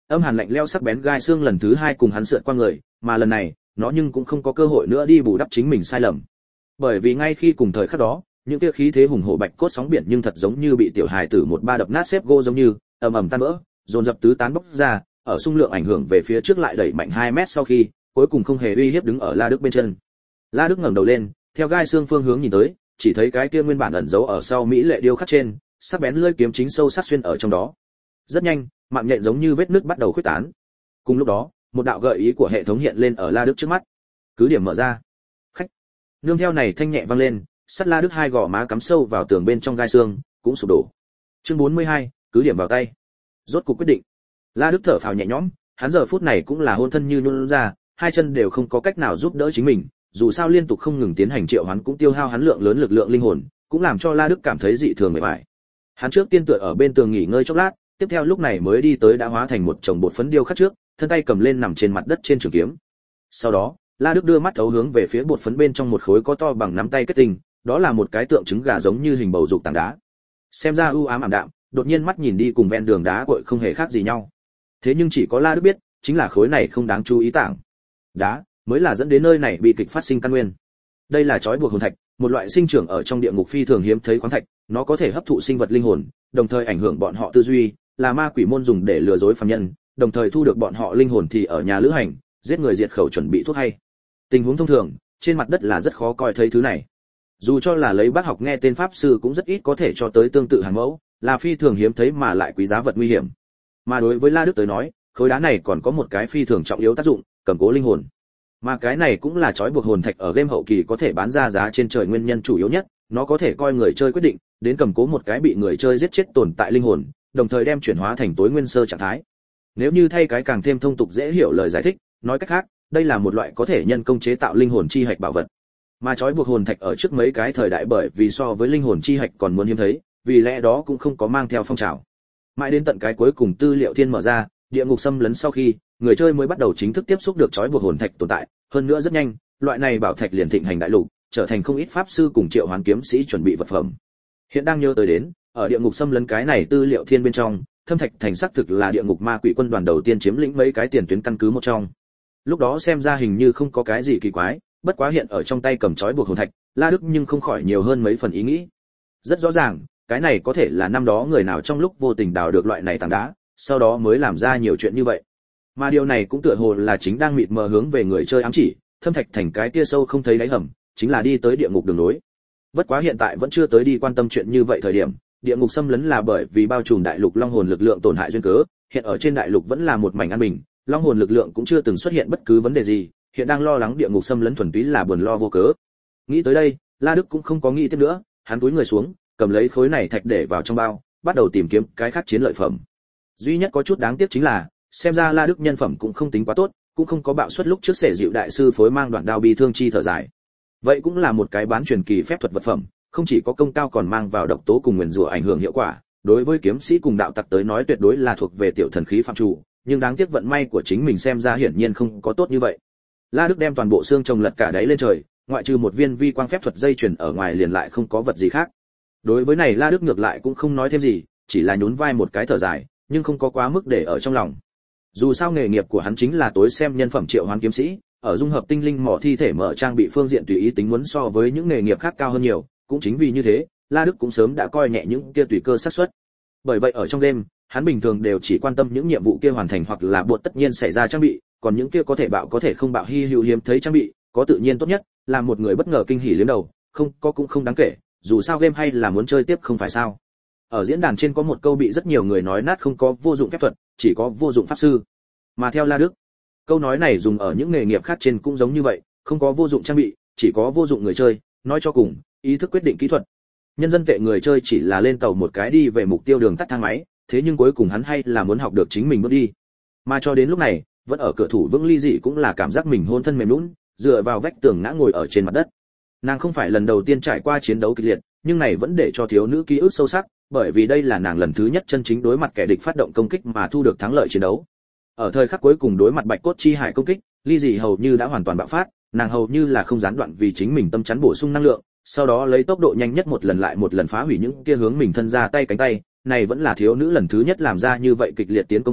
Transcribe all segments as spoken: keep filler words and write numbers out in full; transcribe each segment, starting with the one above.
Âm hàn lạnh lẽo sắc bén gai xương lần thứ hai cùng hắn sượt qua người, mà lần này, nó nhưng cũng không có cơ hội nữa đi bù đắp chính mình sai lầm. Bởi vì ngay khi cùng thời khắc đó, những tia khí thế hùng hổ bạch cốt sóng biển nhưng thật giống như bị tiểu hài tử một ba đập nát xếp gỗ giống như, ầm ầm tan vỡ, dồn dập tứ tán bốc ra, ở xung lượng ảnh hưởng về phía trước lại đẩy mạnh hai mét sau khi, cuối cùng không hề uy hiếp đứng ở La Đức bên chân. La Đức ngẩng đầu lên, theo gai xương phương hướng nhìn tới, chỉ thấy cái kia nguyên bản ẩn giấu ở sau mỹ lệ điêu khắc trên, sắc bén lưỡi kiếm chính sâu sắc xuyên ở trong đó. Rất nhanh, mạng nhện giống như vết nứt bắt đầu khuếch tán. Cùng lúc đó, một đạo gợi ý của hệ thống hiện lên ở La Đức trước mắt. Cứ điểm mở ra. Khách. Nương theo này thanh nhẹ vang lên, sắt La Đức hai gò má cắm sâu vào tường bên trong gai xương, cũng sụp đổ. Chương bốn mươi hai, cứ điểm vào tay. Rốt cuộc quyết định. La Đức thở phào nhẹ nhõm, hắn giờ phút này cũng là hôn thân như nhũn ra, hai chân đều không có cách nào giúp đỡ chính mình, dù sao liên tục không ngừng tiến hành triệu hoán cũng tiêu hao hắn lượng lớn lực lượng linh hồn, cũng làm cho La Đức cảm thấy dị thường mệt mỏi. Hắn trước tiên tựa ở bên tường nghỉ ngơi chốc lát, tiếp theo lúc này mới đi tới đã hóa thành một chồng bột phấn điêu khắc trước, thân tay cầm lên nằm trên mặt đất trên trường kiếm. Sau đó, La Đức đưa mắt thấu hướng về phía bột phấn bên trong một khối có to bằng nắm tay kết tinh, đó là một cái tượng trứng gà giống như hình bầu dục tảng đá. Xem ra u ám ảm đạm, đột nhiên mắt nhìn đi cùng ven đường đá cội không hề khác gì nhau. Thế nhưng chỉ có La Đức biết, chính là khối này không đáng chú ý tảng đá mới là dẫn đến nơi này bị kịch phát sinh căn nguyên. Đây là trói buộc hồn thạch, một loại sinh trưởng ở trong địa ngục phi thường hiếm thấy khoáng thạch, nó có thể hấp thụ sinh vật linh hồn, đồng thời ảnh hưởng bọn họ tư duy, là ma quỷ môn dùng để lừa dối phàm nhân, đồng thời thu được bọn họ linh hồn thì ở nhà lữ hành, giết người diệt khẩu chuẩn bị thuốc hay. Tình huống thông thường, trên mặt đất là rất khó coi thấy thứ này. Dù cho là lấy bác học nghe tên pháp sư cũng rất ít có thể cho tới tương tự hàng mẫu, là phi thường hiếm thấy mà lại quý giá vật nguy hiểm. Mà đối với La Đức tới nói, khối đá này còn có một cái phi thường trọng yếu tác dụng, cầm cố linh hồn. Mà cái này cũng là trói buộc hồn thạch ở game hậu kỳ có thể bán ra giá trên trời nguyên nhân chủ yếu nhất, nó có thể coi người chơi quyết định, đến cầm cố một cái bị người chơi giết chết tồn tại linh hồn, đồng thời đem chuyển hóa thành tối nguyên sơ trạng thái. Nếu như thay cái càng thêm thông tục dễ hiểu lời giải thích, nói cách khác, đây là một loại có thể nhân công chế tạo linh hồn chi hạch bảo vật. Mà trói buộc hồn thạch ở trước mấy cái thời đại bởi vì so với linh hồn chi hạch còn muốn hiếm thấy, vì lẽ đó cũng không có mang theo phong trào. Mãi đến tận cái cuối cùng tư liệu thiên mở ra, địa ngục xâm lấn sau khi, người chơi mới bắt đầu chính thức tiếp xúc được trói buộc hồn thạch tồn tại, hơn nữa rất nhanh, loại này bảo thạch liền thịnh hành đại lục, trở thành không ít pháp sư cùng triệu hoán kiếm sĩ chuẩn bị vật phẩm. Hiện đang nhớ tới đến, ở địa ngục xâm lấn cái này tư liệu thiên bên trong, Thâm Thạch thành xác thực là địa ngục ma quỷ quân đoàn đầu tiên chiếm lĩnh mấy cái tiền tuyến căn cứ một trong. Lúc đó xem ra hình như không có cái gì kỳ quái, bất quá hiện ở trong tay cầm trói buộc hồn thạch, La Đức nhưng không khỏi nhiều hơn mấy phần ý nghĩ. Rất rõ ràng, cái này có thể là năm đó người nào trong lúc vô tình đào được loại này tảng đá, sau đó mới làm ra nhiều chuyện như vậy. Mà điều này cũng tựa hồ là chính đang mịt mờ hướng về người chơi ám chỉ, Thâm Thạch thành cái tia sâu không thấy đáy hầm, chính là đi tới địa ngục đường nối. Bất quá hiện tại vẫn chưa tới đi quan tâm chuyện như vậy thời điểm, địa ngục xâm lấn là bởi vì bao trùm đại lục long hồn lực lượng tổn hại duyên cớ, hiện ở trên đại lục vẫn là một mảnh an bình, long hồn lực lượng cũng chưa từng xuất hiện bất cứ vấn đề gì, hiện đang lo lắng địa ngục xâm lấn thuần túy là buồn lo vô cớ. Nghĩ tới đây, La Đức cũng không có nghĩ tiếp nữa, hắn cúi người xuống, cầm lấy khối này thạch để vào trong bao, bắt đầu tìm kiếm cái khác chiến lợi phẩm. Duy nhất có chút đáng tiếc chính là, xem ra La Đức nhân phẩm cũng không tính quá tốt, cũng không có bạo suất lúc trước Sể Dịu đại sư phối mang đoạn đao bi thương chi thở dài. Vậy cũng là một cái bán truyền kỳ phép thuật vật phẩm, không chỉ có công cao còn mang vào độc tố cùng nguyền rủa ảnh hưởng hiệu quả, đối với kiếm sĩ cùng đạo tặc tới nói tuyệt đối là thuộc về tiểu thần khí phạm chủ, nhưng đáng tiếc vận may của chính mình xem ra hiển nhiên không có tốt như vậy. La Đức đem toàn bộ xương chồng lật cả đáy lên trời, ngoại trừ một viên vi quang phép thuật dây chuyền ở ngoài liền lại không có vật gì khác. Đối với này La Đức ngược lại cũng không nói thêm gì, chỉ là nhún vai một cái thở dài, nhưng không có quá mức để ở trong lòng. Dù sao nghề nghiệp của hắn chính là tối xem nhân phẩm triệu hoán kiếm sĩ, ở dung hợp tinh linh mỏ thi thể mở trang bị phương diện tùy ý tính muốn so với những nghề nghiệp khác cao hơn nhiều, cũng chính vì như thế, La Đức cũng sớm đã coi nhẹ những kia tùy cơ xác suất. Bởi vậy ở trong đêm, hắn bình thường đều chỉ quan tâm những nhiệm vụ kia hoàn thành hoặc là buộc tất nhiên xảy ra trang bị, còn những kia có thể bạo có thể không bạo hi hữu hiếm thấy trang bị, có tự nhiên tốt nhất, là một người bất ngờ kinh hỉ liếm đầu, không có cũng không đáng kể, dù sao game hay là muốn chơi tiếp không phải sao. Ở diễn đàn trên có một câu bị rất nhiều người nói nát, không có vô dụng phép thuật, chỉ có vô dụng pháp sư. Mà theo La Đức, câu nói này dùng ở những nghề nghiệp khác trên cũng giống như vậy, không có vô dụng trang bị, chỉ có vô dụng người chơi, nói cho cùng, ý thức quyết định kỹ thuật. Nhân dân tệ người chơi chỉ là lên tàu một cái đi về mục tiêu đường tắt thang máy, thế nhưng cuối cùng hắn hay là muốn học được chính mình bước đi. Mà cho đến lúc này, vẫn ở cửa thủ vững ly dị cũng là cảm giác mình hôn thân mềm nhũn, dựa vào vách tường ngã ngồi ở trên mặt đất. Nàng không phải lần đầu tiên trải qua chiến đấu kịch liệt, nhưng này vẫn để cho thiếu nữ ký ức sâu sắc, bởi vì đây là nàng lần thứ nhất chân chính đối mặt kẻ địch phát động công kích mà thu được thắng lợi chiến đấu. Ở thời khắc cuối cùng đối mặt bạch cốt chi hải công kích, ly dị hầu như đã hoàn toàn bạo phát, nàng hầu như là không gián đoạn vì chính mình tâm chắn bổ sung năng lượng, sau đó lấy tốc độ nhanh nhất một lần lại một lần phá hủy những kia hướng mình thân ra tay cánh tay, này vẫn là thiếu nữ lần thứ nhất làm ra như vậy kịch liệt tiến công ba,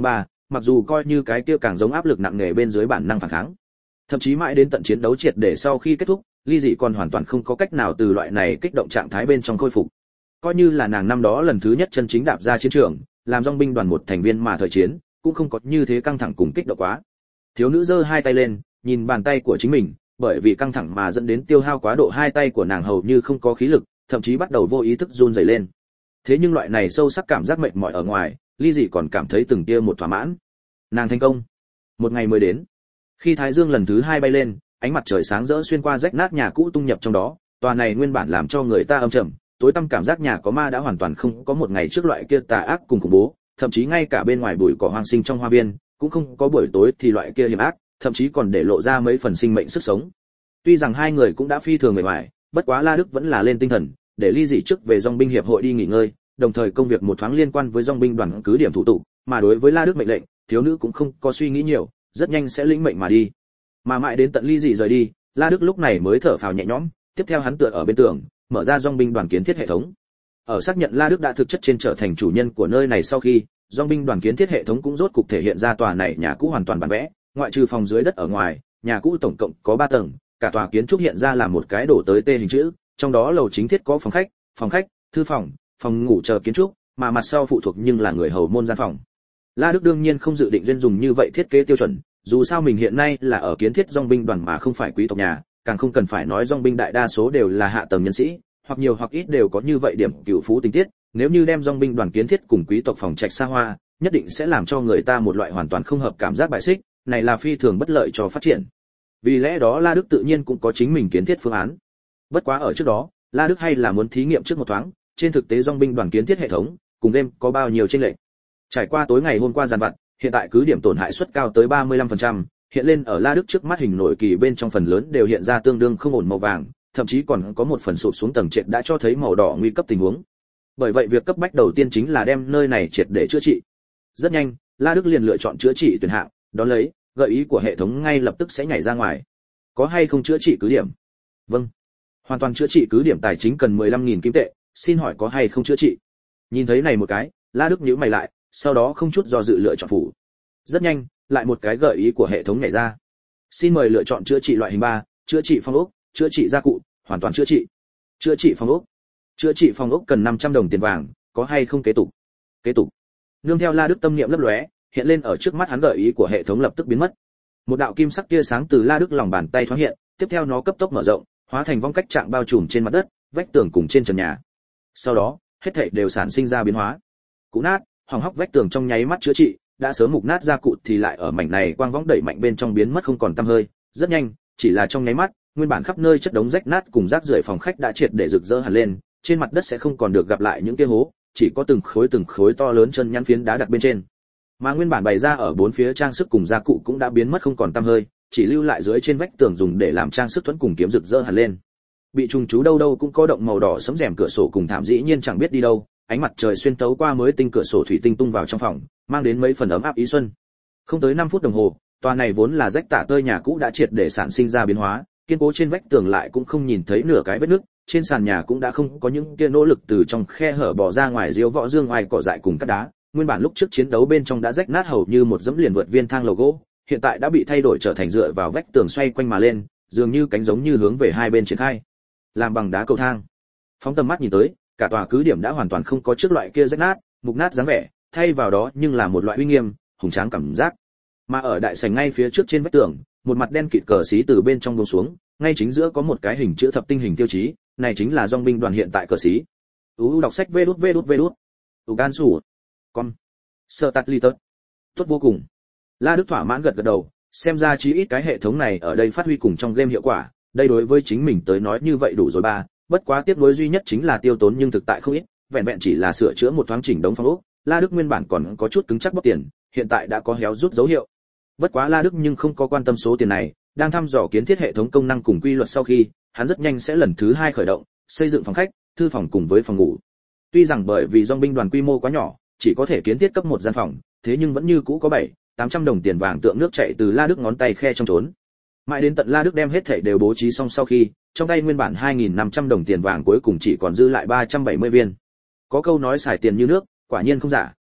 mặc dù coi như cái kia càng giống áp lực nặng nề bên dưới bản năng phản kháng. Thậm chí mãi đến tận chiến đấu triệt để sau khi kết thúc, ly dị còn hoàn toàn không có cách nào từ loại này kích động trạng thái bên trong khôi phục. Coi như là nàng năm đó lần thứ nhất chân chính đạp ra chiến trường, làm dòng binh đoàn một thành viên mà thời chiến, cũng không có như thế căng thẳng cùng kích động quá. Thiếu nữ giơ hai tay lên, nhìn bàn tay của chính mình, bởi vì căng thẳng mà dẫn đến tiêu hao quá độ hai tay của nàng hầu như không có khí lực, thậm chí bắt đầu vô ý thức run rẩy lên. Thế nhưng loại này sâu sắc cảm giác mệt mỏi ở ngoài, ly dị còn cảm thấy từng tia một thỏa mãn. Nàng thành công. Một ngày mới đến. Khi thái dương lần thứ hai bay lên, ánh mặt trời sáng rỡ xuyên qua rách nát nhà cũ tung nhập trong đó, tòa này nguyên bản làm cho người ta âm trầm, tối tăm cảm giác nhà có ma đã hoàn toàn không có một ngày trước loại kia tà ác cùng khủng bố, thậm chí ngay cả bên ngoài bụi cỏ hoang sinh trong hoa viên, cũng không có buổi tối thì loại kia hiểm ác, thậm chí còn để lộ ra mấy phần sinh mệnh sức sống. Tuy rằng hai người cũng đã phi thường mệt mỏi, bất quá La Đức vẫn là lên tinh thần, để ly dị trước về dòng binh hiệp hội đi nghỉ ngơi, đồng thời công việc một thoáng liên quan với dòng binh đoàn cứ điểm thủ tục, mà đối với La Đức mệnh lệnh, thiếu nữ cũng không có suy nghĩ nhiều, rất nhanh sẽ lĩnh mệnh mà đi. Mà mãi đến tận ly dị rời đi, La Đức lúc này mới thở phào nhẹ nhõm, tiếp theo hắn tựa ở bên tường, mở ra dòng binh đoàn kiến thiết hệ thống. Ở xác nhận La Đức đã thực chất trên trở thành chủ nhân của nơi này sau khi, dòng binh đoàn kiến thiết hệ thống cũng rốt cục thể hiện ra tòa này nhà cũ hoàn toàn bản vẽ, ngoại trừ phòng dưới đất ở ngoài, nhà cũ tổng cộng có ba tầng, cả tòa kiến trúc hiện ra là một cái đổ tới tê hình chữ, trong đó lầu chính thiết có phòng khách, phòng khách, thư phòng, phòng ngủ chờ kiến trúc, mà mặt sau phụ thuộc nhưng là người hầu môn gian phòng. La Đức đương nhiên không dự định duyên dùng như vậy thiết kế tiêu chuẩn, dù sao mình hiện nay là ở kiến thiết dòng binh đoàn mà không phải quý tộc nhà, càng không cần phải nói dòng binh đại đa số đều là hạ tầng nhân sĩ, hoặc nhiều hoặc ít đều có như vậy điểm cửu phú tình tiết, nếu như đem dòng binh đoàn kiến thiết cùng quý tộc phòng trạch xa hoa, nhất định sẽ làm cho người ta một loại hoàn toàn không hợp cảm giác bại xích, này là phi thường bất lợi cho phát triển. Vì lẽ đó La Đức tự nhiên cũng có chính mình kiến thiết phương án. Bất quá ở trước đó, La Đức hay là muốn thí nghiệm trước một thoáng, trên thực tế dòng binh đoàn kiến thiết hệ thống, cùng game có bao nhiêu chênh lệch. Trải qua tối ngày hôm qua dàn vặt, hiện tại cứ điểm tổn hại suất cao tới ba mươi lăm phần trăm, hiện lên ở La Đức trước mắt hình nổi kỳ bên trong phần lớn đều hiện ra tương đương không ổn màu vàng, thậm chí còn có một phần sụp xuống tầng trệt đã cho thấy màu đỏ nguy cấp tình huống. Bởi vậy việc cấp bách đầu tiên chính là đem nơi này triệt để chữa trị. Rất nhanh, La Đức liền lựa chọn chữa trị tuyển hạng, đón lấy, gợi ý của hệ thống ngay lập tức sẽ nhảy ra ngoài. Có hay không chữa trị cứ điểm? Vâng. Hoàn toàn chữa trị cứ điểm tài chính cần mười lăm nghìn kim tệ, xin hỏi có hay không chữa trị? Nhìn thấy này một cái, La Đức nhíu mày lại, sau đó không chút do dự lựa chọn phủ. Rất nhanh, lại một cái gợi ý của hệ thống nhảy ra. Xin mời lựa chọn chữa trị loại hình ba, chữa trị phong ốc, chữa trị gia cụ, hoàn toàn chữa trị. Chữa trị phong ốc. Chữa trị phong ốc cần năm trăm đồng tiền vàng, có hay không kế tục? Kế tục. Nương theo La Đức tâm niệm lấp lóe, hiện lên ở trước mắt hắn gợi ý của hệ thống lập tức biến mất. Một đạo kim sắc tia sáng từ La Đức lòng bàn tay thoáng hiện, tiếp theo nó cấp tốc mở rộng, hóa thành vong cách trạng bao trùm trên mặt đất, vách tường cùng trên trần nhà. Sau đó, hết thảy đều sản sinh ra biến hóa. Cũ nát, hỏng hóc vách tường trong nháy mắt chữa trị, đã sớm mục nát ra cụ thì lại ở mảnh này quang võng đẩy mạnh bên trong biến mất không còn tăm hơi. Rất nhanh, chỉ là trong nháy mắt, nguyên bản khắp nơi chất đống rách nát cùng rác rưởi phòng khách đã triệt để rực rỡ hẳn lên, trên mặt đất sẽ không còn được gặp lại những kia hố, chỉ có từng khối từng khối to lớn chân nhăn phiến đá đặt bên trên. Mà nguyên bản bày ra ở bốn phía trang sức cùng gia cụ cũng đã biến mất không còn tăm hơi, chỉ lưu lại dưới trên vách tường dùng để làm trang sức thuẫn cùng kiếm rực rỡ hẳn lên. Bị trùng chú đâu đâu cũng có động màu đỏ sẫm rèm cửa sổ cùng thảm dĩ nhiên chẳng biết đi đâu, ánh mặt trời xuyên tấu qua mới tinh cửa sổ thủy tinh tung vào trong phòng, mang đến mấy phần ấm áp ý xuân. Không tới năm phút đồng hồ, tòa này vốn là rách tả tơi nhà cũ đã triệt để sản sinh ra biến hóa, kiên cố trên vách tường lại cũng không nhìn thấy nửa cái vết nứt, trên sàn nhà cũng đã không có những kia nỗ lực từ trong khe hở bò ra ngoài diếu võ dương oai cỏ dại cùng cát đá, nguyên bản lúc trước chiến đấu bên trong đã rách nát hầu như một dẫm liền vượt viên thang lầu gỗ, hiện tại đã bị thay đổi trở thành dựa vào vách tường xoay quanh mà lên, dường như cánh giống như hướng về hai bên triển khai, làm bằng đá cầu thang. Phóng tầm mắt nhìn tới, cả tòa cứ điểm đã hoàn toàn không có trước loại kia rách nát, mục nát dáng vẻ, thay vào đó nhưng là một loại uy nghiêm, hùng tráng cảm giác. Mà ở đại sảnh ngay phía trước trên vách tường, một mặt đen kịt cờ xí từ bên trong buông xuống, ngay chính giữa có một cái hình chữ thập tinh hình tiêu chí, này chính là dòng binh đoàn hiện tại cờ xí. U đọc sách vê đút vê đút vê đút. Ugan sủ. Con. Sợ tạt ly tớt. Tốt vô cùng. La Đức thỏa mãn gật gật đầu, xem ra chí ít cái hệ thống này ở đây phát huy cùng trong game hiệu quả, đây đối với chính mình tới nói như vậy đủ rồi ba, bất quá tiếc nuối duy nhất chính là tiêu tốn nhưng thực tại không ít, vẹn vẹn chỉ là sửa chữa một thoáng chỉnh đống phong ốc, La Đức nguyên bản còn có chút cứng chắc bóc tiền, hiện tại đã có héo rút dấu hiệu. Bất quá La Đức nhưng không có quan tâm số tiền này, đang thăm dò kiến thiết hệ thống công năng cùng quy luật sau khi, hắn rất nhanh sẽ lần thứ hai khởi động, xây dựng phòng khách, thư phòng cùng với phòng ngủ. Tuy rằng bởi vì dòng binh đoàn quy mô quá nhỏ, chỉ có thể kiến thiết cấp một gian phòng, thế nhưng vẫn như cũ có bảy, tám trăm đồng tiền vàng tượng nước chảy từ La Đức ngón tay khe trong trốn. Mãi đến tận La Đức đem hết thảy đều bố trí xong sau khi, trong tay nguyên bản hai nghìn năm trăm đồng tiền vàng cuối cùng chỉ còn dư lại ba trăm bảy mươi viên. Có câu nói xài tiền như nước, quả nhiên không giả.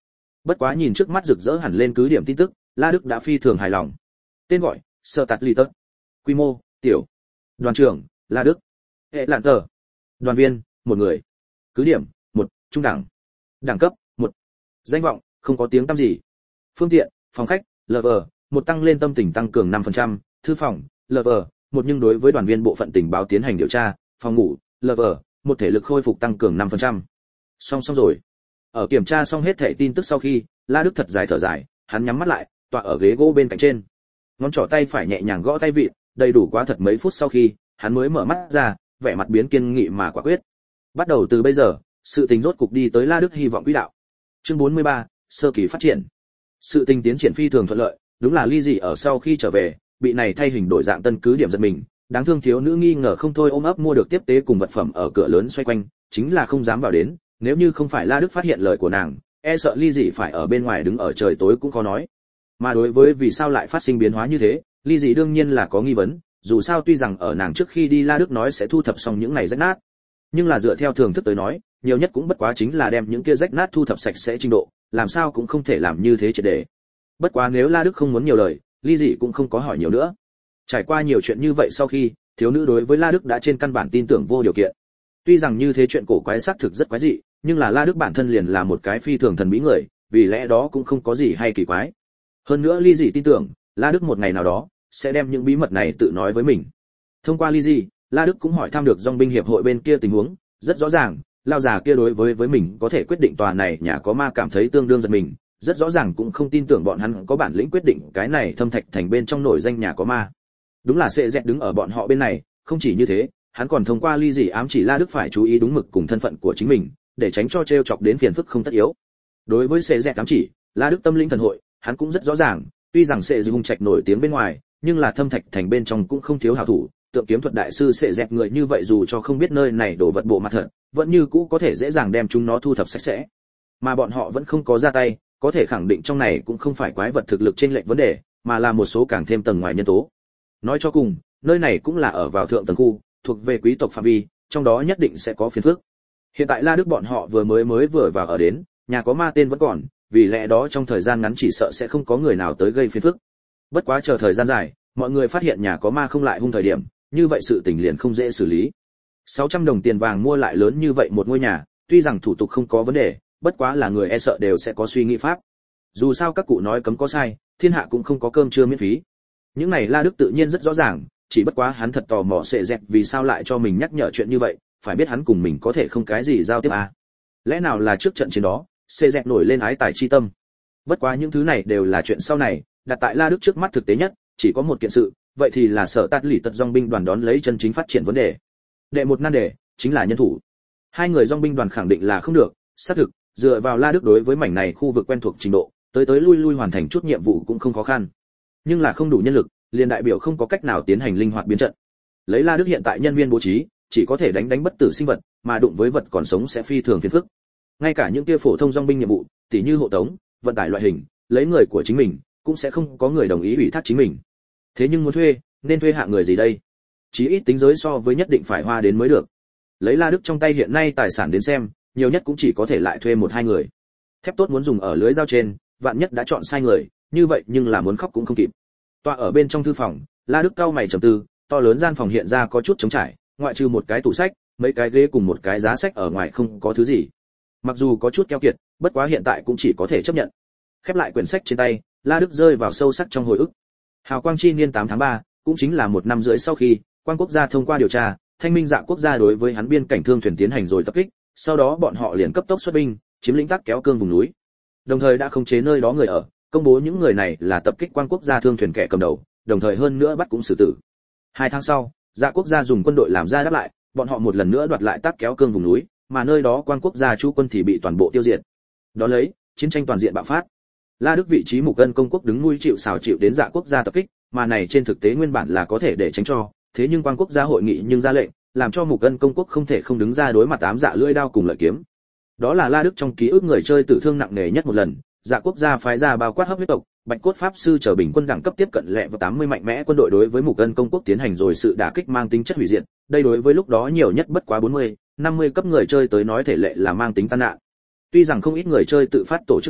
Bất quá nhìn trước mắt rực rỡ hẳn lên cứ điểm tin tức, La Đức đã phi thường hài lòng. Tên gọi: Sơ Tạt Ly Tớt. Quy mô: tiểu. Đoàn trưởng: La Đức. Hệ lạn tờ. Đoàn viên: một người. Cứ điểm: một, trung đẳng. Đẳng cấp: một. Danh vọng: không có tiếng tăm gì. Phương tiện: phòng khách, lv, một tăng lên tâm tình tăng cường năm phần trăm, thư phòng, lv, một nhưng đối với đoàn viên bộ phận tình báo tiến hành điều tra, phòng ngủ, lv, một thể lực khôi phục tăng cường năm phần trăm. Xong xong rồi. Ở kiểm tra xong hết thảy tin tức sau khi, La Đức thật dài thở dài, hắn nhắm mắt lại, tọa ở ghế gỗ bên cạnh trên. Ngón trỏ tay phải nhẹ nhàng gõ tay vịn, đầy đủ quá thật mấy phút sau khi, hắn mới mở mắt ra, vẻ mặt biến kiên nghị mà quả quyết. Bắt đầu từ bây giờ, sự tình rốt cục đi tới La Đức hy vọng quỹ đạo. Chương bốn mươi ba, sơ kỳ phát triển. Sự tình tiến triển phi thường thuận lợi, đúng là ly dị ở sau khi trở về, bị này thay hình đổi dạng tân cứ điểm giật mình, đáng thương thiếu nữ nghi ngờ không thôi ôm ấp mua được tiếp tế cùng vật phẩm ở cửa lớn xoay quanh, chính là không dám vào đến, nếu như không phải La Đức phát hiện lời của nàng, e sợ ly dị phải ở bên ngoài đứng ở trời tối cũng khó nói. Mà đối với vì sao lại phát sinh biến hóa như thế, ly dị đương nhiên là có nghi vấn, dù sao tuy rằng ở nàng trước khi đi La Đức nói sẽ thu thập xong những này rách nát, nhưng là dựa theo thường thức tới nói, nhiều nhất cũng bất quá chính là đem những kia rách nát thu thập sạch sẽ trình độ, làm sao cũng không thể làm như thế triệt để. Bất quá nếu La Đức không muốn nhiều lời, ly dị cũng không có hỏi nhiều nữa. Trải qua nhiều chuyện như vậy sau khi, thiếu nữ đối với La Đức đã trên căn bản tin tưởng vô điều kiện. Tuy rằng như thế chuyện cổ quái xác thực rất quái dị, nhưng là La Đức bản thân liền là một cái phi thường thần bí người, vì lẽ đó cũng không có gì hay kỳ quái. Hơn nữa ly dị tin tưởng, La Đức một ngày nào đó sẽ đem những bí mật này tự nói với mình. Thông qua ly dị, La Đức cũng hỏi thăm được dòng binh hiệp hội bên kia tình huống, rất rõ ràng, lao già kia đối với với mình có thể quyết định tòa này nhà có ma cảm thấy tương đương giật mình, rất rõ ràng cũng không tin tưởng bọn hắn có bản lĩnh quyết định cái này thâm thạch thành bên trong nổi danh nhà có ma. Đúng là sẽ dẹt đứng ở bọn họ bên này, không chỉ như thế, hắn còn thông qua ly dị ám chỉ La Đức phải chú ý đúng mực cùng thân phận của chính mình, để tránh cho trêu chọc đến phiền phức không tất yếu. Đối với sẽ dẹt ám chỉ, La Đức tâm linh thần hội, hắn cũng rất rõ ràng, tuy rằng sẽ hung trạch nổi tiếng bên ngoài, nhưng là thâm thạch thành bên trong cũng không thiếu hảo thủ, tượng kiếm thuật đại sư sẽ dẹt người như vậy dù cho không biết nơi này đổ vật bộ mặt thật, vẫn như cũ có thể dễ dàng đem chúng nó thu thập sạch sẽ. Mà bọn họ vẫn không có ra tay, có thể khẳng định trong này cũng không phải quái vật thực lực trên lệch vấn đề, mà là một số càng thêm tầng ngoài nhân tố. Nói cho cùng, nơi này cũng là ở vào thượng tầng khu, thuộc về quý tộc phạm vi, trong đó nhất định sẽ có phiền phức. Hiện tại La Đức bọn họ vừa mới mới vừa vào ở đến, nhà có ma tên vẫn còn, vì lẽ đó trong thời gian ngắn chỉ sợ sẽ không có người nào tới gây phiền phức. Bất quá chờ thời gian dài, mọi người phát hiện nhà có ma không lại hung thời điểm, như vậy sự tình liền không dễ xử lý. sáu trăm đồng tiền vàng mua lại lớn như vậy một ngôi nhà, tuy rằng thủ tục không có vấn đề, bất quá là người e sợ đều sẽ có suy nghĩ pháp. Dù sao các cụ nói cấm có sai, thiên hạ cũng không có cơm trưa miễn phí. Những này La Đức tự nhiên rất rõ ràng, chỉ bất quá hắn thật tò mò sẽ dẹp vì sao lại cho mình nhắc nhở chuyện như vậy, phải biết hắn cùng mình có thể không cái gì giao tiếp à. Lẽ nào là trước trận chiến đó, sẽ dẹp nổi lên ái tài chi tâm. Bất quá những thứ này đều là chuyện sau này, đặt tại La Đức trước mắt thực tế nhất, chỉ có một kiện sự, vậy thì là sở tát lỷ tật dòng binh đoàn đón lấy chân chính phát triển vấn đề. Đệ một nan đề, chính là nhân thủ. Hai người dòng binh đoàn khẳng định là không được, xác thực, dựa vào La Đức đối với mảnh này khu vực quen thuộc trình độ, tới tới lui lui hoàn thành chút nhiệm vụ cũng không khó khăn. Nhưng là không đủ nhân lực, liền đại biểu không có cách nào tiến hành linh hoạt biến trận. Lấy La Đức hiện tại nhân viên bố trí, chỉ có thể đánh đánh bất tử sinh vật, mà đụng với vật còn sống sẽ phi thường phiền phức. Ngay cả những kia phổ thông dòng binh nhiệm vụ, tỉ như hộ tống, vận tải loại hình, lấy người của chính mình, cũng sẽ không có người đồng ý ủy thác chính mình. Thế nhưng muốn thuê, nên thuê hạ người gì đây? Chí ít tính giới so với nhất định phải hoa đến mới được. Lấy La Đức trong tay hiện nay tài sản đến xem, nhiều nhất cũng chỉ có thể lại thuê một hai người. Thép tốt muốn dùng ở lưới dao trên, vạn nhất đã chọn sai người, như vậy nhưng là muốn khóc cũng không kịp. Tọa ở bên trong thư phòng, La Đức cau mày trầm tư, to lớn gian phòng hiện ra có chút trống trải, ngoại trừ một cái tủ sách, mấy cái ghế cùng một cái giá sách ở ngoài không có thứ gì. Mặc dù có chút keo kiệt, bất quá hiện tại cũng chỉ có thể chấp nhận. Khép lại quyển sách trên tay, La Đức rơi vào sâu sắc trong hồi ức. Hào quang chi niên tám tháng ba, cũng chính là một năm rưỡi sau khi quan quốc gia thông qua điều tra, thanh minh dạ quốc gia đối với hắn biên cảnh thương thuyền tiến hành rồi tập kích, sau đó bọn họ liền cấp tốc xuất binh, chiếm lĩnh Tắc Kéo Cương vùng núi. Đồng thời đã khống chế nơi đó người ở, công bố những người này là tập kích quan quốc gia thương thuyền kẻ cầm đầu, đồng thời hơn nữa bắt cũng xử tử. Hai tháng sau, dạ quốc gia dùng quân đội làm ra đáp lại, bọn họ một lần nữa đoạt lại Tắc Kéo Cương vùng núi, mà nơi đó quan quốc gia chú quân thì bị toàn bộ tiêu diệt. Đó lấy, chiến tranh toàn diện bạo phát. La Đức vị trí mục ân công quốc đứng nuôi chịu xào chịu đến dạ quốc gia tập kích, mà này trên thực tế nguyên bản là có thể để tránh cho, thế nhưng quan quốc gia hội nghị nhưng ra lệnh, làm cho mục ân công quốc không thể không đứng ra đối mặt tám dạ lưỡi đao cùng lợi kiếm. Đó là La Đức trong ký ức người chơi tử thương nặng nề nhất một lần, dạ quốc gia phái ra bao quát hấp huyết tộc, bạch cốt pháp sư chờ bình quân đẳng cấp tiếp cận lẹ vào tám mươi mạnh mẽ quân đội đối với mục ân công quốc tiến hành rồi sự đả kích mang tính chất hủy diệt, đây đối với lúc đó nhiều nhất bất quá bốn mươi, năm mươi cấp người chơi tới nói thể lệ là mang tính tai nạn. Tuy rằng không ít người chơi tự phát tổ chức ra,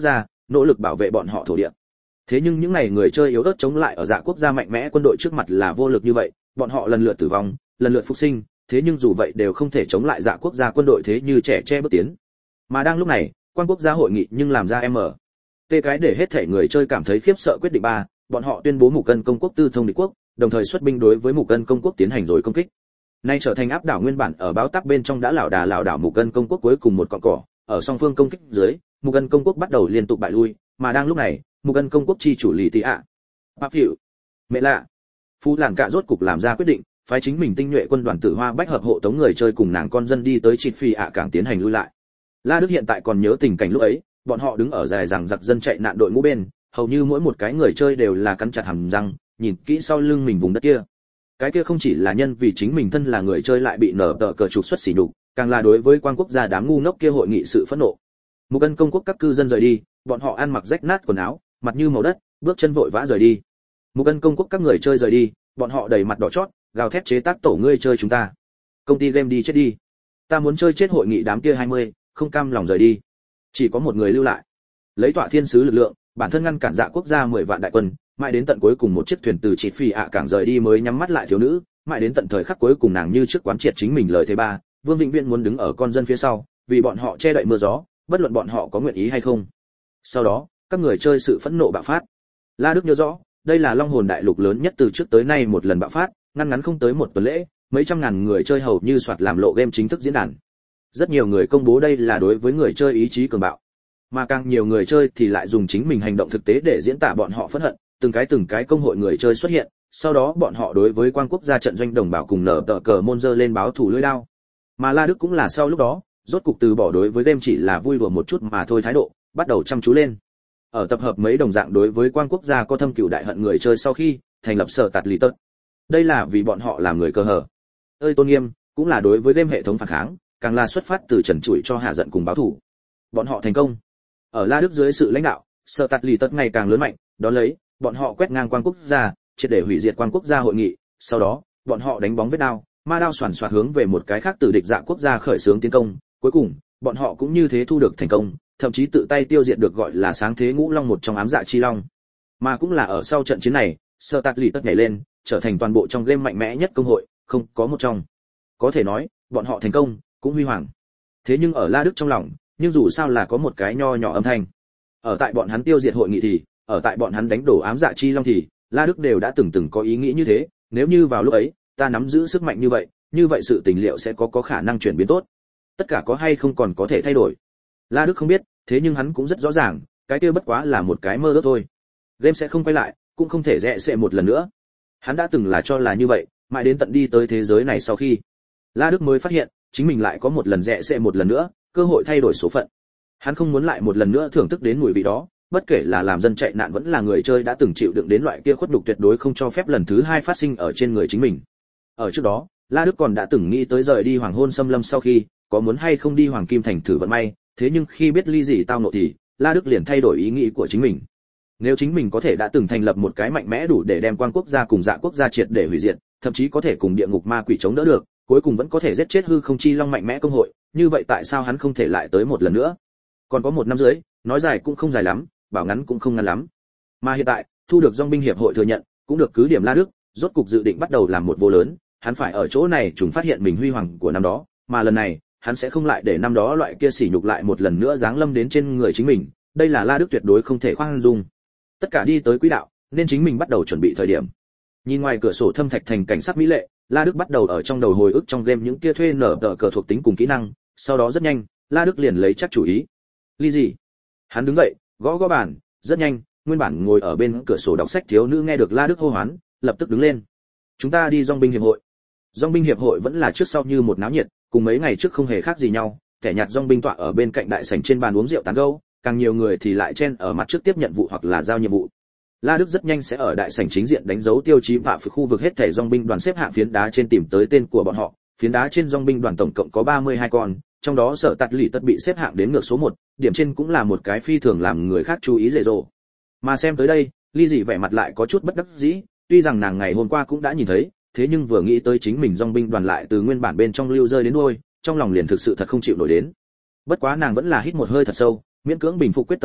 nỗ lực bảo vệ bọn họ thổ địa. Thế nhưng những này người chơi yếu ớt chống lại ở Dạ quốc gia mạnh mẽ quân đội trước mặt là vô lực như vậy, bọn họ lần lượt tử vong, lần lượt phục sinh, thế nhưng dù vậy đều không thể chống lại Dạ quốc gia quân đội thế như trẻ che bước tiến. Mà đang lúc này, quan quốc gia hội nghị nhưng làm ra M. Tê cái để hết thể người chơi cảm thấy khiếp sợ quyết định ba, bọn họ tuyên bố Mục Cân công quốc tư thông địch quốc, đồng thời xuất binh đối với Mục Cân công quốc tiến hành rồi công kích. Nay trở thành áp đảo nguyên bản ở báo tắc bên trong đã lảo đà lảo đảo Mục Cân công quốc cuối cùng một cọng cỏ, ở song phương công kích dưới, Mục Cân công quốc bắt đầu liên tục bại lui, mà đang lúc này, Mục Cân công quốc chi chủ Lý Tị ạ, Bác Phiệu, Mẹ Lạ, Phú Làn Cạ rốt cục làm ra quyết định, phái chính mình tinh nhuệ quân đoàn Tử Hoa Bách hợp hộ tống người chơi cùng nàng con dân đi tới Trịt Phi ạ cảng tiến hành lui lại. La Đức hiện tại còn nhớ tình cảnh lúc ấy, bọn họ đứng ở dài rằng giặc dân chạy nạn đội ngũ bên, hầu như mỗi một cái người chơi đều là cắn chặt hàm răng, nhìn kỹ sau lưng mình vùng đất kia. Cái kia không chỉ là nhân vì chính mình thân là người chơi lại bị nở tờ cờ trục xuất sỉ nhục, càng là đối với quan quốc gia đám ngu ngốc kia hội nghị sự phẫn nộ. Mục Cân công quốc các cư dân rời đi, bọn họ ăn mặc rách nát quần áo, mặt như màu đất, bước chân vội vã rời đi. Mục Cân công quốc các người chơi rời đi, bọn họ đầy mặt đỏ chót, gào thét chế tác tổ ngươi chơi chúng ta. Công ty game đi chết đi. Ta muốn chơi chết hội nghị đám kia hai mươi, không cam lòng rời đi. Chỉ có một người lưu lại. Lấy tọa thiên sứ lực lượng, bản thân ngăn cản Dạ quốc gia mười vạn đại quân, mãi đến tận cuối cùng một chiếc thuyền từ Trịt Phi ạ cảng rời đi mới nhắm mắt lại thiếu nữ, mãi đến tận thời khắc cuối cùng nàng như trước quán triệt chính mình lời thế ba, Vương Vĩnh Viễn muốn đứng ở con dân phía sau, vì bọn họ che đậy mưa gió, bất luận bọn họ có nguyện ý hay không. Sau đó, các người chơi sự phẫn nộ bạo phát. La Đức nhớ rõ, đây là Long Hồn đại lục lớn nhất từ trước tới nay một lần bạo phát, ngăn ngắn không tới một tuần lễ, mấy trăm ngàn người chơi hầu như soạt làm lộ game chính thức diễn đàn. Rất nhiều người công bố đây là đối với người chơi ý chí cường bạo, mà càng nhiều người chơi thì lại dùng chính mình hành động thực tế để diễn tả bọn họ phẫn hận, từng cái từng cái công hội người chơi xuất hiện, sau đó bọn họ đối với quan quốc gia trận doanh đồng bào cùng nở tờ cờ môn dơ lên báo thủ lưỡi đao. Mà La Đức cũng là sau lúc đó, rốt cục từ bỏ đối với game chỉ là vui đùa một chút mà thôi thái độ, bắt đầu chăm chú lên. Ở tập hợp mấy đồng dạng đối với quan quốc gia có thâm cừu đại hận người chơi sau khi thành lập sở tạt lì tật. Đây là vì bọn họ làm người cơ hở. Ơi tôn nghiêm, cũng là đối với game hệ thống phản kháng, càng là xuất phát từ trần trụi cho hạ giận cùng báo thủ. Bọn họ thành công. Ở La Đức dưới sự lãnh đạo, sở tạt lì tật ngày càng lớn mạnh, đó lấy, bọn họ quét ngang quan quốc gia, triệt để hủy diệt quan quốc gia hội nghị, sau đó, bọn họ đánh bóng vết đao, ma đao xoàn xoạt hướng về một cái khác tử địch dạ quốc gia khởi xướng tiến công, cuối cùng, bọn họ cũng như thế thu được thành công, thậm chí tự tay tiêu diệt được gọi là sáng thế ngũ long một trong ám dạ chi long. Mà cũng là ở sau trận chiến này, Sơ Tạt Lì tất nhảy lên, trở thành toàn bộ trong game mạnh mẽ nhất công hội, không có một trong. Có thể nói, bọn họ thành công, cũng huy hoàng. Thế nhưng ở La Đức trong lòng, nhưng dù sao là có một cái nho nhỏ âm thanh. Ở tại bọn hắn tiêu diệt hội nghị thì, ở tại bọn hắn đánh đổ ám dạ chi long thì, La Đức đều đã từng từng có ý nghĩ như thế, nếu như vào lúc ấy, ta nắm giữ sức mạnh như vậy, như vậy sự tình liệu sẽ có có khả năng chuyển biến tốt. Tất cả có hay không còn có thể thay đổi. La Đức không biết, thế nhưng hắn cũng rất rõ ràng, cái kia bất quá là một cái mơ ước thôi. Game sẽ không quay lại, cũng không thể rẽ sẽ một lần nữa. Hắn đã từng là cho là như vậy, mãi đến tận đi tới thế giới này sau khi, La Đức mới phát hiện, chính mình lại có một lần rẽ sẽ một lần nữa, cơ hội thay đổi số phận. Hắn không muốn lại một lần nữa thưởng thức đến mùi vị đó, bất kể là làm dân chạy nạn vẫn là người chơi đã từng chịu đựng đến loại kia khuất nhục tuyệt đối không cho phép lần thứ hai phát sinh ở trên người chính mình. Ở trước đó, La Đức còn đã từng nghĩ tới rời đi Hoàng Hôn Xâm Lâm sau khi, có muốn hay không đi Hoàng Kim Thành thử vận may, thế nhưng khi biết ly gì tao nộ thì, La Đức liền thay đổi ý nghĩ của chính mình. Nếu chính mình có thể đã từng thành lập một cái mạnh mẽ đủ để đem quan quốc gia cùng dạ quốc gia triệt để hủy diệt, thậm chí có thể cùng địa ngục ma quỷ chống đỡ được, cuối cùng vẫn có thể giết chết hư không chi long mạnh mẽ công hội, như vậy tại sao hắn không thể lại tới một lần nữa? Còn có một năm dưới, nói dài cũng không dài lắm, bảo ngắn cũng không ngắn lắm. Mà hiện tại, thu được Dòng binh hiệp hội thừa nhận, cũng được cứ điểm La Đức, rốt cục dự định bắt đầu làm một vô lớn, hắn phải ở chỗ này trùng phát hiện mình huy hoàng của năm đó, mà lần này, hắn sẽ không lại để năm đó loại kia sỉ nhục lại một lần nữa giáng lâm đến trên người chính mình, đây là La Đức tuyệt đối không thể khoan dung. Tất cả đi tới quỹ đạo, nên chính mình bắt đầu chuẩn bị thời điểm. Nhìn ngoài cửa sổ thâm thạch thành cảnh sắc mỹ lệ, La Đức bắt đầu ở trong đầu hồi ức trong game những kia thuê nở tờ cờ thuộc tính cùng kỹ năng, sau đó rất nhanh, La Đức liền lấy chắc chủ ý. Ly gì? Hắn đứng dậy, gõ gõ bàn, rất nhanh, nguyên bản ngồi ở bên cửa sổ đọc sách thiếu nữ nghe được La Đức hô hoán, lập tức đứng lên. Chúng ta đi Dòng binh hiệp hội. Dòng binh hiệp hội vẫn là trước sau như một náo nhiệt, cùng mấy ngày trước không hề khác gì nhau, kẻ nhặt dòng binh tọa ở bên cạnh đại sảnh trên bàn uống rượu tán gẫu, càng nhiều người thì lại chen ở mặt trước tiếp nhận vụ hoặc là giao nhiệm vụ. La Đức rất nhanh sẽ ở đại sảnh chính diện đánh dấu tiêu chí vạ phía khu vực hết thảy dòng binh đoàn xếp hạng phiến đá trên tìm tới tên của bọn họ, phiến đá trên dòng binh đoàn tổng cộng có ba mươi hai con, trong đó Sở Tạt Lì tất bị xếp hạng đến ngược số một, điểm trên cũng là một cái phi thường làm người khác chú ý dễ dỗ. Mà xem tới đây, Ly Dị vẻ mặt lại có chút bất đắc dĩ, tuy rằng nàng ngày hôm qua cũng đã nhìn thấy, thế nhưng vừa nghĩ tới chính mình dòng binh đoàn lại từ nguyên bản bên trong lưu rơi đến đuôi, trong lòng liền thực sự thật không chịu nổi đến. Bất quá nàng vẫn là hít một hơi thật sâu, miễn cưỡng bình phục quyết tâm tình,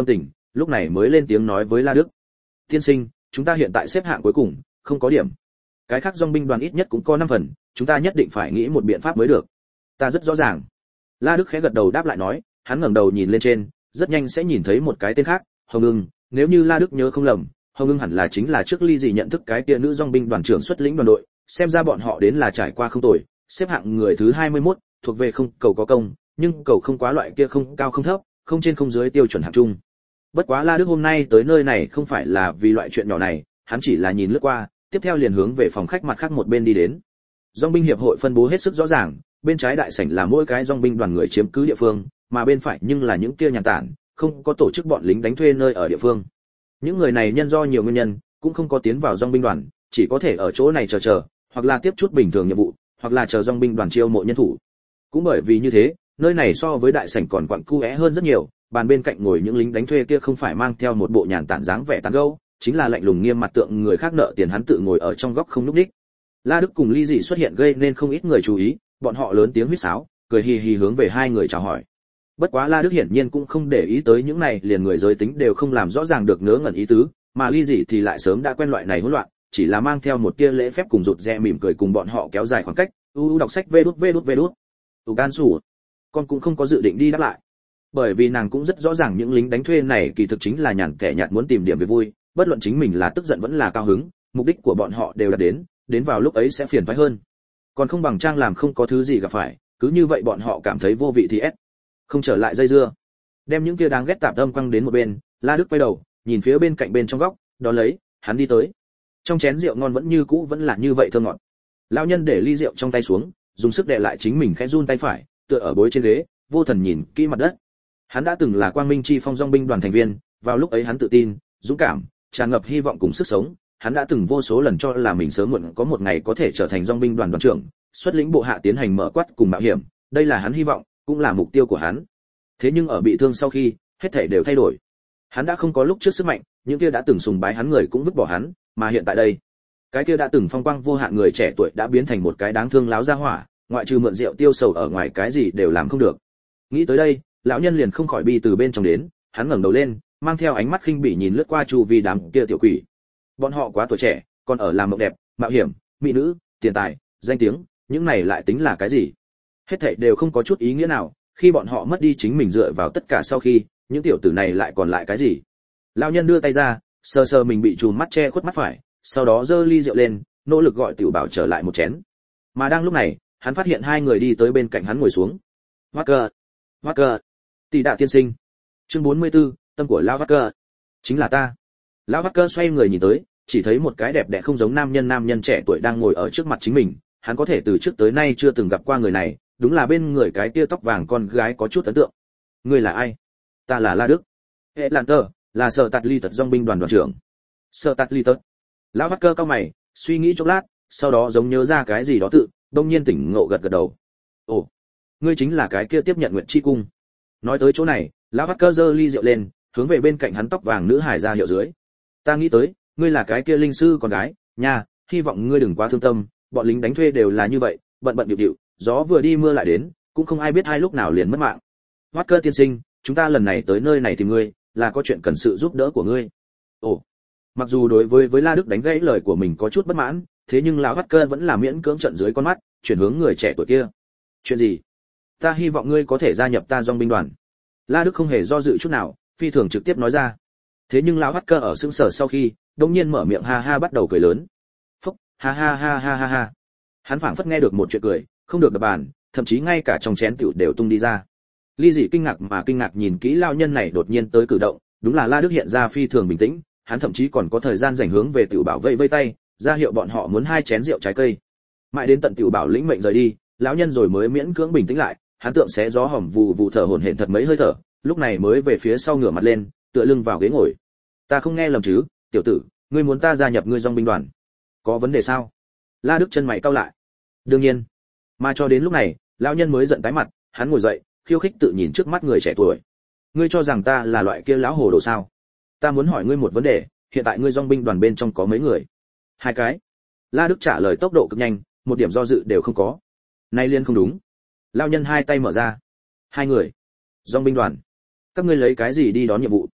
lúc này mới lên tiếng nói với La Đức. Tiên sinh, chúng ta hiện tại xếp hạng cuối cùng, không có điểm. Cái khác dòng binh đoàn ít nhất cũng có năm phần, chúng ta nhất định phải nghĩ một biện pháp mới được. Ta rất rõ ràng. La Đức khẽ gật đầu đáp lại nói, hắn ngẩng đầu nhìn lên trên, rất nhanh sẽ nhìn thấy một cái tên khác, Hồng Ưng. Nếu như La Đức nhớ không lầm, Hồng Ưng hẳn là chính là trước Ly Dị nhận thức cái kia nữ dòng binh đoàn trưởng xuất lĩnh đoàn đội, xem ra bọn họ đến là trải qua không tồi, xếp hạng người thứ hai mươi mốt, thuộc về không cầu có công, nhưng cầu không quá loại kia không cao không thấp, không trên không dưới tiêu chuẩn hạng trung. Bất quá La Đức hôm nay tới nơi này không phải là vì loại chuyện nhỏ này, hắn chỉ là nhìn lướt qua, tiếp theo liền hướng về phòng khách mặt khác một bên đi đến. Dòng binh hiệp hội phân bố hết sức rõ ràng, bên trái đại sảnh là mỗi cái dòng binh đoàn người chiếm cứ địa phương, mà bên phải nhưng là những kia nhàn tản, không có tổ chức bọn lính đánh thuê nơi ở địa phương. Những người này nhân do nhiều nguyên nhân, cũng không có tiến vào dòng binh đoàn, chỉ có thể ở chỗ này chờ chờ, hoặc là tiếp chút bình thường nhiệm vụ, hoặc là chờ dòng binh đoàn chiêu mộ nhân thủ. Cũng bởi vì như thế, nơi này so với đại sảnh còn quặn cu é hơn rất nhiều, bàn bên cạnh ngồi những lính đánh thuê kia không phải mang theo một bộ nhàn tản dáng vẻ tán gẫu, chính là lạnh lùng nghiêm mặt tượng người khác nợ tiền hắn tự ngồi ở trong góc không lúc đích. La Đức cùng Ly Dị xuất hiện gây nên không ít người chú ý, bọn họ lớn tiếng huýt sáo, cười hì hì hướng về hai người chào hỏi. Bất quá La Đức hiển nhiên cũng không để ý tới những này, liền người giới tính đều không làm rõ ràng được ngớ ngẩn ý tứ, mà Ly Dị thì lại sớm đã quen loại này hỗn loạn, chỉ là mang theo một tia lễ phép cùng rụt rè mỉm cười cùng bọn họ kéo dài khoảng cách. U u đọc sách vê đút vê đút vê đút. Tù can sủ. Con cũng không có dự định đi đáp lại, bởi vì nàng cũng rất rõ ràng những lính đánh thuê này kỳ thực chính là nhàn kẻ nhạt muốn tìm điểm về vui, bất luận chính mình là tức giận vẫn là cao hứng, mục đích của bọn họ đều đạt đến, đến vào lúc ấy sẽ phiền phức hơn. Còn không bằng trang làm không có thứ gì gặp phải, cứ như vậy bọn họ cảm thấy vô vị thì ép. Không trở lại dây dưa, đem những kia đáng ghét tạp âm quăng đến một bên. La Đức quay đầu, nhìn phía bên cạnh bên trong góc, đó lấy, hắn đi tới. Trong chén rượu ngon vẫn như cũ vẫn là như vậy thơm ngọt. Lão nhân để ly rượu trong tay xuống, dùng sức đè lại chính mình khẽ run tay phải, tựa ở bối trên ghế, vô thần nhìn kỹ mặt đất. Hắn đã từng là Quang Minh Chi Phong dòng binh đoàn thành viên, vào lúc ấy hắn tự tin, dũng cảm, tràn ngập hy vọng cùng sức sống. Hắn đã từng vô số lần cho là mình sớm muộn có một ngày có thể trở thành dòng binh đoàn đoàn trưởng, xuất lĩnh bộ hạ tiến hành mở quát cùng mạo hiểm, đây là hắn hy vọng, cũng là mục tiêu của hắn. Thế nhưng ở bị thương sau khi, hết thảy đều thay đổi. Hắn đã không có lúc trước sức mạnh, những kia đã từng sùng bái hắn người cũng vứt bỏ hắn, mà hiện tại đây, cái kia đã từng phong quang vô hạn người trẻ tuổi đã biến thành một cái đáng thương láo ra hỏa, ngoại trừ mượn rượu tiêu sầu ở ngoài cái gì đều làm không được. Nghĩ tới đây, lão nhân liền không khỏi bi từ bên trong đến, hắn ngẩng đầu lên, mang theo ánh mắt khinh bỉ nhìn lướt qua chu vi đám kia tiểu quỷ. Bọn họ quá tuổi trẻ, còn ở làm mộng đẹp, mạo hiểm, mỹ nữ, tiền tài, danh tiếng, những này lại tính là cái gì? Hết thảy đều không có chút ý nghĩa nào, khi bọn họ mất đi chính mình dựa vào tất cả sau khi, những tiểu tử này lại còn lại cái gì? Lão nhân đưa tay ra, sờ sờ mình bị trùm mắt che khuất mắt phải, sau đó giơ ly rượu lên, nỗ lực gọi tiểu bảo trở lại một chén. Mà đang lúc này, hắn phát hiện hai người đi tới bên cạnh hắn ngồi xuống. Walker, Walker, tỷ đạ tiên sinh. Chương bốn mươi tư, tâm của lão Walker. Chính là ta. Lão Walker xoay người nhìn tới, chỉ thấy một cái đẹp đẽ không giống nam nhân nam nhân trẻ tuổi đang ngồi ở trước mặt chính mình, hắn có thể từ trước tới nay chưa từng gặp qua người này, đúng là bên người cái tia tóc vàng con gái có chút ấn tượng. Ngươi là ai? Ta là La Đức. Hệ Lạn Tơ, là Sở Tạt Ly Tật dòng binh đoàn đoàn trưởng. Sở Tạt Ly Tật. Lão Walker cau mày, suy nghĩ chốc lát, sau đó giống nhớ ra cái gì đó tự, đông nhiên tỉnh ngộ gật gật đầu. Ồ, ngươi chính là cái kia tiếp nhận nguyện chi cung. Nói tới chỗ này, lão Walker giơ ly rượu lên, hướng về bên cạnh hắn tóc vàng nữ hải ra hiệu dưới. Ta nghĩ tới, ngươi là cái kia linh sư con gái, nha, hy vọng ngươi đừng quá thương tâm, bọn lính đánh thuê đều là như vậy, bận bận điệu điệu, gió vừa đi mưa lại đến, cũng không ai biết hai lúc nào liền mất mạng. Walker tiên sinh, chúng ta lần này tới nơi này tìm ngươi, là có chuyện cần sự giúp đỡ của ngươi. Ồ, mặc dù đối với với La Đức đánh gãy lời của mình có chút bất mãn, thế nhưng lão Walker vẫn là miễn cưỡng trợn dưới con mắt, chuyển hướng người trẻ tuổi kia. Chuyện gì? Ta hy vọng ngươi có thể gia nhập ta dòng binh đoàn. La Đức không hề do dự chút nào, phi thường trực tiếp nói ra. Thế nhưng lão Walker ở sững sờ sau khi, đột nhiên mở miệng ha ha bắt đầu cười lớn. Phúc, ha ha ha ha ha ha. Hắn phảng phất nghe được một chuyện cười, không được đập bàn, thậm chí ngay cả trong chén rượu đều tung đi ra. Ly Dị kinh ngạc mà kinh ngạc nhìn kỹ lão nhân này đột nhiên tới cử động, đúng là La Đức hiện ra phi thường bình tĩnh, hắn thậm chí còn có thời gian rảnh hướng về tiểu bảo vây vây tay, ra hiệu bọn họ muốn hai chén rượu trái cây. Mãi đến tận tiểu bảo lĩnh mệnh rời đi, lão nhân rồi mới miễn cưỡng bình tĩnh lại, hắn tượng xé gió hỏng vù vù thở hổn hển thật mấy hơi thở, lúc này mới về phía sau ngửa mặt lên, tựa lưng vào ghế ngồi. Ta không nghe lầm chứ, tiểu tử, ngươi muốn ta gia nhập ngươi dòng binh đoàn? Có vấn đề sao? La Đức chân mày cau lại. Đương nhiên. Mà cho đến lúc này, lão nhân mới giận tái mặt, hắn ngồi dậy, khiêu khích tự nhìn trước mắt người trẻ tuổi. Ngươi cho rằng ta là loại kia lão hồ đồ sao? Ta muốn hỏi ngươi một vấn đề, hiện tại ngươi dòng binh đoàn bên trong có mấy người? Hai cái. La Đức trả lời tốc độ cực nhanh, một điểm do dự đều không có. Nay liên không đúng. Lão nhân hai tay mở ra. Hai người. Dòng binh đoàn. Các ngươi lấy cái gì đi đón nhiệm vụ?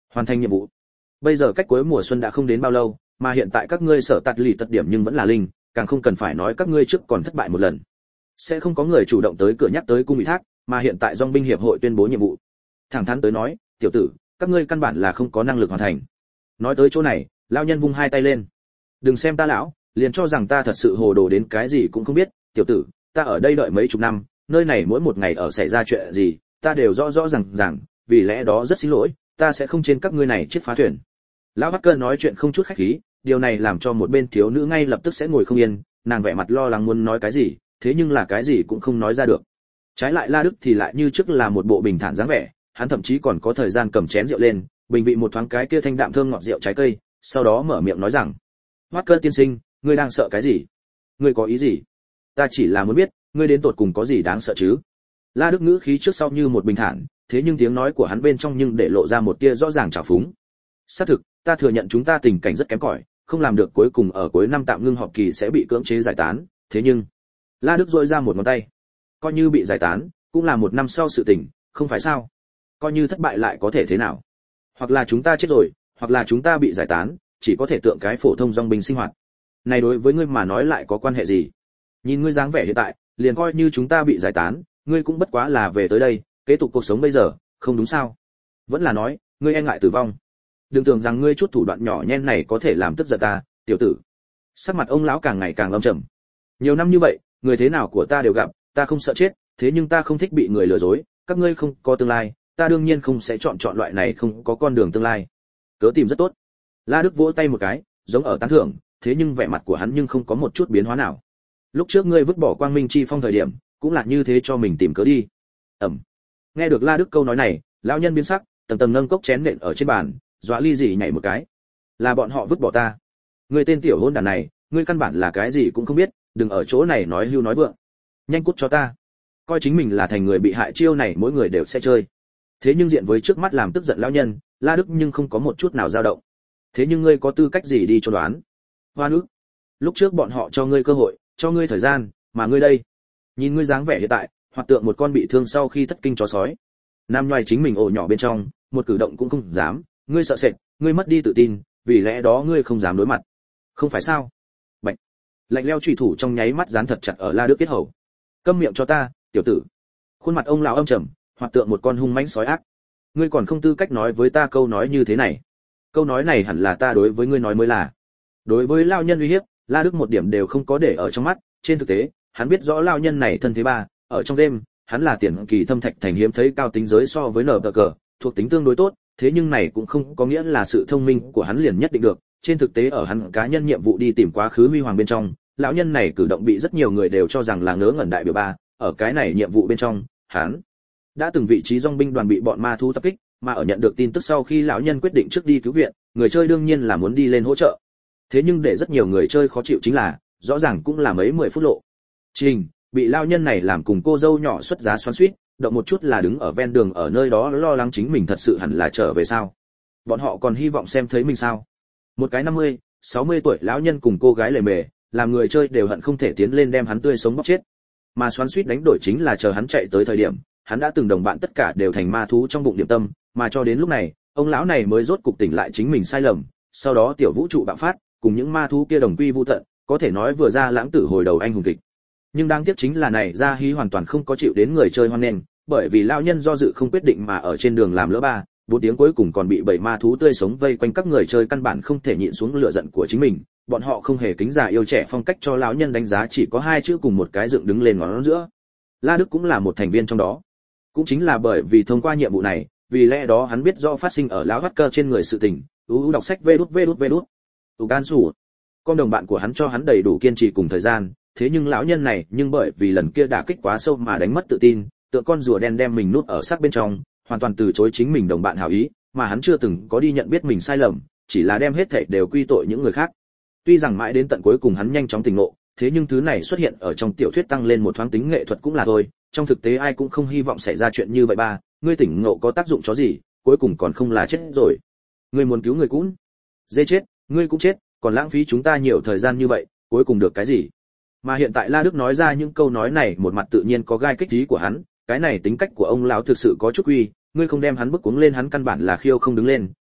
hoàn thành nhiệm vụ. Bây giờ cách cuối mùa xuân đã không đến bao lâu, mà hiện tại các ngươi sở tạt lì tật điểm nhưng vẫn là linh, càng không cần phải nói các ngươi trước còn thất bại một lần. Sẽ không có người chủ động tới cửa nhắc tới cung ủy thác, mà hiện tại Dòng binh hiệp hội tuyên bố nhiệm vụ. Thẳng thắn tới nói, tiểu tử, các ngươi căn bản là không có năng lực hoàn thành. Nói tới chỗ này, lão nhân vung hai tay lên. Đừng xem ta lão, liền cho rằng ta thật sự hồ đồ đến cái gì cũng không biết, tiểu tử, ta ở đây đợi mấy chục năm, nơi này mỗi một ngày ở xảy ra chuyện gì, ta đều rõ rõ ràng ràng, vì lẽ đó rất xin lỗi, ta sẽ không trên các ngươi này chiếc phá thuyền. Lão Bắc Cơ nói chuyện không chút khách khí, điều này làm cho một bên thiếu nữ ngay lập tức sẽ ngồi không yên, nàng vẻ mặt lo lắng muốn nói cái gì, thế nhưng là cái gì cũng không nói ra được. Trái lại La Đức thì lại như trước là một bộ bình thản dáng vẻ, hắn thậm chí còn có thời gian cầm chén rượu lên, bình vị một thoáng cái kia thanh đạm thơm ngọt rượu trái cây, sau đó mở miệng nói rằng: "Bắc Cơ tiên sinh, ngươi đang sợ cái gì? Ngươi có ý gì? Ta chỉ là muốn biết, ngươi đến tột cùng có gì đáng sợ chứ?" La Đức ngữ khí trước sau như một bình thản, thế nhưng tiếng nói của hắn bên trong nhưng để lộ ra một tia rõ ràng trào phúng. "Xác thực, ta thừa nhận chúng ta tình cảnh rất kém cỏi, không làm được cuối cùng ở cuối năm tạm ngưng họp kỳ sẽ bị cưỡng chế giải tán, thế nhưng..." La Đức duỗi ra một ngón tay. "Coi như bị giải tán, cũng là một năm sau sự tình, không phải sao? Coi như thất bại lại có thể thế nào? Hoặc là chúng ta chết rồi, hoặc là chúng ta bị giải tán, chỉ có thể tượng cái phổ thông dòng binh sinh hoạt. Này đối với ngươi mà nói lại có quan hệ gì? Nhìn ngươi dáng vẻ hiện tại, liền coi như chúng ta bị giải tán, ngươi cũng bất quá là về tới đây, kế tục cuộc sống bây giờ, không đúng sao? Vẫn là nói, ngươi e ngại tử vong. Đừng tưởng rằng ngươi chút thủ đoạn nhỏ nhen này có thể làm tức giận ta, tiểu tử." Sắc mặt ông lão càng ngày càng âm trầm. "Nhiều năm như vậy, người thế nào của ta đều gặp, ta không sợ chết, thế nhưng ta không thích bị người lừa dối, các ngươi không có tương lai, ta đương nhiên không sẽ chọn chọn loại này không có con đường tương lai." Cớ tìm rất tốt. La Đức vỗ tay một cái, giống ở tán thưởng, thế nhưng vẻ mặt của hắn nhưng không có một chút biến hóa nào. "Lúc trước ngươi vứt bỏ Quang Minh Chi Phong thời điểm, cũng là như thế cho mình tìm cớ đi." Ẩm. Nghe được La Đức câu nói này, lão nhân biến sắc, tầng tầng nâng cốc chén nện ở trên bàn, dọa ly dị nhảy một cái. "Là bọn họ vứt bỏ ta? Ngươi tên tiểu hôn đàn này, ngươi căn bản là cái gì cũng không biết, đừng ở chỗ này nói hưu nói vượng. Nhanh cút cho ta." Coi chính mình là thành người bị hại chiêu này mỗi người đều sẽ chơi. Thế nhưng diện với trước mắt làm tức giận lão nhân, La Đức nhưng không có một chút nào dao động. "Thế nhưng ngươi có tư cách gì đi cho đoán? Hoa nước. Lúc trước bọn họ cho ngươi cơ hội, cho ngươi thời gian, mà ngươi đây, nhìn ngươi dáng vẻ hiện tại, hoặc tượng một con bị thương sau khi thất kinh chó sói. Nam nhoài chính mình ổ nhỏ bên trong, một cử động cũng không dám, ngươi sợ sệt, ngươi mất đi tự tin, vì lẽ đó ngươi không dám đối mặt. Không phải sao?" Bạch. Lạnh leo chủy thủ trong nháy mắt dán thật chặt ở La Đức yết hầu. "Câm miệng cho ta, tiểu tử." Khuôn mặt ông lão âm trầm, hoặc tượng một con hung mãnh sói ác. "Ngươi còn không tư cách nói với ta câu nói như thế này. Câu nói này hẳn là ta đối với ngươi nói mới là." Đối với lão nhân uy hiếp, La Đức một điểm đều không có để ở trong mắt, trên thực tế, hắn biết rõ lão nhân này thân thế ba, ở trong đêm, hắn là tiền kỳ thâm thạch thành hiếm thấy cao tính giới so với nở cờ, thuộc tính tương đối tốt, thế nhưng này cũng không có nghĩa là sự thông minh của hắn liền nhất định được, trên thực tế ở hắn cá nhân nhiệm vụ đi tìm quá khứ huy hoàng bên trong, lão nhân này cử động bị rất nhiều người đều cho rằng là ngớ ngẩn đại biểu ba, ở cái này nhiệm vụ bên trong, hắn đã từng vị trí dòng binh đoàn bị bọn ma thú tập kích, mà ở nhận được tin tức sau khi lão nhân quyết định trước đi cứu viện, người chơi đương nhiên là muốn đi lên hỗ trợ. Thế nhưng để rất nhiều người chơi khó chịu chính là, rõ ràng cũng là mấy mười phút lộ trình, bị lão nhân này làm cùng cô dâu nhỏ xuất giá xoắn xuýt, động một chút là đứng ở ven đường ở nơi đó lo lắng chính mình thật sự hẳn là trở về sao? Bọn họ còn hy vọng xem thấy mình sao? Một cái năm mươi, sáu mươi tuổi lão nhân cùng cô gái lề mề, làm người chơi đều hận không thể tiến lên đem hắn tươi sống bóc chết. Mà xoắn xuýt đánh đổi chính là chờ hắn chạy tới thời điểm, hắn đã từng đồng bạn tất cả đều thành ma thú trong bụng điểm tâm, mà cho đến lúc này, ông lão này mới rốt cục tỉnh lại chính mình sai lầm, sau đó tiểu vũ trụ bạo phát, cùng những ma thú kia đồng quy vu tận, có thể nói vừa ra lãng tử hồi đầu anh hùng kịch. Nhưng đáng tiếc chính là này ra hí hoàn toàn không có chịu đến người chơi hoan nghênh, bởi vì lão nhân do dự không quyết định mà ở trên đường làm lỡ ba, bốn tiếng cuối cùng còn bị bảy ma thú tươi sống vây quanh, các người chơi căn bản không thể nhịn xuống lửa giận của chính mình, bọn họ không hề kính già yêu trẻ phong cách cho lão nhân đánh giá chỉ có hai chữ cùng một cái dựng đứng lên ngón giữa. La Đức cũng là một thành viên trong đó. Cũng chính là bởi vì thông qua nhiệm vụ này, vì lẽ đó hắn biết rõ phát sinh ở lão hắt cơ trên người sự tình, uu đọc sách vê đút vê đút vê đút. Tù gan sủ. Con đồng bạn của hắn cho hắn đầy đủ kiên trì cùng thời gian, thế nhưng lão nhân này nhưng bởi vì lần kia đả kích quá sâu mà đánh mất tự tin, tựa con rùa đen đem mình nuốt ở xác bên trong, hoàn toàn từ chối chính mình đồng bạn hảo ý, mà hắn chưa từng có đi nhận biết mình sai lầm, chỉ là đem hết thảy đều quy tội những người khác. Tuy rằng mãi đến tận cuối cùng hắn nhanh chóng tỉnh ngộ, thế nhưng thứ này xuất hiện ở trong tiểu thuyết tăng lên một thoáng tính nghệ thuật cũng là thôi, trong thực tế ai cũng không hy vọng xảy ra chuyện như vậy ba, ngươi tỉnh ngộ có tác dụng chó gì, cuối cùng còn không là chết rồi. Ngươi muốn cứu người cũng dê chết, ngươi cũng chết, còn lãng phí chúng ta nhiều thời gian như vậy, cuối cùng được cái gì? Mà hiện tại La Đức nói ra những câu nói này, một mặt tự nhiên có gai kích trí của hắn, cái này tính cách của ông lão thực sự có chút uy, ngươi không đem hắn bức cuống lên hắn căn bản là khiêu không đứng lên,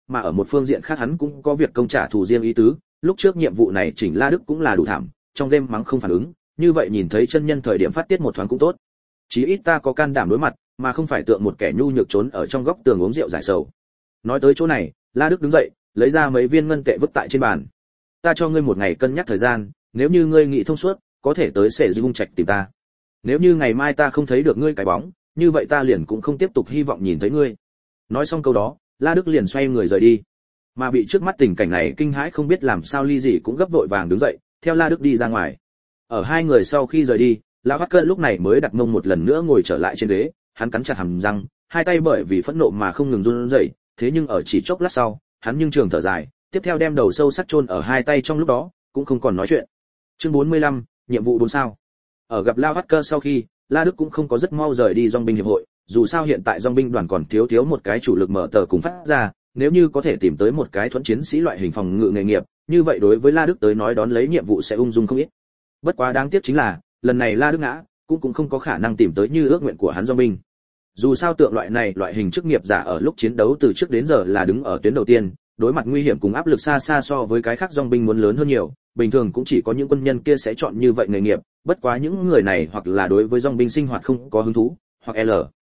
mà ở một phương diện khác hắn cũng có việc công trả thù riêng ý tứ, lúc trước nhiệm vụ này chỉnh La Đức cũng là đủ thảm, trong đêm mắng không phản ứng, như vậy nhìn thấy chân nhân thời điểm phát tiết một thoáng cũng tốt. Chí ít ta có can đảm đối mặt, mà không phải tượng một kẻ nhu nhược trốn ở trong góc tường uống rượu giải sầu. Nói tới chỗ này, La Đức đứng dậy, lấy ra mấy viên ngân tệ vứt tại trên bàn. Ta cho ngươi một ngày cân nhắc thời gian, nếu như ngươi nghĩ thông suốt, có thể tới Sệ Dung Trạch tìm ta. Nếu như ngày mai ta không thấy được ngươi cái bóng, như vậy ta liền cũng không tiếp tục hy vọng nhìn thấy ngươi. Nói xong câu đó, La Đức liền xoay người rời đi. Mà bị trước mắt tình cảnh này kinh hãi không biết làm sao Ly Dị cũng gấp vội vàng đứng dậy, theo La Đức đi ra ngoài. Ở hai người sau khi rời đi, lão Hắc Cơn lúc này mới đặt mông một lần nữa ngồi trở lại trên ghế, hắn cắn chặt hàm răng, hai tay bởi vì phẫn nộ mà không ngừng run rẩy, thế nhưng ở chỉ chốc lát sau, hắn nhưng trường thở dài, tiếp theo đem đầu sâu sắc chôn ở hai tay trong lúc đó, cũng không còn nói chuyện. Chương bốn mươi lăm, nhiệm vụ bốn sao. Ở gặp Lao Hắc Cơ sau khi, La Đức cũng không có rất mau rời đi Dòng binh hiệp hội, dù sao hiện tại Dòng binh đoàn còn thiếu thiếu một cái chủ lực mở tờ cùng phát ra, nếu như có thể tìm tới một cái thuẫn chiến sĩ loại hình phòng ngự nghề nghiệp, như vậy đối với La Đức tới nói đón lấy nhiệm vụ sẽ ung dung không ít. Bất quá đáng tiếc chính là, lần này La Đức ngã, cũng cũng không có khả năng tìm tới như ước nguyện của hắn Dòng binh. Dù sao tượng loại này loại hình chức nghiệp giả ở lúc chiến đấu từ trước đến giờ là đứng ở tuyến đầu tiên, đối mặt nguy hiểm cùng áp lực xa xa so với cái khác Dòng binh muốn lớn hơn nhiều, bình thường cũng chỉ có những quân nhân kia sẽ chọn như vậy nghề nghiệp, bất quá những người này hoặc là đối với Dòng binh sinh hoạt không có hứng thú, hoặc L.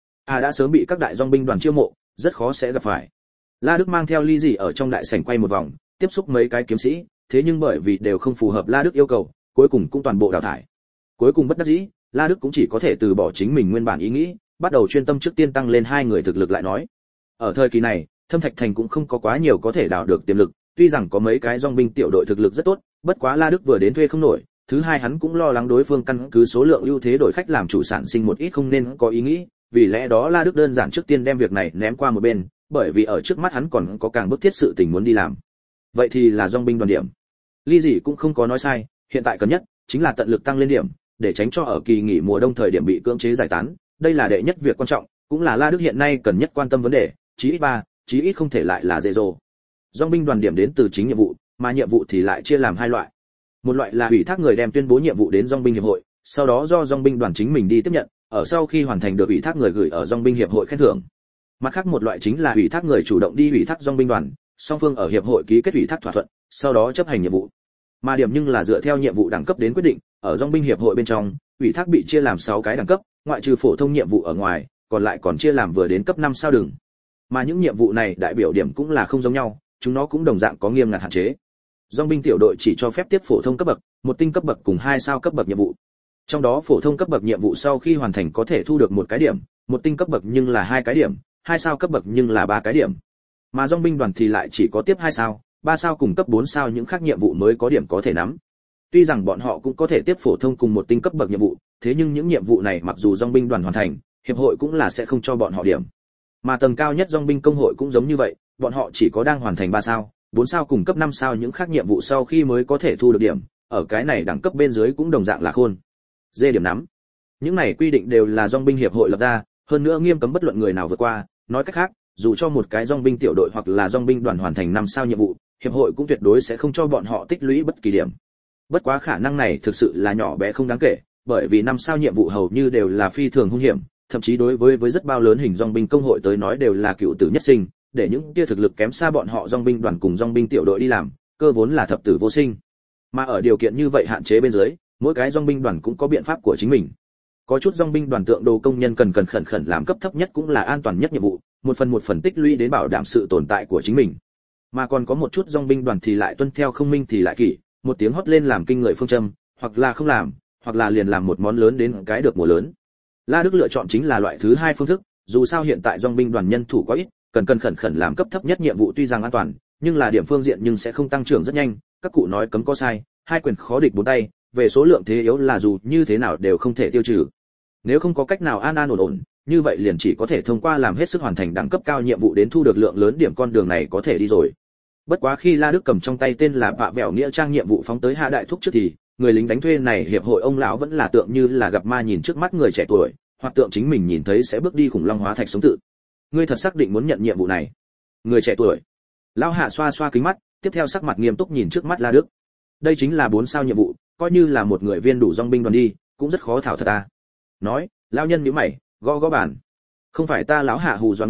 À đã sớm bị các đại Dòng binh đoàn chiêu mộ, rất khó sẽ gặp phải. La Đức mang theo Ly Dị ở trong đại sảnh quay một vòng, tiếp xúc mấy cái kiếm sĩ, thế nhưng bởi vì đều không phù hợp La Đức yêu cầu, cuối cùng cũng toàn bộ đào thải. Cuối cùng bất đắc dĩ, La Đức cũng chỉ có thể từ bỏ chính mình nguyên bản ý nghĩ, bắt đầu chuyên tâm trước tiên tăng lên hai người thực lực lại nói. Ở thời kỳ này, Thâm Thạch Thành cũng không có quá nhiều có thể đào được tiềm lực, tuy rằng có mấy cái Dòng binh tiểu đội thực lực rất tốt, bất quá La Đức vừa đến thuê không nổi, thứ hai hắn cũng lo lắng đối phương căn cứ số lượng ưu thế đổi khách làm chủ sản sinh một ít không nên có ý nghĩ, vì lẽ đó La Đức đơn giản trước tiên đem việc này ném qua một bên, bởi vì ở trước mắt hắn còn có càng bức thiết sự tình muốn đi làm. Vậy thì là Dòng binh đoàn điểm. Ly Dị cũng không có nói sai, hiện tại cần nhất chính là tận lực tăng lên điểm, để tránh cho ở kỳ nghỉ mùa đông thời điểm bị cưỡng chế giải tán, đây là đệ nhất việc quan trọng, cũng là La Đức hiện nay cần nhất quan tâm vấn đề, chí ít ba, chí ít không thể lại là dễ dồ. Dòng binh đoàn điểm đến từ chính nhiệm vụ, mà nhiệm vụ thì lại chia làm hai loại. Một loại là ủy thác người đem tuyên bố nhiệm vụ đến Dòng binh hiệp hội, sau đó do Dòng binh đoàn chính mình đi tiếp nhận, ở sau khi hoàn thành được ủy thác người gửi ở Dòng binh hiệp hội khen thưởng. Mặt khác một loại chính là ủy thác người chủ động đi ủy thác Dòng binh đoàn, song phương ở hiệp hội ký kết ủy thác thỏa thuận, sau đó chấp hành nhiệm vụ. Mà điểm nhưng là dựa theo nhiệm vụ đẳng cấp đến quyết định, ở Dòng binh hiệp hội bên trong, ủy thác bị chia làm sáu cái đẳng cấp, ngoại trừ phổ thông nhiệm vụ ở ngoài, còn lại còn chia làm vừa đến cấp năm sao đường. Mà những nhiệm vụ này đại biểu điểm cũng là không giống nhau, chúng nó cũng đồng dạng có nghiêm ngặt hạn chế. Dòng binh tiểu đội chỉ cho phép tiếp phổ thông cấp bậc, một tinh cấp bậc cùng hai sao cấp bậc nhiệm vụ. Trong đó phổ thông cấp bậc nhiệm vụ sau khi hoàn thành có thể thu được một cái điểm, một tinh cấp bậc nhưng là hai cái điểm, hai sao cấp bậc nhưng là ba cái điểm. Mà Dòng binh đoàn thì lại chỉ có tiếp hai sao, ba sao cùng cấp bốn sao những khác nhiệm vụ mới có điểm có thể nắm. Tuy rằng bọn họ cũng có thể tiếp phổ thông cùng một tinh cấp bậc nhiệm vụ, thế nhưng những nhiệm vụ này mặc dù Dòng binh đoàn hoàn thành, hiệp hội cũng là sẽ không cho bọn họ điểm. Mà tầng cao nhất Dòng binh công hội cũng giống như vậy, bọn họ chỉ có đang hoàn thành ba sao, bốn sao cùng cấp năm sao những khác nhiệm vụ sau khi mới có thể thu được điểm, ở cái này đẳng cấp bên dưới cũng đồng dạng là khôn. Dê điểm nắm. Những này quy định đều là Dòng binh hiệp hội lập ra, hơn nữa nghiêm cấm bất luận người nào vượt qua, nói cách khác, dù cho một cái Dòng binh tiểu đội hoặc là Dòng binh đoàn hoàn thành năm sao nhiệm vụ, hiệp hội cũng tuyệt đối sẽ không cho bọn họ tích lũy bất kỳ điểm. Bất quá khả năng này thực sự là nhỏ bé không đáng kể, bởi vì năm sao nhiệm vụ hầu như đều là phi thường hung hiểm, thậm chí đối với với rất bao lớn hình Dòng binh công hội tới nói đều là cựu tử nhất sinh, để những kia thực lực kém xa bọn họ Dòng binh đoàn cùng Dòng binh tiểu đội đi làm, cơ vốn là thập tử vô sinh. Mà ở điều kiện như vậy hạn chế bên dưới, mỗi cái Dòng binh đoàn cũng có biện pháp của chính mình. Có chút Dòng binh đoàn tượng đồ công nhân cần cần khẩn khẩn làm cấp thấp nhất cũng là an toàn nhất nhiệm vụ, một phần một phần tích lũy đến bảo đảm sự tồn tại của chính mình. Mà còn có một chút Dòng binh đoàn thì lại tuân theo không minh thì lại kỷ, một tiếng hót lên làm kinh người phương châm, hoặc là không làm, hoặc là liền làm một món lớn đến cái được mùa lớn. La Đức lựa chọn chính là loại thứ hai phương thức, dù sao hiện tại Dòng binh đoàn nhân thủ quá ít, cần cần khẩn khẩn làm cấp thấp nhất nhiệm vụ tuy rằng an toàn, nhưng là điểm phương diện nhưng sẽ không tăng trưởng rất nhanh, các cụ nói cấm có sai, hai quyền khó địch bốn tay, về số lượng thế yếu là dù như thế nào đều không thể tiêu trừ. Nếu không có cách nào an an ổn ổn, như vậy liền chỉ có thể thông qua làm hết sức hoàn thành đẳng cấp cao nhiệm vụ đến thu được lượng lớn điểm, con đường này có thể đi rồi. Bất quá khi La Đức cầm trong tay tên là Bạ Vẹo nghĩa trang nhiệm vụ phóng tới Hạ Đại Thúc trước thì, người lính đánh thuê này hiệp hội ông lão vẫn là tượng như là gặp ma nhìn trước mắt người trẻ tuổi, hoặc tượng chính mình nhìn thấy sẽ bước đi khủng long hóa thạch sống tự. Ngươi thật xác định muốn nhận nhiệm vụ này? Người trẻ tuổi. Lão Hạ xoa xoa kính mắt, tiếp theo sắc mặt nghiêm túc nhìn trước mắt La Đức. Đây chính là bốn sao nhiệm vụ, coi như là một người viên đủ Dòng binh đoàn đi, cũng rất khó thảo thật ta. Nói, lão nhân nhíu mày, gõ gõ bàn. Không phải ta lão Hạ hù dọa ngươi,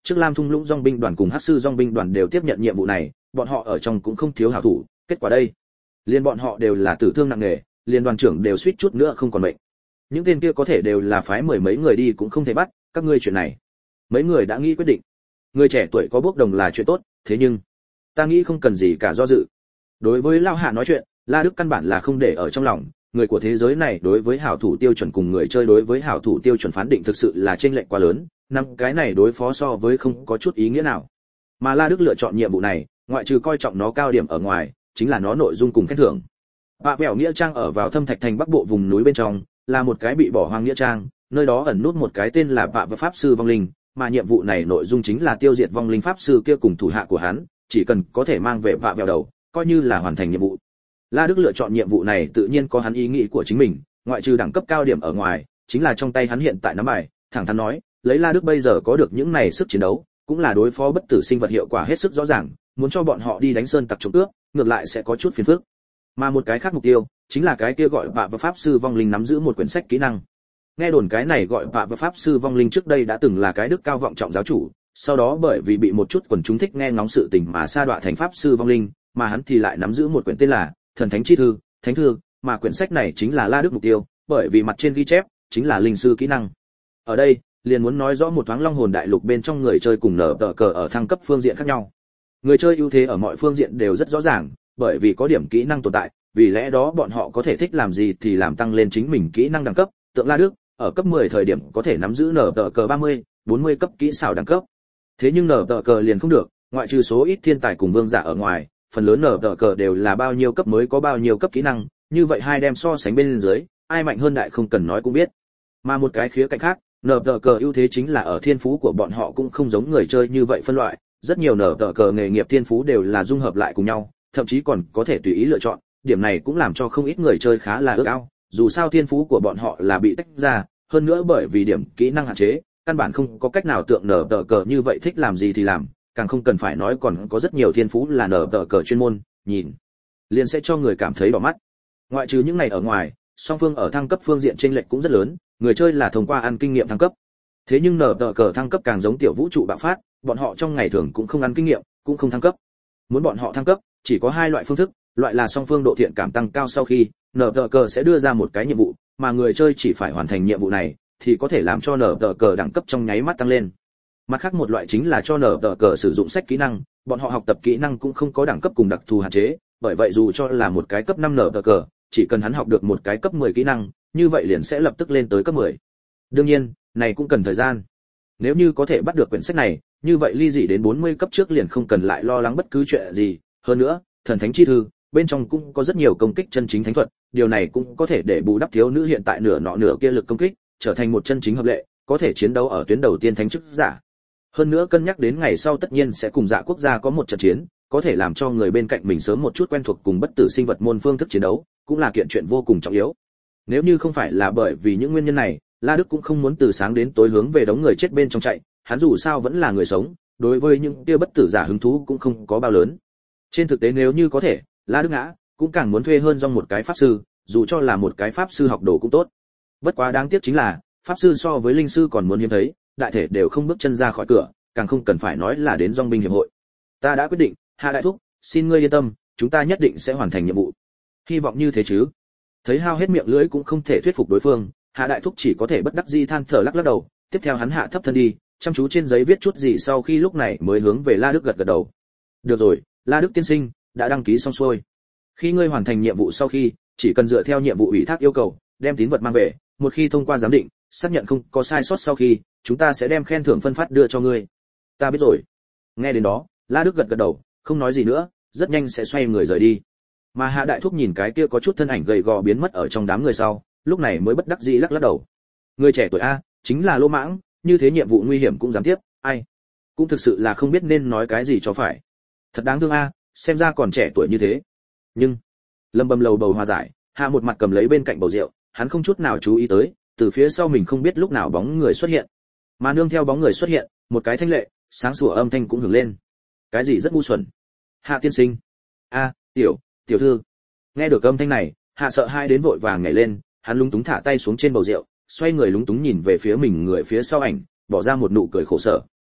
trước Lam Thung Lũng Dòng binh đoàn cùng Hắc sư Dòng binh đoàn đều tiếp nhận nhiệm vụ này, bọn họ ở trong cũng không thiếu hảo thủ, kết quả đây, liên bọn họ đều là tử thương nặng nề, liên đoàn trưởng đều suýt chút nữa không còn mệnh. Những tên kia có thể đều là phái mười mấy người đi cũng không thể bắt, các ngươi chuyện này. Mấy người đã nghĩ quyết định. Người trẻ tuổi có bốc đồng là chuyện tốt, thế nhưng ta nghĩ không cần gì cả do dự. Đối với Lão Hạ nói chuyện, La Đức căn bản là không để ở trong lòng, người của thế giới này đối với hảo thủ tiêu chuẩn cùng người chơi đối với hảo thủ tiêu chuẩn phán định thực sự là chênh lệch quá lớn, năm cái này đối phó so với không có chút ý nghĩa nào. Mà La Đức lựa chọn nhiệm vụ này, ngoại trừ coi trọng nó cao điểm ở ngoài, chính là nó nội dung cùng khen thưởng. Bạ Vẹo nghĩa trang ở vào Thâm Thạch thành bắc bộ vùng núi bên trong, là một cái bị bỏ hoang nghĩa trang, nơi đó ẩn nút một cái tên là Bạ và pháp sư vong linh, mà nhiệm vụ này nội dung chính là tiêu diệt vong linh pháp sư kia cùng thủ hạ của hắn, chỉ cần có thể mang về Bạ Vẹo đầu, coi như là hoàn thành nhiệm vụ. La Đức lựa chọn nhiệm vụ này tự nhiên có hắn ý nghĩ của chính mình, ngoại trừ đẳng cấp cao điểm ở ngoài, chính là trong tay hắn hiện tại nắm bài, thẳng thắn nói, lấy La Đức bây giờ có được những này sức chiến đấu, cũng là đối phó bất tử sinh vật hiệu quả hết sức rõ ràng, muốn cho bọn họ đi đánh sơn tặc trộm cướp, ngược lại sẽ có chút phiền phức. Mà một cái khác mục tiêu, chính là cái kia gọi Bạ và pháp sư vong linh nắm giữ một quyển sách kỹ năng. Nghe đồn cái này gọi Bạ và pháp sư vong linh trước đây đã từng là cái đức cao vọng trọng giáo chủ, sau đó bởi vì bị một chút quần chúng thích nghe ngóng sự tình mà sa đọa thành pháp sư vong linh, mà hắn thì lại nắm giữ một quyển tên là Thần Thánh Chi Thư, Thánh Thư, mà quyển sách này chính là La Đức mục tiêu, bởi vì mặt trên ghi chép chính là linh sư kỹ năng. Ở đây, liền muốn nói rõ một thoáng Long Hồn Đại Lục bên trong người chơi cùng nở tờ cờ ở thăng cấp phương diện khác nhau. Người chơi ưu thế ở mọi phương diện đều rất rõ ràng, bởi vì có điểm kỹ năng tồn tại, vì lẽ đó bọn họ có thể thích làm gì thì làm tăng lên chính mình kỹ năng đẳng cấp, tượng La Đức, ở cấp mười thời điểm có thể nắm giữ nở tờ cờ ba mươi, bốn mươi cấp kỹ xảo đẳng cấp. Thế nhưng nở tờ cờ liền không được, ngoại trừ số ít thiên tài cùng vương giả ở ngoài, phần lớn nở tờ cờ đều là bao nhiêu cấp mới có bao nhiêu cấp kỹ năng, như vậy hai đem so sánh bên dưới, ai mạnh hơn đại không cần nói cũng biết. Mà một cái khía cạnh khác, nở tờ cờ ưu thế chính là ở thiên phú của bọn họ cũng không giống người chơi như vậy phân loại, rất nhiều nở tờ cờ nghề nghiệp thiên phú đều là dung hợp lại cùng nhau, thậm chí còn có thể tùy ý lựa chọn, điểm này cũng làm cho không ít người chơi khá là ước ao, dù sao thiên phú của bọn họ là bị tách ra, hơn nữa bởi vì điểm kỹ năng hạn chế, căn bản không có cách nào tượng nở tờ cờ như vậy thích làm gì thì làm, càng không cần phải nói còn có rất nhiều thiên phú là nở tờ cờ chuyên môn, nhìn liền sẽ cho người cảm thấy đỏ mắt. Ngoại trừ những này ở ngoài, song phương ở thăng cấp phương diện chênh lệch cũng rất lớn, người chơi là thông qua ăn kinh nghiệm thăng cấp. Thế nhưng nở tờ cờ thăng cấp càng giống tiểu vũ trụ bạo phát, bọn họ trong ngày thường cũng không ăn kinh nghiệm, cũng không thăng cấp. Muốn bọn họ thăng cấp, chỉ có hai loại phương thức, loại là song phương độ thiện cảm tăng cao sau khi, nở tờ cờ sẽ đưa ra một cái nhiệm vụ, mà người chơi chỉ phải hoàn thành nhiệm vụ này, thì có thể làm cho nở tờ cờ đẳng cấp trong nháy mắt tăng lên. Mặt khác một loại chính là cho nở tờ cờ sử dụng sách kỹ năng, bọn họ học tập kỹ năng cũng không có đẳng cấp cùng đặc thù hạn chế, bởi vậy dù cho là một cái cấp năm nở tờ cờ, chỉ cần hắn học được một cái cấp mười kỹ năng, như vậy liền sẽ lập tức lên tới cấp mười. Đương nhiên, này cũng cần thời gian. Nếu như có thể bắt được quyển sách này, như vậy ly dị đến bốn mươi cấp trước liền không cần lại lo lắng bất cứ chuyện gì, hơn nữa, Thần Thánh Chi Thư, bên trong cũng có rất nhiều công kích chân chính thánh thuật, điều này cũng có thể để bù đắp thiếu nữ hiện tại nửa nọ nửa kia lực công kích, trở thành một chân chính hợp lệ, có thể chiến đấu ở tuyến đầu tiên thánh chức giả. Hơn nữa cân nhắc đến ngày sau tất nhiên sẽ cùng Dạ quốc gia có một trận chiến, có thể làm cho người bên cạnh mình sớm một chút quen thuộc cùng bất tử sinh vật môn phương thức chiến đấu, cũng là kiện chuyện vô cùng trọng yếu. Nếu như không phải là bởi vì những nguyên nhân này, La Đức cũng không muốn từ sáng đến tối hướng về đống người chết bên trong chạy, hắn dù sao vẫn là người sống, đối với những kia bất tử giả hứng thú cũng không có bao lớn. Trên thực tế nếu như có thể, La Đức ngã, cũng càng muốn thuê hơn trong một cái pháp sư, dù cho là một cái pháp sư học đồ cũng tốt. Bất quá đáng tiếc chính là, pháp sư so với linh sư còn muốn hiếm thấy, đại thể đều không bước chân ra khỏi cửa, càng không cần phải nói là đến dòng binh hiệp hội. Ta đã quyết định, Hạ đại thúc, xin ngươi yên tâm, chúng ta nhất định sẽ hoàn thành nhiệm vụ. Hy vọng như thế chứ. Thấy hao hết miệng lưỡi cũng không thể thuyết phục đối phương, Hạ đại thúc chỉ có thể bất đắc dĩ than thở lắc lắc đầu, tiếp theo hắn hạ thấp thân đi, chăm chú trên giấy viết chút gì sau khi lúc này mới hướng về La Đức gật gật đầu. Được rồi, La Đức tiên sinh, đã đăng ký xong xuôi. Khi ngươi hoàn thành nhiệm vụ sau khi, chỉ cần dựa theo nhiệm vụ ủy thác yêu cầu, đem tín vật mang về, một khi thông qua giám định, xác nhận không có sai sót sau khi, chúng ta sẽ đem khen thưởng phân phát đưa cho ngươi. Ta biết rồi. Nghe đến đó, La Đức gật gật đầu, không nói gì nữa, rất nhanh sẽ xoay người rời đi. Mà Hạ đại thúc nhìn cái kia có chút thân ảnh gầy gò biến mất ở trong đám người sau, lúc này mới bất đắc dĩ lắc lắc đầu. Người trẻ tuổi a, chính là lỗ mãng, như thế nhiệm vụ nguy hiểm cũng dám tiếp, ai? Cũng thực sự là không biết nên nói cái gì cho phải. Thật đáng thương a, xem ra còn trẻ tuổi như thế. Nhưng, Lâm Bầm lầu bầu hòa giải, Hạ một mặt cầm lấy bên cạnh bầu rượu, hắn không chút nào chú ý tới, từ phía sau mình không biết lúc nào bóng người xuất hiện. Mà nương theo bóng người xuất hiện, một cái thanh lệ, sáng sủa âm thanh cũng hưởng lên. Cái gì rất ngu xuẩn. Hạ tiên sinh. A, tiểu, tiểu thư. Nghe được âm thanh này, Hạ sợ hai đến vội vàng nhảy lên, hắn lúng túng thả tay xuống trên bầu rượu, xoay người lúng túng nhìn về phía mình người phía sau ảnh, bỏ ra một nụ cười khổ sở.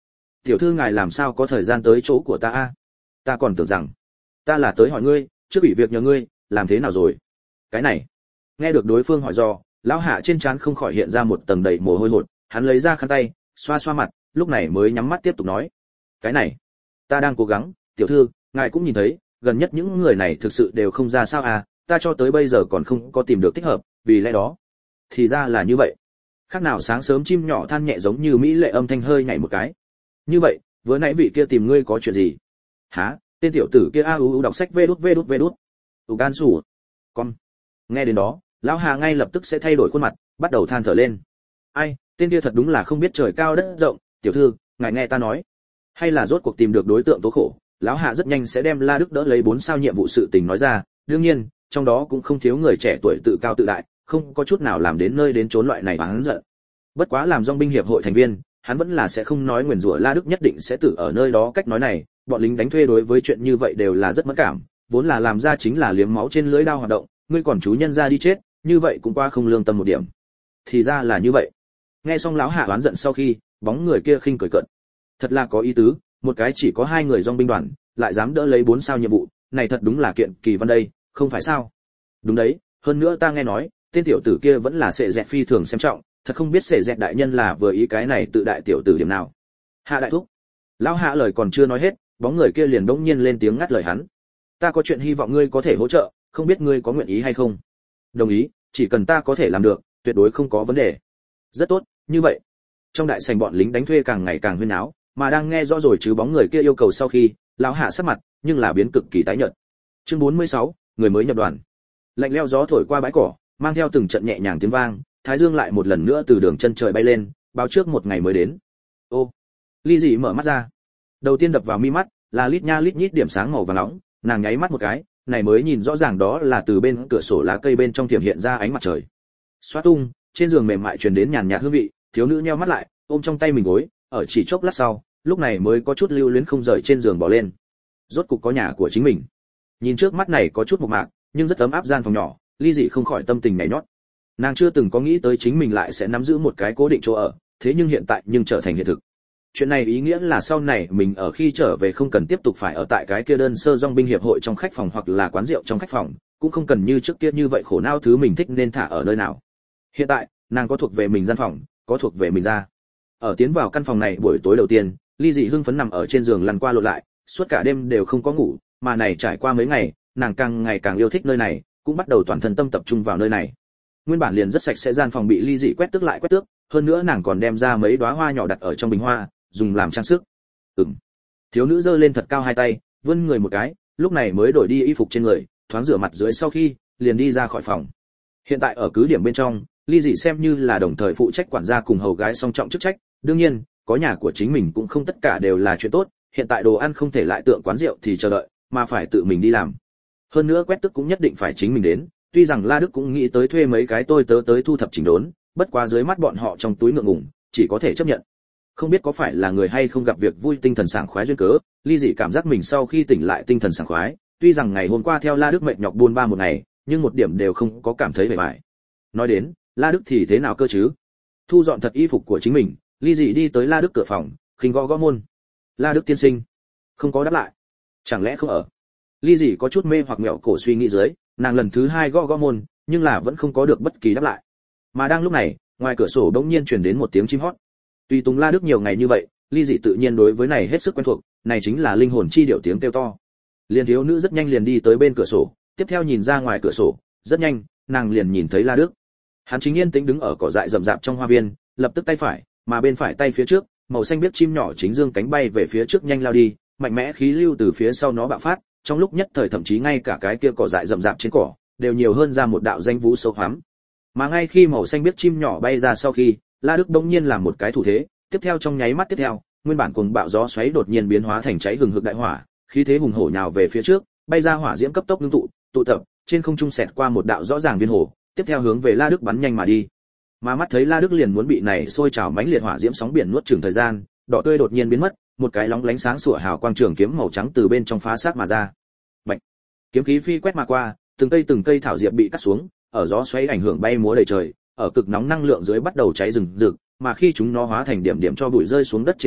Tiểu thư ngài làm sao có thời gian tới chỗ của ta a? Ta còn tưởng rằng ta là tới hỏi ngươi, trước bị việc nhờ ngươi, làm thế nào rồi? Cái này. Nghe được đối phương hỏi dò, lão hạ trên trán không khỏi hiện ra một tầng đầy mồ hôi hột, hắn lấy ra khăn tay, xoa xoa mặt, lúc này mới nhắm mắt tiếp tục nói. Cái này, ta đang cố gắng, tiểu thư, ngài cũng nhìn thấy, gần nhất những người này thực sự đều không ra sao à, ta cho tới bây giờ còn không có tìm được thích hợp, vì lẽ đó. Thì ra là như vậy. Khác nào sáng sớm chim nhỏ than nhẹ giống như mỹ lệ âm thanh hơi nhảy một cái. Như vậy, vừa nãy vị kia tìm ngươi có chuyện gì? Hả? Tên tiểu tử kia a u u đọc sách vê đút vê đút vê đút. Tù gan sủ. Con. Nghe đến đó, lão Hà ngay lập tức sẽ thay đổi khuôn mặt, bắt đầu than thở lên. Ai, tên kia thật đúng là không biết trời cao đất rộng, tiểu thư, ngài nghe ta nói. Hay là rốt cuộc tìm được đối tượng tố khổ, lão Hà rất nhanh sẽ đem La Đức đỡ lấy bốn sao nhiệm vụ sự tình nói ra, đương nhiên, trong đó cũng không thiếu người trẻ tuổi tự cao tự đại, không có chút nào làm đến nơi đến chốn loại này oán giận. Bất quá làm dòng binh hiệp hội thành viên, hắn vẫn là sẽ không nói nguyền rủa La Đức nhất định sẽ tử ở nơi đó cách nói này, bọn lính đánh thuê đối với chuyện như vậy đều là rất mẫn cảm, vốn là làm ra chính là liếm máu trên lưỡi đao hoạt động, ngươi còn chú nhân ra đi chết, như vậy cũng qua không lương tâm một điểm. Thì ra là như vậy. Nghe xong lão hạ oán giận sau khi, bóng người kia khinh cười cợt. Thật là có ý tứ, một cái chỉ có hai người dòng binh đoàn, lại dám đỡ lấy bốn sao nhiệm vụ, này thật đúng là kiện kỳ văn đây, không phải sao? Đúng đấy, hơn nữa ta nghe nói, tên tiểu tử kia vẫn là sệ dẹt phi thường xem trọng, thật không biết sệ dẹt đại nhân là vừa ý cái này tự đại tiểu tử điểm nào. Hạ đại thúc. Lão hạ lời còn chưa nói hết, bóng người kia liền bỗng nhiên lên tiếng ngắt lời hắn. Ta có chuyện hy vọng ngươi có thể hỗ trợ, không biết ngươi có nguyện ý hay không? Đồng ý, chỉ cần ta có thể làm được, tuyệt đối không có vấn đề. Rất tốt, như vậy. Trong đại sảnh bọn lính đánh thuê càng ngày càng huyên náo, mà đang nghe rõ rồi chứ bóng người kia yêu cầu sau khi, lão hạ sắc mặt, nhưng là biến cực kỳ tái nhợt. Chương bốn mươi sáu, người mới nhập đoàn. Lạnh lẽo gió thổi qua bãi cỏ, mang theo từng trận nhẹ nhàng tiếng vang, thái dương lại một lần nữa từ đường chân trời bay lên, báo trước một ngày mới đến. Ô, Ly Dị mở mắt ra. Đầu tiên đập vào mi mắt là lít nha lít nhít điểm sáng màu vàng nóng, nàng nháy mắt một cái, này mới nhìn rõ ràng đó là từ bên cửa sổ lá cây bên trong tiềm hiện ra ánh mặt trời. Xoát tung, trên giường mềm mại truyền đến nhàn nhạt hương vị, thiếu nữ nheo mắt lại, ôm trong tay mình gối, ở chỉ chốc lát sau, lúc này mới có chút lưu luyến không rời trên giường bỏ lên. Rốt cục có nhà của chính mình. Nhìn trước mắt này có chút mộc mạc, nhưng rất ấm áp gian phòng nhỏ, Ly Dị không khỏi tâm tình nhảy nhót. Nàng chưa từng có nghĩ tới chính mình lại sẽ nắm giữ một cái cố định chỗ ở, thế nhưng hiện tại nhưng trở thành hiện thực. Chuyện này ý nghĩa là sau này mình ở khi trở về không cần tiếp tục phải ở tại cái kia đơn sơ dòng binh hiệp hội trong khách phòng hoặc là quán rượu trong khách phòng, cũng không cần như trước kia như vậy khổ não thứ mình thích nên thả ở nơi nào. Hiện tại, nàng có thuộc về mình gian phòng, có thuộc về mình ra. Ở tiến vào căn phòng này buổi tối đầu tiên, Ly Dị hưng phấn nằm ở trên giường lăn qua lộn lại, suốt cả đêm đều không có ngủ, mà này trải qua mấy ngày, nàng càng ngày càng yêu thích nơi này, cũng bắt đầu toàn thân tâm tập trung vào nơi này. Nguyên bản liền rất sạch sẽ gian phòng bị Ly Dị quét tước lại quét tước, hơn nữa nàng còn đem ra mấy đóa hoa nhỏ đặt ở trong bình hoa, dùng làm trang sức. Ừm. Thiếu nữ giơ lên thật cao hai tay, vươn người một cái, lúc này mới đổi đi y phục trên người, thoáng rửa mặt dưới sau khi, liền đi ra khỏi phòng. Hiện tại ở cứ điểm bên trong, Ly Dị xem như là đồng thời phụ trách quản gia cùng hầu gái song trọng chức trách, đương nhiên, có nhà của chính mình cũng không tất cả đều là chuyện tốt, hiện tại đồ ăn không thể lại tượng quán rượu thì chờ đợi, mà phải tự mình đi làm. Hơn nữa quét tước cũng nhất định phải chính mình đến, tuy rằng La Đức cũng nghĩ tới thuê mấy cái tôi tớ tới thu thập chỉnh đốn, bất quá dưới mắt bọn họ trong túi ngượng ngùng, chỉ có thể chấp nhận. Không biết có phải là người hay không gặp việc vui tinh thần sảng khoái duyên cớ, Ly Dị cảm giác mình sau khi tỉnh lại tinh thần sảng khoái, tuy rằng ngày hôm qua theo La Đức mệt nhọc buôn ba một ngày, nhưng một điểm đều không có cảm thấy mệt mỏi. Nói đến, La Đức thì thế nào cơ chứ? Thu dọn thật y phục của chính mình, Ly Dị đi tới La Đức cửa phòng, khinh gõ gõ môn. La Đức tiên sinh, không có đáp lại. Chẳng lẽ không ở? Ly Dị có chút mê hoặc mẹo cổ suy nghĩ dưới, nàng lần thứ hai gõ gõ môn, nhưng là vẫn không có được bất kỳ đáp lại. Mà đang lúc này, ngoài cửa sổ bỗng nhiên truyền đến một tiếng chim hót. Tuy Tùng La Đức nhiều ngày như vậy, Ly Dị tự nhiên đối với này hết sức quen thuộc, này chính là linh hồn chi điệu tiếng kêu to. Liên thiếu nữ rất nhanh liền đi tới bên cửa sổ, tiếp theo nhìn ra ngoài cửa sổ, rất nhanh, nàng liền nhìn thấy La Đức. Hắn chính yên tĩnh đứng ở cỏ dại rậm rạp trong hoa viên, lập tức tay phải, mà bên phải tay phía trước, màu xanh biết chim nhỏ chính dương cánh bay về phía trước nhanh lao đi, mạnh mẽ khí lưu từ phía sau nó bạo phát, trong lúc nhất thời thậm chí ngay cả cái kia cỏ dại rậm rạp trên cỏ đều nhiều hơn ra một đạo danh vũ sâu hoắm. Mà ngay khi màu xanh biết chim nhỏ bay ra sau khi, La Đức bỗng nhiên làm một cái thủ thế, tiếp theo trong nháy mắt tiếp theo, nguyên bản cuồng bạo gió xoáy đột nhiên biến hóa thành cháy hừng hực đại hỏa, khí thế hùng hổ nhào về phía trước, bay ra hỏa diễm cấp tốc ngưng tụ, tụ tập, trên không trung xẹt qua một đạo rõ ràng viên hồ, tiếp theo hướng về La Đức bắn nhanh mà đi. Mà mắt thấy La Đức liền muốn bị này sôi trào mãnh liệt hỏa diễm sóng biển nuốt chửng thời gian, đỏ tươi đột nhiên biến mất, một cái lóng lánh sáng sủa hào quang trường kiếm màu trắng từ bên trong phá sát mà ra. Bạch. Kiếm khí phi quét mà qua, từng cây từng cây thảo diệp bị cắt xuống, ở gió xoáy ảnh hưởng bay múa đầy trời, ở cực nóng năng lượng dưới bắt đầu cháy rừng rực, mà khi chúng nó hóa thành điểm điểm cho bụi rơi xuống đất trên thì,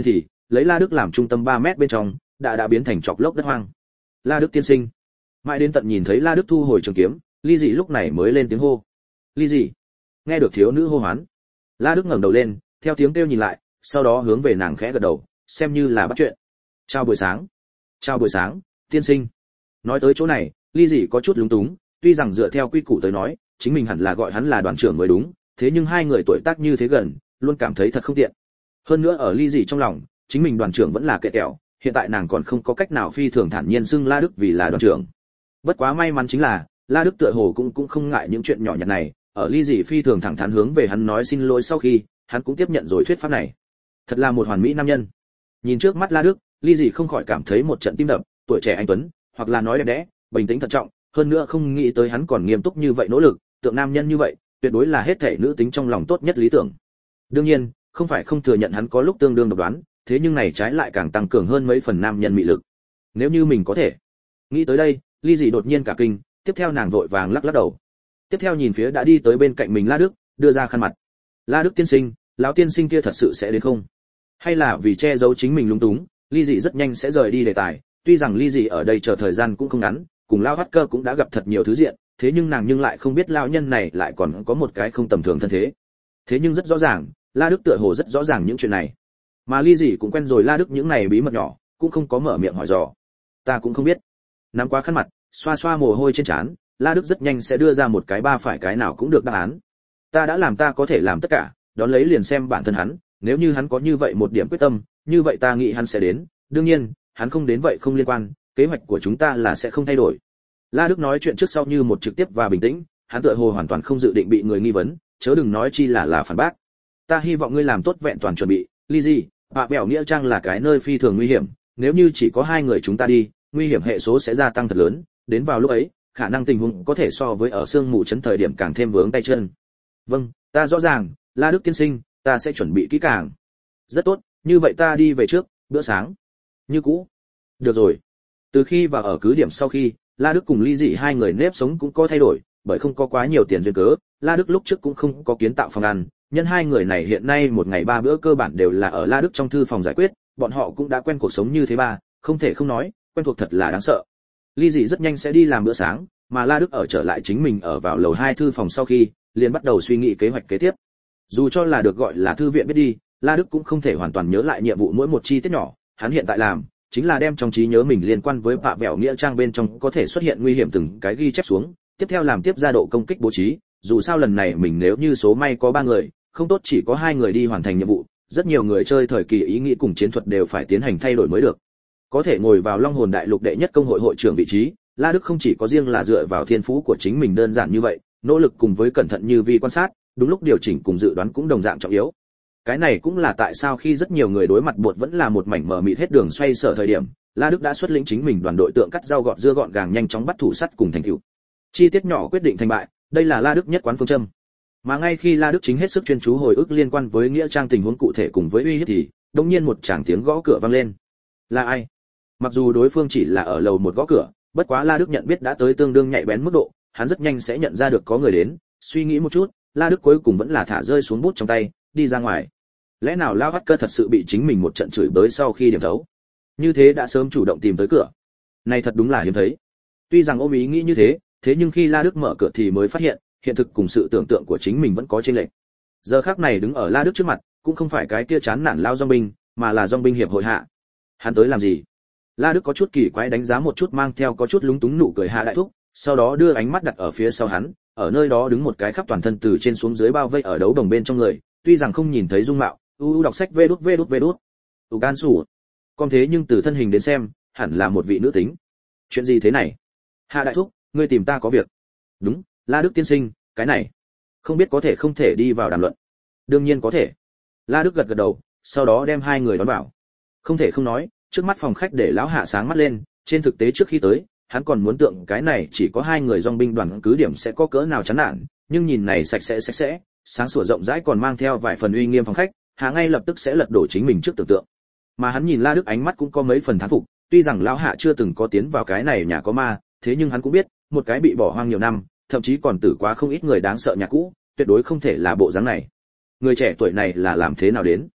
lấy La Đức làm trung tâm ba mét bên trong, đã đã biến thành chọc lốc đất hoang. La Đức tiên sinh. Mãi đến tận nhìn thấy La Đức thu hồi trường kiếm, Ly Dị lúc này mới lên tiếng hô. Ly Dị. Nghe được thiếu nữ hô hoán, La Đức ngẩng đầu lên, theo tiếng kêu nhìn lại, sau đó hướng về nàng khẽ gật đầu, xem như là bắt chuyện. Chào buổi sáng. Chào buổi sáng, tiên sinh. Nói tới chỗ này, Ly Dị có chút lúng túng, tuy rằng dựa theo quy củ tới nói, chính mình hẳn là gọi hắn là đoàn trưởng mới đúng, thế nhưng hai người tuổi tác như thế gần, luôn cảm thấy thật không tiện. Hơn nữa ở Ly Dị trong lòng, chính mình đoàn trưởng vẫn là kệ kẹo, hiện tại nàng còn không có cách nào phi thường thản nhiên xưng La Đức vì là đoàn trưởng. Bất quá may mắn chính là, La Đức tựa hồ cũng cũng không ngại những chuyện nhỏ nhặt này, ở Ly Dị phi thường thẳng thắn hướng về hắn nói xin lỗi sau khi, hắn cũng tiếp nhận rồi thuyết pháp này. Thật là một hoàn mỹ nam nhân. Nhìn trước mắt La Đức, Ly Dị không khỏi cảm thấy một trận tim đập, tuổi trẻ anh tuấn, hoặc là nói đẹp đẽ, bình tĩnh thận trọng, hơn nữa không nghĩ tới hắn còn nghiêm túc như vậy nỗ lực, tượng nam nhân như vậy, tuyệt đối là hết thảy nữ tính trong lòng tốt nhất lý tưởng. Đương nhiên, không phải không thừa nhận hắn có lúc tương đương độc đoán, thế nhưng này trái lại càng tăng cường hơn mấy phần nam nhân mị lực. Nếu như mình có thể. Nghĩ tới đây, Ly Dị đột nhiên cả kinh, tiếp theo nàng vội vàng lắc lắc đầu. Tiếp theo nhìn phía đã đi tới bên cạnh mình La Đức, đưa ra khăn mặt. La Đức tiên sinh, lão tiên sinh kia thật sự sẽ đến không? Hay là vì che giấu chính mình lúng túng, Ly Dị rất nhanh sẽ rời đi đề tài, tuy rằng Ly Dị ở đây chờ thời gian cũng không ngắn, cùng Lao Hắc Cơ cũng đã gặp thật nhiều thứ diện, thế nhưng nàng nhưng lại không biết lão nhân này lại còn có một cái không tầm thường thân thế. Thế nhưng rất rõ ràng, La Đức tựa hồ rất rõ ràng những chuyện này. Mà Ly Dị cũng quen rồi La Đức những này bí mật nhỏ, cũng không có mở miệng hỏi dò. Ta cũng không biết. Nắm qua khăn mặt, xoa xoa mồ hôi trên trán, La Đức rất nhanh sẽ đưa ra một cái ba phải cái nào cũng được đáp án. Ta đã làm ta có thể làm tất cả, đón lấy liền xem bản thân hắn, nếu như hắn có như vậy một điểm quyết tâm, như vậy ta nghĩ hắn sẽ đến, đương nhiên, hắn không đến vậy không liên quan, kế hoạch của chúng ta là sẽ không thay đổi. La Đức nói chuyện trước sau như một trực tiếp và bình tĩnh, hắn tựa hồ hoàn toàn không dự định bị người nghi vấn, chớ đừng nói chi là là phản bác. Ta hy vọng ngươi làm tốt vẹn toàn chuẩn bị, Ly Dị, Bạ Bẻo Nghĩa Trang là cái nơi phi thường nguy hiểm, nếu như chỉ có hai người chúng ta đi, nguy hiểm hệ số sẽ gia tăng thật lớn, đến vào lúc ấy, khả năng tình huống có thể so với ở sương mù chấn thời điểm càng thêm vướng tay chân. Vâng, ta rõ ràng, La Đức tiên sinh, ta sẽ chuẩn bị kỹ càng. Rất tốt, như vậy ta đi về trước, bữa sáng. Như cũ. Được rồi. Từ khi vào ở cứ điểm sau khi, La Đức cùng Ly Dị hai người nếp sống cũng có thay đổi, bởi không có quá nhiều tiền duyên cớ, La Đức lúc trước cũng không có kiến tạo phòng ăn, nhân hai người này hiện nay một ngày ba bữa cơ bản đều là ở La Đức trong thư phòng giải quyết, bọn họ cũng đã quen cuộc sống như thế ba, không thể không nói, quen thuộc thật là đáng sợ. Ly Dị rất nhanh sẽ đi làm bữa sáng, mà La Đức ở trở lại chính mình ở vào lầu hai thư phòng sau khi, liền bắt đầu suy nghĩ kế hoạch kế tiếp. Dù cho là được gọi là thư viện biết đi, La Đức cũng không thể hoàn toàn nhớ lại nhiệm vụ mỗi một chi tiết nhỏ, hắn hiện tại làm chính là đem trong trí nhớ mình liên quan với Bạ Bẻo Nghĩa Trang bên trong có thể xuất hiện nguy hiểm từng cái ghi chép xuống, tiếp theo làm tiếp ra độ công kích bố trí, dù sao lần này mình nếu như số may có ba người, không tốt chỉ có hai người đi hoàn thành nhiệm vụ, rất nhiều người chơi thời kỳ ý nghĩ cùng chiến thuật đều phải tiến hành thay đổi mới được. Có thể ngồi vào Long Hồn Đại Lục đệ nhất công hội hội trưởng vị trí, La Đức không chỉ có riêng là dựa vào thiên phú của chính mình đơn giản như vậy, nỗ lực cùng với cẩn thận như vi quan sát, đúng lúc điều chỉnh cùng dự đoán cũng đồng dạng trọng yếu. Cái này cũng là tại sao khi rất nhiều người đối mặt buộc vẫn là một mảnh mờ mịt hết đường xoay sở thời điểm, La Đức đã xuất lĩnh chính mình đoàn đội tượng cắt rau gọt dưa gọn gàng nhanh chóng bắt thủ sắt cùng thành tựu. Chi tiết nhỏ quyết định thành bại, đây là La Đức nhất quán phương châm. Mà ngay khi La Đức chính hết sức chuyên chú hồi ức liên quan với nghĩa trang tình huống cụ thể cùng với uy hiếp thì, đột nhiên một tràng tiếng gõ cửa vang lên. Là ai? Mặc dù đối phương chỉ là ở lầu một gõ cửa, bất quá La Đức nhận biết đã tới tương đương nhạy bén mức độ, hắn rất nhanh sẽ nhận ra được có người đến, suy nghĩ một chút, La Đức cuối cùng vẫn là thả rơi xuống bút trong tay, đi ra ngoài. Lẽ nào Lao Hắc Cơ thật sự bị chính mình một trận chửi bới sau khi điểm thấu? Như thế đã sớm chủ động tìm tới cửa. Này thật đúng là hiếm thấy. Tuy rằng ôm ý nghĩ như thế, thế nhưng khi La Đức mở cửa thì mới phát hiện, hiện thực cùng sự tưởng tượng của chính mình vẫn có chênh lệch. Giờ khắc này đứng ở La Đức trước mặt, cũng không phải cái kia chán nản lao dòng binh, mà là dòng binh hiệp hội hạ. Hắn tới làm gì? La Đức có chút kỳ quái đánh giá một chút mang theo có chút lúng túng nụ cười Hạ Đại Thúc, sau đó đưa ánh mắt đặt ở phía sau hắn, ở nơi đó đứng một cái khắp toàn thân từ trên xuống dưới bao vây ở đấu đồng bên trong người, tuy rằng không nhìn thấy dung mạo, u u đọc sách vê đút vê đút vê đút. Tù can sủ. Còn thế nhưng từ thân hình đến xem, hẳn là một vị nữ tính. Chuyện gì thế này? Hạ Đại Thúc, ngươi tìm ta có việc. Đúng, La Đức tiên sinh, cái này, không biết có thể không thể đi vào đàm luận. Đương nhiên có thể. La Đức gật gật đầu, sau đó đem hai người đón vào. Không thể không nói, trước mắt phòng khách để lão Hạ sáng mắt lên, trên thực tế trước khi tới, hắn còn muốn tượng cái này chỉ có hai người dòng binh đoàn cứ điểm sẽ có cỡ nào chán nản, nhưng nhìn này sạch sẽ sạch sẽ, sáng sủa rộng rãi còn mang theo vài phần uy nghiêm phòng khách, Hạ ngay lập tức sẽ lật đổ chính mình trước tưởng tượng. Mà hắn nhìn La Đức ánh mắt cũng có mấy phần thán phục, tuy rằng lão Hạ chưa từng có tiến vào cái này nhà có ma, thế nhưng hắn cũng biết, một cái bị bỏ hoang nhiều năm, thậm chí còn tử quá không ít người đáng sợ nhà cũ, tuyệt đối không thể là bộ dáng này. Người trẻ tuổi này là làm thế nào đến?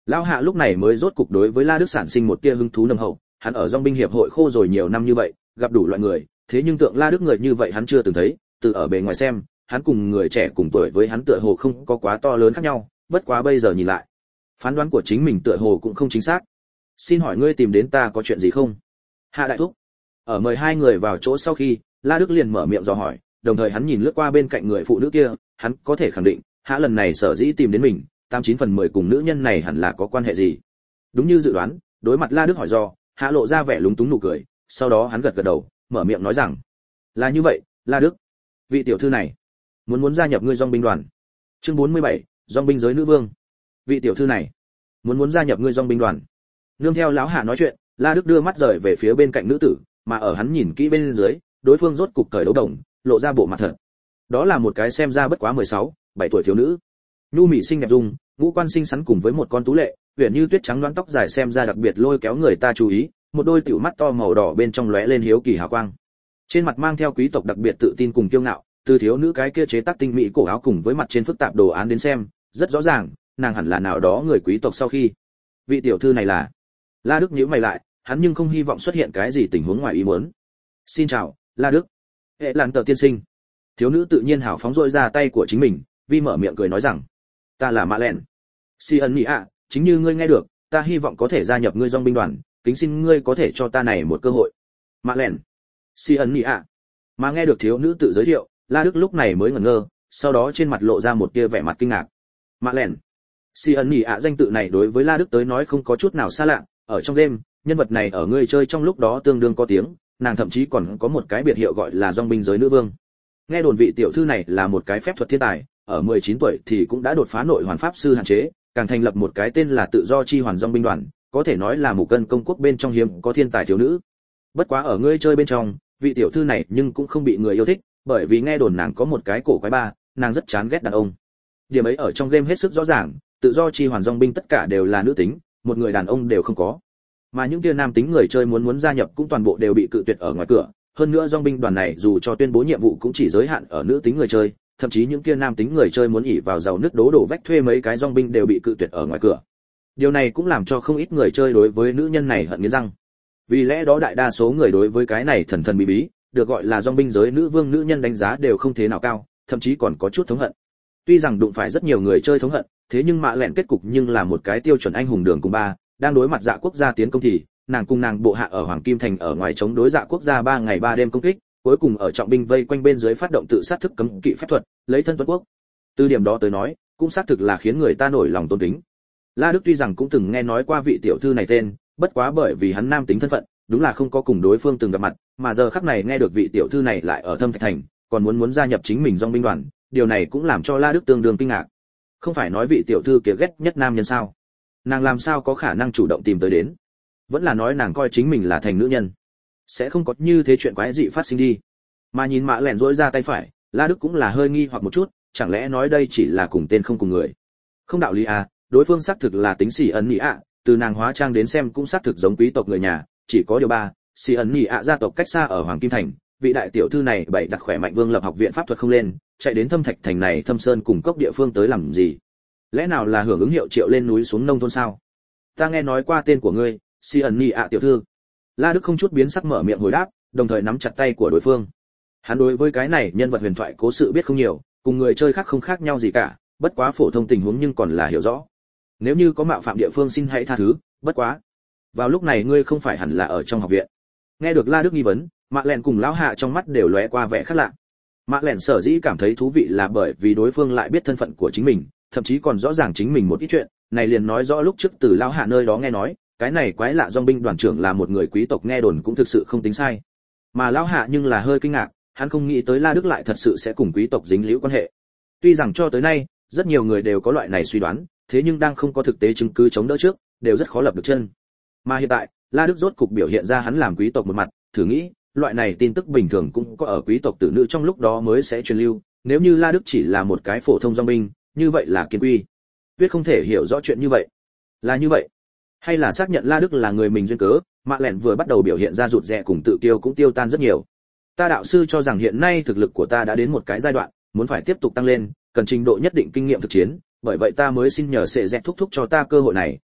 Lão Hạ lúc này mới rốt cục đối với La Đức sản sinh một tia hứng thú nồng hậu, hắn ở Dòng binh hiệp hội khô rồi nhiều năm như vậy, gặp đủ loại người, thế nhưng tượng La Đức người như vậy hắn chưa từng thấy, từ ở bề ngoài xem, hắn cùng người trẻ cùng tuổi với hắn tựa hồ không có quá to lớn khác nhau, bất quá bây giờ nhìn lại, phán đoán của chính mình tựa hồ cũng không chính xác. Xin hỏi ngươi tìm đến ta có chuyện gì không? Hạ đại thúc. Ở mời hai người vào chỗ sau khi, La Đức liền mở miệng dò hỏi, đồng thời hắn nhìn lướt qua bên cạnh người phụ nữ kia, hắn có thể khẳng định, Hạ lần này sở dĩ tìm đến mình, tám chín phần mười cùng nữ nhân này hẳn là có quan hệ gì. Đúng như dự đoán, đối mặt La Đức hỏi do, Hạ lộ ra vẻ lúng túng nụ cười, sau đó hắn gật gật đầu, mở miệng nói rằng, là như vậy, La Đức, vị tiểu thư này muốn muốn gia nhập ngươi Dòng binh đoàn. Chương bốn mươi bảy, Dòng binh giới nữ vương. Vị tiểu thư này muốn muốn gia nhập ngươi Dòng binh đoàn. Nương theo lão Hạ nói chuyện, La Đức đưa mắt rời về phía bên cạnh nữ tử, mà ở hắn nhìn kỹ bên dưới, đối phương rốt cục cởi đấu đồng, lộ ra bộ mặt thật. Đó là một cái xem ra bất quá mười sáu, bảy tuổi thiếu nữ. Nhu mỹ xinh đẹp dung, ngũ quan xinh xắn cùng với một con tú lệ, huyền như tuyết trắng loáng tóc dài xem ra đặc biệt lôi kéo người ta chú ý, một đôi tiểu mắt to màu đỏ bên trong lóe lên hiếu kỳ hào quang. Trên mặt mang theo quý tộc đặc biệt tự tin cùng kiêu ngạo, từ thiếu nữ cái kia chế tác tinh mỹ cổ áo cùng với mặt trên phức tạp đồ án đến xem, rất rõ ràng, nàng hẳn là nào đó người quý tộc sau khi. Vị tiểu thư này là? La Đức nhíu mày lại, hắn nhưng không hy vọng xuất hiện cái gì tình huống ngoài ý muốn. Xin chào, La Đức. Hệ Lan Tở tiên sinh. Thiếu nữ tự nhiên hào phóng rỗi ra tay của chính mình, vi mở miệng cười nói rằng, ta là Mạ Lẹn. Si ẩn nhị ạ, chính như ngươi nghe được, ta hy vọng có thể gia nhập ngươi Dòng binh đoàn, kính xin ngươi có thể cho ta này một cơ hội. Mạ Lẹn. Si ẩn nhị ạ. Mà nghe được thiếu nữ tự giới thiệu, La Đức lúc này mới ngẩn ngơ, sau đó trên mặt lộ ra một tia vẻ mặt kinh ngạc. Mạ Lẹn. Si ẩn nhị ạ danh tự này đối với La Đức tới nói không có chút nào xa lạ, ở trong đêm, nhân vật này ở người chơi trong lúc đó tương đương có tiếng, nàng thậm chí còn có một cái biệt hiệu gọi là Dòng binh giới nữ vương. Nghe đồn vị tiểu thư này là một cái phép thuật thiên tài, ở mười chín tuổi thì cũng đã đột phá nội hoàn pháp sư hạn chế, càng thành lập một cái tên là Tự do chi hoàn Dòng binh đoàn, có thể nói là một cân công quốc bên trong hiếm có thiên tài thiếu nữ. Bất quá ở người chơi bên trong, vị tiểu thư này nhưng cũng không bị người yêu thích, bởi vì nghe đồn nàng có một cái cổ quái ba, nàng rất chán ghét đàn ông. Điểm ấy ở trong game hết sức rõ ràng, Tự do chi hoàn Dòng binh tất cả đều là nữ tính, một người đàn ông đều không có. Mà những kia nam tính người chơi muốn muốn gia nhập cũng toàn bộ đều bị cự tuyệt ở ngoài cửa, hơn nữa Dòng binh đoàn này dù cho tuyên bố nhiệm vụ cũng chỉ giới hạn ở nữ tính người chơi, thậm chí những kia nam tính người chơi muốn ỉ vào giàu nước đố đổ vách thuê mấy cái Dòng binh đều bị cự tuyệt ở ngoài cửa. Điều này cũng làm cho không ít người chơi đối với nữ nhân này hận nghiến răng. Vì lẽ đó đại đa số người đối với cái này thần thần bí bí, được gọi là Dòng binh giới nữ vương nữ nhân đánh giá đều không thế nào cao, thậm chí còn có chút thống hận. Tuy rằng đụng phải rất nhiều người chơi thống hận, thế nhưng Mạ Lẹn kết cục nhưng là một cái tiêu chuẩn anh hùng đường cùng ba, đang đối mặt Dạ quốc gia tiến công thì, nàng cùng nàng bộ hạ ở Hoàng Kim thành ở ngoài chống đối Dạ quốc gia ba ngày ba đêm công kích, cuối cùng ở trọng binh vây quanh bên dưới phát động tự sát thức cấm kỵ phép thuật, lấy thân tuấn quốc. Từ điểm đó tới nói, cũng xác thực là khiến người ta nổi lòng tôn kính. La Đức tuy rằng cũng từng nghe nói qua vị tiểu thư này tên, bất quá bởi vì hắn nam tính thân phận, đúng là không có cùng đối phương từng gặp mặt, mà giờ khắc này nghe được vị tiểu thư này lại ở Thâm Thạch thành, còn muốn muốn gia nhập chính mình Dòng binh đoàn, điều này cũng làm cho La Đức tương đương kinh ngạc. Không phải nói vị tiểu thư kia ghét nhất nam nhân sao? Nàng làm sao có khả năng chủ động tìm tới đến? Vẫn là nói nàng coi chính mình là thành nữ nhân? Sẽ không có như thế chuyện quái dị phát sinh đi. Mà nhìn Mạ Lẹn rỗi ra tay phải, La Đức cũng là hơi nghi hoặc một chút, chẳng lẽ nói đây chỉ là cùng tên không cùng người? Không đạo lý à, đối phương xác thực là tính xỉ ẩn nhị ạ, từ nàng hóa trang đến xem cũng xác thực giống quý tộc người nhà, chỉ có điều ba, xỉ ẩn nhị ạ gia tộc cách xa ở Hoàng Kim thành, vị đại tiểu thư này bày đặt khỏe mạnh vương lập học viện pháp thuật không lên, chạy đến Thâm Thạch thành này Thâm Sơn cùng cốc địa phương tới làm gì? Lẽ nào là hưởng ứng hiệu triệu lên núi xuống nông thôn sao? Ta nghe nói qua tên của ngươi, Si ẩn nhị ạ tiểu thư. La Đức không chút biến sắc mở miệng hồi đáp, đồng thời nắm chặt tay của đối phương. Hắn đối với cái này nhân vật huyền thoại cố sự biết không nhiều, cùng người chơi khác không khác nhau gì cả, bất quá phổ thông tình huống nhưng còn là hiểu rõ. Nếu như có mạo phạm địa phương xin hãy tha thứ, bất quá. Vào lúc này ngươi không phải hẳn là ở trong học viện. Nghe được La Đức nghi vấn, Mạ Lẹn cùng lão Hạ trong mắt đều lóe qua vẻ khác lạ. Mạ Lẹn sở dĩ cảm thấy thú vị là bởi vì đối phương lại biết thân phận của chính mình, thậm chí còn rõ ràng chính mình một ít chuyện, này liền nói rõ lúc trước từ lão Hạ nơi đó nghe nói, cái này quái lạ Dòng binh đoàn trưởng là một người quý tộc nghe đồn cũng thực sự không tính sai. Mà lão Hạ nhưng là hơi kinh ngạc, hắn không nghĩ tới La Đức lại thật sự sẽ cùng quý tộc dính liễu quan hệ. Tuy rằng cho tới nay, rất nhiều người đều có loại này suy đoán, thế nhưng đang không có thực tế chứng cứ chống đỡ trước, đều rất khó lập được chân. Mà hiện tại, La Đức rốt cục biểu hiện ra hắn làm quý tộc một mặt, thử nghĩ, loại này tin tức bình thường cũng có ở quý tộc tử nữ trong lúc đó mới sẽ truyền lưu, nếu như La Đức chỉ là một cái phổ thông Dòng binh, như vậy là kiên quy. Tuyết không thể hiểu rõ chuyện như vậy. Là như vậy, hay là xác nhận La Đức là người mình duyên cớ, Mạ Lẹn vừa bắt đầu biểu hiện ra rụt rè cùng tự kiêu cũng tiêu tan rất nhiều. Ta đạo sư cho rằng hiện nay thực lực của ta đã đến một cái giai đoạn, muốn phải tiếp tục tăng lên, cần trình độ nhất định kinh nghiệm thực chiến, bởi vậy ta mới xin nhờ Sệ Dẹt thúc thúc cho ta cơ hội này,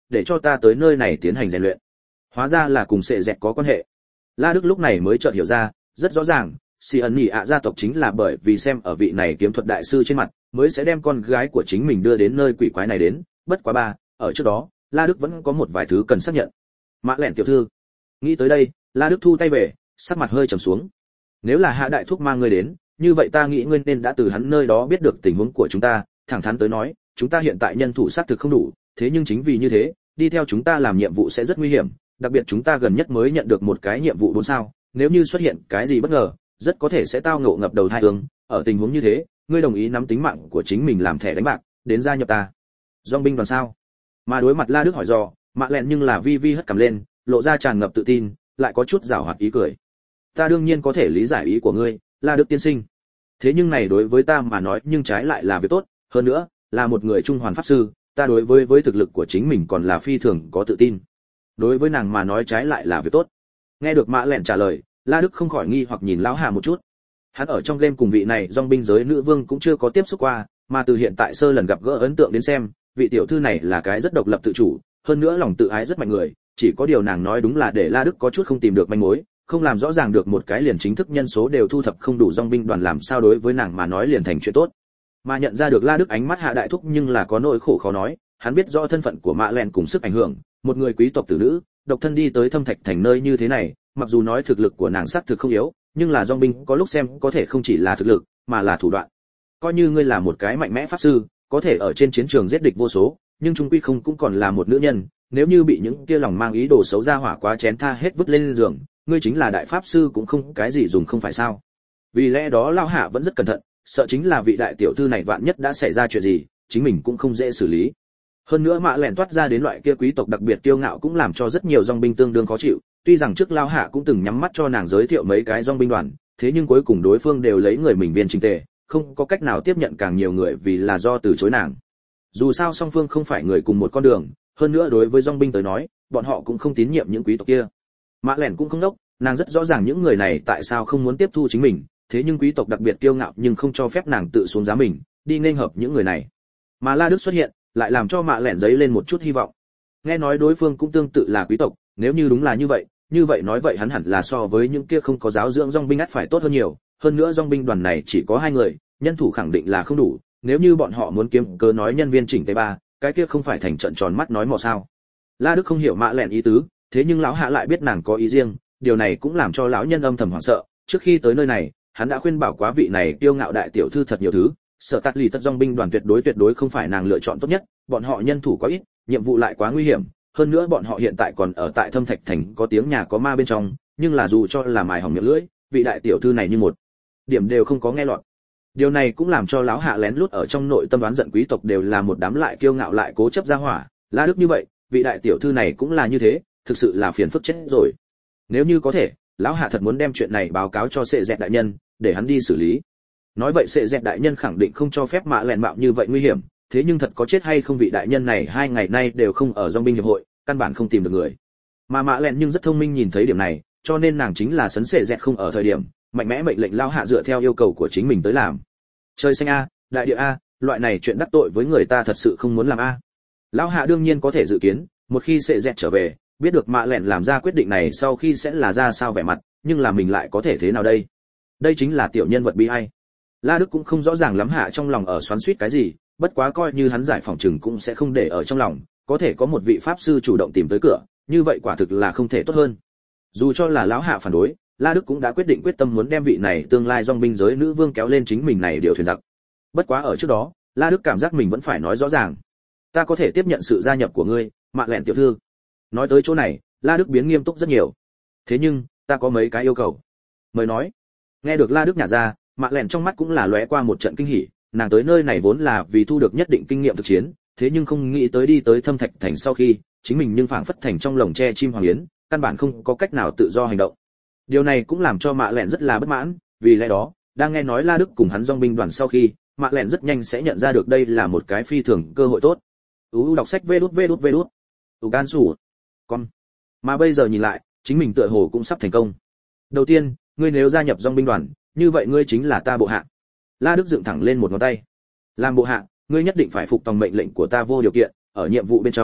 để cho ta tới nơi này tiến hành rèn luyện. Hóa ra là cùng sệ dẹt có quan hệ. La Đức lúc này mới chợt hiểu ra, rất rõ ràng, Si ẩn nhị ạ gia tộc chính là bởi vì xem ở vị này kiếm thuật đại sư trên mặt, mới sẽ đem con gái của chính mình đưa đến nơi quỷ quái này đến. Bất quá ba, ở trước đó, La Đức vẫn có một vài thứ cần xác nhận. Mã Lẻn tiểu thư. Nghĩ tới đây, La Đức thu tay về, sắc mặt hơi trầm xuống. Nếu là Hạ đại thúc mang ngươi đến, như vậy ta nghĩ ngươi nên đã từ hắn nơi đó biết được tình huống của chúng ta, thẳng thắn tới nói, chúng ta hiện tại nhân thủ xác thực không đủ, thế nhưng chính vì như thế, đi theo chúng ta làm nhiệm vụ sẽ rất nguy hiểm, đặc biệt chúng ta gần nhất mới nhận được một cái nhiệm vụ bốn sao, nếu như xuất hiện cái gì bất ngờ, rất có thể sẽ tao ngộ ngập đầu thai hướng, ở tình huống như thế, ngươi đồng ý nắm tính mạng của chính mình làm thẻ đánh bạc, đến gia nhập ta. Dòng binh đoàn sao? Mà đối mặt La Đức hỏi dò, Mạ Lẹn nhưng là vi vi hất cằm lên, lộ ra tràn ngập tự tin, lại có chút giảo hoạt ý cười. Ta đương nhiên có thể lý giải ý của ngươi, La Đức tiên sinh. Thế nhưng này đối với ta mà nói nhưng trái lại là việc tốt, hơn nữa, là một người trung hoàn pháp sư, ta đối với với thực lực của chính mình còn là phi thường có tự tin. Đối với nàng mà nói trái lại là việc tốt. Nghe được Mã Lẹn trả lời, La Đức không khỏi nghi hoặc nhìn lão Hà một chút. Hắn ở trong game cùng vị này dòng binh giới nữ vương cũng chưa có tiếp xúc qua, mà từ hiện tại sơ lần gặp gỡ ấn tượng đến xem, vị tiểu thư này là cái rất độc lập tự chủ, hơn nữa lòng tự ái rất mạnh người, chỉ có điều nàng nói đúng là để La Đức có chút không tìm được manh mối, không làm rõ ràng được một cái liền chính thức nhân số đều thu thập không đủ dòng binh đoàn làm sao đối với nàng mà nói liền thành chuyện tốt. Mà nhận ra được La Đức ánh mắt hạ đại thúc nhưng là có nỗi khổ khó nói, hắn biết rõ thân phận của Mã Lẹn cùng sức ảnh hưởng, một người quý tộc tử nữ, độc thân đi tới Thâm Thạch thành nơi như thế này, mặc dù nói thực lực của nàng xác thực không yếu, nhưng là dòng binh có lúc xem có thể không chỉ là thực lực, mà là thủ đoạn. Coi như ngươi là một cái mạnh mẽ pháp sư, có thể ở trên chiến trường giết địch vô số, nhưng trung quy không cũng còn là một nữ nhân, nếu như bị những kia lòng mang ý đồ xấu ra hỏa quá chén tha hết vứt lên giường, ngươi chính là đại pháp sư cũng không cái gì dùng không phải sao? Vì lẽ đó Lao Hạ vẫn rất cẩn thận, sợ chính là vị đại tiểu thư này vạn nhất đã xảy ra chuyện gì, chính mình cũng không dễ xử lý. Hơn nữa Mã Lẹn toát ra đến loại kia quý tộc đặc biệt kiêu ngạo cũng làm cho rất nhiều dòng binh tương đương khó chịu, tuy rằng trước Lao Hạ cũng từng nhắm mắt cho nàng giới thiệu mấy cái dòng binh đoàn, thế nhưng cuối cùng đối phương đều lấy người mình viên trình tề, không có cách nào tiếp nhận càng nhiều người vì là do từ chối nàng. Dù sao song phương không phải người cùng một con đường, hơn nữa đối với dòng binh tới nói, bọn họ cũng không tín nhiệm những quý tộc kia. Mã Lẹn cũng không đốc, nàng rất rõ ràng những người này tại sao không muốn tiếp thu chính mình, thế nhưng quý tộc đặc biệt kiêu ngạo nhưng không cho phép nàng tự xuống giá mình, đi nghênh hợp những người này. Mà La Đức xuất hiện, lại làm cho Mã Lẹn giấy lên một chút hy vọng. Nghe nói đối phương cũng tương tự là quý tộc, nếu như đúng là như vậy, như vậy nói vậy hắn hẳn là so với những kia không có giáo dưỡng dòng binh ắt phải tốt hơn nhiều, hơn nữa dòng binh đoàn này chỉ có hai người, nhân thủ khẳng định là không đủ, nếu như bọn họ muốn kiếm cớ nói nhân viên chỉnh tề ba, cái kia không phải thành trận tròn mắt nói mò sao? La Đức không hiểu Mã Lẹn ý tứ, thế nhưng lão hạ lại biết nàng có ý riêng, điều này cũng làm cho lão nhân âm thầm hoảng sợ. Trước khi tới nơi này, hắn đã khuyên bảo quá vị này kiêu ngạo đại tiểu thư thật nhiều thứ, sợ tạt lì tất dòng binh đoàn tuyệt đối tuyệt đối không phải nàng lựa chọn tốt nhất, bọn họ nhân thủ quá ít, nhiệm vụ lại quá nguy hiểm, hơn nữa bọn họ hiện tại còn ở tại Thâm Thạch thành có tiếng nhà có ma bên trong, nhưng là dù cho là mài hỏng miệng lưỡi, vị đại tiểu thư này như một điểm đều không có nghe lọt. Điều này cũng làm cho lão hạ lén lút ở trong nội tâm đoán giận quý tộc đều là một đám lại kiêu ngạo lại cố chấp ra hỏa, La Đức như vậy, vị đại tiểu thư này cũng là như thế, thực sự là phiền phức chết rồi. Nếu như có thể, lão hạ thật muốn đem chuyện này báo cáo cho Sệ Dẹt đại nhân, để hắn đi xử lý. Nói vậy Sệ Dẹt đại nhân khẳng định không cho phép Mã Lẹn mạo như vậy nguy hiểm, thế nhưng thật có chết hay không vị đại nhân này hai ngày nay đều không ở dòng binh hiệp hội, căn bản không tìm được người. Mà Mã Lẹn nhưng rất thông minh nhìn thấy điểm này, cho nên nàng chính là sấn Sệ Dẹt không ở thời điểm, mạnh mẽ mệnh lệnh lão hạ dựa theo yêu cầu của chính mình tới làm. Trời xanh a, đại địa a, loại này chuyện đắc tội với người ta thật sự không muốn làm a. Lão hạ đương nhiên có thể dự kiến, một khi Sệ Dẹt trở về, biết được Mã Lẹn làm ra quyết định này sau khi sẽ là ra sao vẻ mặt, nhưng là mình lại có thể thế nào đây? Đây chính là tiểu nhân vật bi ai. La Đức cũng không rõ ràng lắm hạ trong lòng ở xoắn xuýt cái gì, bất quá coi như hắn giải phòng trừng cũng sẽ không để ở trong lòng, có thể có một vị pháp sư chủ động tìm tới cửa, như vậy quả thực là không thể tốt hơn. Dù cho là lão hạ phản đối, La Đức cũng đã quyết định quyết tâm muốn đem vị này tương lai dòng binh giới nữ vương kéo lên chính mình này điều thuyền giặc. Bất quá ở trước đó, La Đức cảm giác mình vẫn phải nói rõ ràng. Ta có thể tiếp nhận sự gia nhập của ngươi, Mã Lẹn tiểu thư. Nói tới chỗ này, La Đức biến nghiêm túc rất nhiều. Thế nhưng, ta có mấy cái yêu cầu. Mời nói. Nghe được La Đức nhả ra, Mã Lẹn trong mắt cũng là lóe qua một trận kinh hỉ, nàng tới nơi này vốn là vì thu được nhất định kinh nghiệm thực chiến, thế nhưng không nghĩ tới đi tới Thâm Thạch thành sau khi, chính mình nhưng phảng phất thành trong lồng tre chim hoàng yến, căn bản không có cách nào tự do hành động. Điều này cũng làm cho Mã Lẹn rất là bất mãn, vì lẽ đó, đang nghe nói La Đức cùng hắn dòng binh đoàn sau khi, Mã Lẹn rất nhanh sẽ nhận ra được đây là một cái phi thường cơ hội tốt. U đọc sách vê đút vê đút vê đút. U can sủ. Con. Mà bây giờ nhìn lại, chính mình tựa hồ cũng sắp thành công. Đầu tiên, ngươi nếu gia nhập dòng binh đoàn, như vậy ngươi chính là ta bộ hạ. La Đức dựng thẳng lên một ngón tay. Làm bộ hạ, ngươi nhất định phải phục tòng mệnh lệnh của ta vô điều kiện, ở nhiệm vụ bên trong,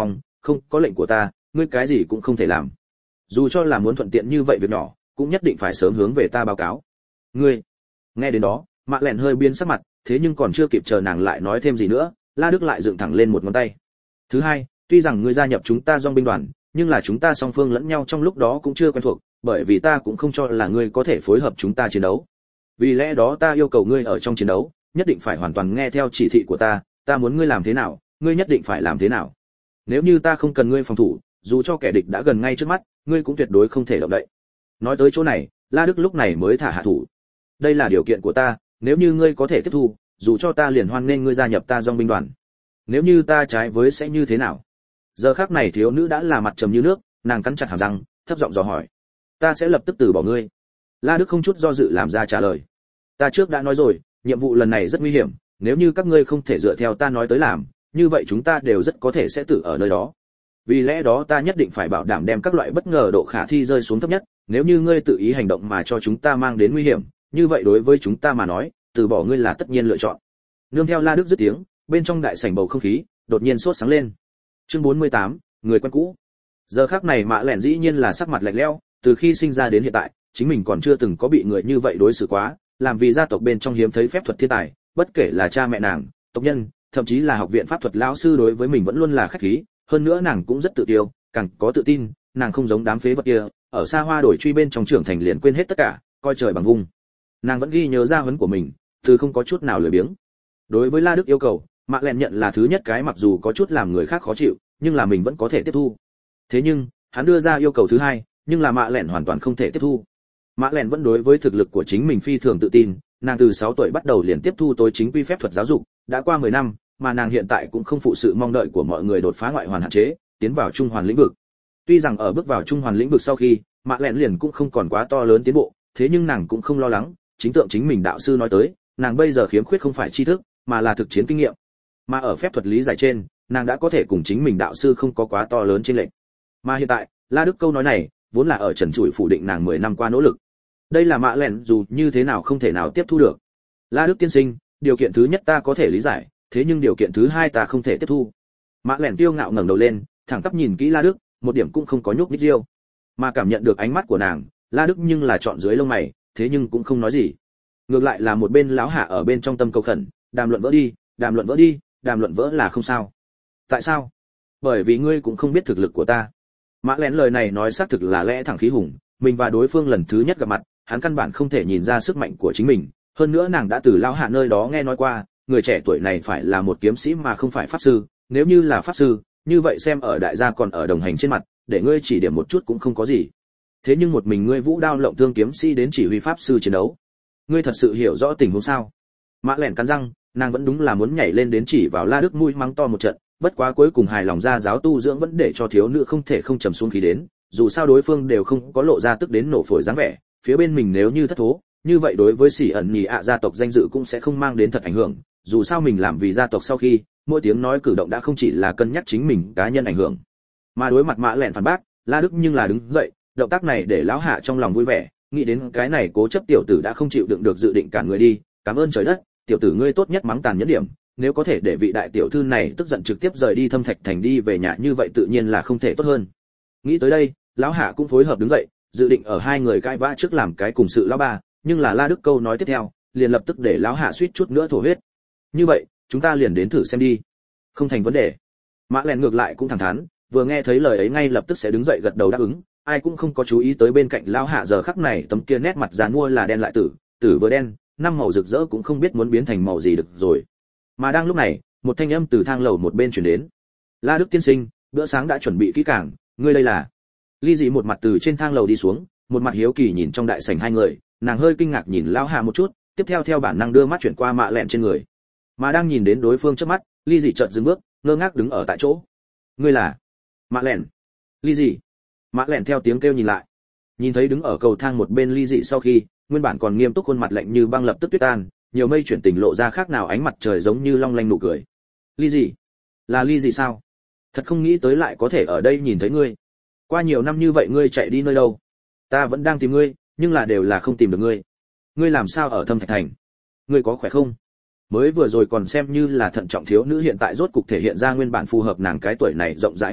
không có lệnh của ta ngươi cái gì cũng không thể làm. Dù cho là muốn thuận tiện như vậy việc nhỏ cũng nhất định phải sớm hướng về ta báo cáo. Ngươi. Nghe đến đó Mạ Lẻn hơi biến sắc mặt, thế nhưng còn chưa kịp chờ nàng lại nói thêm gì nữa, La Đức lại dựng thẳng lên một ngón tay. Thứ hai, tuy rằng ngươi gia nhập chúng ta dòng binh đoàn, nhưng là chúng ta song phương lẫn nhau trong lúc đó cũng chưa quen thuộc, bởi vì ta cũng không cho là ngươi có thể phối hợp chúng ta chiến đấu. Vì lẽ đó ta yêu cầu ngươi ở trong chiến đấu, nhất định phải hoàn toàn nghe theo chỉ thị của ta, ta muốn ngươi làm thế nào, ngươi nhất định phải làm thế nào. Nếu như ta không cần ngươi phòng thủ, dù cho kẻ địch đã gần ngay trước mắt, ngươi cũng tuyệt đối không thể động đậy. Nói tới chỗ này, La Đức lúc này mới thả hạ thủ. Đây là điều kiện của ta, nếu như ngươi có thể tiếp thu, dù cho ta liền hoan nghênh ngươi gia nhập ta dòng binh đoàn. Nếu như ta trái với sẽ như thế nào? Giờ khắc này thiếu nữ đã là mặt trầm như nước, nàng cắn chặt hàm răng, thấp giọng dò hỏi. Ta sẽ lập tức từ bỏ ngươi. La Đức không chút do dự làm ra trả lời. Ta trước đã nói rồi, nhiệm vụ lần này rất nguy hiểm, nếu như các ngươi không thể dựa theo ta nói tới làm, như vậy chúng ta đều rất có thể sẽ tử ở nơi đó. Vì lẽ đó ta nhất định phải bảo đảm đem các loại bất ngờ độ khả thi rơi xuống thấp nhất, nếu như ngươi tự ý hành động mà cho chúng ta mang đến nguy hiểm, như vậy đối với chúng ta mà nói, từ bỏ ngươi là tất nhiên lựa chọn. Nương theo La Đức dứt tiếng, bên trong đại sảnh bầu không khí đột nhiên sốt sáng lên. Chương bốn mươi tám, người quen cũ. Giờ khắc này Mạ Lẻn dĩ nhiên là sắc mặt lạnh lẽo, từ khi sinh ra đến hiện tại, chính mình còn chưa từng có bị người như vậy đối xử quá, làm vì gia tộc bên trong hiếm thấy phép thuật thiên tài, bất kể là cha mẹ nàng, tộc nhân, thậm chí là học viện pháp thuật lão sư đối với mình vẫn luôn là khách khí, hơn nữa nàng cũng rất tự tiêu, càng có tự tin, nàng không giống đám phế vật kia, ở xa hoa đổi truy bên trong trưởng thành liền quên hết tất cả, coi trời bằng vung. Nàng vẫn ghi nhớ ra huấn của mình, từ không có chút nào lười biếng. Đối với La Đức yêu cầu, Mạ Lẻn nhận là thứ nhất cái mặc dù có chút làm người khác khó chịu, nhưng là mình vẫn có thể tiếp thu. Thế nhưng, hắn đưa ra yêu cầu thứ hai, nhưng là Mạ Lẻn hoàn toàn không thể tiếp thu. Mạ Lẻn vẫn đối với thực lực của chính mình phi thường tự tin, nàng từ sáu tuổi bắt đầu liền tiếp thu tối chính quy phép thuật giáo dục, đã qua mười năm, mà nàng hiện tại cũng không phụ sự mong đợi của mọi người đột phá ngoại hoàn hạn chế, tiến vào trung hoàn lĩnh vực. Tuy rằng ở bước vào trung hoàn lĩnh vực sau khi, Mạ Lẻn liền cũng không còn quá to lớn tiến bộ, thế nhưng nàng cũng không lo lắng, chính tượng chính mình đạo sư nói tới, nàng bây giờ khiếm khuyết không phải tri thức, mà là thực chiến kinh nghiệm. Mà ở phép thuật lý giải trên, nàng đã có thể cùng chính mình đạo sư không có quá to lớn chênh lệch. Mà hiện tại, La Đức câu nói này, vốn là ở trần trụi phủ định nàng mười năm qua nỗ lực. Đây là Mạ Lẻn dù như thế nào không thể nào tiếp thu được. La Đức tiên sinh, điều kiện thứ nhất ta có thể lý giải, thế nhưng điều kiện thứ hai ta không thể tiếp thu. Mạ Lẻn kiêu ngạo ngẩng đầu lên, thẳng tắp nhìn kỹ La Đức, một điểm cũng không có nhúc nhích riêu. Mà cảm nhận được ánh mắt của nàng, La Đức nhưng là chọn dưới lông mày, thế nhưng cũng không nói gì. Ngược lại là một bên lão hạ ở bên trong tâm cầu khẩn, đàm luận vỡ đi, đàm luận vỡ đi, đàm luận vỡ là không sao. Tại sao? Bởi vì ngươi cũng không biết thực lực của ta. Mã Lén lời này nói xác thực là lẽ thẳng khí hùng, mình và đối phương lần thứ nhất gặp mặt, hắn căn bản không thể nhìn ra sức mạnh của chính mình, hơn nữa nàng đã từ lão hạ nơi đó nghe nói qua, người trẻ tuổi này phải là một kiếm sĩ mà không phải pháp sư, nếu như là pháp sư, như vậy xem ở đại gia còn ở đồng hành trên mặt, để ngươi chỉ điểm một chút cũng không có gì. Thế nhưng một mình ngươi vũ đao lộng thương kiếm sĩ đến chỉ huy pháp sư chiến đấu, ngươi thật sự hiểu rõ tình huống sao? Mã Lẻn cắn răng, nàng vẫn đúng là muốn nhảy lên đến chỉ vào La Đức mũi mắng to một trận, bất quá cuối cùng hài lòng ra giáo tu dưỡng vẫn để cho thiếu nữ không thể không trầm xuống khí đến, dù sao đối phương đều không có lộ ra tức đến nổ phổi dáng vẻ, phía bên mình nếu như thất thố, như vậy đối với Sĩ ẩn nhì ạ gia tộc danh dự cũng sẽ không mang đến thật ảnh hưởng, dù sao mình làm vì gia tộc sau khi, mỗi tiếng nói cử động đã không chỉ là cân nhắc chính mình cá nhân ảnh hưởng. Mà đối mặt Mã Lẻn phản bác, La Đức nhưng là đứng dậy, động tác này để lão hạ trong lòng vui vẻ, nghĩ đến cái này cố chấp tiểu tử đã không chịu đựng được dự định cản người đi, cảm ơn trời đất, tiểu tử ngươi tốt nhất mắng tàn nhẫn điểm, nếu có thể để vị đại tiểu thư này tức giận trực tiếp rời đi Thâm Thạch thành đi về nhà như vậy tự nhiên là không thể tốt hơn. Nghĩ tới đây, lão hạ cũng phối hợp đứng dậy, dự định ở hai người cãi vã trước làm cái cùng sự lão ba, nhưng là La Đức câu nói tiếp theo, liền lập tức để lão hạ suýt chút nữa thổ huyết. Như vậy, chúng ta liền đến thử xem đi. Không thành vấn đề. Mã Lẻn ngược lại cũng thẳng thắn, vừa nghe thấy lời ấy ngay lập tức sẽ đứng dậy gật đầu đáp ứng, ai cũng không có chú ý tới bên cạnh lão hạ giờ khắc này tấm kia nét mặt già mua là đen lại tử, tử vừa đen, năm màu rực rỡ cũng không biết muốn biến thành màu gì được rồi. Mà đang lúc này, một thanh âm từ thang lầu một bên truyền đến. La Đức tiên sinh, bữa sáng đã chuẩn bị kỹ càng, ngươi đây là? Ly Dị một mặt từ trên thang lầu đi xuống, một mặt hiếu kỳ nhìn trong đại sảnh hai người, nàng hơi kinh ngạc nhìn lão hạ một chút, tiếp theo theo bản năng đưa mắt chuyển qua Mạ Lẻn trên người. Mà đang nhìn đến đối phương trước mắt, Ly Dị chợt dừng bước, ngơ ngác đứng ở tại chỗ. Ngươi là? Mạ Lẻn? Ly Dị? Mạ Lẻn theo tiếng kêu nhìn lại, nhìn thấy đứng ở cầu thang một bên Ly Dị sau khi, nguyên bản còn nghiêm túc khuôn mặt lạnh như băng lập tức tuyết tan, nhiều mây chuyển tình lộ ra khác nào ánh mặt trời giống như long lanh nụ cười. Ly Dị? Là Ly Dị sao? Thật không nghĩ tới lại có thể ở đây nhìn thấy ngươi. Qua nhiều năm như vậy ngươi chạy đi nơi đâu? Ta vẫn đang tìm ngươi, nhưng là đều là không tìm được ngươi. Ngươi làm sao ở Thâm Thạch thành? Ngươi có khỏe không? Mới vừa rồi còn xem như là thận trọng thiếu nữ hiện tại rốt cục thể hiện ra nguyên bản phù hợp nàng cái tuổi này rộng rãi hoạt bát,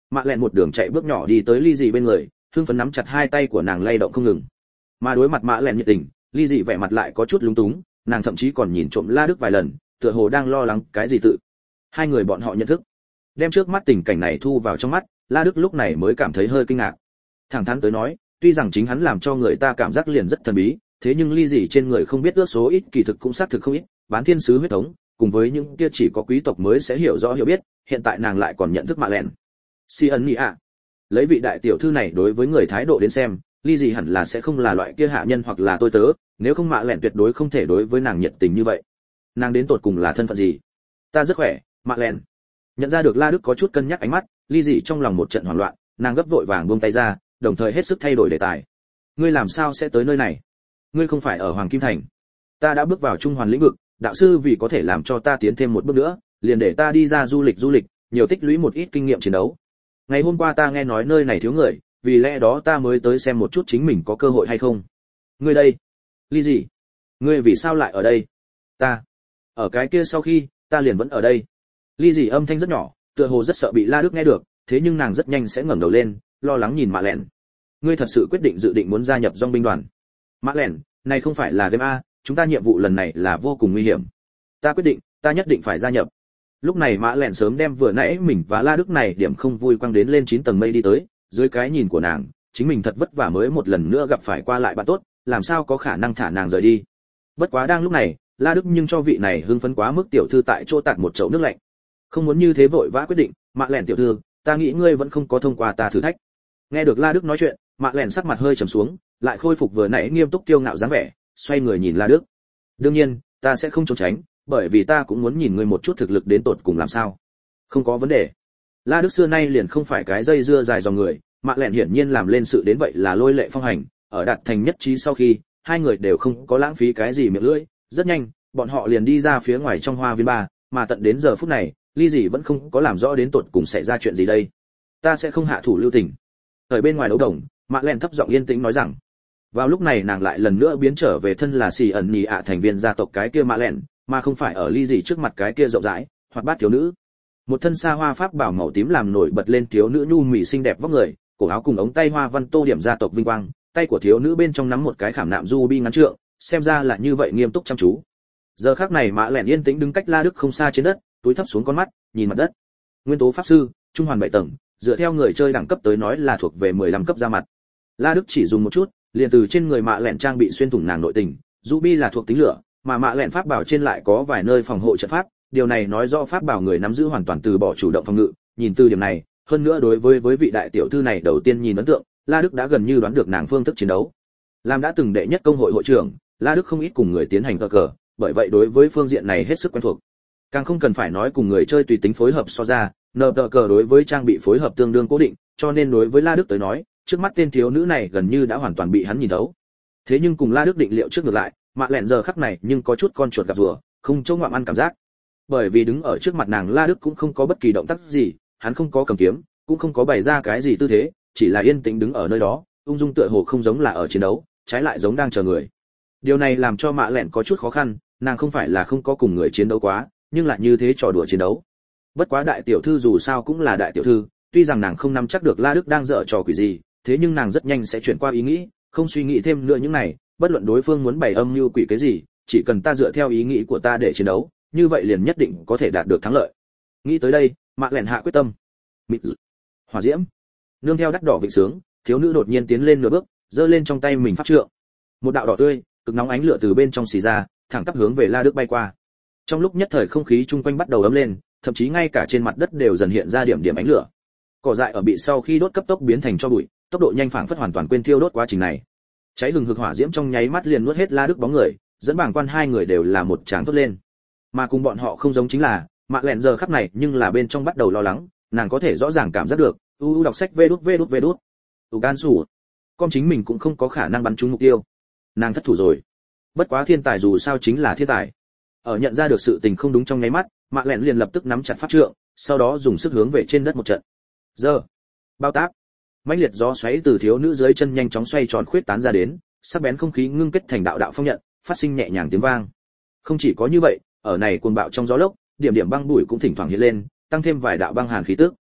mạ lẹn một đường chạy bước nhỏ đi tới ly dị bên người, hưng phấn nắm chặt hai tay của nàng lay động không ngừng. Mà đối mặt mạ lẹn nhiệt tình, ly dị vẻ mặt lại có chút lúng túng, nàng thậm chí còn nhìn trộm La Đức vài lần, tựa hồ đang lo lắng cái gì tự. Hai người bọn họ nhận thức, đem trước mắt tình cảnh này thu vào trong mắt, La Đức lúc này mới cảm thấy hơi kinh ngạc. Thẳng thắn tới nói, tuy rằng chính hắn làm cho người ta cảm giác liền rất thần bí, thế nhưng ly dị trên người không biết ước số ít kỳ thực cũng xác thực không ít, bán thiên sứ huyết thống, cùng với những kia chỉ có quý tộc mới sẽ hiểu rõ hiểu biết, hiện tại nàng lại còn nhận thức mạ lẹn. Si ẩn nhị ạ. Lấy vị đại tiểu thư này đối với người thái độ đến xem, ly dị hẳn là sẽ không là loại kia hạ nhân hoặc là tôi tớ, nếu không mạ lẹn tuyệt đối không thể đối với nàng nhiệt tình như vậy. Nàng đến tột cùng là thân phận gì? Ta rất khỏe, mạ lẹn. Nhận ra được La Đức có chút cân nhắc ánh mắt, ly dị trong lòng một trận hoảng loạn, nàng gấp vội vàng buông tay ra, đồng thời hết sức thay đổi đề tài. Ngươi làm sao sẽ tới nơi này? Ngươi không phải ở Hoàng Kim Thành? Ta đã bước vào trung hoàn lĩnh vực, đạo sư vì có thể làm cho ta tiến thêm một bước nữa, liền để ta đi ra du lịch du lịch, nhiều tích lũy một ít kinh nghiệm chiến đấu. Ngày hôm qua ta nghe nói nơi này thiếu người, vì lẽ đó ta mới tới xem một chút chính mình có cơ hội hay không. Ngươi đây? Ly gì? Ngươi vì sao lại ở đây? Ta, ở cái kia sau khi, ta liền vẫn ở đây. Ly gì âm thanh rất nhỏ, tựa hồ rất sợ bị La Đức nghe được, thế nhưng nàng rất nhanh sẽ ngẩng đầu lên, lo lắng nhìn Mạ Lẹn. Ngươi thật sự quyết định dự định muốn gia nhập dòng binh đoàn? Mạ Lẹn, này không phải là game a, chúng ta nhiệm vụ lần này là vô cùng nguy hiểm. Ta quyết định, ta nhất định phải gia nhập. Lúc này Mã Lẹn sớm đem vừa nãy mình và La Đức này điểm không vui quăng đến lên chín tầng mây đi tới, dưới cái nhìn của nàng, chính mình thật vất vả mới một lần nữa gặp phải qua lại bạn tốt, làm sao có khả năng thả nàng rời đi. Bất quá đang lúc này, La Đức nhưng cho vị này hưng phấn quá mức tiểu thư tại chỗ tạt một chậu nước lạnh. Không muốn như thế vội vã quyết định, Mã Lẹn tiểu thư, ta nghĩ ngươi vẫn không có thông qua ta thử thách. Nghe được La Đức nói chuyện, Mã Lẹn sắc mặt hơi trầm xuống, lại khôi phục vừa nãy nghiêm túc kiêu ngạo dáng vẻ, xoay người nhìn La Đức. Đương nhiên, ta sẽ không trốn tránh, bởi vì ta cũng muốn nhìn ngươi một chút thực lực đến tột cùng làm sao. Không có vấn đề. La Đức xưa nay liền không phải cái dây dưa dài dòng người, Mạ Lẹn hiển nhiên làm lên sự đến vậy là lôi lệ phong hành, ở đạt thành nhất trí sau khi, hai người đều không có lãng phí cái gì miệng lưỡi, rất nhanh, bọn họ liền đi ra phía ngoài trong hoa viên ba, mà tận đến giờ phút này, Ly Dị vẫn không có làm rõ đến tột cùng xảy ra chuyện gì đây. Ta sẽ không hạ thủ lưu tình. Ở bên ngoài đấu đồng, Mạ Lẹn thấp giọng yên tĩnh nói rằng. Vào lúc này nàng lại lần nữa biến trở về thân là xì ẩn nhì ạ thành viên gia tộc cái kia Mạ Lẹn, mà không phải ở Ly Dị trước mặt cái kia rộng rãi, hoặc bát thiếu nữ. Một thân xa hoa pháp bảo màu tím làm nổi bật lên thiếu nữ nhu mì xinh đẹp vóc người, cổ áo cùng ống tay hoa văn tô điểm gia tộc vinh quang, tay của thiếu nữ bên trong nắm một cái khảm nạm ruby ngắn trượng, xem ra là như vậy nghiêm túc chăm chú. Giờ khắc này Mã Lẹn yên tĩnh đứng cách La Đức không xa trên đất, túi thấp xuống con mắt, nhìn mặt đất. Nguyên tố pháp sư, trung hoàn bảy tầng, dựa theo người chơi đẳng cấp tới nói là thuộc về mười lăm cấp ra mặt. La Đức chỉ dùng một chút, liền từ trên người Mã Lẹn trang bị xuyên thủng nàng nội tình, ruby là thuộc tính lửa, mà Mã Lẹn pháp bảo trên lại có vài nơi phòng hộ trận pháp, điều này nói rõ pháp bảo người nắm giữ hoàn toàn từ bỏ chủ động phòng ngự, nhìn từ điểm này, hơn nữa đối với với vị đại tiểu thư này đầu tiên nhìn ấn tượng, La Đức đã gần như đoán được nàng phương thức chiến đấu. Làm đã từng đệ nhất công hội hội trưởng, La Đức không ít cùng người tiến hành cờ cờ, bởi vậy đối với phương diện này hết sức quen thuộc. Càng không cần phải nói cùng người chơi tùy tính phối hợp so ra, nờ tờ cờ đối với trang bị phối hợp tương đương cố định, cho nên đối với La Đức tới nói, trước mắt tên thiếu nữ này gần như đã hoàn toàn bị hắn nhìn thấu. Thế nhưng cùng La Đức định liệu trước ngược lại, Mạ Lẹn giờ khắc này nhưng có chút con chuột gặp rùa, không trông ngoạm ăn cảm giác. Bởi vì đứng ở trước mặt nàng La Đức cũng không có bất kỳ động tác gì, hắn không có cầm kiếm, cũng không có bày ra cái gì tư thế, chỉ là yên tĩnh đứng ở nơi đó, ung dung tựa hồ không giống là ở chiến đấu, trái lại giống đang chờ người. Điều này làm cho Mạ Lẹn có chút khó khăn, nàng không phải là không có cùng người chiến đấu quá, nhưng lại như thế trò đùa chiến đấu. Bất quá đại tiểu thư dù sao cũng là đại tiểu thư, tuy rằng nàng không nắm chắc được La Đức đang dở trò quỷ gì, thế nhưng nàng rất nhanh sẽ chuyển qua ý nghĩ, không suy nghĩ thêm nữa những này, bất luận đối phương muốn bày âm mưu quỷ cái gì, chỉ cần ta dựa theo ý nghĩ của ta để chiến đấu, như vậy liền nhất định có thể đạt được thắng lợi. Nghĩ tới đây, Mạ Lẹn hạ quyết tâm. Mịt hỏa diễm, nương theo đắt đỏ vịnh sướng, thiếu nữ đột nhiên tiến lên nửa bước, giơ lên trong tay mình pháp trượng. Một đạo đỏ tươi, cực nóng ánh lửa từ bên trong xì ra, thẳng tắp hướng về La Đức bay qua. Trong lúc nhất thời không khí chung quanh bắt đầu ấm lên, thậm chí ngay cả trên mặt đất đều dần hiện ra điểm điểm ánh lửa. Cỏ dại ở bị sau khi đốt cấp tốc biến thành tro bụi, tốc độ nhanh phảng phất hoàn toàn quên thiêu đốt quá trình này. Cháy hừng hực hỏa diễm trong nháy mắt liền nuốt hết La Đức bóng người, dẫn bảng quan hai người đều là một tràng thốt lên. Mà cùng bọn họ không giống chính là, Mạ Lẹn giờ khắc này nhưng là bên trong bắt đầu lo lắng, nàng có thể rõ ràng cảm giác được, u u đọc sách vê đút vê đút vê đút. Tù can sủ, con chính mình cũng không có khả năng bắn trúng mục tiêu. Nàng thất thủ rồi. Bất quá thiên tài dù sao chính là thiên tài. Ở nhận ra được sự tình không đúng trong nháy mắt, Mạ Lẹn liền lập tức nắm chặt pháp trượng, sau đó dùng sức hướng về trên đất một trận. Giờ, bao táp, mãnh liệt gió xoáy từ thiếu nữ dưới chân nhanh chóng xoay tròn khuyết tán ra đến, sắc bén không khí ngưng kết thành đạo đạo phong nhận, phát sinh nhẹ nhàng tiếng vang. Không chỉ có như vậy, ở này cuồng bạo trong gió lốc, điểm điểm băng bụi cũng thỉnh thoảng hiện lên, tăng thêm vài đạo băng hàn khí tức.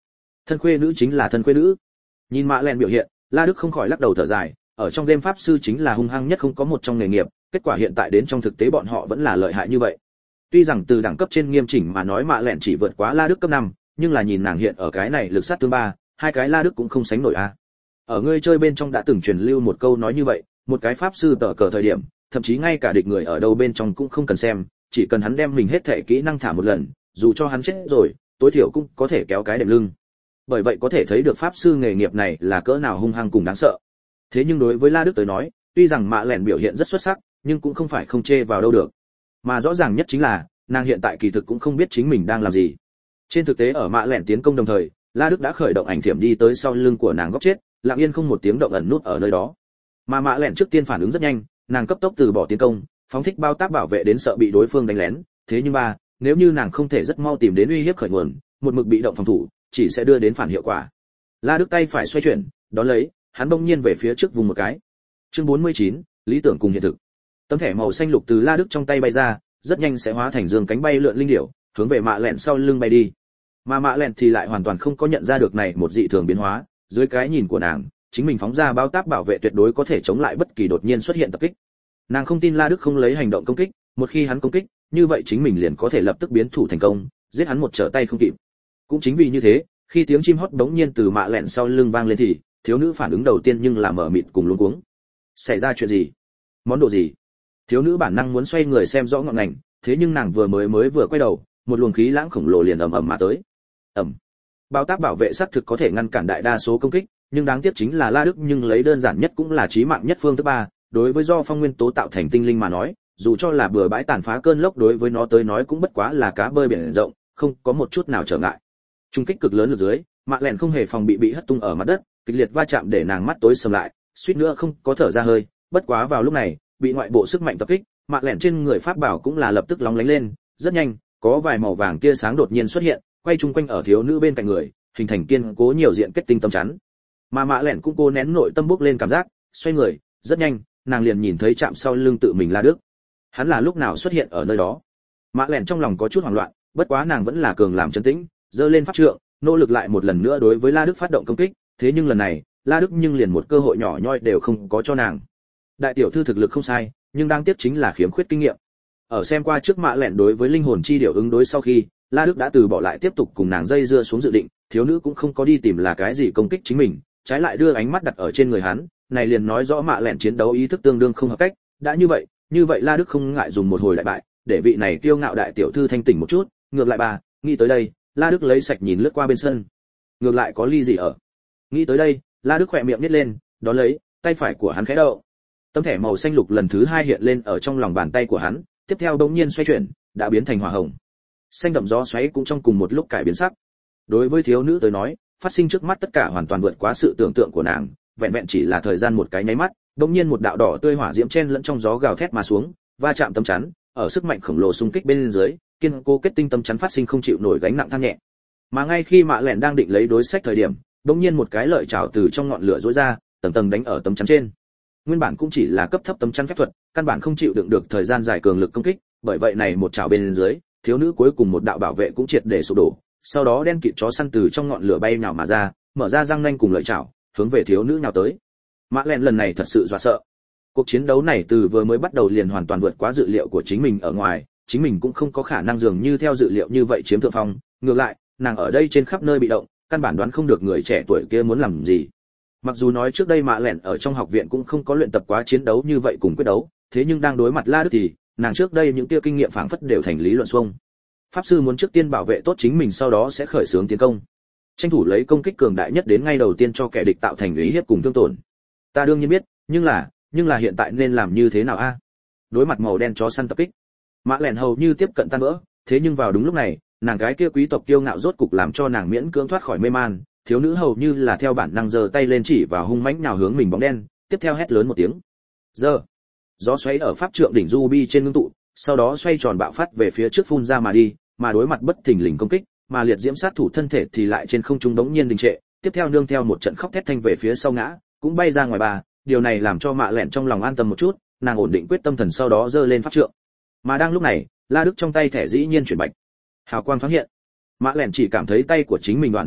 Thân khuê nữ chính là thân khuê nữ. Nhìn Mạ Lẹn biểu hiện, La Đức không khỏi lắc đầu thở dài, ở trong đêm pháp sư chính là hung hăng nhất không có một trong nghề nghiệp, kết quả hiện tại đến trong thực tế bọn họ vẫn là lợi hại như vậy. Tuy rằng từ đẳng cấp trên nghiêm chỉnh mà nói Mạ Lẹn chỉ vượt quá La Đức cấp năm, nhưng là nhìn nàng hiện ở cái này lực sát thương ba, hai cái La Đức cũng không sánh nổi a. Ở ngươi chơi bên trong đã từng truyền lưu một câu nói như vậy, một cái pháp sư tở cờ thời điểm, thậm chí ngay cả địch người ở đâu bên trong cũng không cần xem, chỉ cần hắn đem mình hết thể kỹ năng thả một lần, dù cho hắn chết rồi, tối thiểu cũng có thể kéo cái đệm lưng. Bởi vậy có thể thấy được pháp sư nghề nghiệp này là cỡ nào hung hăng cùng đáng sợ. Thế nhưng đối với La Đức tới nói, tuy rằng Mạ Lẹn biểu hiện rất xuất sắc, nhưng cũng không phải không chê vào đâu được. Mà rõ ràng nhất chính là, nàng hiện tại kỳ thực cũng không biết chính mình đang làm gì. Trên thực tế ở Mạ Lẹn tiến công đồng thời, La Đức đã khởi động ảnh thiểm đi tới sau lưng của nàng góc chết, lặng yên không một tiếng động ẩn nút ở nơi đó. Mà Mạ Lẹn trước tiên phản ứng rất nhanh, nàng cấp tốc từ bỏ tiến công, phóng thích bao tác bảo vệ đến sợ bị đối phương đánh lén, thế nhưng ba, nếu như nàng không thể rất mau tìm đến uy hiếp khởi nguồn, một mực bị động phòng thủ, chỉ sẽ đưa đến phản hiệu quả. La Đức tay phải xoay chuyển, đón lấy, hắn bỗng nhiên về phía trước vùng một cái. Chương bốn mươi chín, lý tưởng cùng hiện thực. Tấm thẻ màu xanh lục từ La Đức trong tay bay ra, rất nhanh sẽ hóa thành dương cánh bay lượn linh điểu, hướng về Mạ Lẹn sau lưng bay đi. Mà Mạ Lẹn thì lại hoàn toàn không có nhận ra được này một dị thường biến hóa, dưới cái nhìn của nàng, chính mình phóng ra bao tác bảo vệ tuyệt đối có thể chống lại bất kỳ đột nhiên xuất hiện tập kích. Nàng không tin La Đức không lấy hành động công kích, một khi hắn công kích, như vậy chính mình liền có thể lập tức biến thủ thành công, giết hắn một trở tay không kịp. Cũng chính vì như thế, khi tiếng chim hót bỗng nhiên từ Mạ Lẹn sau lưng vang lên thì, thiếu nữ phản ứng đầu tiên nhưng là mở mịt cùng luống cuống. Xảy ra chuyện gì? Món đồ gì? Thiếu nữ bản năng muốn xoay người xem rõ ngọn ngành, thế nhưng nàng vừa mới mới vừa quay đầu, một luồng khí lãng khổng lồ liền ầm ầm mà tới. Ầm. Bao tác bảo vệ xác thực có thể ngăn cản đại đa số công kích, nhưng đáng tiếc chính là La Đức nhưng lấy đơn giản nhất cũng là chí mạng nhất phương thứ ba, đối với do phong nguyên tố tạo thành tinh linh mà nói, dù cho là bừa bãi tàn phá cơn lốc đối với nó tới nói cũng bất quá là cá bơi biển rộng, không có một chút nào trở ngại. Trung kích cực lớn ở dưới, Mạ Lẹn không hề phòng bị bị hất tung ở mặt đất, kịch liệt va chạm để nàng mắt tối sầm lại, suýt nữa không có thở ra hơi, bất quá vào lúc này, bị ngoại bộ sức mạnh tập kích, Mạ Lẹn trên người pháp bảo cũng là lập tức lóng lánh lên, rất nhanh, có vài màu vàng tia sáng đột nhiên xuất hiện, quay chung quanh ở thiếu nữ bên cạnh người, hình thành kiên cố nhiều diện kết tinh tâm chắn. Mà Mạ Lẹn cũng cố nén nội tâm bốc lên cảm giác, xoay người, rất nhanh, nàng liền nhìn thấy chạm sau lưng tự mình La Đức. Hắn là lúc nào xuất hiện ở nơi đó? Mạ Lẹn trong lòng có chút hoảng loạn, bất quá nàng vẫn là cường làm trấn tĩnh, giơ lên pháp trượng, nỗ lực lại một lần nữa đối với La Đức phát động công kích, thế nhưng lần này, La Đức nhưng liền một cơ hội nhỏ nhoi đều không có cho nàng. Đại tiểu thư thực lực không sai, nhưng đáng tiếc chính là khiếm khuyết kinh nghiệm. Ở xem qua trước Mạ Lẹn đối với linh hồn chi điều ứng đối sau khi, La Đức đã từ bỏ lại tiếp tục cùng nàng dây dưa xuống dự định, thiếu nữ cũng không có đi tìm là cái gì công kích chính mình, trái lại đưa ánh mắt đặt ở trên người hắn, này liền nói rõ Mạ Lẹn chiến đấu ý thức tương đương không hợp cách, đã như vậy, như vậy La Đức không ngại dùng một hồi đại bại, để vị này kiêu ngạo đại tiểu thư thanh tỉnh một chút, ngược lại bà, nghĩ tới đây, La Đức lấy sạch nhìn lướt qua bên sân. Ngược lại có ly gì ở? Nghĩ tới đây, La Đức khỏe miệng nhếch lên, đó lấy, tay phải của hắn khẽ động. Tấm thẻ màu xanh lục lần thứ hai hiện lên ở trong lòng bàn tay của hắn, tiếp theo bỗng nhiên xoay chuyển, đã biến thành hỏa hồng. Xanh đậm gió xoáy cũng trong cùng một lúc cải biến sắc. Đối với thiếu nữ tới nói, phát sinh trước mắt tất cả hoàn toàn vượt quá sự tưởng tượng của nàng, vẹn vẹn chỉ là thời gian một cái nháy mắt, bỗng nhiên một đạo đỏ tươi hỏa diễm chen lẫn trong gió gào thét mà xuống, va chạm tấm chắn, ở sức mạnh khổng lồ xung kích bên dưới, kiên cố kết tinh tấm chắn phát sinh không chịu nổi gánh nặng than nhẹ. Mà ngay khi Mạ Lẹn đang định lấy đối sách thời điểm, bỗng nhiên một cái lợi chảo từ trong ngọn lửa rũa ra, tầng tầng đánh ở tấm chắn trên. Nguyên bản cũng chỉ là cấp thấp tấm chắn phép thuật, căn bản không chịu đựng được thời gian dài cường lực công kích, bởi vậy này một chảo bên dưới, thiếu nữ cuối cùng một đạo bảo vệ cũng triệt để sụp đổ, sau đó đen kịt chó săn từ trong ngọn lửa bay nhào mà ra, mở ra răng nanh cùng lợi chảo, hướng về thiếu nữ nhào tới. Mạ Lẹn lần này thật sự dọa sợ. Cuộc chiến đấu này từ vừa mới bắt đầu liền hoàn toàn vượt quá dự liệu của chính mình ở ngoài, chính mình cũng không có khả năng dường như theo dự liệu như vậy chiếm thượng phong, ngược lại, nàng ở đây trên khắp nơi bị động, căn bản đoán không được người trẻ tuổi kia muốn làm gì. Mặc dù nói trước đây Mạ Lẹn ở trong học viện cũng không có luyện tập quá chiến đấu như vậy cùng quyết đấu, thế nhưng đang đối mặt La Đức thì, nàng trước đây những kia kinh nghiệm phảng phất đều thành lý luận xuông. Pháp sư muốn trước tiên bảo vệ tốt chính mình sau đó sẽ khởi xướng tiến công. Tranh thủ lấy công kích cường đại nhất đến ngay đầu tiên cho kẻ địch tạo thành uy hiếp cùng thương tổn. Ta đương nhiên biết, nhưng là, nhưng là hiện tại nên làm như thế nào a? Đối mặt màu đen chó săn tập kích, Mạ Lẹn hầu như tiếp cận tan vỡ, thế nhưng vào đúng lúc này, nàng gái kia quý tộc kiêu ngạo rốt cục làm cho nàng miễn cưỡng thoát khỏi mê man, thiếu nữ hầu như là theo bản năng giơ tay lên chỉ vào hung mãnh nào hướng mình bóng đen, tiếp theo hét lớn một tiếng. Giờ, gió xoáy ở pháp trượng đỉnh ruby trên ngưng tụ, sau đó xoay tròn bạo phát về phía trước phun ra mà đi, mà đối mặt bất thình lình công kích, mà liệt diễm sát thủ thân thể thì lại trên không trung đống nhiên đình trệ, tiếp theo nương theo một trận khóc thét thanh về phía sau ngã, cũng bay ra ngoài bà, điều này làm cho Mạ Lẹn trong lòng an tâm một chút, nàng ổn định quyết tâm thần sau đó giơ lên pháp trượng. Mà đang lúc này, La Đức trong tay thẻ dĩ nhiên chuyển bạch, hào quang thoáng hiện. Mạ Lẹn chỉ cảm thấy tay của chính mình đoạn mát lạnh,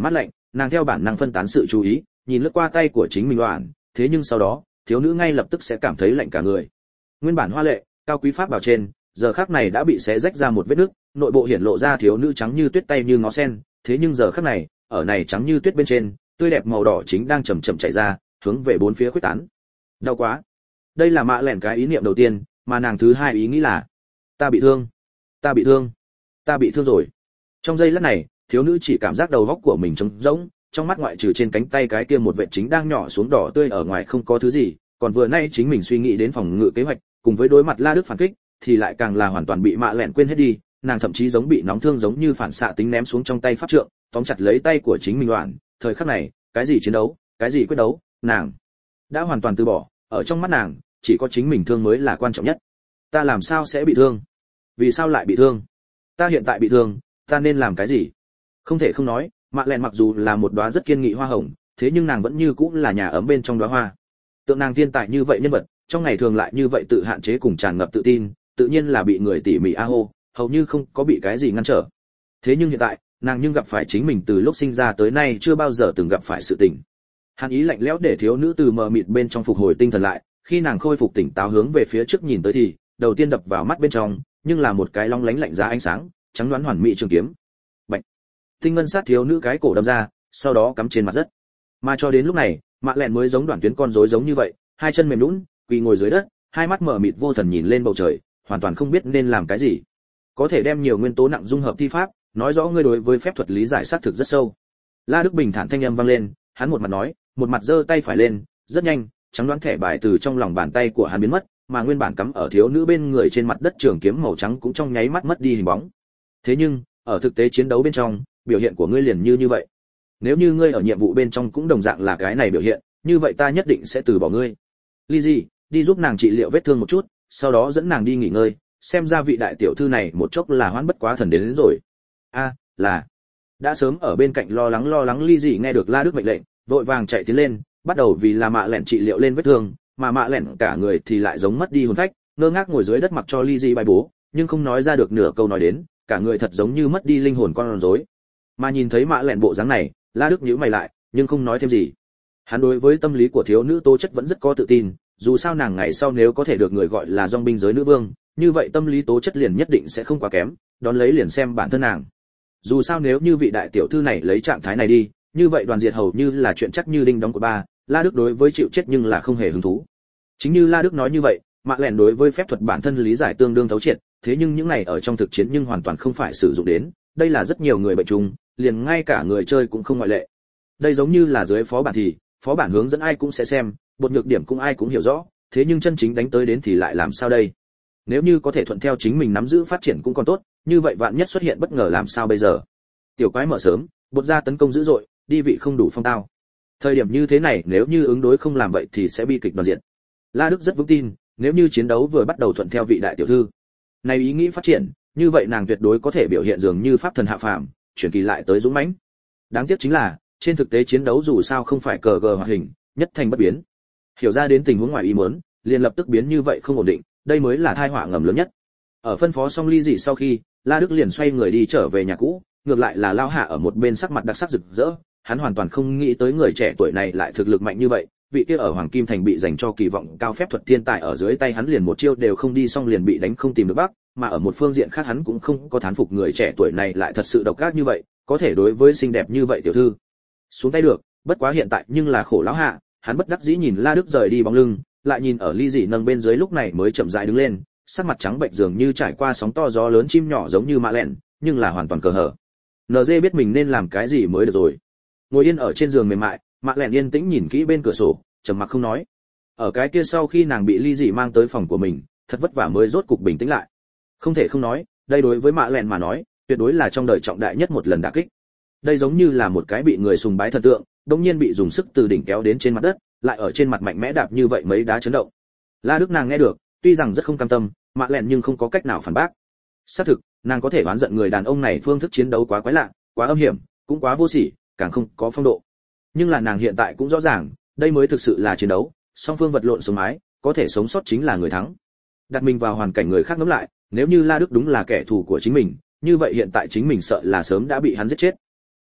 nàng theo bản năng phân tán sự chú ý, nhìn lướt qua tay của chính mình đoạn, thế nhưng sau đó, thiếu nữ ngay lập tức sẽ cảm thấy lạnh cả người. Nguyên bản hoa lệ, cao quý pháp bảo trên, giờ khắc này đã bị xé rách ra một vết nứt, nội bộ hiển lộ ra thiếu nữ trắng như tuyết tay như ngó sen, thế nhưng giờ khắc này, ở này trắng như tuyết bên trên, tươi đẹp màu đỏ chính đang chậm chậm chảy ra, hướng về bốn phía khuếch tán. Đau quá. Đây là mạ lẻn cái ý niệm đầu tiên, mà nàng thứ hai ý nghĩ là, ta bị thương, ta bị thương, ta bị thương rồi. Trong giây lát này, thiếu nữ chỉ cảm giác đầu óc của mình trống rỗng, trong mắt ngoại trừ trên cánh tay cái kia một vệt chính đang nhỏ xuống đỏ tươi ở ngoài không có thứ gì, còn vừa nay chính mình suy nghĩ đến phòng ngự kế hoạch, cùng với đối mặt La Đức phản kích, thì lại càng là hoàn toàn bị mạ lẻn quên hết đi, nàng thậm chí giống bị nóng thương giống như phản xạ tính ném xuống trong tay pháp trượng, tóm chặt lấy tay của chính mình đoạn, thời khắc này, cái gì chiến đấu, cái gì quyết đấu, nàng đã hoàn toàn từ bỏ, ở trong mắt nàng, chỉ có chính mình thương mới là quan trọng nhất. Ta làm sao sẽ bị thương? Vì sao lại bị thương? Ta hiện tại bị thương, ta nên làm cái gì? Không thể không nói, mạ lẻn mặc dù là một đóa rất kiên nghị hoa hồng, thế nhưng nàng vẫn như cũng là nhà ấm bên trong đóa hoa. Tượng nàng thiên tài như vậy nhân vật, trong ngày thường lại như vậy tự hạn chế cùng tràn ngập tự tin, tự nhiên là bị người tỉ mỉ a hô, hầu như không có bị cái gì ngăn trở. Thế nhưng hiện tại, nàng nhưng gặp phải chính mình từ lúc sinh ra tới nay chưa bao giờ từng gặp phải sự tình. Hàn ý lạnh lẽo để thiếu nữ từ mờ mịt bên trong phục hồi tinh thần lại, khi nàng khôi phục tỉnh táo hướng về phía trước nhìn tới thì, đầu tiên đập vào mắt bên trong, nhưng là một cái long lánh lạnh giá ánh sáng, trắng đoán hoàn mỹ trường kiếm. Bạch. Tinh ngân sát thiếu nữ cái cổ đâm ra, sau đó cắm trên mặt đất. Mà cho đến lúc này, mạ lẹn mới giống đoạn tuyến con rối giống như vậy, hai chân mềm nhũn, quỳ ngồi dưới đất, hai mắt mở mịt vô thần nhìn lên bầu trời, hoàn toàn không biết nên làm cái gì. Có thể đem nhiều nguyên tố nặng dung hợp thi pháp, nói rõ ngươi đối với phép thuật lý giải xác thực rất sâu. La Đức bình thản thanh âm vang lên, hắn một mặt nói, một mặt giơ tay phải lên, rất nhanh, trắng đoán thẻ bài từ trong lòng bàn tay của hắn biến mất, mà nguyên bản cắm ở thiếu nữ bên người trên mặt đất trường kiếm màu trắng cũng trong nháy mắt mất đi hình bóng. Thế nhưng, ở thực tế chiến đấu bên trong, biểu hiện của ngươi liền như như vậy. Nếu như ngươi ở nhiệm vụ bên trong cũng đồng dạng là cái này biểu hiện, như vậy ta nhất định sẽ từ bỏ ngươi. Lizzie, đi giúp nàng trị liệu vết thương một chút, sau đó dẫn nàng đi nghỉ ngơi, xem ra vị đại tiểu thư này một chốc là hoãn bất quá thần đến, đến rồi. A, à, là. Đã sớm ở bên cạnh lo lắng lo lắng Lizzie nghe được La Đức mệnh lệnh, vội vàng chạy tiến lên, bắt đầu vì là mạ lẻn trị liệu lên vết thương, mà mạ lẻn cả người thì lại giống mất đi hồn phách, ngơ ngác ngồi dưới đất mặc cho Lizzie bài bố, nhưng không nói ra được nửa câu nói đến, cả người thật giống như mất đi linh hồn con rối. Mà nhìn thấy mạ lẻn bộ dáng này, La Đức nhíu mày lại, nhưng không nói thêm gì. Hắn đối với tâm lý của thiếu nữ tố chất vẫn rất có tự tin, dù sao nàng ngày sau nếu có thể được người gọi là dòng binh giới nữ vương, như vậy tâm lý tố chất liền nhất định sẽ không quá kém, đón lấy liền xem bản thân nàng. Dù sao nếu như vị đại tiểu thư này lấy trạng thái này đi, như vậy đoàn diệt hầu như là chuyện chắc như đinh đóng của ba. La Đức đối với chịu chết nhưng là không hề hứng thú. Chính như La Đức nói như vậy, mạ lẻn đối với phép thuật bản thân lý giải tương đương thấu triệt, thế nhưng những này ở trong thực chiến nhưng hoàn toàn không phải sử dụng đến, đây là rất nhiều người bệnh chung, liền ngay cả người chơi cũng không ngoại lệ. Đây giống như là dưới phó bản thì, phó bản hướng dẫn ai cũng sẽ xem, bột nhược điểm cũng ai cũng hiểu rõ, thế nhưng chân chính đánh tới đến thì lại làm sao đây? Nếu như có thể thuận theo chính mình nắm giữ phát triển cũng còn tốt, như vậy vạn nhất xuất hiện bất ngờ làm sao bây giờ? Tiểu quái mở sớm, bột ra tấn công dữ dội, đi vị không đủ phong tao. Thời điểm như thế này nếu như ứng đối không làm vậy thì sẽ bi kịch đoàn diện. La Đức rất vững tin, nếu như chiến đấu vừa bắt đầu thuận theo vị đại tiểu thư, này ý nghĩ phát triển, như vậy nàng tuyệt đối có thể biểu hiện dường như pháp thần hạ phàm, chuyển kỳ lại tới dũng mãnh. Đáng tiếc chính là, trên thực tế chiến đấu dù sao không phải cờ gờ hoạt hình, nhất thành bất biến. Hiểu ra đến tình huống ngoài ý muốn, liền lập tức biến như vậy không ổn định, đây mới là tai họa ngầm lớn nhất. Ở phân phó xong ly dị sau khi, La Đức liền xoay người đi trở về nhà cũ, ngược lại là Lao Hạ ở một bên sắc mặt đặc sắc rực rỡ, hắn hoàn toàn không nghĩ tới người trẻ tuổi này lại thực lực mạnh như vậy, vị kia ở Hoàng Kim Thành bị dành cho kỳ vọng cao phép thuật thiên tài ở dưới tay hắn liền một chiêu đều không đi xong liền bị đánh không tìm được bắc, mà ở một phương diện khác hắn cũng không có thán phục người trẻ tuổi này lại thật sự độc ác như vậy, có thể đối với xinh đẹp như vậy tiểu thư xuống tay được, bất quá hiện tại nhưng là khổ lão Hạ, hắn bất đắc dĩ nhìn La Đức rời đi bóng lưng, lại nhìn ở ly dị nâng bên dưới lúc này mới chậm rãi đứng lên, sắc mặt trắng bệnh dường như trải qua sóng to gió lớn chim nhỏ giống như mạ lẹn, nhưng là hoàn toàn cờ hở. en giê biết mình nên làm cái gì mới được rồi. Ngồi yên ở trên giường mềm mại, mạ lẹn yên tĩnh nhìn kỹ bên cửa sổ, trầm mặc không nói. Ở cái kia sau khi nàng bị ly dị mang tới phòng của mình, thật vất vả mới rốt cục bình tĩnh lại. Không thể không nói, đây đối với mạ lẹn mà nói, tuyệt đối là trong đời trọng đại nhất một lần đả kích. Đây giống như là một cái bị người sùng bái thần tượng, đột nhiên bị dùng sức từ đỉnh kéo đến trên mặt đất, lại ở trên mặt mạnh mẽ đạp như vậy mấy đá chấn động. La Đức nàng nghe được, tuy rằng rất không cam tâm, mạ lẹn nhưng không có cách nào phản bác. Xác thực, nàng có thể oán giận người đàn ông này phương thức chiến đấu quá quái lạ, quá âm hiểm, cũng quá vô sỉ, càng không có phong độ. Nhưng là nàng hiện tại cũng rõ ràng, đây mới thực sự là chiến đấu, song phương vật lộn sống mái, có thể sống sót chính là người thắng. Đặt mình vào hoàn cảnh người khác ngẫm lại, nếu như La Đức đúng là kẻ thù của chính mình, như vậy hiện tại chính mình sợ là sớm đã bị hắn giết chết.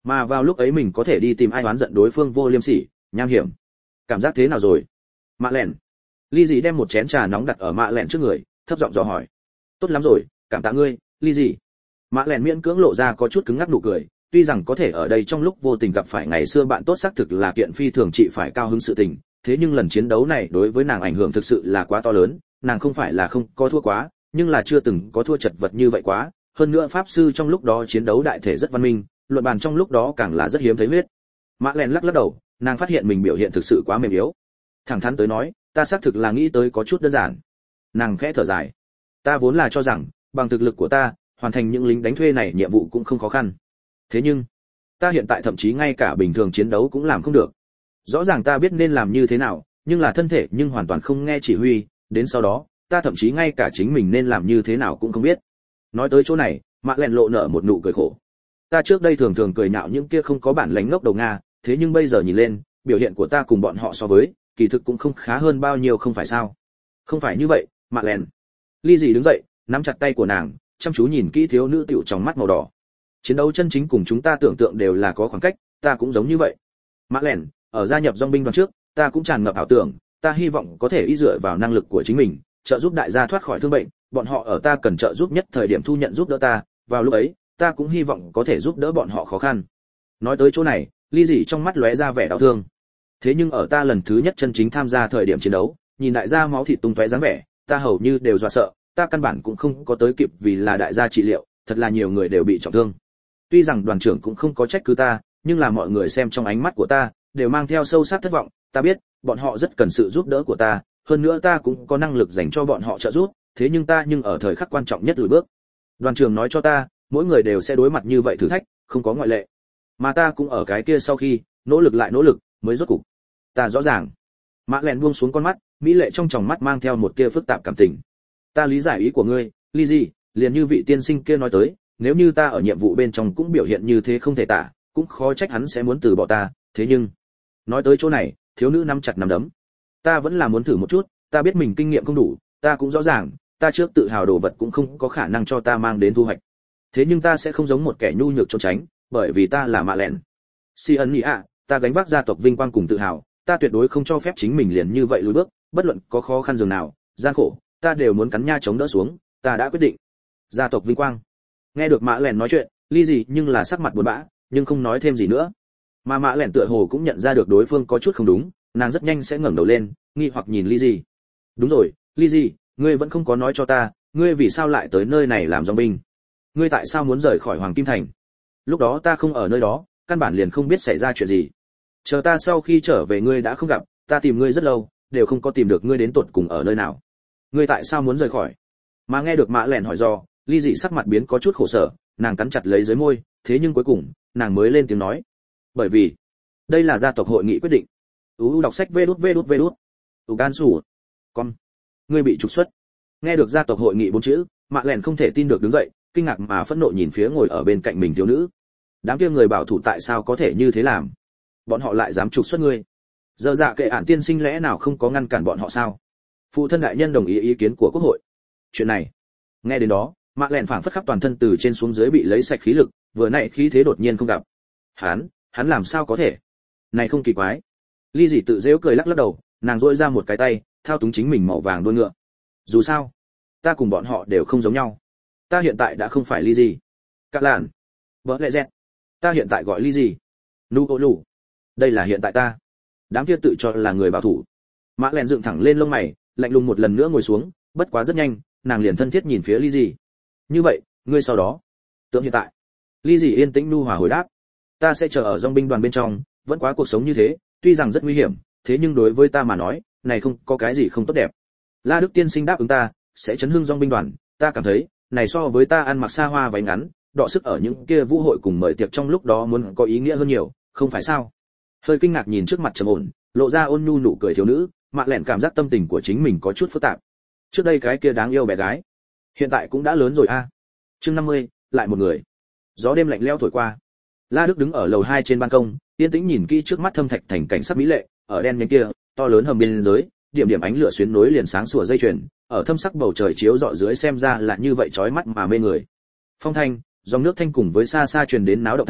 Mà vào lúc ấy mình có thể đi tìm ai oán giận đối phương vô liêm sỉ, nham hiểm. Cảm giác thế nào rồi? Mạ lẻn. Ly Dị đem một chén trà nóng đặt ở Mạ lẻn trước người, thấp giọng dò hỏi. Tốt lắm rồi, cảm tạ ngươi, Ly Dị. Mạ lẻn miễn cưỡng lộ ra có chút cứng ngắc nụ cười, tuy rằng có thể ở đây trong lúc vô tình gặp phải ngày xưa bạn tốt xác thực là kiện phi thường chị phải cao hứng sự tình, thế nhưng lần chiến đấu này đối với nàng ảnh hưởng thực sự là quá to lớn, nàng không phải là không có thua quá, nhưng là chưa từng có thua chật vật như vậy quá, hơn nữa pháp sư trong lúc đó chiến đấu đại thể rất văn minh, luận bàn trong lúc đó càng là rất hiếm thấy huyết. Mã Lèn lắc lắc đầu, nàng phát hiện mình biểu hiện thực sự quá mềm yếu. Thẳng thắn tới nói, ta xác thực là nghĩ tới có chút đơn giản. Nàng khẽ thở dài, ta vốn là cho rằng bằng thực lực của ta, hoàn thành những lính đánh thuê này nhiệm vụ cũng không khó khăn. Thế nhưng, ta hiện tại thậm chí ngay cả bình thường chiến đấu cũng làm không được. Rõ ràng ta biết nên làm như thế nào, nhưng là thân thể nhưng hoàn toàn không nghe chỉ huy, đến sau đó, ta thậm chí ngay cả chính mình nên làm như thế nào cũng không biết. Nói tới chỗ này, Mã Lèn lộ nở một nụ cười khổ. Ta trước đây thường thường cười nhạo những kia không có bản lĩnh ngốc đầu Nga, thế nhưng bây giờ nhìn lên, biểu hiện của ta cùng bọn họ so với, kỳ thực cũng không khá hơn bao nhiêu không phải sao? Không phải như vậy, Mã Lèn. Ly Dị đứng dậy, nắm chặt tay của nàng, chăm chú nhìn kỹ thiếu nữ tiểu trong mắt màu đỏ. Chiến đấu chân chính cùng chúng ta tưởng tượng đều là có khoảng cách, ta cũng giống như vậy. Mã Lèn, ở gia nhập dòng binh đoàn trước, ta cũng tràn ngập ảo tưởng, ta hy vọng có thể y dựa vào năng lực của chính mình, trợ giúp đại gia thoát khỏi thương bệnh, bọn họ ở ta cần trợ giúp nhất thời điểm thu nhận giúp đỡ ta, vào lúc ấy, ta cũng hy vọng có thể giúp đỡ bọn họ khó khăn. Nói tới chỗ này, Ly Dị trong mắt lóe ra vẻ đau thương. Thế nhưng ở ta lần thứ nhất chân chính tham gia thời điểm chiến đấu, nhìn đại gia máu thịt tung tóe dáng vẻ, ta hầu như đều dọa sợ, ta căn bản cũng không có tới kịp vì là đại gia trị liệu, thật là nhiều người đều bị trọng thương. Tuy rằng đoàn trưởng cũng không có trách cứ ta, nhưng là mọi người xem trong ánh mắt của ta, đều mang theo sâu sắc thất vọng, ta biết, bọn họ rất cần sự giúp đỡ của ta, hơn nữa ta cũng có năng lực dành cho bọn họ trợ giúp, thế nhưng ta nhưng ở thời khắc quan trọng nhất lùi bước. Đoàn trưởng nói cho ta, mỗi người đều sẽ đối mặt như vậy thử thách, không có ngoại lệ. Mà ta cũng ở cái kia sau khi, nỗ lực lại nỗ lực, mới rốt cục. Ta rõ ràng. Mã Lèn buông xuống con mắt, mỹ lệ trong tròng mắt mang theo một tia phức tạp cảm tình. Ta lý giải ý của ngươi, Ly Dị, liền như vị tiên sinh kia nói tới, nếu như ta ở nhiệm vụ bên trong cũng biểu hiện như thế không thể tả, cũng khó trách hắn sẽ muốn từ bỏ ta, thế nhưng, nói tới chỗ này, thiếu nữ nắm chặt nắm đấm. Ta vẫn là muốn thử một chút, ta biết mình kinh nghiệm không đủ, ta cũng rõ ràng, ta trước tự hào đồ vật cũng không có khả năng cho ta mang đến thu hoạch. Thế nhưng ta sẽ không giống một kẻ nhu nhược trốn tránh, bởi vì ta là Mạ Lèn. Si ân nhị ạ, ta gánh vác gia tộc vinh quang cùng tự hào, ta tuyệt đối không cho phép chính mình liền như vậy lùi bước, bất luận có khó khăn dường nào, gian khổ, ta đều muốn cắn nha chống đỡ xuống, ta đã quyết định. Gia tộc vinh quang. Nghe được Mạ Lèn nói chuyện, Ly Dị nhưng là sắc mặt buồn bã, nhưng không nói thêm gì nữa. Mà Mạ Lèn tựa hồ cũng nhận ra được đối phương có chút không đúng, nàng rất nhanh sẽ ngẩng đầu lên, nghi hoặc nhìn Ly Dị. Đúng rồi, Ly Dị, ngươi vẫn không có nói cho ta, ngươi vì sao lại tới nơi này làm dòng binh? Ngươi tại sao muốn rời khỏi Hoàng Kim Thành? Lúc đó ta không ở nơi đó, căn bản liền không biết xảy ra chuyện gì. Chờ ta sau khi trở về ngươi đã không gặp, ta tìm ngươi rất lâu, đều không có tìm được ngươi đến tụt cùng ở nơi nào. Ngươi tại sao muốn rời khỏi? Mà nghe được Mạ Lèn hỏi do, Ly Dị sắc mặt biến có chút khổ sở, nàng cắn chặt lấy dưới môi, thế nhưng cuối cùng, nàng mới lên tiếng nói. Bởi vì, đây là gia tộc hội nghị quyết định. U đọc sách vê đút vê đút vê đút. U gan sủ. Con. Ngươi bị trục xuất. Nghe được gia tộc hội nghị bốn chữ, Mạ Lèn không thể tin được đứng dậy, kinh ngạc mà phẫn nộ nhìn phía ngồi ở bên cạnh mình thiếu nữ. Đám kia người bảo thủ tại sao có thể như thế làm? Bọn họ lại dám trục xuất ngươi? Giờ dạ kệ ản tiên sinh lẽ nào không có ngăn cản bọn họ sao? Phụ thân đại nhân đồng ý ý kiến của quốc hội. Chuyện này, nghe đến đó, Mạ Lèn phảng phất khắp toàn thân từ trên xuống dưới bị lấy sạch khí lực, vừa nãy khí thế đột nhiên không gặp. Hắn, hắn làm sao có thể? Này không kỳ quái. Ly Dị tự giễu cười lắc lắc đầu, nàng duỗi ra một cái tay, thao túng chính mình màu vàng đuôi ngựa. Dù sao, ta cùng bọn họ đều không giống nhau. Ta hiện tại đã không phải Ly Dị. Các làn. Bỡ lẹ dẹt. Ta hiện tại gọi Ly Dị. Nu ô lù. Đây là hiện tại ta. Đám kia tự cho là người bảo thủ. Mã Lèn dựng thẳng lên lông mày, lạnh lùng một lần nữa ngồi xuống, bất quá rất nhanh, nàng liền thân thiết nhìn phía Ly Dị. Như vậy, ngươi sau đó, tượng hiện tại. Ly Dị yên tĩnh nu hòa hồi đáp. Ta sẽ chờ ở dòng binh đoàn bên trong, vẫn quá cuộc sống như thế, tuy rằng rất nguy hiểm, thế nhưng đối với ta mà nói, này không có cái gì không tốt đẹp. La Đức tiên sinh đáp ứng ta, sẽ chấn hưng dòng binh đoàn, ta cảm thấy, này so với ta ăn mặc xa hoa váy ngắn, đọ sức ở những kia vũ hội cùng mời tiệc trong lúc đó muốn có ý nghĩa hơn nhiều, không phải sao? Hơi kinh ngạc nhìn trước mặt trầm ổn, lộ ra ôn nhu nụ cười thiếu nữ, Mạ Lèn cảm giác tâm tình của chính mình có chút phức tạp. Trước đây cái kia đáng yêu bé gái, hiện tại cũng đã lớn rồi a. À. Chương năm mươi, lại một người. Gió đêm lạnh lẽo thổi qua. La Đức đứng ở lầu hai trên ban công, yên tĩnh nhìn kỹ trước mắt thâm thạch thành cảnh sắc mỹ lệ, ở đen nhánh kia, to lớn hầm biên giới, điểm điểm ánh lửa xuyến nối liền sáng sủa dây chuyền, ở thâm sắc bầu trời chiếu rọi dưới xem ra là như vậy chói mắt mà mê người. Phong thanh, dòng nước thanh cùng với xa xa truyền đến náo động thanh,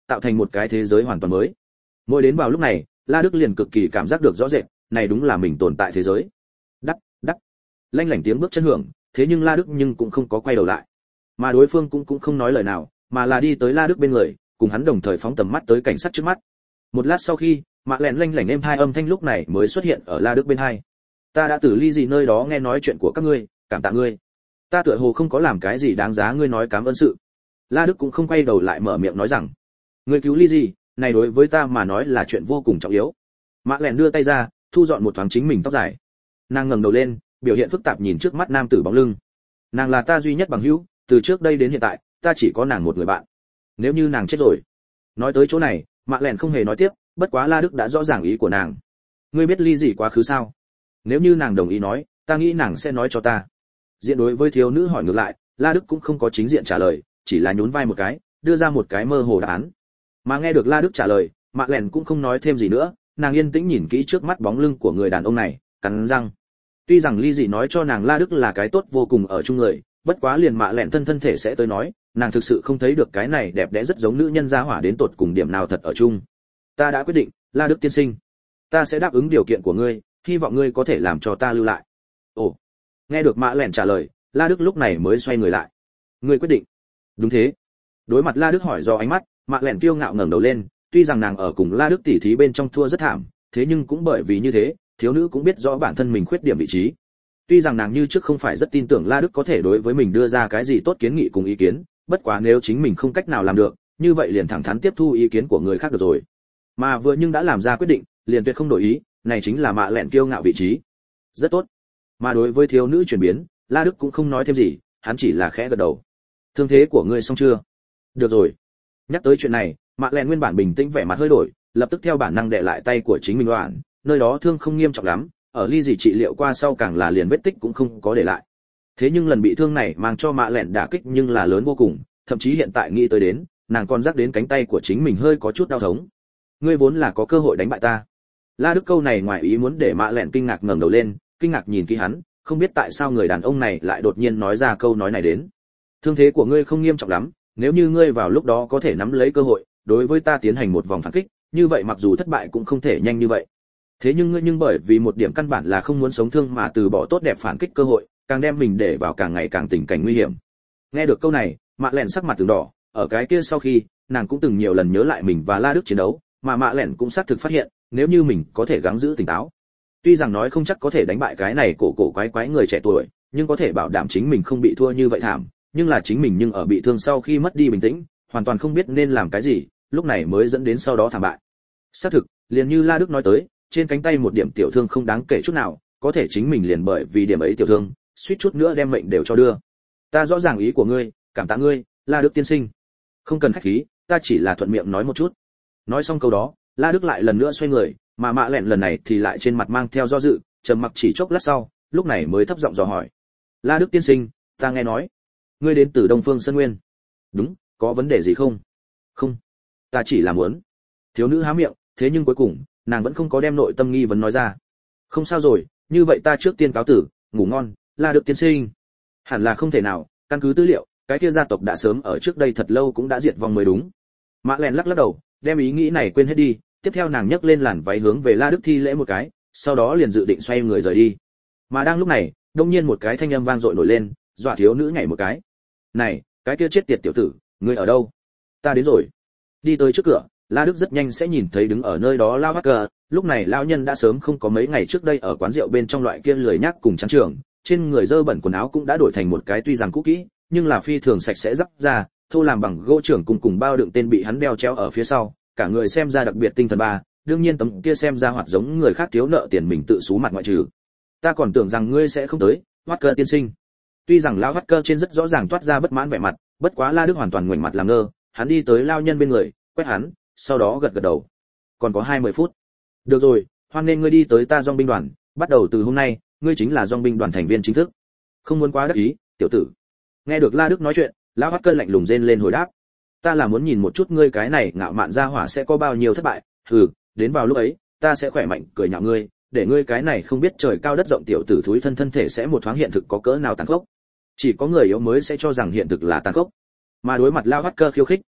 tạo thành một cái thế giới hoàn toàn mới. Mỗi đến vào lúc này, La Đức liền cực kỳ cảm giác được rõ rệt, này đúng là mình tồn tại thế giới. Đắc, đắc. Lanh lảnh tiếng bước chân hưởng, thế nhưng La Đức nhưng cũng không có quay đầu lại. Mà đối phương cũng cũng không nói lời nào, mà là đi tới La Đức bên người, cùng hắn đồng thời phóng tầm mắt tới cảnh sát trước mắt. Một lát sau khi, mạ lẹn lanh lảnh êm hai âm thanh lúc này mới xuất hiện ở La Đức bên hai. Ta đã từ ly gì nơi đó nghe nói chuyện của các ngươi, cảm tạ ngươi. Ta tựa hồ không có làm cái gì đáng giá ngươi nói cảm ơn sự. La Đức cũng không quay đầu lại mở miệng nói rằng, ngươi cứu ly gì, này đối với ta mà nói là chuyện vô cùng trọng yếu. Mạ lẹn đưa tay ra, thu dọn một thoáng chính mình tóc dài. Nàng ngẩng đầu lên, biểu hiện phức tạp nhìn trước mắt nam tử bóng lưng. Nàng là ta duy nhất bằng hữu, từ trước đây đến hiện tại, ta chỉ có nàng một người bạn. Nếu như nàng chết rồi. Nói tới chỗ này, Mạ lẹn không hề nói tiếp, bất quá La Đức đã rõ ràng ý của nàng. Ngươi biết ly gì quá khứ sao? Nếu như nàng đồng ý nói, ta nghĩ nàng sẽ nói cho ta. Diện đối với thiếu nữ hỏi ngược lại, La Đức cũng không có chính diện trả lời, chỉ là nhún vai một cái, đưa ra một cái mơ hồ đáp án. Mà nghe được La Đức trả lời, Mạ lẹn cũng không nói thêm gì nữa, nàng yên tĩnh nhìn kỹ trước mắt bóng lưng của người đàn ông này, cắn răng. Tuy rằng ly dị nói cho nàng La Đức là cái tốt vô cùng ở chung người, bất quá liền Mạ lẹn thân thân thể sẽ tới nói, nàng thực sự không thấy được cái này đẹp đẽ rất giống nữ nhân gia hỏa đến tột cùng điểm nào thật ở chung. Ta đã quyết định, La Đức tiên sinh, ta sẽ đáp ứng điều kiện của ngươi, hy vọng ngươi có thể làm cho ta lưu lại. Ồ, nghe được Mạ lẹn trả lời, La Đức lúc này mới xoay người lại. Ngươi quyết định? Đúng thế. Đối mặt La Đức hỏi do ánh mắt, Mạ lẹn kiêu ngạo ngẩng đầu lên, tuy rằng nàng ở cùng La Đức tỉ thí bên trong thua rất thảm, thế nhưng cũng bởi vì như thế, thiếu nữ cũng biết rõ bản thân mình khuyết điểm vị trí. Tuy rằng nàng như trước không phải rất tin tưởng La Đức có thể đối với mình đưa ra cái gì tốt kiến nghị cùng ý kiến, bất quá nếu chính mình không cách nào làm được, như vậy liền thẳng thắn tiếp thu ý kiến của người khác được rồi. Mà vừa nhưng đã làm ra quyết định, liền tuyệt không đổi ý, này chính là Mạ lẹn kiêu ngạo vị trí. Rất tốt. Mà đối với thiếu nữ chuyển biến, La Đức cũng không nói thêm gì, hắn chỉ là khẽ gật đầu. Thương thế của ngươi xong chưa? Được rồi. Nhắc tới chuyện này, Mạ lẹn nguyên bản bình tĩnh vẻ mặt hơi đổi, lập tức theo bản năng đè lại tay của chính mình đoạn, nơi đó thương không nghiêm trọng lắm, ở ly dị trị liệu qua sau càng là liền vết tích cũng không có để lại. Thế nhưng lần bị thương này mang cho Mạ lẹn đả kích nhưng là lớn vô cùng, thậm chí hiện tại nghĩ tới đến, nàng còn giác đến cánh tay của chính mình hơi có chút đau thống. Ngươi vốn là có cơ hội đánh bại ta. La Đức câu này ngoài ý muốn để Mạ lẹn kinh ngạc ngẩng đầu lên, kinh ngạc nhìn kỹ hắn, không biết tại sao người đàn ông này lại đột nhiên nói ra câu nói này đến. Thương thế của ngươi không nghiêm trọng lắm, nếu như ngươi vào lúc đó có thể nắm lấy cơ hội, đối với ta tiến hành một vòng phản kích, như vậy mặc dù thất bại cũng không thể nhanh như vậy. Thế nhưng ngươi nhưng bởi vì một điểm căn bản là không muốn sống thương mà từ bỏ tốt đẹp phản kích cơ hội, càng đem mình để vào càng ngày càng tình cảnh nguy hiểm. Nghe được câu này, Mạ lẹn sắc mặt từng đỏ, ở cái kia sau khi, nàng cũng từng nhiều lần nhớ lại mình và La Đức chiến đấu, mà Mạ lẹn cũng xác thực phát hiện, nếu như mình có thể gắng giữ tỉnh táo, tuy rằng nói không chắc có thể đánh bại cái này cổ cổ quái quái người trẻ tuổi, nhưng có thể bảo đảm chính mình không bị thua như vậy thảm, nhưng là chính mình nhưng ở bị thương sau khi mất đi bình tĩnh, hoàn toàn không biết nên làm cái gì, lúc này mới dẫn đến sau đó thảm bại. Xác thực, liền như La Đức nói tới, trên cánh tay một điểm tiểu thương không đáng kể chút nào, có thể chính mình liền bởi vì điểm ấy tiểu thương, suýt chút nữa đem mệnh đều cho đưa. Ta rõ ràng ý của ngươi, cảm tạ ngươi, La Đức tiên sinh. Không cần khách khí, ta chỉ là thuận miệng nói một chút. Nói xong câu đó, La Đức lại lần nữa xoay người, mà Mạ lẹn lần này thì lại trên mặt mang theo do dự, trầm mặc chỉ chốc lát sau, lúc này mới thấp giọng dò hỏi. La Đức tiên sinh, ta nghe nói, ngươi đến từ Đông Phương Sơn Nguyên. Đúng, có vấn đề gì không? Không, ta chỉ là muốn. Thiếu nữ há miệng, thế nhưng cuối cùng, nàng vẫn không có đem nội tâm nghi vấn nói ra. Không sao rồi, như vậy ta trước tiên cáo tử, ngủ ngon, La Đức tiên sinh. Hẳn là không thể nào, căn cứ tư liệu, cái kia gia tộc đã sớm ở trước đây thật lâu cũng đã diệt vong mới đúng. Mạ lẹn lắc lắc đầu, đem ý nghĩ này quên hết đi, tiếp theo nàng nhấc lên làn váy hướng về La Đức thi lễ một cái, sau đó liền dự định xoay người rời đi. Mà đang lúc này, đột nhiên một cái thanh âm vang dội nổi lên, dọa thiếu nữ nhảy một cái. Này, cái kia chết tiệt tiểu tử, ngươi ở đâu? Ta đến rồi. Đi tới trước cửa, La Đức rất nhanh sẽ nhìn thấy đứng ở nơi đó Lao Hacker, lúc này lão nhân đã sớm không có mấy ngày trước đây ở quán rượu bên trong loại kia lười nhác cùng trắng trường, trên người dơ bẩn quần áo cũng đã đổi thành một cái tuy rằng cũ kỹ, nhưng là phi thường sạch sẽ rắc ra, thô làm bằng gỗ trưởng cùng cùng bao đựng tên bị hắn đeo treo ở phía sau, cả người xem ra đặc biệt tinh thần ba, đương nhiên tấm kia xem ra hoạt giống người khác thiếu nợ tiền mình tự xú mặt ngoại trừ. Ta còn tưởng rằng ngươi sẽ không tới, Hacker tiên sinh. Tuy rằng lão Hacker trên rất rõ ràng toát ra bất mãn vẻ mặt, bất quá La Đức hoàn toàn ngoảnh mặt làm ngơ, hắn đi tới lao nhân bên người, quét hắn, sau đó gật gật đầu. Còn có hai mươi phút. Được rồi, hoan nên ngươi đi tới ta Dòng binh đoàn, bắt đầu từ hôm nay, ngươi chính là Dòng binh đoàn thành viên chính thức. Không muốn quá đắc ý, tiểu tử. Nghe được La Đức nói chuyện, lão Hacker lạnh lùng rên lên hồi đáp. Ta là muốn nhìn một chút ngươi cái này ngạo mạn ra hỏa sẽ có bao nhiêu thất bại, hừ, đến vào lúc ấy, ta sẽ khỏe mạnh cười nhạo ngươi, để ngươi cái này không biết trời cao đất rộng tiểu tử thúi thân thân thể sẽ một thoáng hiện thực có cỡ nào tàn khốc. Chỉ có người yếu mới sẽ cho rằng hiện thực là tàn khốc. Mà đối mặt Lao Hacker khiêu khích,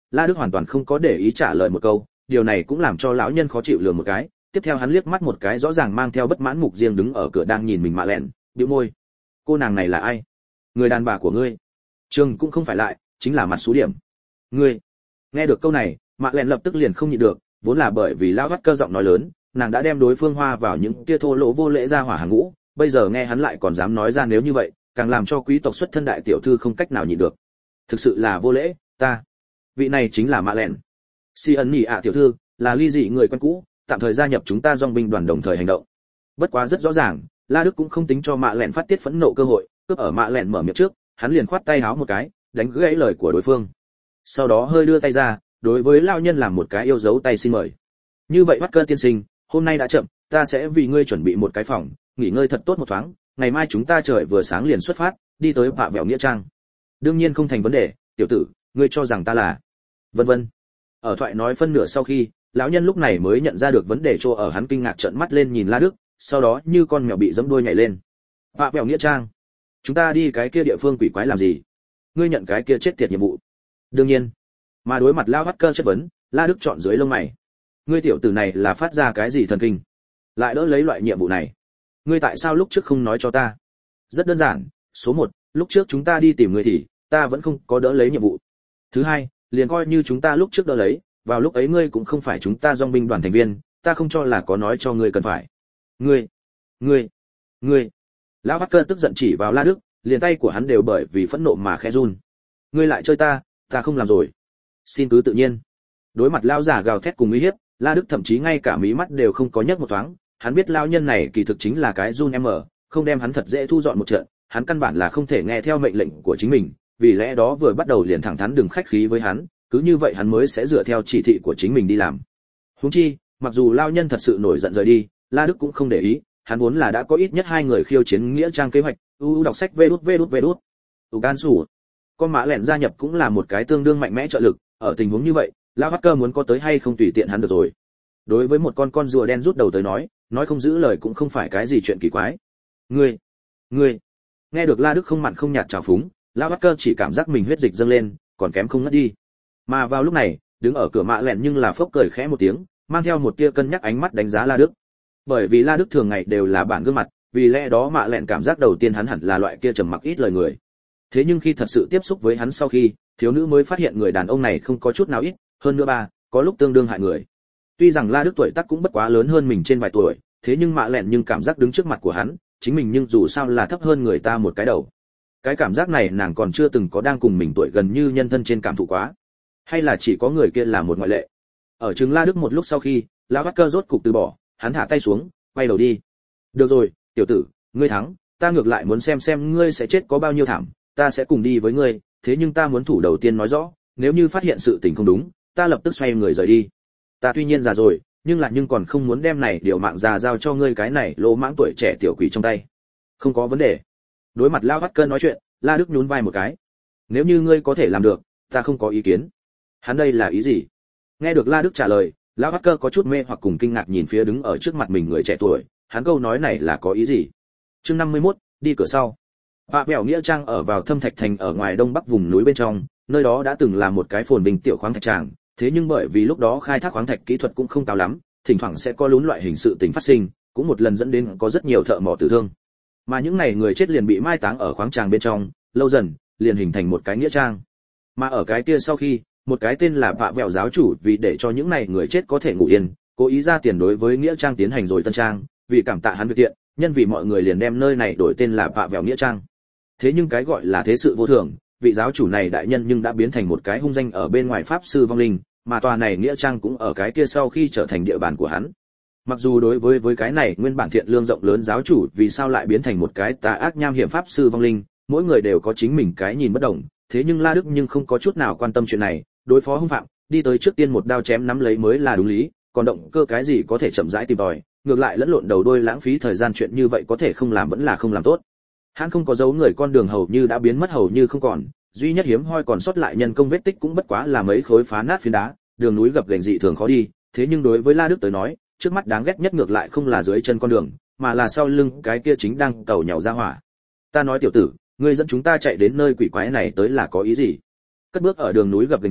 La Đức hoàn toàn không có để ý trả lời một câu, điều này cũng làm cho lão nhân khó chịu lườm một cái. Tiếp theo hắn liếc mắt một cái rõ ràng mang theo bất mãn mục riêng đứng ở cửa đang nhìn mình mạ lẹn, bĩu môi. Cô nàng này là ai? Người đàn bà của ngươi? Trường cũng không phải lại, chính là mặt số điểm. Ngươi? Nghe được câu này, mạ lẹn lập tức liền không nhịn được, vốn là bởi vì lão Hắt cơ giọng nói lớn, nàng đã đem đối phương hoa vào những kia thô lỗ vô lễ ra hỏa hàng ngũ, bây giờ nghe hắn lại còn dám nói ra nếu như vậy, càng làm cho quý tộc xuất thân đại tiểu thư không cách nào nhịn được. Thực sự là vô lễ, ta. Vị này chính là mạ lẹn. Si ẩn nhỉ ạ tiểu thư, là ly dị người quen cũ, tạm thời gia nhập chúng ta dòng binh đoàn đồng thời hành động. Bất quá rất rõ ràng, La Đức cũng không tính cho mạ lẹn phát tiết phẫn nộ cơ hội, cướp ở mạ lẹn mở miệng trước, hắn liền khoát tay háo một cái, đánh gãy lời của đối phương. Sau đó hơi đưa tay ra, đối với lão nhân làm một cái yêu dấu tay xin mời. Như vậy Bắt Cơn tiên sinh, hôm nay đã chậm, ta sẽ vì ngươi chuẩn bị một cái phòng, nghỉ ngơi thật tốt một thoáng, ngày mai chúng ta trời vừa sáng liền xuất phát, đi tới Vạ Vẹo nghĩa trang. Đương nhiên không thành vấn đề, tiểu tử, ngươi cho rằng ta là? Vân vân. Ở thoại nói phân nửa sau khi, lão nhân lúc này mới nhận ra được vấn đề chỗ ở, hắn kinh ngạc trợn mắt lên nhìn La Đức, sau đó như con mèo bị giẫm đuôi nhảy lên. Vạ Vẹo nghĩa trang? Chúng ta đi cái kia địa phương quỷ quái làm gì? Ngươi nhận cái kia chết tiệt nhiệm vụ? Đương nhiên. Mà đối mặt Lao Hắt cơ chất vấn, La Đức chọn dưới lông mày. Ngươi tiểu tử này là phát ra cái gì thần kinh? Lại đỡ lấy loại nhiệm vụ này? Ngươi tại sao lúc trước không nói cho ta? Rất đơn giản, số một, lúc trước chúng ta đi tìm ngươi thì ta vẫn không có đỡ lấy nhiệm vụ. Thứ hai, liền coi như chúng ta lúc trước đỡ lấy, vào lúc ấy ngươi cũng không phải chúng ta dòng binh đoàn thành viên, ta không cho là có nói cho ngươi cần phải. Ngươi, ngươi, ngươi. Lão Hắt cơ tức giận chỉ vào La Đức, liền tay của hắn đều bởi vì phẫn nộ mà khẽ run. Ngươi lại chơi ta, ta không làm rồi. Xin cứ tự nhiên. Đối mặt lão giả gào thét cùng uy hiếp, La Đức thậm chí ngay cả mí mắt đều không có nhấc một thoáng, hắn biết lão nhân này kỳ thực chính là cái run em ở, không đem hắn thật dễ thu dọn một trận, hắn căn bản là không thể nghe theo mệnh lệnh của chính mình, vì lẽ đó vừa bắt đầu liền thẳng thắn đừng khách khí với hắn, cứ như vậy hắn mới sẽ dựa theo chỉ thị của chính mình đi làm. Huống chi, mặc dù lão nhân thật sự nổi giận rời đi, La Đức cũng không để ý, hắn vốn là đã có ít nhất hai người khiêu chiến nghĩa trang kế hoạch, u đọc sách vê đút vê đút vê đút. Tù can sủ. Con mã lẹn gia nhập cũng là một cái tương đương mạnh mẽ trợ lực, ở tình huống như vậy, lão Hắt cơ muốn có tới hay không tùy tiện hắn được rồi. Đối với một con con rùa đen rút đầu tới nói, nói không giữ lời cũng không phải cái gì chuyện kỳ quái. Ngươi, ngươi. Nghe được La Đức không mặn không nhạt trào phúng, lão Hắt cơ chỉ cảm giác mình huyết dịch dâng lên, còn kém không ngất đi. Mà vào lúc này, đứng ở cửa mạ lẹn nhưng là phốc cười khẽ một tiếng, mang theo một tia cân nhắc ánh mắt đánh giá La Đức. Bởi vì La Đức thường ngày đều là bản gương mặt, vì lẽ đó mạ lẹn cảm giác đầu tiên hắn hẳn là loại kia trầm mặc ít lời người. Thế nhưng khi thật sự tiếp xúc với hắn sau khi, thiếu nữ mới phát hiện người đàn ông này không có chút nào ít, hơn nữa ba, có lúc tương đương hại người. Tuy rằng La Đức tuổi tác cũng bất quá lớn hơn mình trên vài tuổi, thế nhưng mạ lẹn nhưng cảm giác đứng trước mặt của hắn, chính mình nhưng dù sao là thấp hơn người ta một cái đầu. Cái cảm giác này nàng còn chưa từng có đang cùng mình tuổi gần như nhân thân trên cảm thụ quá. Hay là chỉ có người kia là một ngoại lệ. Ở chừng La Đức một lúc sau khi, lão Hắt cơ rốt cục từ bỏ, hắn thả tay xuống, quay đầu đi. Được rồi, tiểu tử, ngươi thắng, ta ngược lại muốn xem xem ngươi sẽ chết có bao nhiêu thảm, ta sẽ cùng đi với ngươi, thế nhưng ta muốn thủ đầu tiên nói rõ, nếu như phát hiện sự tình không đúng, ta lập tức xoay người rời đi. Ta tuy nhiên già rồi, nhưng là nhưng còn không muốn đem này điều mạng già giao cho ngươi cái này lỗ mãng tuổi trẻ tiểu quỷ trong tay. Không có vấn đề. Đối mặt Lao Hắt cơ nói chuyện, La Đức nhún vai một cái. Nếu như ngươi có thể làm được, ta không có ý kiến. Hắn đây là ý gì? Nghe được La Đức trả lời, Lão Hắt cơ có chút mê hoặc cùng kinh ngạc nhìn phía đứng ở trước mặt mình người trẻ tuổi, hắn câu nói này là có ý gì? Chương năm mươi mốt, đi cửa sau. Vạ Vẹo nghĩa trang ở vào Thâm Thạch thành ở ngoài đông bắc vùng núi bên trong, nơi đó đã từng là một cái phồn vinh tiểu khoáng thạch tràng, thế nhưng bởi vì lúc đó khai thác khoáng thạch kỹ thuật cũng không cao lắm, thỉnh thoảng sẽ có lún loại hình sự tình phát sinh, cũng một lần dẫn đến có rất nhiều thợ mỏ tử thương. Mà những này người chết liền bị mai táng ở khoáng tràng bên trong, lâu dần liền hình thành một cái nghĩa trang. Mà ở cái kia sau khi, một cái tên là Vạ Vẹo giáo chủ vì để cho những này người chết có thể ngủ yên, cố ý ra tiền đối với nghĩa trang tiến hành rồi tân trang, vì cảm tạ hắn việc thiện, nhân vì mọi người liền đem nơi này đổi tên là Vạ Vẹo nghĩa trang. Thế nhưng cái gọi là thế sự vô thường, vị giáo chủ này đại nhân nhưng đã biến thành một cái hung danh ở bên ngoài pháp sư vong linh, mà tòa này nghĩa trang cũng ở cái kia sau khi trở thành địa bàn của hắn. Mặc dù đối với với cái này nguyên bản thiện lương rộng lớn giáo chủ vì sao lại biến thành một cái tà ác nham hiểm pháp sư vong linh, mỗi người đều có chính mình cái nhìn bất đồng, thế nhưng La Đức nhưng không có chút nào quan tâm chuyện này, đối phó hung phạm, đi tới trước tiên một đao chém nắm lấy mới là đúng lý, còn động cơ cái gì có thể chậm rãi tìm tòi, ngược lại lẫn lộn đầu đuôi lãng phí thời gian chuyện như vậy có thể không làm vẫn là không làm tốt. Hắn không có dấu người con đường hầu như đã biến mất hầu như không còn, duy nhất hiếm hoi còn sót lại nhân công vết tích cũng bất quá là mấy khối phá nát phiến đá, đường núi gập ghềnh dị thường khó đi, thế nhưng đối với La Đức tới nói, trước mắt đáng ghét nhất ngược lại không là dưới chân con đường, mà là sau lưng cái kia chính đang tàu nhàu ra hỏa. Ta nói tiểu tử, ngươi dẫn chúng ta chạy đến nơi quỷ quái này tới là có ý gì? Cất bước ở đường núi gập ghềnh trên,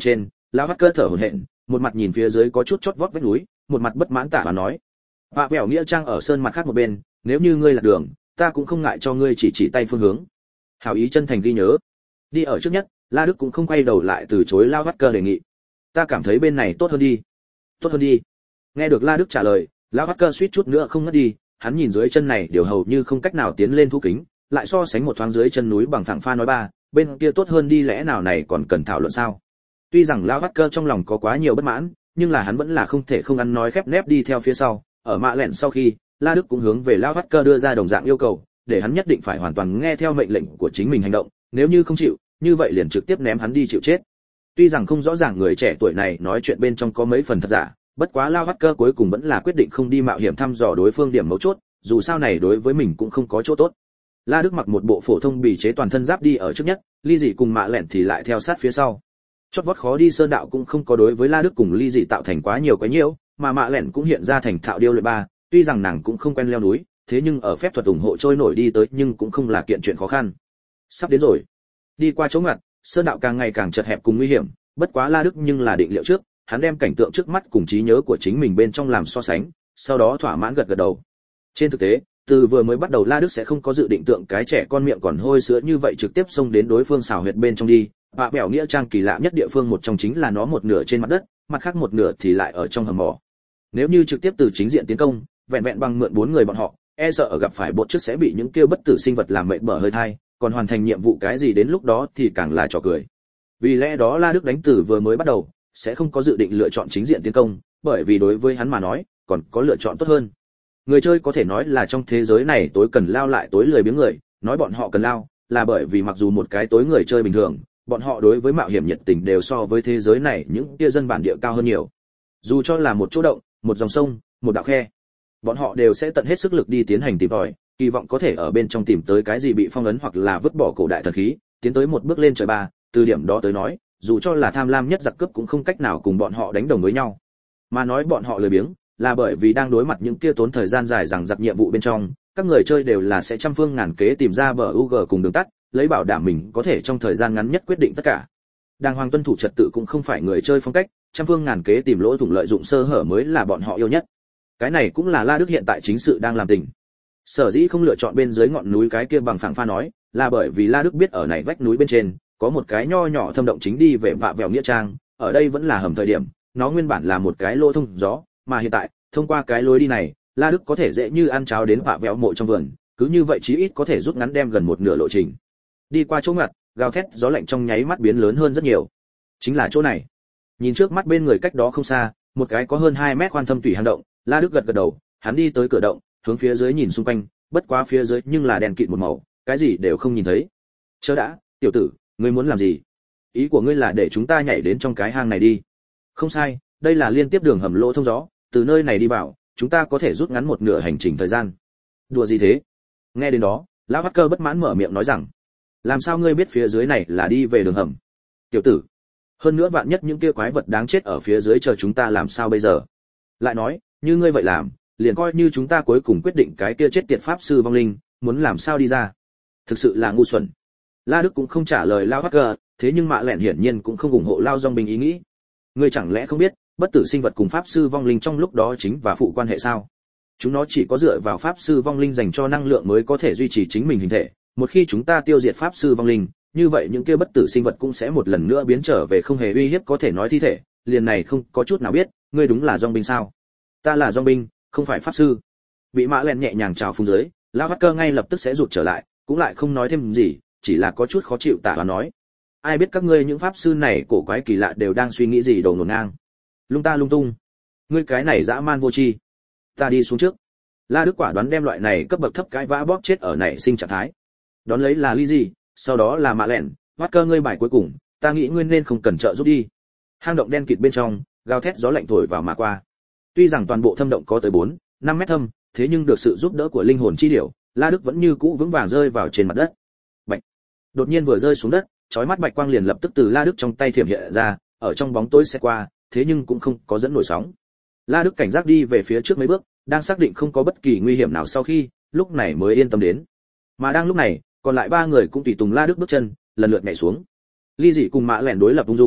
lão Hắc Cơ thở hổn hển, một mặt nhìn phía dưới có chút chót vót vách núi, một mặt bất mãn tả và nói: "Vạ Bèo nghĩa trang ở sơn mặt khác một bên, nếu như ngươi lạc đường, ta cũng không ngại cho ngươi chỉ chỉ tay phương hướng." Hảo ý chân thành ghi nhớ. Đi ở trước nhất, La Đức cũng không quay đầu lại từ chối lão Hắc Cơ đề nghị. "Ta cảm thấy bên này tốt hơn đi." "Tốt hơn đi." Nghe được La Đức trả lời, lão Hắc Cơ suýt chút nữa không ngất đi, hắn nhìn dưới chân này điều hầu như không cách nào tiến lên thu kính, lại so sánh một thoáng dưới chân núi bằng phẳng pha nói ba, bên kia tốt hơn đi, lẽ nào này còn cần thảo luận sao? Tuy rằng lão Hắc Cơ trong lòng có quá nhiều bất mãn, nhưng là hắn vẫn là không thể không ăn nói khép nép đi theo phía sau. Ở mạ lẹn sau khi, La Đức cũng hướng về lão Hắc Cơ đưa ra đồng dạng yêu cầu, để hắn nhất định phải hoàn toàn nghe theo mệnh lệnh của chính mình hành động, nếu như không chịu, như vậy liền trực tiếp ném hắn đi chịu chết. Tuy rằng không rõ ràng người trẻ tuổi này nói chuyện bên trong có mấy phần thật giả, bất quá lão Hắc Cơ cuối cùng vẫn là quyết định không đi mạo hiểm thăm dò đối phương điểm mấu chốt, dù sao này đối với mình cũng không có chỗ tốt. La Đức mặc một bộ phổ thông bì chế toàn thân giáp đi ở trước nhất, Ly Dị cùng Mạ Lẹn thì lại theo sát phía sau. Chót vót khó đi sơn đạo cũng không có đối với La Đức cùng Ly Dị tạo thành quá nhiều quấy nhiễu, mà Mạ Lẹn cũng hiện ra thành thạo điêu luyện ba, tuy rằng nàng cũng không quen leo núi, thế nhưng ở phép thuật ủng hộ trôi nổi đi tới nhưng cũng không là kiện chuyện khó khăn. Sắp đến rồi. Đi qua chỗ ngặt, sơn đạo càng ngày càng chật hẹp cùng nguy hiểm, bất quá La Đức nhưng là định liệu trước, hắn đem cảnh tượng trước mắt cùng trí nhớ của chính mình bên trong làm so sánh, sau đó thỏa mãn gật gật đầu. Trên thực tế, từ vừa mới bắt đầu La Đức sẽ không có dự định tượng cái trẻ con miệng còn hôi sữa như vậy trực tiếp xông đến đối phương xào huyệt bên trong đi. Vạ Bèo nghĩa trang kỳ lạ nhất địa phương một trong chính là nó một nửa trên mặt đất, mặt khác một nửa thì lại ở trong hầm mỏ. Nếu như trực tiếp từ chính diện tiến công, vẹn vẹn bằng mượn bốn người bọn họ, e sợ gặp phải bột trước sẽ bị những kêu bất tử sinh vật làm mệt bở hơi thai, còn hoàn thành nhiệm vụ cái gì đến lúc đó thì càng là trò cười. Vì lẽ đó La Đức đánh từ vừa mới bắt đầu sẽ không có dự định lựa chọn chính diện tiến công, bởi vì đối với hắn mà nói, còn có lựa chọn tốt hơn. Người chơi có thể nói là trong thế giới này tối cần lao lại tối lười biếng người, nói bọn họ cần lao, là bởi vì mặc dù một cái tối người chơi bình thường, bọn họ đối với mạo hiểm nhiệt tình đều so với thế giới này những kia dân bản địa cao hơn nhiều. Dù cho là một chỗ động, một dòng sông, một đạo khe, bọn họ đều sẽ tận hết sức lực đi tiến hành tìm tòi, kỳ vọng có thể ở bên trong tìm tới cái gì bị phong ấn hoặc là vứt bỏ cổ đại thần khí, tiến tới một bước lên trời ba, từ điểm đó tới nói, dù cho là tham lam nhất giặc cướp cũng không cách nào cùng bọn họ đánh đồng với nhau. Mà nói bọn họ lười biếng, là bởi vì đang đối mặt những kia tốn thời gian dài rằng giặc nhiệm vụ bên trong, các người chơi đều là sẽ trăm phương ngàn kế tìm ra bờ u giê cùng đường tắt, lấy bảo đảm mình có thể trong thời gian ngắn nhất quyết định tất cả. Đàng hoàng tuân thủ trật tự cũng không phải người chơi phong cách, trăm phương ngàn kế tìm lỗ thủng lợi dụng sơ hở mới là bọn họ yêu nhất. Cái này cũng là La Đức hiện tại chính sự đang làm tình. Sở dĩ không lựa chọn bên dưới ngọn núi cái kia bằng phẳng pha nói, là bởi vì La Đức biết ở này vách núi bên trên có một cái nho nhỏ thâm động chính đi về Vạ Bèo nghĩa trang, ở đây vẫn là hầm thời điểm, nó nguyên bản là một cái lỗ thông gió, mà hiện tại, thông qua cái lối đi này, La Đức có thể dễ như ăn cháo đến Vạ Bèo mộ trong vườn, cứ như vậy chí ít có thể rút ngắn đem gần một nửa lộ trình. Đi qua chỗ ngặt, gào thét gió lạnh trong nháy mắt biến lớn hơn rất nhiều. Chính là chỗ này. Nhìn trước mắt bên người cách đó không xa, một cái có hơn hai mét khoan thâm thủy hang động, La Đức gật gật đầu, hắn đi tới cửa động, hướng phía dưới nhìn xung quanh, bất quá phía dưới nhưng là đèn kịt một màu, cái gì đều không nhìn thấy. Chớ đã, tiểu tử, ngươi muốn làm gì? Ý của ngươi là để chúng ta nhảy đến trong cái hang này đi? Không sai, đây là liên tiếp đường hầm lỗ thông gió, từ nơi này đi vào, chúng ta có thể rút ngắn một nửa hành trình thời gian. Đùa gì thế? Nghe đến đó, lão Hắc Cơ bất mãn mở miệng nói rằng, làm sao ngươi biết phía dưới này là đi về đường hầm? Tiểu tử, hơn nữa vạn nhất những kia quái vật đáng chết ở phía dưới chờ chúng ta làm sao bây giờ? Lại nói, như ngươi vậy làm, liền coi như chúng ta cuối cùng quyết định cái kia chết tiệt pháp sư vong linh, muốn làm sao đi ra? Thực sự là ngu xuẩn. La Đức cũng không trả lời Lao Hắc Cơ, thế nhưng Mạ Lẹn hiển nhiên cũng không ủng hộ Lao Dòng Binh ý nghĩ. Ngươi chẳng lẽ không biết, bất tử sinh vật cùng pháp sư vong linh trong lúc đó chính và phụ quan hệ sao? Chúng nó chỉ có dựa vào pháp sư vong linh dành cho năng lượng mới có thể duy trì chính mình hình thể. Một khi chúng ta tiêu diệt pháp sư vong linh, như vậy những kia bất tử sinh vật cũng sẽ một lần nữa biến trở về không hề uy hiếp có thể nói thi thể. Liền này không có chút nào biết, ngươi đúng là Dòng Binh sao? Ta là Dòng Binh, không phải pháp sư. Bị Mạ Lẹn nhẹ nhàng chào phúng dưới, Lao Hắc Cơ ngay lập tức sẽ rụt trở lại, cũng lại không nói thêm gì, chỉ là có chút khó chịu tả và nói, ai biết các ngươi những pháp sư này cổ quái kỳ lạ đều đang suy nghĩ gì đồ ngổn ngang, lung ta lung tung, ngươi cái này dã man vô tri. Ta đi xuống trước. La Đức quả đoán đem loại này cấp bậc thấp cái vã bóp chết ở nảy sinh trạng thái. Đón lấy là Ly Dị, sau đó là Mạ Lẹn, Hắc Cơ ngươi bài cuối cùng, ta nghĩ ngươi nên không cần trợ giúp đi. Hang động đen kịt bên trong, gào thét gió lạnh thổi vào mà qua. Tuy rằng toàn bộ thâm động có tới bốn, năm mét thâm, thế nhưng được sự giúp đỡ của linh hồn chi điểu, La Đức vẫn như cũ vững vàng rơi vào trên mặt đất. Bạch. Đột nhiên vừa rơi xuống đất, chói mắt bạch quang liền lập tức từ La Đức trong tay thiểm hiện ra, ở trong bóng tối sẽ qua, thế nhưng cũng không có dẫn nổi sóng. La Đức cảnh giác đi về phía trước mấy bước, đang xác định không có bất kỳ nguy hiểm nào sau khi, lúc này mới yên tâm đến. Mà đang lúc này, còn lại ba người cũng tùy tùng La Đức bước chân, lần lượt nhảy xuống. Ly Dị cùng Mạ Lẹn đối lập ung dung,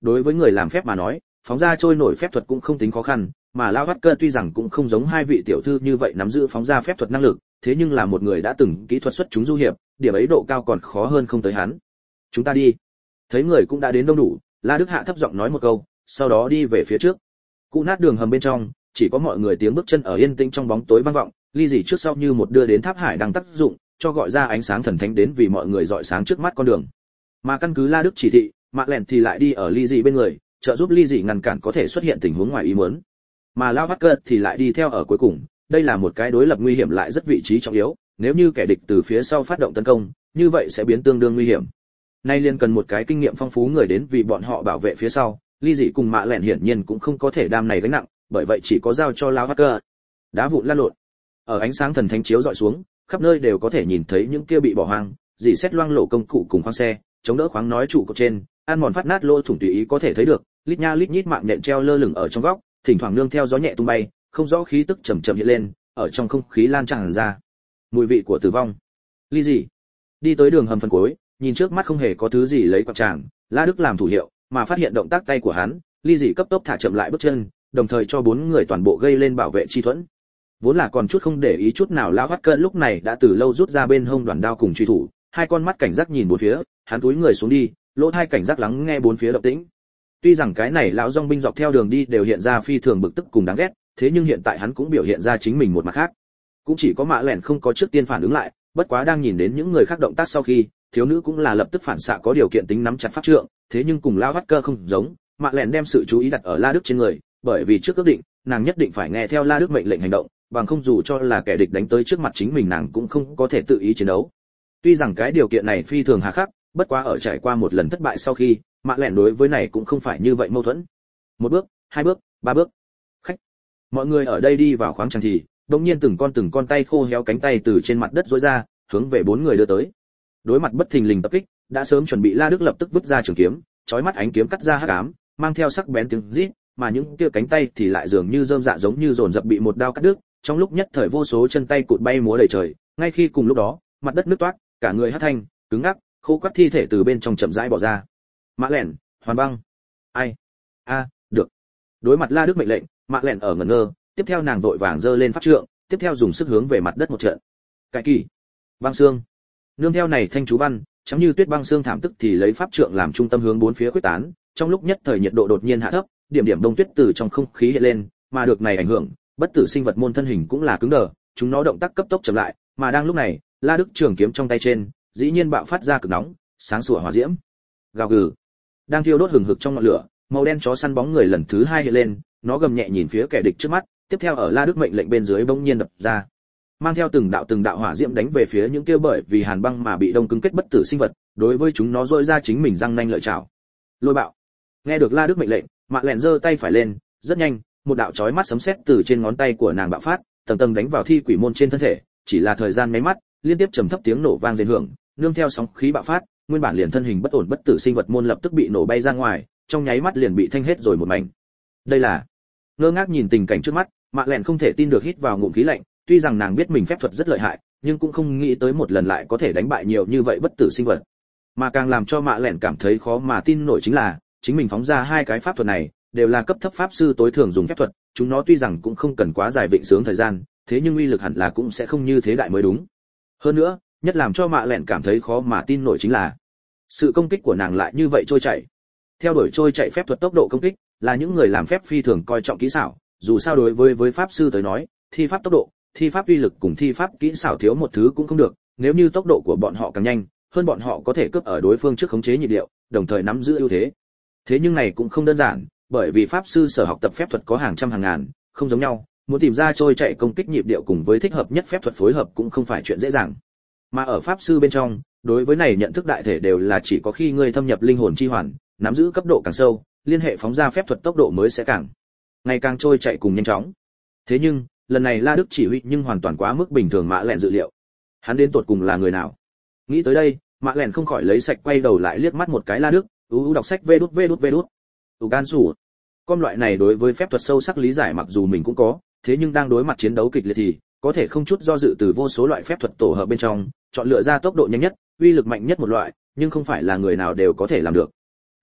đối với người làm phép mà nói, phóng ra trôi nổi phép thuật cũng không tính khó khăn, mà Lao Vắt Cơ tuy rằng cũng không giống hai vị tiểu thư như vậy nắm giữ phóng ra phép thuật năng lực, thế nhưng là một người đã từng kỹ thuật xuất chúng du hiệp, điểm ấy độ cao còn khó hơn không tới hắn. Chúng ta đi. Thấy người cũng đã đến đông đủ, La Đức Hạ thấp giọng nói một câu, sau đó đi về phía trước. Cụ nát đường hầm bên trong, chỉ có mọi người tiếng bước chân ở yên tĩnh trong bóng tối vang vọng, ly dị trước sau như một đưa đến tháp hải đang tác dụng, cho gọi ra ánh sáng thần thánh đến vì mọi người dọi sáng trước mắt con đường. Mà căn cứ La Đức chỉ thị, Mạ Lẹn thì lại đi ở ly dị bên người, trợ giúp ly dị ngăn cản có thể xuất hiện tình huống ngoài ý muốn. Mà Lao Vắt Cơ thì lại đi theo ở cuối cùng, đây là một cái đối lập nguy hiểm lại rất vị trí trọng yếu, nếu như kẻ địch từ phía sau phát động tấn công, như vậy sẽ biến tương đương nguy hiểm. Nay liền cần một cái kinh nghiệm phong phú người đến vì bọn họ bảo vệ phía sau, ly dị cùng Mạ Lẹn hiển nhiên cũng không có thể đam này gánh nặng, bởi vậy chỉ có giao cho Lao Vắt Cơ. Đá vụn lăn lộn, ở ánh sáng thần thánh chiếu dọi xuống, khắp nơi đều có thể nhìn thấy những kia bị bỏ hoang, dỉ xét loang lổ công cụ cùng khoang xe, chống đỡ khoáng nói trụ cột trên, ăn mòn phát nát lỗ thủng tùy ý có thể thấy được, lít nha lít nhít mạng nhện treo lơ lửng ở trong góc, thỉnh thoảng nương theo gió nhẹ tung bay, không rõ khí tức chậm chậm hiện lên, ở trong không khí lan tràn ra. Mùi vị của tử vong. Ly dị đi tới đường hầm phần cuối, nhìn trước mắt không hề có thứ gì lấy quạt tràng, La Đức làm thủ hiệu, mà phát hiện động tác tay của hắn, ly dị cấp tốc thả chậm lại bước chân, đồng thời cho bốn người toàn bộ gây lên bảo vệ chi thuẫn. Vốn là còn chút không để ý chút nào lão Hoắt Cơn lúc này đã từ lâu rút ra bên hông đoàn đao cùng truy thủ, hai con mắt cảnh giác nhìn bốn phía, hắn cúi người xuống đi, lỗ tai cảnh giác lắng nghe bốn phía động tĩnh. Tuy rằng cái này lão dòng binh dọc theo đường đi đều hiện ra phi thường bực tức cùng đáng ghét, thế nhưng hiện tại hắn cũng biểu hiện ra chính mình một mặt khác. Cũng chỉ có Mạ Lẹn không có trước tiên phản ứng lại, bất quá đang nhìn đến những người khác động tác sau khi, thiếu nữ cũng là lập tức phản xạ có điều kiện tính nắm chặt pháp trượng, thế nhưng cùng lão Hoắt Cơ không giống, Mạ Lẹn đem sự chú ý đặt ở La Đức trên người, bởi vì trước ước định, nàng nhất định phải nghe theo La Đức mệnh lệnh hành động, bằng không dù cho là kẻ địch đánh tới trước mặt chính mình nàng cũng không có thể tự ý chiến đấu. Tuy rằng cái điều kiện này phi thường hà khắc, bất quá ở trải qua một lần thất bại sau khi, Mạ Lẹn đối với này cũng không phải như vậy mâu thuẫn. Một bước, hai bước, ba bước. Khách. Mọi người ở đây đi vào khoáng tràng thì, đột nhiên từng con từng con tay khô héo cánh tay từ trên mặt đất rối ra, hướng về bốn người đưa tới. Đối mặt bất thình lình tập kích, đã sớm chuẩn bị La Đức lập tức vứt ra trường kiếm, chói mắt ánh kiếm cắt ra hắc ám, mang theo sắc bén tiếng rít, mà những kia cánh tay thì lại dường như rơm dạ giống như dồn dập bị một đao cắt đứt, trong lúc nhất thời vô số chân tay cụt bay múa đầy trời, ngay khi cùng lúc đó, mặt đất nứt toát, cả người hất thanh, cứng ngắc, khô quắt thi thể từ bên trong chậm rãi bỏ ra. Mạ Lẹn, hoàn băng. Ai? A, được. Đối mặt La Đức mệnh lệnh, Mạ Lẹn ở ngẩn ngơ, tiếp theo nàng vội vàng giơ lên pháp trượng, tiếp theo dùng sức hướng về mặt đất một trận. Cái kỳ, băng xương. Nương theo này thanh chú văn, chấm như tuyết băng xương thảm tức thì lấy pháp trượng làm trung tâm hướng bốn phía khuếch tán, trong lúc nhất thời nhiệt độ đột nhiên hạ thấp, điểm điểm đông tuyết từ trong không khí hiện lên, mà được này ảnh hưởng, bất tử sinh vật môn thân hình cũng là cứng đờ, chúng nó động tác cấp tốc chậm lại, mà đang lúc này, La Đức trường kiếm trong tay trên, dĩ nhiên bạo phát ra cực nóng, sáng sủa hỏa diễm. Gào gừ. Đang thiêu đốt hừng hực trong ngọn lửa, màu đen chó săn bóng người lần thứ hai hiện lên, nó gầm nhẹ nhìn phía kẻ địch trước mắt, tiếp theo ở La Đức mệnh lệnh bên dưới bỗng nhiên đập ra, mang theo từng đạo từng đạo hỏa diễm đánh về phía những kia bởi vì hàn băng mà bị đông cứng kết bất tử sinh vật, đối với chúng nó rỗi ra chính mình răng nanh lợi chảo. Lôi bạo. Nghe được La Đức mệnh lệnh, Mạ Lẹn giơ tay phải lên, rất nhanh, một đạo chói mắt sấm sét từ trên ngón tay của nàng bạo phát, tầng tầng đánh vào thi quỷ môn trên thân thể, chỉ là thời gian mấy mắt, liên tiếp trầm thấp tiếng nổ vang rền hưởng, nương theo sóng khí bạo phát, nguyên bản liền thân hình bất ổn bất tử sinh vật môn lập tức bị nổ bay ra ngoài, trong nháy mắt liền bị thanh hết rồi một mảnh. Đây là ngơ ngác nhìn tình cảnh trước mắt, Mạ Lẹn không thể tin được hít vào ngụm khí lạnh, tuy rằng nàng biết mình phép thuật rất lợi hại, nhưng cũng không nghĩ tới một lần lại có thể đánh bại nhiều như vậy bất tử sinh vật. Mà càng làm cho Mạ Lẹn cảm thấy khó mà tin nổi chính là, chính mình phóng ra hai cái pháp thuật này, đều là cấp thấp pháp sư tối thường dùng phép thuật, chúng nó tuy rằng cũng không cần quá dài vịnh sướng thời gian, thế nhưng uy lực hẳn là cũng sẽ không như thế đại mới đúng. Hơn nữa, nhất làm cho Mạ Lẹn cảm thấy khó mà tin nổi chính là, sự công kích của nàng lại như vậy trôi chảy. Theo đuổi trôi chạy phép thuật tốc độ công kích, là những người làm phép phi thường coi trọng kỹ xảo, dù sao đối với với pháp sư tới nói, thi pháp tốc độ, thi pháp uy lực cùng thi pháp kỹ xảo thiếu một thứ cũng không được, nếu như tốc độ của bọn họ càng nhanh, hơn bọn họ có thể cướp ở đối phương trước khống chế nhịp điệu, đồng thời nắm giữ ưu thế. Thế nhưng này cũng không đơn giản, bởi vì pháp sư sở học tập phép thuật có hàng trăm hàng ngàn, không giống nhau, muốn tìm ra trôi chạy công kích nhịp điệu cùng với thích hợp nhất phép thuật phối hợp cũng không phải chuyện dễ dàng. Mà ở pháp sư bên trong, đối với này nhận thức đại thể đều là chỉ có khi ngươi thâm nhập linh hồn chi hoàn, nắm giữ cấp độ càng sâu, liên hệ phóng ra phép thuật tốc độ mới sẽ càng ngày càng trôi chạy cùng nhanh chóng. Thế nhưng, lần này La Đức chỉ huy nhưng hoàn toàn quá mức bình thường Mạ Lẹn dự liệu. Hắn đến tột cùng là người nào? Nghĩ tới đây, Mạ Lẹn không khỏi lấy sạch quay đầu lại liếc mắt một cái La Đức, ú ú đọc sách vê đút vê đút vê đút. Tụ gan sủ. Con loại này đối với phép thuật sâu sắc lý giải mặc dù mình cũng có, thế nhưng đang đối mặt chiến đấu kịch liệt thì có thể không chút do dự từ vô số loại phép thuật tổ hợp bên trong, chọn lựa ra tốc độ nhanh nhất, uy lực mạnh nhất một loại, nhưng không phải là người nào đều có thể làm được.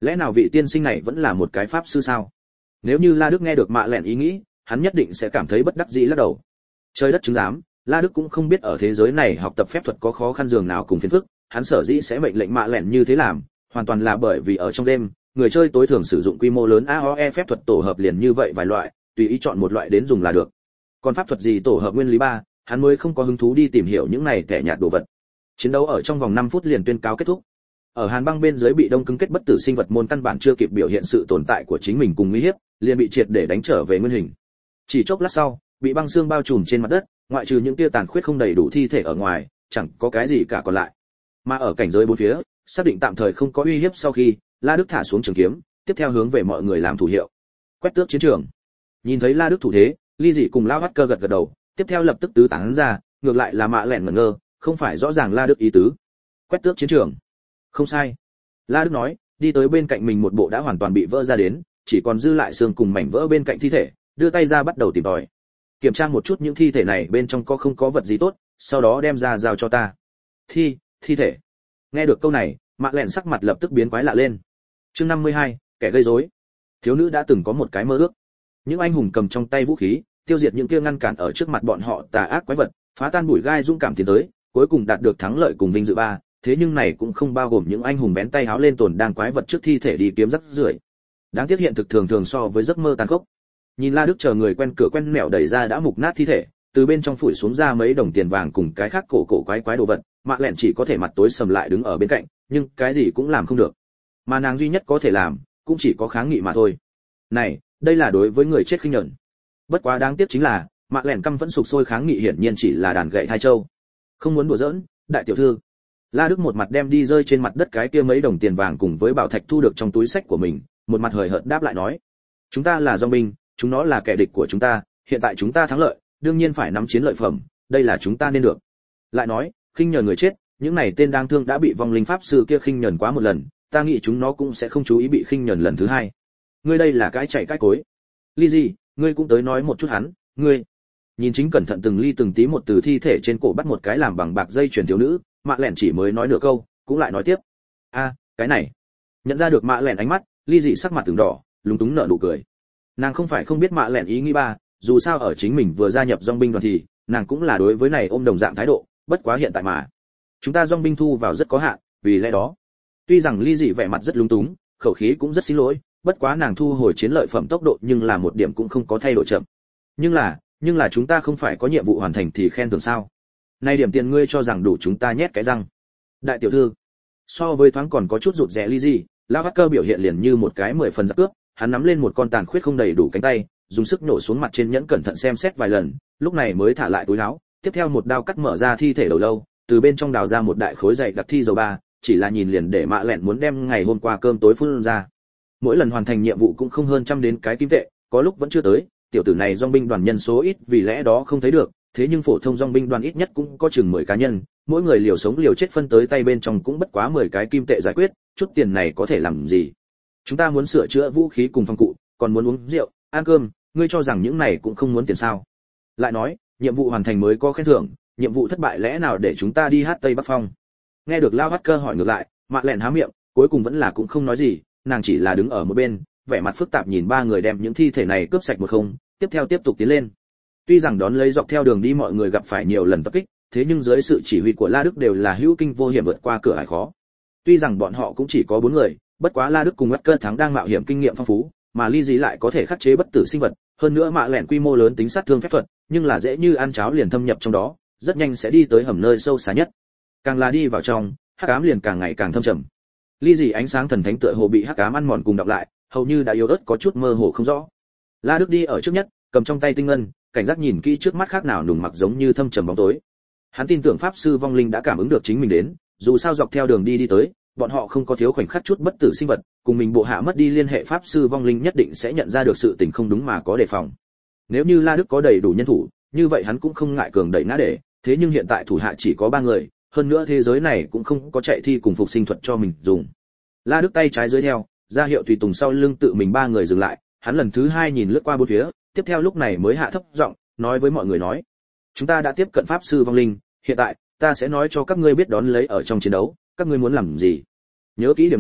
Lẽ nào vị tiên sinh này vẫn là một cái pháp sư sao? Nếu như La Đức nghe được Mạ Lẻn ý nghĩ, hắn nhất định sẽ cảm thấy bất đắc dĩ lắc đầu. Trời đất chứng giám, La Đức cũng không biết ở thế giới này học tập phép thuật có khó khăn dường nào cùng phiền phức, hắn sở dĩ sẽ mệnh lệnh Mạ Lẻn như thế làm, hoàn toàn là bởi vì ở trong đêm, người chơi tối thường sử dụng quy mô lớn a o e phép thuật tổ hợp liền như vậy vài loại, tùy ý chọn một loại đến dùng là được. Còn pháp thuật gì tổ hợp nguyên lý ba, hắn mới không có hứng thú đi tìm hiểu những này kẻ nhạt đồ vật. Chiến đấu ở trong vòng năm phút liền tuyên cáo kết thúc. Ở Hàn Băng bên dưới bị đông cứng kết bất tử sinh vật môn căn bản chưa kịp biểu hiện sự tồn tại của chính mình cùng nguy hiếp, liền bị triệt để đánh trở về nguyên hình. Chỉ chốc lát sau, bị băng xương bao trùm trên mặt đất, ngoại trừ những tia tàn khuyết không đầy đủ thi thể ở ngoài, chẳng có cái gì cả còn lại. Mà ở cảnh giới bốn phía, xác định tạm thời không có uy hiếp sau khi, La Đức thả xuống trường kiếm, tiếp theo hướng về mọi người làm thủ hiệu. Quét tước chiến trường. Nhìn thấy La Đức thủ thế, Ly Dị cùng Lao Hắt Cơ gật gật đầu, tiếp theo lập tức tứ tán ra, ngược lại là Mạ Lẻn ngẩn ngơ, không phải rõ ràng La Đức ý tứ. Quét tước chiến trường. Không sai. La Đức nói, đi tới bên cạnh mình một bộ đã hoàn toàn bị vỡ ra đến, chỉ còn dư lại xương cùng mảnh vỡ bên cạnh thi thể, đưa tay ra bắt đầu tìm tòi. Kiểm tra một chút những thi thể này bên trong có không có vật gì tốt, sau đó đem ra giao cho ta. Thi, thi thể. Nghe được câu này, Mạ Lẻn sắc mặt lập tức biến quái lạ lên. Chương năm mươi hai, kẻ gây rối. Thiếu nữ đã từng có một cái mơ ước. Những anh hùng cầm trong tay vũ khí, tiêu diệt những kia ngăn cản ở trước mặt bọn họ tà ác quái vật, phá tan bụi gai dũng cảm tiến tới, cuối cùng đạt được thắng lợi cùng vinh dự ba. Thế nhưng này cũng không bao gồm những anh hùng bén tay háo lên tồn đang quái vật trước thi thể đi kiếm rắc rưởi. Đáng tiếc hiện thực thường thường so với giấc mơ tàn khốc. Nhìn La Đức chờ người quen cửa quen mẹo đẩy ra đã mục nát thi thể, từ bên trong phủi xuống ra mấy đồng tiền vàng cùng cái khác cổ cổ quái quái đồ vật, Mạ Lẻn chỉ có thể mặt tối sầm lại đứng ở bên cạnh, nhưng cái gì cũng làm không được. Mà nàng duy nhất có thể làm, cũng chỉ có kháng nghị mà thôi. Này, đây là đối với người chết khinh nhẫn. Bất quá đáng tiếc chính là, Mạ Lẻn căm vẫn sục sôi kháng nghị hiển nhiên chỉ là đàn gậy hai châu. Không muốn đùa giỡn, đại tiểu thư. La Đức một mặt đem đi rơi trên mặt đất cái kia mấy đồng tiền vàng cùng với bảo thạch thu được trong túi sách của mình, một mặt hời hợt đáp lại nói: "Chúng ta là dòng binh, chúng nó là kẻ địch của chúng ta, hiện tại chúng ta thắng lợi, đương nhiên phải nắm chiến lợi phẩm, đây là chúng ta nên được." Lại nói, khinh nhẫn người chết, những này tên đáng thương đã bị vong linh pháp sư kia khinh nhẫn quá một lần, ta nghĩ chúng nó cũng sẽ không chú ý bị khinh nhẫn lần thứ hai. Ngươi đây là cái chạy cái cối. Ly Dị, ngươi cũng tới nói một chút hắn, ngươi. Nhìn chính cẩn thận từng ly từng tí một từ thi thể trên cổ bắt một cái làm bằng bạc dây chuyền thiếu nữ, Mạ Lẻn chỉ mới nói nửa câu, cũng lại nói tiếp. A, cái này. Nhận ra được Mạ Lẻn ánh mắt, Ly Dị sắc mặt từng đỏ, lúng túng nở nụ cười. Nàng không phải không biết Mạ Lẻn ý nghĩ ba, dù sao ở chính mình vừa gia nhập dòng binh đoàn thì, nàng cũng là đối với này ôm đồng dạng thái độ, bất quá hiện tại mà, chúng ta dòng binh thu vào rất có hạn, vì lẽ đó. Tuy rằng Ly Dị vẻ mặt rất lúng túng, khẩu khí cũng rất xin lỗi, bất quá nàng thu hồi chiến lợi phẩm tốc độ nhưng là một điểm cũng không có thay đổi chậm. Nhưng là, nhưng là chúng ta không phải có nhiệm vụ hoàn thành thì khen thưởng sao? Nay điểm tiền ngươi cho rằng đủ chúng ta nhét cái răng. Đại tiểu thư, so với thoáng còn có chút rụt rè Ly Dị, Lão Hắc Cơ biểu hiện liền như một cái mười phần giặc cướp, hắn nắm lên một con tàn khuyết không đầy đủ cánh tay, dùng sức nổ xuống mặt trên nhẫn cẩn thận xem xét vài lần, lúc này mới thả lại túi áo, tiếp theo một đao cắt mở ra thi thể đầu lâu, từ bên trong đào ra một đại khối dày đặc thi dầu ba, chỉ là nhìn liền để Mạ Lẻn muốn đem ngày hôm qua cơm tối phun ra. Mỗi lần hoàn thành nhiệm vụ cũng không hơn trăm đến cái kim tệ, có lúc vẫn chưa tới, tiểu tử này dòng binh đoàn nhân số ít vì lẽ đó không thấy được, thế nhưng phổ thông dòng binh đoàn ít nhất cũng có chừng mười cá nhân, mỗi người liều sống liều chết phân tới tay bên trong cũng bất quá mười cái kim tệ giải quyết, chút tiền này có thể làm gì? Chúng ta muốn sửa chữa vũ khí cùng phong cụ, còn muốn uống rượu, ăn cơm, ngươi cho rằng những này cũng không muốn tiền sao? Lại nói, nhiệm vụ hoàn thành mới có khen thưởng, nhiệm vụ thất bại lẽ nào để chúng ta đi hát Tây Bắc Phong? Nghe được Lao Hắt Cơ hỏi ngược lại, Mạ Lẻn há miệng, cuối cùng vẫn là cũng không nói gì, nàng chỉ là đứng ở một bên, vẻ mặt phức tạp nhìn ba người đem những thi thể này cướp sạch một không, tiếp theo tiếp tục tiến lên. Tuy rằng đón lấy dọc theo đường đi mọi người gặp phải nhiều lần tập kích, thế nhưng dưới sự chỉ huy của La Đức đều là hữu kinh vô hiểm vượt qua cửa ải khó. Tuy rằng bọn họ cũng chỉ có bốn người, bất quá La Đức cùng Hắt Cơ thắng đang mạo hiểm kinh nghiệm phong phú, mà Ly Dị lại có thể khắc chế bất tử sinh vật, hơn nữa Mạ Lẻn quy mô lớn tính sát thương phép thuật, nhưng là dễ như ăn cháo liền thâm nhập trong đó, rất nhanh sẽ đi tới hầm nơi sâu xa nhất. Càng là đi vào trong, hắc ám liền càng ngày càng thâm trầm. Ly Dị ánh sáng thần thánh tựa hồ bị hắc ám ăn mòn cùng đọc lại, hầu như đã yếu ớt có chút mơ hồ không rõ. La Đức đi ở trước nhất, cầm trong tay tinh ngân, cảnh giác nhìn kỹ trước mắt khác nào nùng mặc giống như thâm trầm bóng tối. Hắn tin tưởng pháp sư vong linh đã cảm ứng được chính mình đến, dù sao dọc theo đường đi đi tới, bọn họ không có thiếu khoảnh khắc chút bất tử sinh vật, cùng mình bộ hạ mất đi liên hệ pháp sư vong linh nhất định sẽ nhận ra được sự tình không đúng mà có đề phòng. Nếu như La Đức có đầy đủ nhân thủ, như vậy hắn cũng không ngại cường đẩy ngã để, thế nhưng hiện tại thủ hạ chỉ có ba người, hơn nữa thế giới này cũng không có chạy thi cùng phục sinh thuật cho mình dùng. La Đức tay trái dưới theo, ra hiệu tùy tùng sau lưng tự mình ba người dừng lại, hắn lần thứ hai nhìn lướt qua bốn phía, tiếp theo lúc này mới hạ thấp giọng, nói với mọi người nói: "Chúng ta đã tiếp cận pháp sư vong linh, hiện tại ta sẽ nói cho các ngươi biết đón lấy ở trong chiến đấu, các ngươi muốn làm gì. Nhớ kỹ điểm này,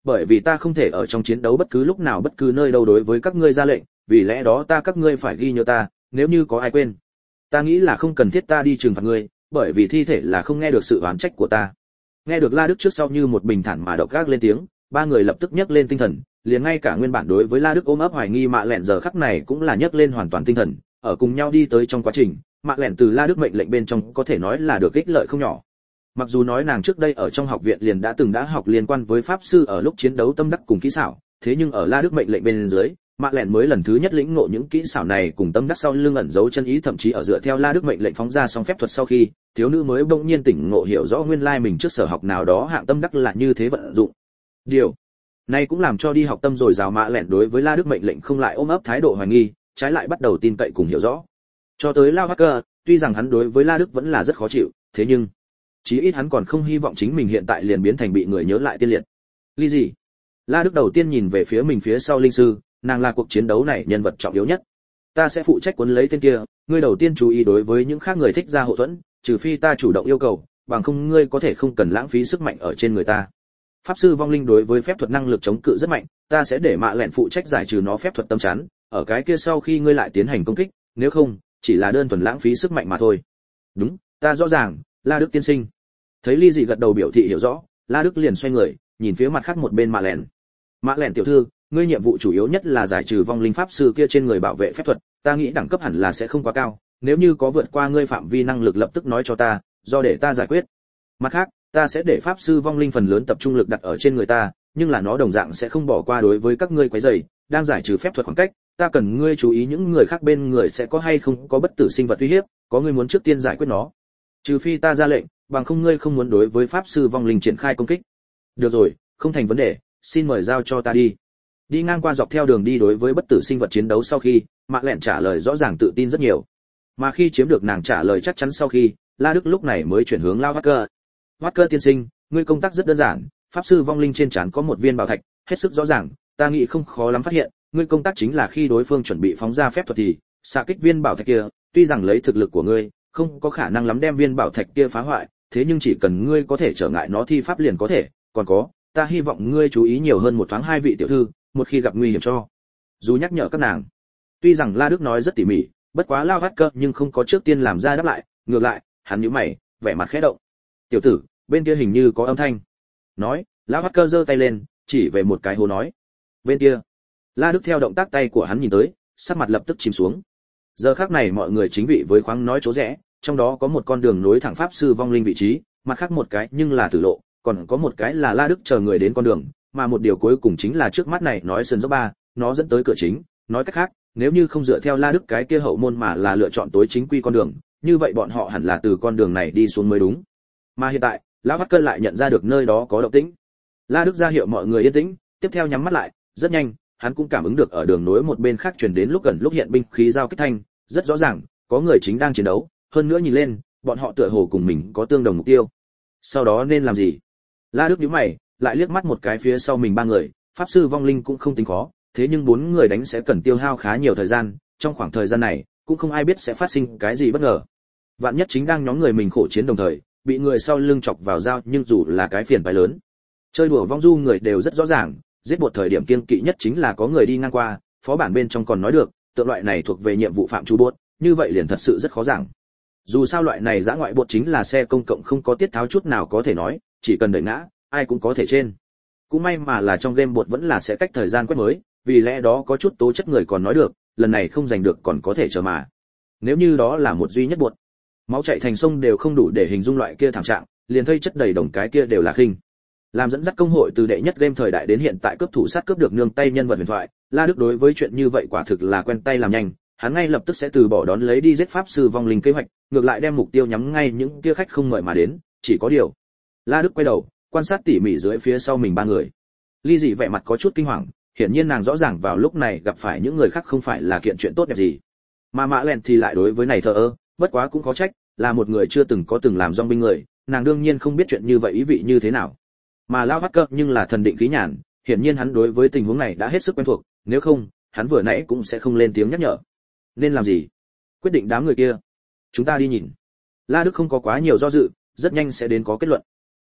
bởi vì ta không thể ở trong chiến đấu bất cứ lúc nào bất cứ nơi đâu đối với các ngươi ra lệnh, vì lẽ đó ta các ngươi phải ghi nhớ ta, nếu như có ai quên, ta nghĩ là không cần thiết ta đi trừng phạt ngươi, bởi vì thi thể là không nghe được sự oán trách của ta. Nghe được La Đức trước sau như một bình thản mà độc ác lên tiếng, ba người lập tức nhấc lên tinh thần, liền ngay cả nguyên bản đối với La Đức ôm ấp hoài nghi Mạ Lẹn giờ khắc này cũng là nhấc lên hoàn toàn tinh thần, ở cùng nhau đi tới trong quá trình, Mạ Lẹn từ La Đức mệnh lệnh bên trong có thể nói là được ích lợi không nhỏ. Mặc dù nói nàng trước đây ở trong học viện liền đã từng đã học liên quan với pháp sư ở lúc chiến đấu tâm đắc cùng kỹ xảo, thế nhưng ở La Đức mệnh lệnh bên dưới, Mạ Lẹn mới lần thứ nhất lĩnh ngộ những kỹ xảo này cùng tâm đắc sau lưng ẩn giấu chân ý, thậm chí ở dựa theo La Đức mệnh lệnh phóng ra xong phép thuật sau khi, thiếu nữ mới bỗng nhiên tỉnh ngộ hiểu rõ nguyên lai mình trước sở học nào đó hạng tâm đắc là như thế vận dụng. Điều này cũng làm cho đi học tâm rồi rào Mạ Lẹn đối với La Đức mệnh lệnh không lại ôm ấp thái độ hoài nghi, trái lại bắt đầu tin cậy cùng hiểu rõ. Cho tới Lao Hacker, tuy rằng hắn đối với La Đức vẫn là rất khó chịu, thế nhưng chí ít hắn còn không hy vọng chính mình hiện tại liền biến thành bị người nhớ lại tiên liệt. Ly gì? La Đức đầu tiên nhìn về phía mình phía sau linh sư, nàng là cuộc chiến đấu này nhân vật trọng yếu nhất. Ta sẽ phụ trách cuốn lấy tên kia, ngươi đầu tiên chú ý đối với những khác người thích ra hậu thuẫn, trừ phi ta chủ động yêu cầu, bằng không ngươi có thể không cần lãng phí sức mạnh ở trên người ta. Pháp sư vong linh đối với phép thuật năng lực chống cự rất mạnh, ta sẽ để Mạ Lẹn phụ trách giải trừ nó phép thuật tâm chắn, ở cái kia sau khi ngươi lại tiến hành công kích, nếu không, chỉ là đơn thuần lãng phí sức mạnh mà thôi. Đúng, ta rõ ràng, La Đức tiên sinh. Thấy Ly dị gật đầu biểu thị hiểu rõ, La Đức liền xoay người, nhìn phía mặt khác một bên Mạ Lẹn. Mạ Lẹn tiểu thư, ngươi nhiệm vụ chủ yếu nhất là giải trừ vong linh pháp sư kia trên người bảo vệ phép thuật, ta nghĩ đẳng cấp hẳn là sẽ không quá cao, nếu như có vượt qua ngươi phạm vi năng lực lập tức nói cho ta, do để ta giải quyết. Mặt khác, ta sẽ để pháp sư vong linh phần lớn tập trung lực đặt ở trên người ta, nhưng là nó đồng dạng sẽ không bỏ qua đối với các ngươi quấy rầy, đang giải trừ phép thuật khoảng cách, ta cần ngươi chú ý những người khác bên người sẽ có hay không có bất tử sinh vật uy hiếp, có ngươi muốn trước tiên giải quyết nó. Trừ phi ta ra lệnh, bằng không ngươi không muốn đối với pháp sư vong linh triển khai công kích. Được rồi, không thành vấn đề, xin mời giao cho ta đi. Đi ngang qua dọc theo đường đi đối với bất tử sinh vật chiến đấu sau khi, Mạ Lẹn trả lời rõ ràng tự tin rất nhiều. Mà khi chiếm được nàng trả lời chắc chắn sau khi, La Đức lúc này mới chuyển hướng Lao Hacker. Hacker tiên sinh, ngươi công tác rất đơn giản, pháp sư vong linh trên trán có một viên bảo thạch, hết sức rõ ràng, ta nghĩ không khó lắm phát hiện, ngươi công tác chính là khi đối phương chuẩn bị phóng ra phép thuật thì xạ kích viên bảo thạch kia, tuy rằng lấy thực lực của ngươi, không có khả năng lắm đem viên bảo thạch kia phá hoại, thế nhưng chỉ cần ngươi có thể trở ngại nó thi pháp liền có thể, còn có, ta hy vọng ngươi chú ý nhiều hơn một thoáng hai vị tiểu thư, một khi gặp nguy hiểm cho dù nhắc nhở các nàng. Tuy rằng La Đức nói rất tỉ mỉ, bất quá Lao Hacker nhưng không có trước tiên làm ra đáp lại, ngược lại, hắn nhíu mày, vẻ mặt khẽ động. Tiểu tử, bên kia hình như có âm thanh. Nói, Lao Hacker giơ tay lên, chỉ về một cái hồ nói. Bên kia. La Đức theo động tác tay của hắn nhìn tới, sắc mặt lập tức chìm xuống. Giờ khắc này mọi người chính vị với khoáng nói chỗ rẽ, trong đó có một con đường nối thẳng pháp sư vong linh vị trí, mặt khác một cái nhưng là tử lộ, còn có một cái là La Đức chờ người đến con đường, mà một điều cuối cùng chính là trước mắt này nói sườn dốc ba, nó dẫn tới cửa chính, nói cách khác, nếu như không dựa theo La Đức cái kia hậu môn mà là lựa chọn tối chính quy con đường, như vậy bọn họ hẳn là từ con đường này đi xuống mới đúng. Mà hiện tại, lão Bắt Cơn lại nhận ra được nơi đó có động tĩnh. La Đức ra hiệu mọi người yên tĩnh, tiếp theo nhắm mắt lại, rất nhanh, hắn cũng cảm ứng được ở đường nối một bên khác truyền đến lúc gần lúc hiện binh khí giao kích thanh, rất rõ ràng, có người chính đang chiến đấu, hơn nữa nhìn lên, bọn họ tựa hồ cùng mình có tương đồng mục tiêu. Sau đó nên làm gì? La Đức nhíu mày, lại liếc mắt một cái phía sau mình ba người, pháp sư vong linh cũng không tính khó, thế nhưng bốn người đánh sẽ cần tiêu hao khá nhiều thời gian, trong khoảng thời gian này, cũng không ai biết sẽ phát sinh cái gì bất ngờ. Vạn nhất chính đang nhóm người mình khổ chiến đồng thời, bị người sau lưng chọc vào dao, nhưng dù là cái phiền phải lớn. Chơi đùa vong du người đều rất rõ ràng, giết một thời điểm kiêng kỵ nhất chính là có người đi ngang qua, phó bản bên trong còn nói được, tượng loại này thuộc về nhiệm vụ phạm chủ bốt, như vậy liền thật sự rất khó giảng. Dù sao loại này dã ngoại bột chính là xe công cộng không có tiết tháo chút nào có thể nói, chỉ cần đợi ngã, ai cũng có thể trên. Cũng may mà là trong game bột vẫn là sẽ cách thời gian quét mới, vì lẽ đó có chút tố chất người còn nói được, lần này không giành được còn có thể chờ mà. Nếu như đó là một duy nhất bột, máu chảy thành sông đều không đủ để hình dung loại kia thảm trạng, liền thây chất đầy đồng cái kia đều là khinh. Làm dẫn dắt công hội từ đệ nhất game thời đại đến hiện tại cướp thủ sát cướp được nương tay nhân vật huyền thoại, La Đức đối với chuyện như vậy quả thực là quen tay làm nhanh, hắn ngay lập tức sẽ từ bỏ đón lấy đi giết pháp sư vong linh kế hoạch, ngược lại đem mục tiêu nhắm ngay những kia khách không mời mà đến, chỉ có điều. La Đức quay đầu, quan sát tỉ mỉ dưới phía sau mình ba người. Ly Dị vẻ mặt có chút kinh hoàng, hiển nhiên nàng rõ ràng vào lúc này gặp phải những người khác không phải là kiện chuyện tốt đẹp gì. Mà Mạ Lẹn thì lại đối với này thờ ơ, bất quá cũng khó trách, là một người chưa từng có từng làm dòng binh người, nàng đương nhiên không biết chuyện như vậy ý vị như thế nào. Mà Lao Vắt Cơ nhưng là thần định khí nhàn, hiển nhiên hắn đối với tình huống này đã hết sức quen thuộc, nếu không, hắn vừa nãy cũng sẽ không lên tiếng nhắc nhở. Nên làm gì? Quyết định đám người kia. Chúng ta đi nhìn. La Đức không có quá nhiều do dự, rất nhanh sẽ đến có kết luận.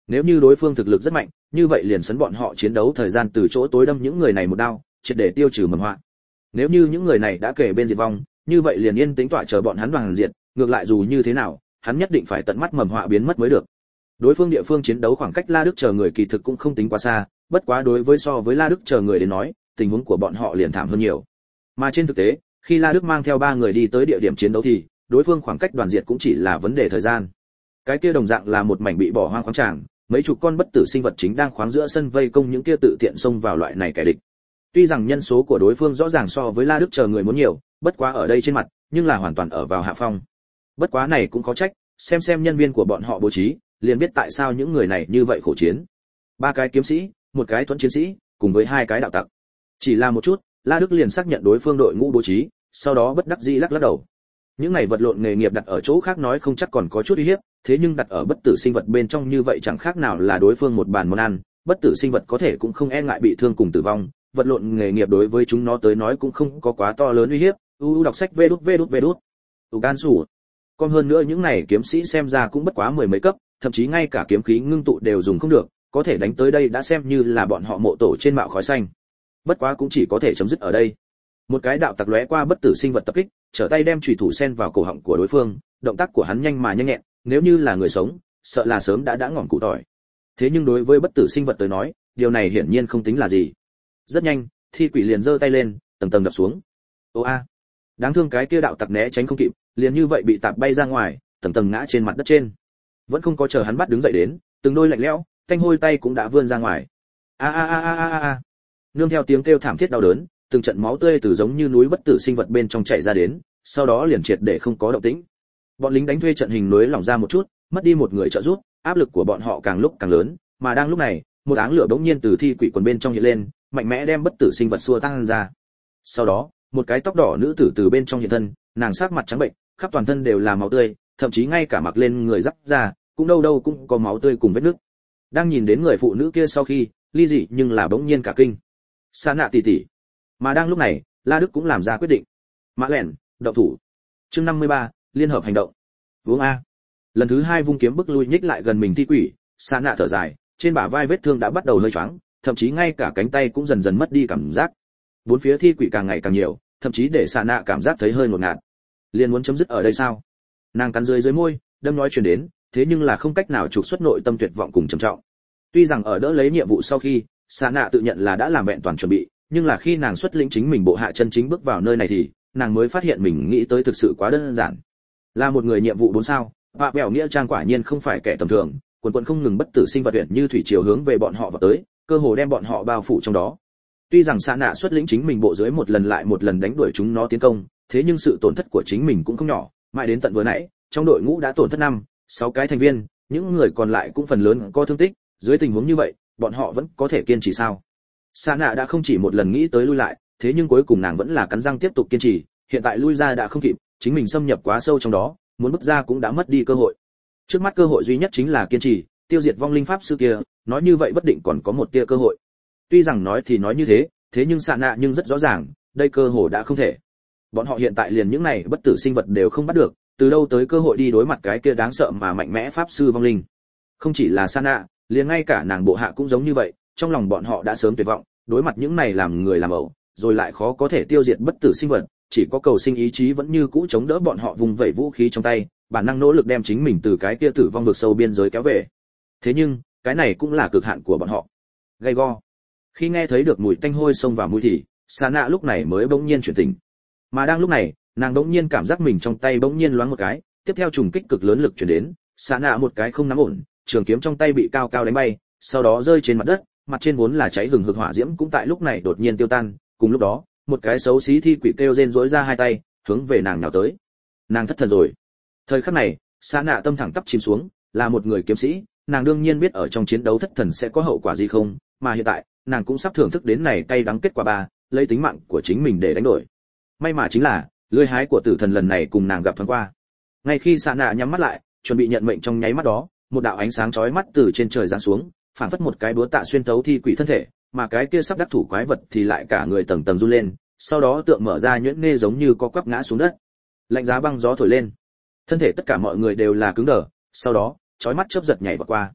Nếu như đối phương thực lực rất mạnh, như vậy liền sấn bọn họ chiến đấu thời gian từ chỗ tối đâm những người này một đao, triệt để tiêu trừ mầm họa. Nếu như những người này đã kể bên diệt vong, như vậy liền yên tĩnh tọa chờ bọn hắn đoàn diệt, ngược lại dù như thế nào, hắn nhất định phải tận mắt mầm họa biến mất mới được. Đối phương địa phương chiến đấu khoảng cách La Đức chờ người kỳ thực cũng không tính quá xa, bất quá đối với so với La Đức chờ người đến nói, tình huống của bọn họ liền thảm hơn nhiều. Mà trên thực tế, khi La Đức mang theo ba người đi tới địa điểm chiến đấu thì, đối phương khoảng cách đoàn diệt cũng chỉ là vấn đề thời gian. Cái kia đồng dạng là một mảnh bị bỏ hoang khoáng tràng, mấy chục con bất tử sinh vật chính đang khoáng giữa sân vây công những kia tự tiện xông vào loại này kẻ địch. Tuy rằng nhân số của đối phương rõ ràng so với La Đức chờ người muốn nhiều, bất quá ở đây trên mặt, nhưng là hoàn toàn ở vào hạ phong. Bất quá này cũng có trách, xem xem nhân viên của bọn họ bố trí, liền biết tại sao những người này như vậy khổ chiến. Ba cái kiếm sĩ, một cái thuẫn chiến sĩ, cùng với hai cái đạo tặc. Chỉ là một chút, La Đức liền xác nhận đối phương đội ngũ bố trí, sau đó bất đắc dĩ lắc lắc đầu. Những này vật lộn nghề nghiệp đặt ở chỗ khác nói không chắc còn có chút uy hiếp, thế nhưng đặt ở bất tử sinh vật bên trong như vậy chẳng khác nào là đối phương một bàn món ăn, bất tử sinh vật có thể cũng không e ngại bị thương cùng tử vong, vật lộn nghề nghiệp đối với chúng nó tới nói cũng không có quá to lớn uy hiếp. U đọc sách vê đút vê đút vê đút. U gan sủ. Còn hơn nữa những này kiếm sĩ xem ra cũng bất quá mười mấy cấp, thậm chí ngay cả kiếm khí ngưng tụ đều dùng không được, có thể đánh tới đây đã xem như là bọn họ mộ tổ trên mạo khói xanh. Bất quá cũng chỉ có thể chấm dứt ở đây. Một cái đạo tặc lóe qua bất tử sinh vật tập kích, trở tay đem chủy thủ sen vào cổ họng của đối phương, động tác của hắn nhanh mà nhanh nhẹn, nếu như là người sống, sợ là sớm đã đã ngỏm củ tỏi. Thế nhưng đối với bất tử sinh vật tới nói, điều này hiển nhiên không tính là gì. Rất nhanh, thi quỷ liền giơ tay lên, tầng tầng đập xuống. Ô a, đáng thương cái kia đạo tặc né tránh không kịp, liền như vậy bị tạp bay ra ngoài, tầng tầng ngã trên mặt đất trên. Vẫn không có chờ hắn bắt đứng dậy đến, từng đôi lạnh lẽo, tanh hôi tay cũng đã vươn ra ngoài. A a a a a a. Nương theo tiếng kêu thảm thiết đau đớn, từng trận máu tươi từ giống như núi bất tử sinh vật bên trong chảy ra đến, sau đó liền triệt để không có động tĩnh. Bọn lính đánh thuê trận hình núi lỏng ra một chút, mất đi một người trợ giúp, áp lực của bọn họ càng lúc càng lớn, mà đang lúc này, một áng lửa bỗng nhiên từ thi quỷ quần bên trong hiện lên, mạnh mẽ đem bất tử sinh vật xua tan ra. Sau đó, một cái tóc đỏ nữ tử từ bên trong hiện thân, nàng sắc mặt trắng bệnh, khắp toàn thân đều là máu tươi, thậm chí ngay cả mặc lên người giáp ra, cũng đâu đâu cũng có máu tươi cùng vết nứt. Đang nhìn đến người phụ nữ kia sau khi, ly dị nhưng là bỗng nhiên cả kinh. Sa nạ tỷ tỷ. Mà đang lúc này, La Đức cũng làm ra quyết định. Mã lẻn, động thủ. Chương năm mươi ba, liên hợp hành động. Uống a. Lần thứ hai vung kiếm bức lui nhích lại gần mình thi quỷ, Sa nạ thở dài, trên bả vai vết thương đã bắt đầu hơi choáng, thậm chí ngay cả cánh tay cũng dần dần mất đi cảm giác. Bốn phía thi quỷ càng ngày càng nhiều, thậm chí để Sa nạ cảm giác thấy hơi ngột ngạt. Liền muốn chấm dứt ở đây sao? Nàng cắn dưới dưới môi, đâm nói truyền đến, thế nhưng là không cách nào trục xuất nội tâm tuyệt vọng cùng trầm trọng. Tuy rằng ở đỡ lấy nhiệm vụ sau khi, Sa nạ tự nhận là đã làm vẹn toàn chuẩn bị, nhưng là khi nàng xuất lĩnh chính mình bộ hạ chân chính bước vào nơi này thì, nàng mới phát hiện mình nghĩ tới thực sự quá đơn giản. Là một người nhiệm vụ bốn sao, Vạ Bèo Nghĩa Trang quả nhiên không phải kẻ tầm thường, quần quần không ngừng bất tử sinh vật tuyển như thủy triều hướng về bọn họ vào tới, cơ hồ đem bọn họ bao phủ trong đó. Tuy rằng Sa nạ xuất lĩnh chính mình bộ dưới một lần lại một lần đánh đuổi chúng nó tiến công, thế nhưng sự tổn thất của chính mình cũng không nhỏ, mãi đến tận vừa nãy, trong đội ngũ đã tổn thất năm, sáu cái thành viên, những người còn lại cũng phần lớn có thương tích, dưới tình huống như vậy, bọn họ vẫn có thể kiên trì sao? Sa nạ đã không chỉ một lần nghĩ tới lui lại, thế nhưng cuối cùng nàng vẫn là cắn răng tiếp tục kiên trì, hiện tại lui ra đã không kịp, chính mình xâm nhập quá sâu trong đó, muốn bước ra cũng đã mất đi cơ hội. Trước mắt cơ hội duy nhất chính là kiên trì, tiêu diệt vong linh pháp sư kia, nói như vậy bất định còn có một tia cơ hội. Tuy rằng nói thì nói như thế, thế nhưng Sa nạ nhưng rất rõ ràng, đây cơ hội đã không thể. Bọn họ hiện tại liền những này bất tử sinh vật đều không bắt được, từ đâu tới cơ hội đi đối mặt cái kia đáng sợ mà mạnh mẽ pháp sư vong linh. Không chỉ là Sa nạ, liền ngay cả nàng bộ hạ cũng giống như vậy, trong lòng bọn họ đã sớm tuyệt vọng, đối mặt những này làm người làm ẩu, rồi lại khó có thể tiêu diệt bất tử sinh vật, chỉ có cầu sinh ý chí vẫn như cũ chống đỡ bọn họ vùng vẩy vũ khí trong tay, bản năng nỗ lực đem chính mình từ cái kia tử vong vực sâu biên giới kéo về. Thế nhưng, cái này cũng là cực hạn của bọn họ. Gay go. Khi nghe thấy được mùi tanh hôi xông vào mũi thì, Sa nạ lúc này mới bỗng nhiên chuyển tỉnh. Mà đang lúc này, nàng bỗng nhiên cảm giác mình trong tay bỗng nhiên loáng một cái, tiếp theo trùng kích cực lớn lực truyền đến, Sa nạ một cái không nắm ổn, trường kiếm trong tay bị cao cao đánh bay, sau đó rơi trên mặt đất, mặt trên vốn là cháy hừng hực hỏa diễm cũng tại lúc này đột nhiên tiêu tan, cùng lúc đó, một cái xấu xí thi quỷ kêu rên rỗi ra hai tay, hướng về nàng nhào tới. Nàng thất thần rồi. Thời khắc này, Sa nạ tâm thẳng tắp chìm xuống, là một người kiếm sĩ, nàng đương nhiên biết ở trong chiến đấu thất thần sẽ có hậu quả gì không, mà hiện tại, nàng cũng sắp thưởng thức đến này cay đắng kết quả ba, lấy tính mạng của chính mình để đánh đổi. May mà chính là, lưỡi hái của tử thần lần này cùng nàng gặp thoáng qua. Ngay khi Sa nạ nhắm mắt lại, chuẩn bị nhận mệnh trong nháy mắt đó, một đạo ánh sáng chói mắt từ trên trời giáng xuống, phảng phất một cái búa tạ xuyên thấu thi quỷ thân thể, mà cái kia sắp đắc thủ quái vật thì lại cả người tầng tầng run lên, sau đó tượng mở ra nhuyễn nghe giống như có quắp ngã xuống đất. Lạnh giá băng gió thổi lên, thân thể tất cả mọi người đều là cứng đờ, sau đó, chói mắt chớp giật nhảy vào qua.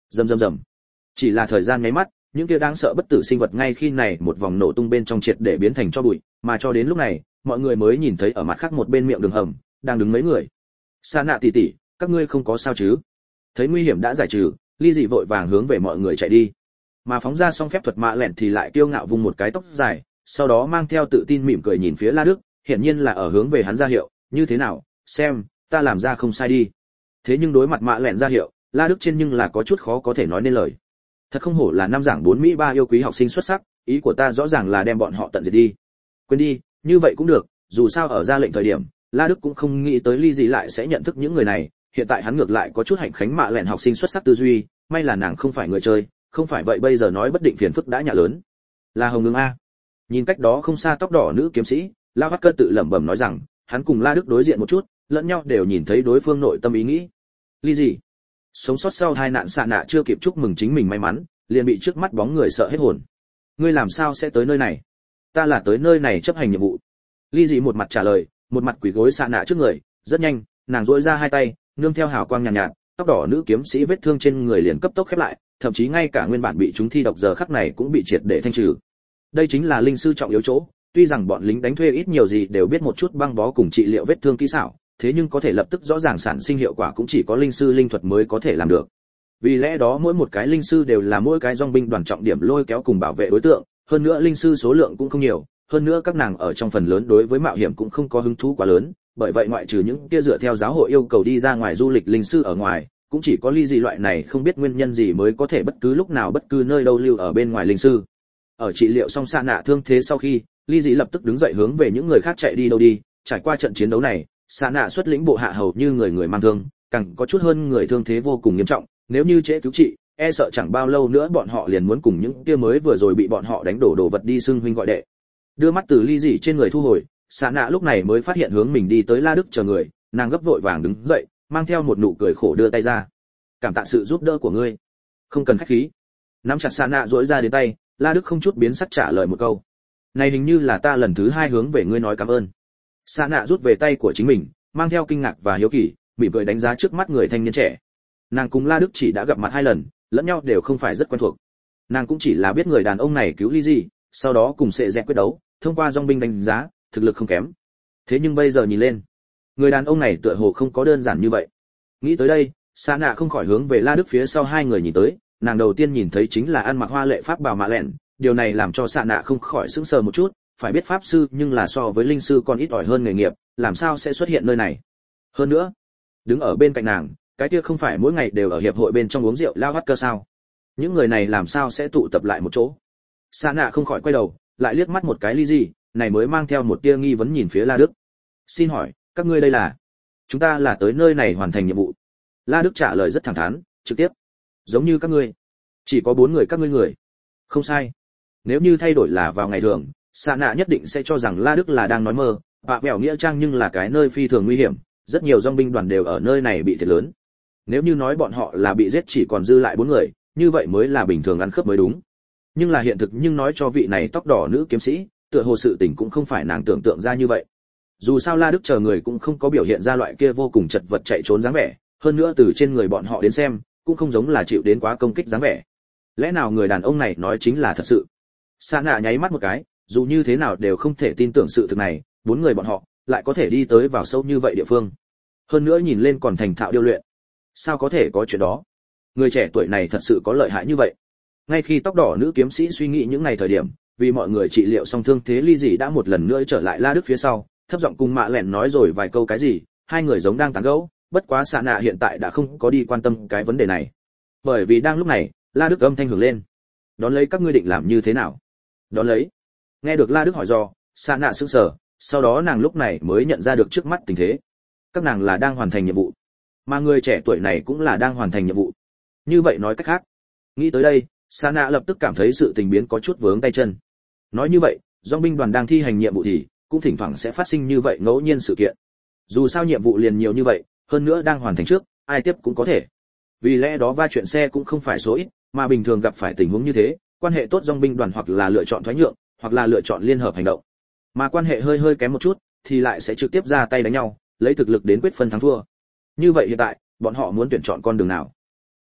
Rầm rầm rầm. Chỉ là thời gian nháy mắt, những kia đáng sợ bất tử sinh vật ngay khi này một vòng nổ tung bên trong triệt để biến thành tro bụi, mà cho đến lúc này, mọi người mới nhìn thấy ở mặt khác một bên miệng đường hầm, đang đứng mấy người. Sa nạ tỷ tỷ, các ngươi không có sao chứ? Thấy nguy hiểm đã giải trừ, Ly Dị vội vàng hướng về mọi người chạy đi. Mà phóng ra xong phép thuật mạ lẹn thì lại kiêu ngạo vung một cái tóc dài, sau đó mang theo tự tin mỉm cười nhìn phía La Đức, hiển nhiên là ở hướng về hắn ra hiệu, như thế nào, xem, ta làm ra không sai đi. Thế nhưng đối mặt mạ lẹn ra hiệu, La Đức trên nhưng là có chút khó có thể nói nên lời. Thật không hổ là năm giảng bốn Mỹ ba yêu quý học sinh xuất sắc, ý của ta rõ ràng là đem bọn họ tận diệt đi. Quên đi, như vậy cũng được, dù sao ở ra lệnh thời điểm, La Đức cũng không nghĩ tới Ly Dị lại sẽ nhận thức những người này, hiện tại hắn ngược lại có chút hạnh khánh mạ lẹn học sinh xuất sắc tư duy, may là nàng không phải người chơi, không phải vậy bây giờ nói bất định phiền phức đã nhả lớn. Là Hồng Nương a. Nhìn cách đó không xa tóc đỏ nữ kiếm sĩ, La Hắc Cơ tự lẩm bẩm nói rằng, hắn cùng La Đức đối diện một chút, lẫn nhau đều nhìn thấy đối phương nội tâm ý nghĩ. Ly Dị, sống sót sau hai nạn xạ nạ chưa kịp chúc mừng chính mình may mắn, liền bị trước mắt bóng người sợ hết hồn. Ngươi làm sao sẽ tới nơi này? Ta là tới nơi này chấp hành nhiệm vụ. Ly Dị một mặt trả lời, một mặt quỳ gối xạ nạ trước người, rất nhanh, nàng duỗi ra hai tay, nương theo hào quang nhàn nhạt, nhạt, tóc đỏ nữ kiếm sĩ vết thương trên người liền cấp tốc khép lại, thậm chí ngay cả nguyên bản bị chúng thi độc giờ khắc này cũng bị triệt để thanh trừ. Đây chính là linh sư trọng yếu chỗ, tuy rằng bọn lính đánh thuê ít nhiều gì đều biết một chút băng bó cùng trị liệu vết thương kỹ xảo, thế nhưng có thể lập tức rõ ràng sản sinh hiệu quả cũng chỉ có linh sư linh thuật mới có thể làm được. Vì lẽ đó mỗi một cái linh sư đều là mỗi cái dòng binh đoàn trọng điểm lôi kéo cùng bảo vệ đối tượng, hơn nữa linh sư số lượng cũng không nhiều, hơn nữa các nàng ở trong phần lớn đối với mạo hiểm cũng không có hứng thú quá lớn, bởi vậy ngoại trừ những kia dựa theo giáo hội yêu cầu đi ra ngoài du lịch linh sư ở ngoài, cũng chỉ có Ly Dị loại này không biết nguyên nhân gì mới có thể bất cứ lúc nào bất cứ nơi đâu lưu ở bên ngoài linh sư. Ở trị liệu xong xạ nạ thương thế sau khi, Ly Dị lập tức đứng dậy hướng về những người khác chạy đi đâu đi, trải qua trận chiến đấu này, xạ nạ xuất lĩnh bộ hạ hầu như người người mang thương, càng có chút hơn người thương thế vô cùng nghiêm trọng, nếu như trễ cứu trị, e sợ chẳng bao lâu nữa bọn họ liền muốn cùng những kia mới vừa rồi bị bọn họ đánh đổ đồ vật đi xưng huynh gọi đệ. Đưa mắt từ Ly Dị trên người thu hồi, xạ nạ lúc này mới phát hiện hướng mình đi tới La Đức chờ người, nàng gấp vội vàng đứng dậy, mang theo một nụ cười khổ đưa tay ra. Cảm tạ sự giúp đỡ của ngươi. Không cần khách khí. Nắm chặt xạ nạ duỗi ra đến tay, La Đức không chút biến sắc trả lời một câu. Này hình như là ta lần thứ hai hướng về ngươi nói cảm ơn. Xạ nạ rút về tay của chính mình, mang theo kinh ngạc và hiếu kỳ, mỉm cười đánh giá trước mắt người thanh niên trẻ. Nàng cùng La Đức chỉ đã gặp mặt hai lần, lẫn nhau đều không phải rất quen thuộc. Nàng cũng chỉ là biết người đàn ông này cứu Ly Dị, sau đó cùng sẽ dẹp quyết đấu, thông qua dòng binh đánh giá, thực lực không kém. Thế nhưng bây giờ nhìn lên, người đàn ông này tựa hồ không có đơn giản như vậy. Nghĩ tới đây, Sa Nạ không khỏi hướng về La Đức phía sau hai người nhìn tới, nàng đầu tiên nhìn thấy chính là ăn mặc hoa lệ pháp bào mạ lẹn, điều này làm cho Sa Nạ không khỏi sững sờ một chút, phải biết pháp sư nhưng là so với linh sư còn ít ỏi hơn nghề nghiệp, làm sao sẽ xuất hiện nơi này? Hơn nữa, đứng ở bên cạnh nàng, cái kia không phải mỗi ngày đều ở hiệp hội bên trong uống rượu lao hắt cơ sao? Những người này làm sao sẽ tụ tập lại một chỗ? Sa Nạ không khỏi quay đầu, lại liếc mắt một cái Ly Dị, này mới mang theo một tia nghi vấn nhìn phía La Đức. Xin hỏi, các ngươi đây là? Chúng ta là tới nơi này hoàn thành nhiệm vụ. La Đức trả lời rất thẳng thắn, trực tiếp. Giống như các ngươi, chỉ có bốn người các ngươi người. Không sai. Nếu như thay đổi là vào ngày thường, Sa Nạ nhất định sẽ cho rằng La Đức là đang nói mơ, và vẻo nghĩa trang nhưng là cái nơi phi thường nguy hiểm, rất nhiều dòng binh đoàn đều ở nơi này bị thiệt lớn. Nếu như nói bọn họ là bị giết chỉ còn dư lại bốn người, như vậy mới là bình thường ăn khớp mới đúng. Nhưng là hiện thực nhưng nói cho vị này tóc đỏ nữ kiếm sĩ, tựa hồ sự tình cũng không phải nàng tưởng tượng ra như vậy. Dù sao La Đức chờ người cũng không có biểu hiện ra loại kia vô cùng chật vật chạy trốn dáng vẻ, hơn nữa từ trên người bọn họ đến xem, cũng không giống là chịu đến quá công kích dáng vẻ. Lẽ nào người đàn ông này nói chính là thật sự? Sa Nạ nháy mắt một cái, dù như thế nào đều không thể tin tưởng sự thực này, bốn người bọn họ lại có thể đi tới vào sâu như vậy địa phương. Hơn nữa nhìn lên còn thành thạo điêu luyện. Sao có thể có chuyện đó? Người trẻ tuổi này thật sự có lợi hại như vậy? Ngay khi tóc đỏ nữ kiếm sĩ suy nghĩ những ngày thời điểm, vì mọi người trị liệu xong thương thế Ly Dị đã một lần nữa trở lại La Đức phía sau, thấp giọng cùng mạ lẹn nói rồi vài câu cái gì, hai người giống đang tán gẫu, bất quá Sa Nạ hiện tại đã không có đi quan tâm cái vấn đề này. Bởi vì đang lúc này, La Đức âm thanh hưởng lên. Đón lấy các ngươi định làm như thế nào? Đón lấy. Nghe được La Đức hỏi do, Sa Nạ sững sờ, sau đó nàng lúc này mới nhận ra được trước mắt tình thế. Các nàng là đang hoàn thành nhiệm vụ, mà người trẻ tuổi này cũng là đang hoàn thành nhiệm vụ. Như vậy nói cách khác, nghĩ tới đây, Sa Nạ lập tức cảm thấy sự tình biến có chút vướng tay chân. Nói như vậy, dòng binh đoàn đang thi hành nhiệm vụ thì cũng thỉnh thoảng sẽ phát sinh như vậy ngẫu nhiên sự kiện. Dù sao nhiệm vụ liền nhiều như vậy, hơn nữa đang hoàn thành trước, ai tiếp cũng có thể. Vì lẽ đó va chuyện xe cũng không phải số ít, mà bình thường gặp phải tình huống như thế, quan hệ tốt dòng binh đoàn hoặc là lựa chọn thoái nhượng, hoặc là lựa chọn liên hợp hành động. Mà quan hệ hơi hơi kém một chút, thì lại sẽ trực tiếp ra tay đánh nhau, lấy thực lực đến quyết phân thắng thua. Như vậy hiện tại, bọn họ muốn tuyển chọn con đường nào?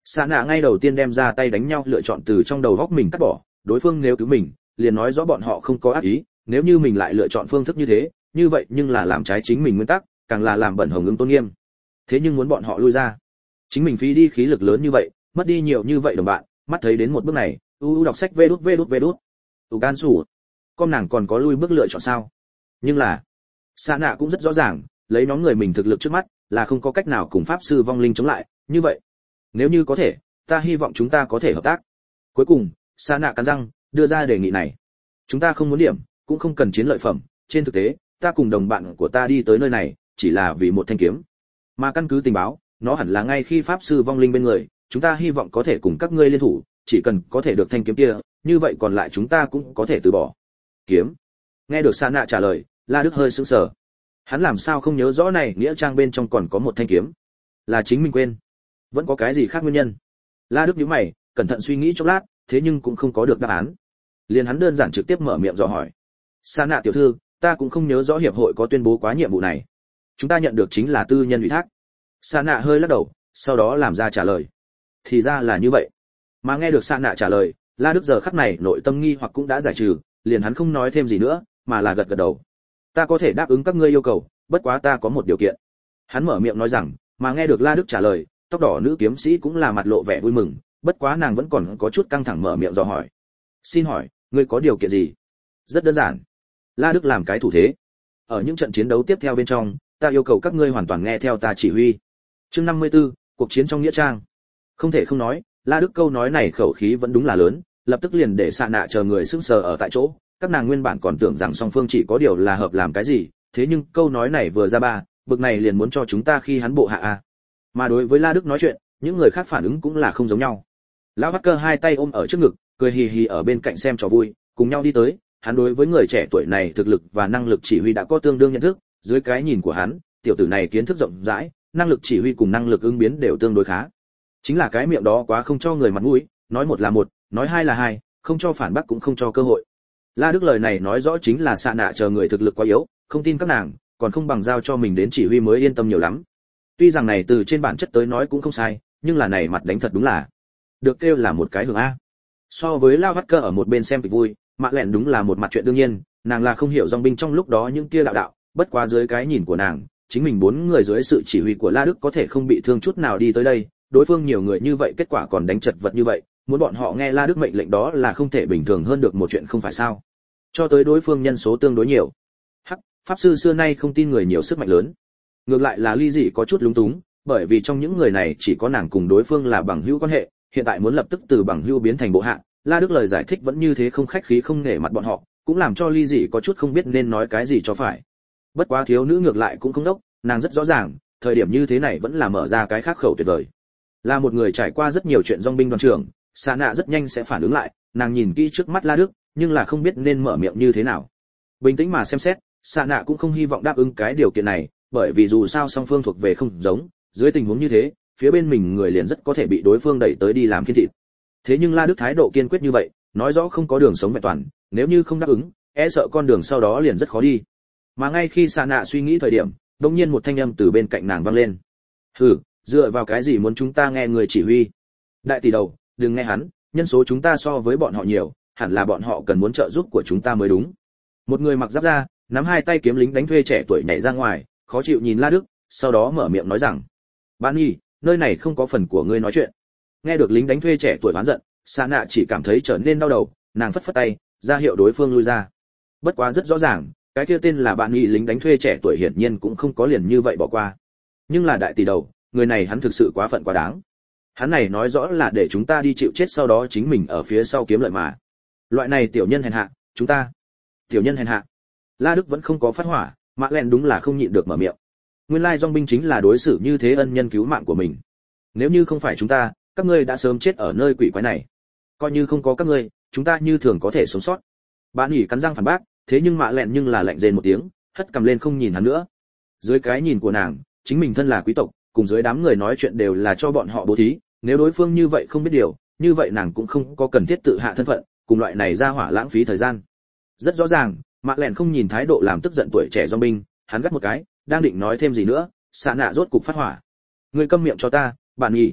Sa nạ ngay đầu tiên đem ra tay đánh nhau lựa chọn từ trong đầu góc mình cắt bỏ, đối phương nếu cứu mình, liền nói rõ bọn họ không có ác ý, nếu như mình lại lựa chọn phương thức như thế, như vậy nhưng là làm trái chính mình nguyên tắc, càng là làm bẩn Hồng Ưng tôn nghiêm. Thế nhưng muốn bọn họ lui ra, chính mình phí đi khí lực lớn như vậy, mất đi nhiều như vậy đồng bạn, mắt thấy đến một bước này, u u đọc sách vê đút vê đút vê đút. Tù can sủ, con nàng còn có lui bước lựa chọn sao? Nhưng là, Sa nạ cũng rất rõ ràng, lấy nhóm người mình thực lực trước mắt, là không có cách nào cùng pháp sư vong linh chống lại, như vậy, nếu như có thể, ta hy vọng chúng ta có thể hợp tác. Cuối cùng, Sa nạ cắn răng, đưa ra đề nghị này. Chúng ta không muốn điểm, cũng không cần chiến lợi phẩm, trên thực tế, ta cùng đồng bạn của ta đi tới nơi này, chỉ là vì một thanh kiếm. Mà căn cứ tình báo, nó hẳn là ngay khi pháp sư vong linh bên người, chúng ta hy vọng có thể cùng các ngươi liên thủ, chỉ cần có thể được thanh kiếm kia, như vậy còn lại chúng ta cũng có thể từ bỏ. Kiếm. Nghe được Sa nạ trả lời, La Đức hơi sững sờ. Hắn làm sao không nhớ rõ này nghĩa trang bên trong còn có một thanh kiếm? Là chính mình quên? Vẫn có cái gì khác nguyên nhân? La Đức nhíu mày, cẩn thận suy nghĩ chốc lát, thế nhưng cũng không có được đáp án. Liền hắn đơn giản trực tiếp mở miệng dò hỏi. Sa nạ tiểu thư, ta cũng không nhớ rõ hiệp hội có tuyên bố quá nhiệm vụ này. Chúng ta nhận được chính là tư nhân ủy thác. Sa nạ hơi lắc đầu, sau đó làm ra trả lời. Thì ra là như vậy. Mà nghe được Sa nạ trả lời, La Đức giờ khắc này nội tâm nghi hoặc cũng đã giải trừ, liền hắn không nói thêm gì nữa, mà là gật gật đầu. Ta có thể đáp ứng các ngươi yêu cầu, bất quá ta có một điều kiện. Hắn mở miệng nói rằng, mà nghe được La Đức trả lời, tóc đỏ nữ kiếm sĩ cũng là mặt lộ vẻ vui mừng, bất quá nàng vẫn còn có chút căng thẳng mở miệng dò hỏi. Xin hỏi, ngươi có điều kiện gì? Rất đơn giản. La Đức làm cái thủ thế. Ở những trận chiến đấu tiếp theo bên trong, ta yêu cầu các ngươi hoàn toàn nghe theo ta chỉ huy. Chương năm mươi tư, cuộc chiến trong nghĩa trang. Không thể không nói, La Đức câu nói này khẩu khí vẫn đúng là lớn, lập tức liền để Sa nạ chờ người sững sờ ở tại chỗ, các nàng nguyên bản còn tưởng rằng song phương chỉ có điều là hợp làm cái gì, thế nhưng câu nói này vừa ra ba, bực này liền muốn cho chúng ta khi hắn bộ hạ a. Mà đối với La Đức nói chuyện, những người khác phản ứng cũng là không giống nhau. Lão Hắc Cơ hai tay ôm ở trước ngực, cười hì hì ở bên cạnh xem trò vui, cùng nhau đi tới, hắn đối với người trẻ tuổi này thực lực và năng lực chỉ huy đã có tương đương nhận thức, dưới cái nhìn của hắn, tiểu tử này kiến thức rộng rãi, năng lực chỉ huy cùng năng lực ứng biến đều tương đối khá. Chính là cái miệng đó quá không cho người mặt mũi, nói một là một, nói hai là hai, không cho phản bác cũng không cho cơ hội. La Đức lời này nói rõ chính là Sa nạ chờ người thực lực quá yếu, không tin các nàng, còn không bằng giao cho mình đến chỉ huy mới yên tâm nhiều lắm. Tuy rằng này từ trên bản chất tới nói cũng không sai, nhưng là này mặt đánh thật đúng là được kêu là một cái hưởng a. So với Lao Hắc Cơ ở một bên xem kịch vui, Mạ Lẹn đúng là một mặt chuyện đương nhiên, nàng là không hiểu dòng binh trong lúc đó những kia đạo đạo, bất quá dưới cái nhìn của nàng, chính mình bốn người dưới sự chỉ huy của La Đức có thể không bị thương chút nào đi tới đây, đối phương nhiều người như vậy kết quả còn đánh chật vật như vậy, muốn bọn họ nghe La Đức mệnh lệnh đó là không thể bình thường hơn được một chuyện không phải sao? Cho tới đối phương nhân số tương đối nhiều. Hắc, pháp sư xưa nay không tin người nhiều sức mạnh lớn. Ngược lại là Ly Dị có chút lúng túng, bởi vì trong những người này chỉ có nàng cùng đối phương là bằng hữu quan hệ, hiện tại muốn lập tức từ bằng hữu biến thành bộ hạ, La Đức lời giải thích vẫn như thế không khách khí không nể mặt bọn họ, cũng làm cho Ly Dị có chút không biết nên nói cái gì cho phải. Bất quá thiếu nữ ngược lại cũng không đốc, nàng rất rõ ràng, thời điểm như thế này vẫn là mở ra cái khác khẩu tuyệt vời. Là một người trải qua rất nhiều chuyện dòng binh đoàn trưởng, Sa nạ rất nhanh sẽ phản ứng lại, nàng nhìn kỹ trước mắt La Đức, nhưng là không biết nên mở miệng như thế nào. Bình tĩnh mà xem xét, Sa nạ cũng không hy vọng đáp ứng cái điều kiện này, bởi vì dù sao song phương thuộc về không giống, dưới tình huống như thế, phía bên mình người liền rất có thể bị đối phương đẩy tới đi làm kiên thịt. Thế nhưng La Đức thái độ kiên quyết như vậy, nói rõ không có đường sống vẹn toàn, nếu như không đáp ứng, e sợ con đường sau đó liền rất khó đi. Mà ngay khi Sa nạ suy nghĩ thời điểm, đột nhiên một thanh âm từ bên cạnh nàng vang lên. "Hừ, dựa vào cái gì muốn chúng ta nghe người chỉ huy? Đại tỷ đầu, đừng nghe hắn, nhân số chúng ta so với bọn họ nhiều, hẳn là bọn họ cần muốn trợ giúp của chúng ta mới đúng." Một người mặc giáp da, nắm hai tay kiếm lính đánh thuê trẻ tuổi nhảy ra ngoài, khó chịu nhìn La Đức, sau đó mở miệng nói rằng: "Ban Nhi, nơi này không có phần của ngươi nói chuyện." Nghe được lính đánh thuê trẻ tuổi oán giận, Sa nạ chỉ cảm thấy trở nên đau đầu, nàng phất phất tay, ra hiệu đối phương lui ra. Bất quá rất rõ ràng, cái kia tên là Ban Nhi lính đánh thuê trẻ tuổi hiển nhiên cũng không có liền như vậy bỏ qua. Nhưng là đại tỷ đầu, người này hắn thực sự quá phận quá đáng. Hắn này nói rõ là để chúng ta đi chịu chết sau đó chính mình ở phía sau kiếm lợi mà. Loại này tiểu nhân hèn hạ, chúng ta tiểu nhân hèn hạ. La Đức vẫn không có phát hỏa, Mạ Lẹn đúng là không nhịn được mở miệng. Nguyên lai dòng binh chính là đối xử như thế ân nhân cứu mạng của mình. Nếu như không phải chúng ta, các ngươi đã sớm chết ở nơi quỷ quái này. Coi như không có các ngươi, chúng ta như thường có thể sống sót. Bạn nhỉ cắn răng phản bác, thế nhưng Mạ Lẹn nhưng là lạnh rên một tiếng, hất cầm lên không nhìn hắn nữa. Dưới cái nhìn của nàng, chính mình thân là quý tộc, cùng dưới đám người nói chuyện đều là cho bọn họ bố thí, nếu đối phương như vậy không biết điều, như vậy nàng cũng không có cần thiết tự hạ thân phận, cùng loại này ra hỏa lãng phí thời gian. Rất rõ ràng, Mạ Lẹn không nhìn thái độ làm tức giận tuổi trẻ dòng binh, hắn gắt một cái, đang định nói thêm gì nữa, Sa nạ rốt cục phát hỏa. Ngươi câm miệng cho ta, bạn nhỉ.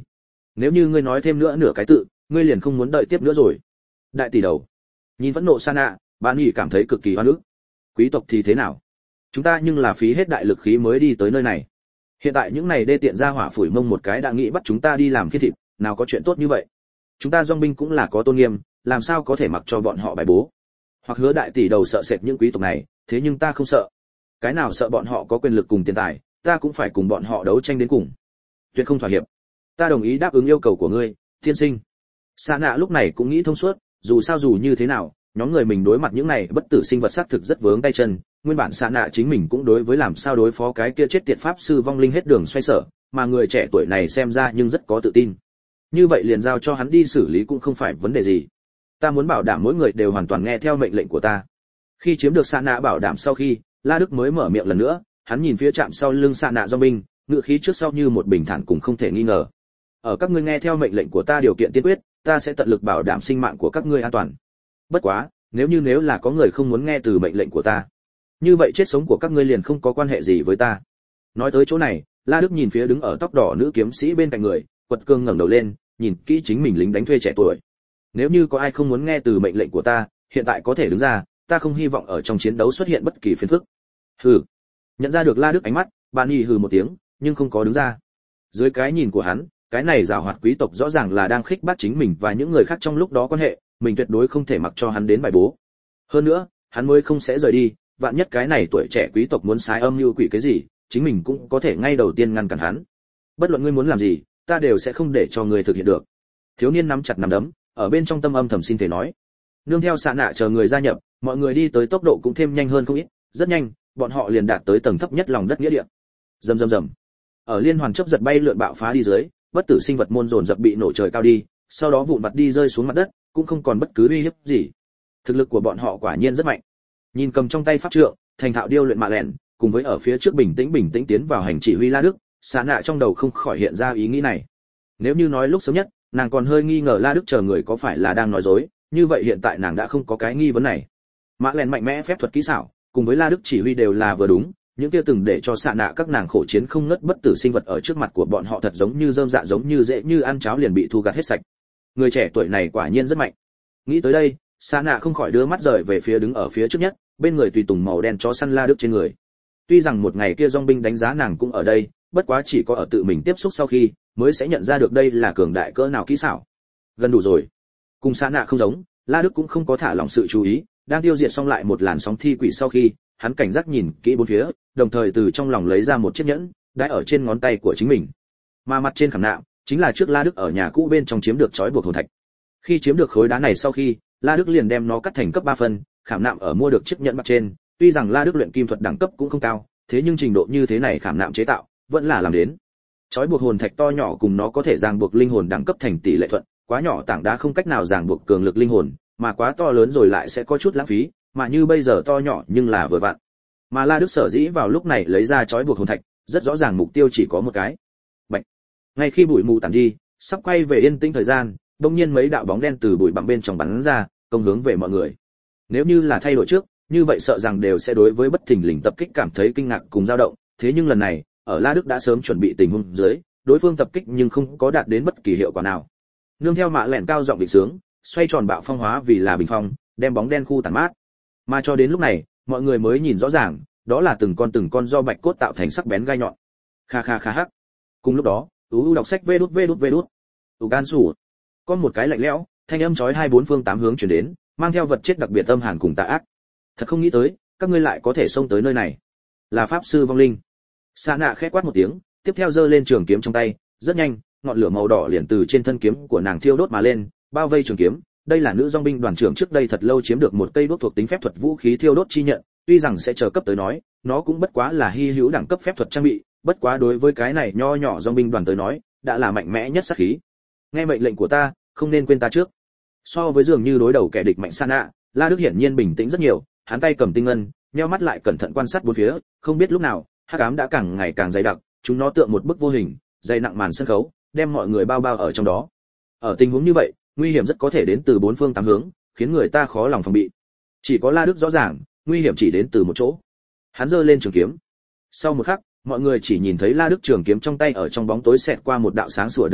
nếu như ngươi nói thêm nữa nửa cái tự ngươi liền không muốn đợi tiếp nữa rồi. Đại tỷ đầu nhìn phẫn nộ Sa Nạ, bạn nhỉ cảm thấy cực kỳ oan ức. Quý tộc thì thế nào, chúng ta nhưng là phí hết đại lực khí mới đi tới nơi này, hiện tại những này đê tiện ra hỏa phủi mông một cái đã nghĩ bắt chúng ta đi làm khiết thịt, nào có chuyện tốt như vậy. Chúng ta dòng binh cũng là có tôn nghiêm, làm sao có thể mặc cho bọn họ bài bố. Hoặc hứa đại tỷ đầu sợ sệt những quý tộc này, thế nhưng ta không sợ. Cái nào sợ bọn họ có quyền lực cùng tiền tài, ta cũng phải cùng bọn họ đấu tranh đến cùng, tuyệt không thỏa hiệp. Ta đồng ý đáp ứng yêu cầu của ngươi, tiên sinh. Sa Nạ lúc này cũng nghĩ thông suốt, dù sao dù như thế nào, nhóm người mình đối mặt những này bất tử sinh vật xác thực rất vướng tay chân, nguyên bản Sa Nạ chính mình cũng đối với làm sao đối phó cái kia chết tiệt pháp sư vong linh hết đường xoay sở, mà người trẻ tuổi này xem ra nhưng rất có tự tin. Như vậy liền giao cho hắn đi xử lý cũng không phải vấn đề gì. Ta muốn bảo đảm mỗi người đều hoàn toàn nghe theo mệnh lệnh của ta. Khi chiếm được Sa Nạ bảo đảm sau khi, La Đức mới mở miệng lần nữa, hắn nhìn phía trạm sau lưng Sa Nạ do binh, ngự khí trước sau như một bình thản cùng không thể nghi ngờ. Ở các ngươi nghe theo mệnh lệnh của ta điều kiện tiên quyết, ta sẽ tận lực bảo đảm sinh mạng của các ngươi an toàn. Bất quá, nếu như nếu là có người không muốn nghe từ mệnh lệnh của ta, như vậy chết sống của các ngươi liền không có quan hệ gì với ta. Nói tới chỗ này, La Đức nhìn phía đứng ở tóc đỏ nữ kiếm sĩ bên cạnh người, quật cường ngẩng đầu lên, nhìn kỹ chính mình lính đánh thuê trẻ tuổi. Nếu như có ai không muốn nghe từ mệnh lệnh của ta, hiện tại có thể đứng ra, ta không hy vọng ở trong chiến đấu xuất hiện bất kỳ phiền phức. Hừ. Nhận ra được La Đức ánh mắt, Bạn Nhi hừ một tiếng, nhưng không có đứng ra. Dưới cái nhìn của hắn, cái này giàu hoạt quý tộc rõ ràng là đang khích bác chính mình và những người khác trong lúc đó quan hệ, mình tuyệt đối không thể mặc cho hắn đến bài bố. Hơn nữa, hắn mới không sẽ rời đi, vạn nhất cái này tuổi trẻ quý tộc muốn xái âm mưu quỷ cái gì, chính mình cũng có thể ngay đầu tiên ngăn cản hắn. Bất luận ngươi muốn làm gì, ta đều sẽ không để cho ngươi thực hiện được. Thiếu niên nắm chặt nắm đấm, ở bên trong tâm âm thầm xin thể nói. Nương theo Sa Nạ chờ người gia nhập, mọi người đi tới tốc độ cũng thêm nhanh hơn không ít, rất nhanh, bọn họ liền đạt tới tầng thấp nhất lòng đất nghĩa địa. Rầm rầm rầm. Ở liên hoàn chớp giật bay lượn bạo phá đi dưới, bất tử sinh vật môn dồn dập bị nổ trời cao đi, sau đó vụn vặt đi rơi xuống mặt đất, cũng không còn bất cứ uy hiếp gì. Thực lực của bọn họ quả nhiên rất mạnh. Nhìn cầm trong tay pháp trượng, thành thạo điêu luyện mạ lẻn, cùng với ở phía trước bình tĩnh bình tĩnh tiến vào hành chỉ huy La Đức, Sa Nạ trong đầu không khỏi hiện ra ý nghĩ này. Nếu như nói lúc sớm nhất, nàng còn hơi nghi ngờ La Đức chờ người có phải là đang nói dối, như vậy hiện tại nàng đã không có cái nghi vấn này. Mạ lẻn mạnh mẽ phép thuật kỹ xảo, cùng với La Đức chỉ huy đều là vừa đúng, những kia từng để cho Sa Nạ các nàng khổ chiến không ngớt bất tử sinh vật ở trước mặt của bọn họ thật giống như rơm dạ giống như dễ như ăn cháo liền bị thu gặt hết sạch. Người trẻ tuổi này quả nhiên rất mạnh. Nghĩ tới đây, Sa Nạ không khỏi đưa mắt rời về phía đứng ở phía trước nhất, bên người tùy tùng màu đen chó săn La Đức trên người. Tuy rằng một ngày kia dòng binh đánh giá nàng cũng ở đây, bất quá chỉ có ở tự mình tiếp xúc sau khi mới sẽ nhận ra được đây là cường đại cỡ nào kỹ xảo. Gần đủ rồi. Cùng Sa Nạ không giống, La Đức cũng không có thả lỏng sự chú ý, đang tiêu diệt xong lại một làn sóng thi quỷ sau khi, hắn cảnh giác nhìn kỹ bốn phía, đồng thời từ trong lòng lấy ra một chiếc nhẫn, đai ở trên ngón tay của chính mình. Mà mặt trên khảm nạm, chính là trước La Đức ở nhà cũ bên trong chiếm được trói buộc hồn thạch. Khi chiếm được khối đá này sau khi, La Đức liền đem nó cắt thành cấp ba phần, khảm nạm ở mua được chiếc nhẫn mặt trên. Tuy rằng La Đức luyện kim thuật đẳng cấp cũng không cao, thế nhưng trình độ như thế này khảm nạm chế tạo, vẫn là làm đến. Trói buộc hồn thạch to nhỏ cùng nó có thể ràng buộc linh hồn đẳng cấp thành tỷ lệ thuận, quá nhỏ tảng đá không cách nào ràng buộc cường lực linh hồn, mà quá to lớn rồi lại sẽ có chút lãng phí, mà như bây giờ to nhỏ nhưng là vừa vặn. Mà La Đức sở dĩ vào lúc này lấy ra trói buộc hồn thạch, rất rõ ràng mục tiêu chỉ có một cái. Bạch. Ngay khi bụi mù tản đi, sắp quay về yên tĩnh thời gian, đột nhiên mấy đạo bóng đen từ bụi bặm bên trong bắn ra, công hướng về mọi người. Nếu như là thay đổi trước, như vậy sợ rằng đều sẽ đối với bất thình lình tập kích cảm thấy kinh ngạc cùng dao động, thế nhưng lần này, ở La Đức đã sớm chuẩn bị tình huống dưới, đối phương tập kích nhưng không có đạt đến bất kỳ hiệu quả nào. Nương theo mạ lẻn cao giọng định sướng, xoay tròn bạo phong hóa vì là bình phong, đem bóng đen khu tản mát. Mà cho đến lúc này, mọi người mới nhìn rõ ràng, đó là từng con từng con do bạch cốt tạo thành sắc bén gai nhọn. Kha kha kha hắc. Cùng lúc đó, u đọc sách vê đút vê đút vê đút. U gan sủ. Có một cái lạnh lẽo, thanh âm chói hai bốn phương tám hướng truyền đến, mang theo vật chết đặc biệt âm hàn cùng tà ác. Thật không nghĩ tới, các ngươi lại có thể xông tới nơi này. Là pháp sư vong linh. Sa Nạ khẽ quát một tiếng, tiếp theo giơ lên trường kiếm trong tay, rất nhanh, ngọn lửa màu đỏ liền từ trên thân kiếm của nàng thiêu đốt mà lên, bao vây trường kiếm. Đây là nữ dòng binh đoàn trưởng trước đây thật lâu chiếm được một cây đốt thuộc tính phép thuật vũ khí thiêu đốt chi nhận, tuy rằng sẽ chờ cấp tới nói, nó cũng bất quá là hy hữu đẳng cấp phép thuật trang bị, bất quá đối với cái này nho nhỏ dòng binh đoàn tới nói, đã là mạnh mẽ nhất sát khí. Nghe mệnh lệnh của ta, không nên quên ta trước. So với dường như đối đầu kẻ địch mạnh Sa Nạ, La Đức hiển nhiên bình tĩnh rất nhiều, hắn tay cầm tinh ngân, nheo mắt lại cẩn thận quan sát bốn phía, không biết lúc nào, hắc ám đã càng ngày càng dày đặc, chúng nó tựa một bức vô hình, dày nặng màn sân khấu, đem mọi người bao bao ở trong đó. Ở tình huống như vậy, nguy hiểm rất có thể đến từ bốn phương tám hướng, khiến người ta khó lòng phòng bị. Chỉ có La Đức rõ ràng, nguy hiểm chỉ đến từ một chỗ. Hắn giơ lên trường kiếm. Sau một khắc, mọi người chỉ nhìn thấy La Đức trường kiếm trong tay ở trong bóng tối xẹt qua một đạo sáng sủa đường nét,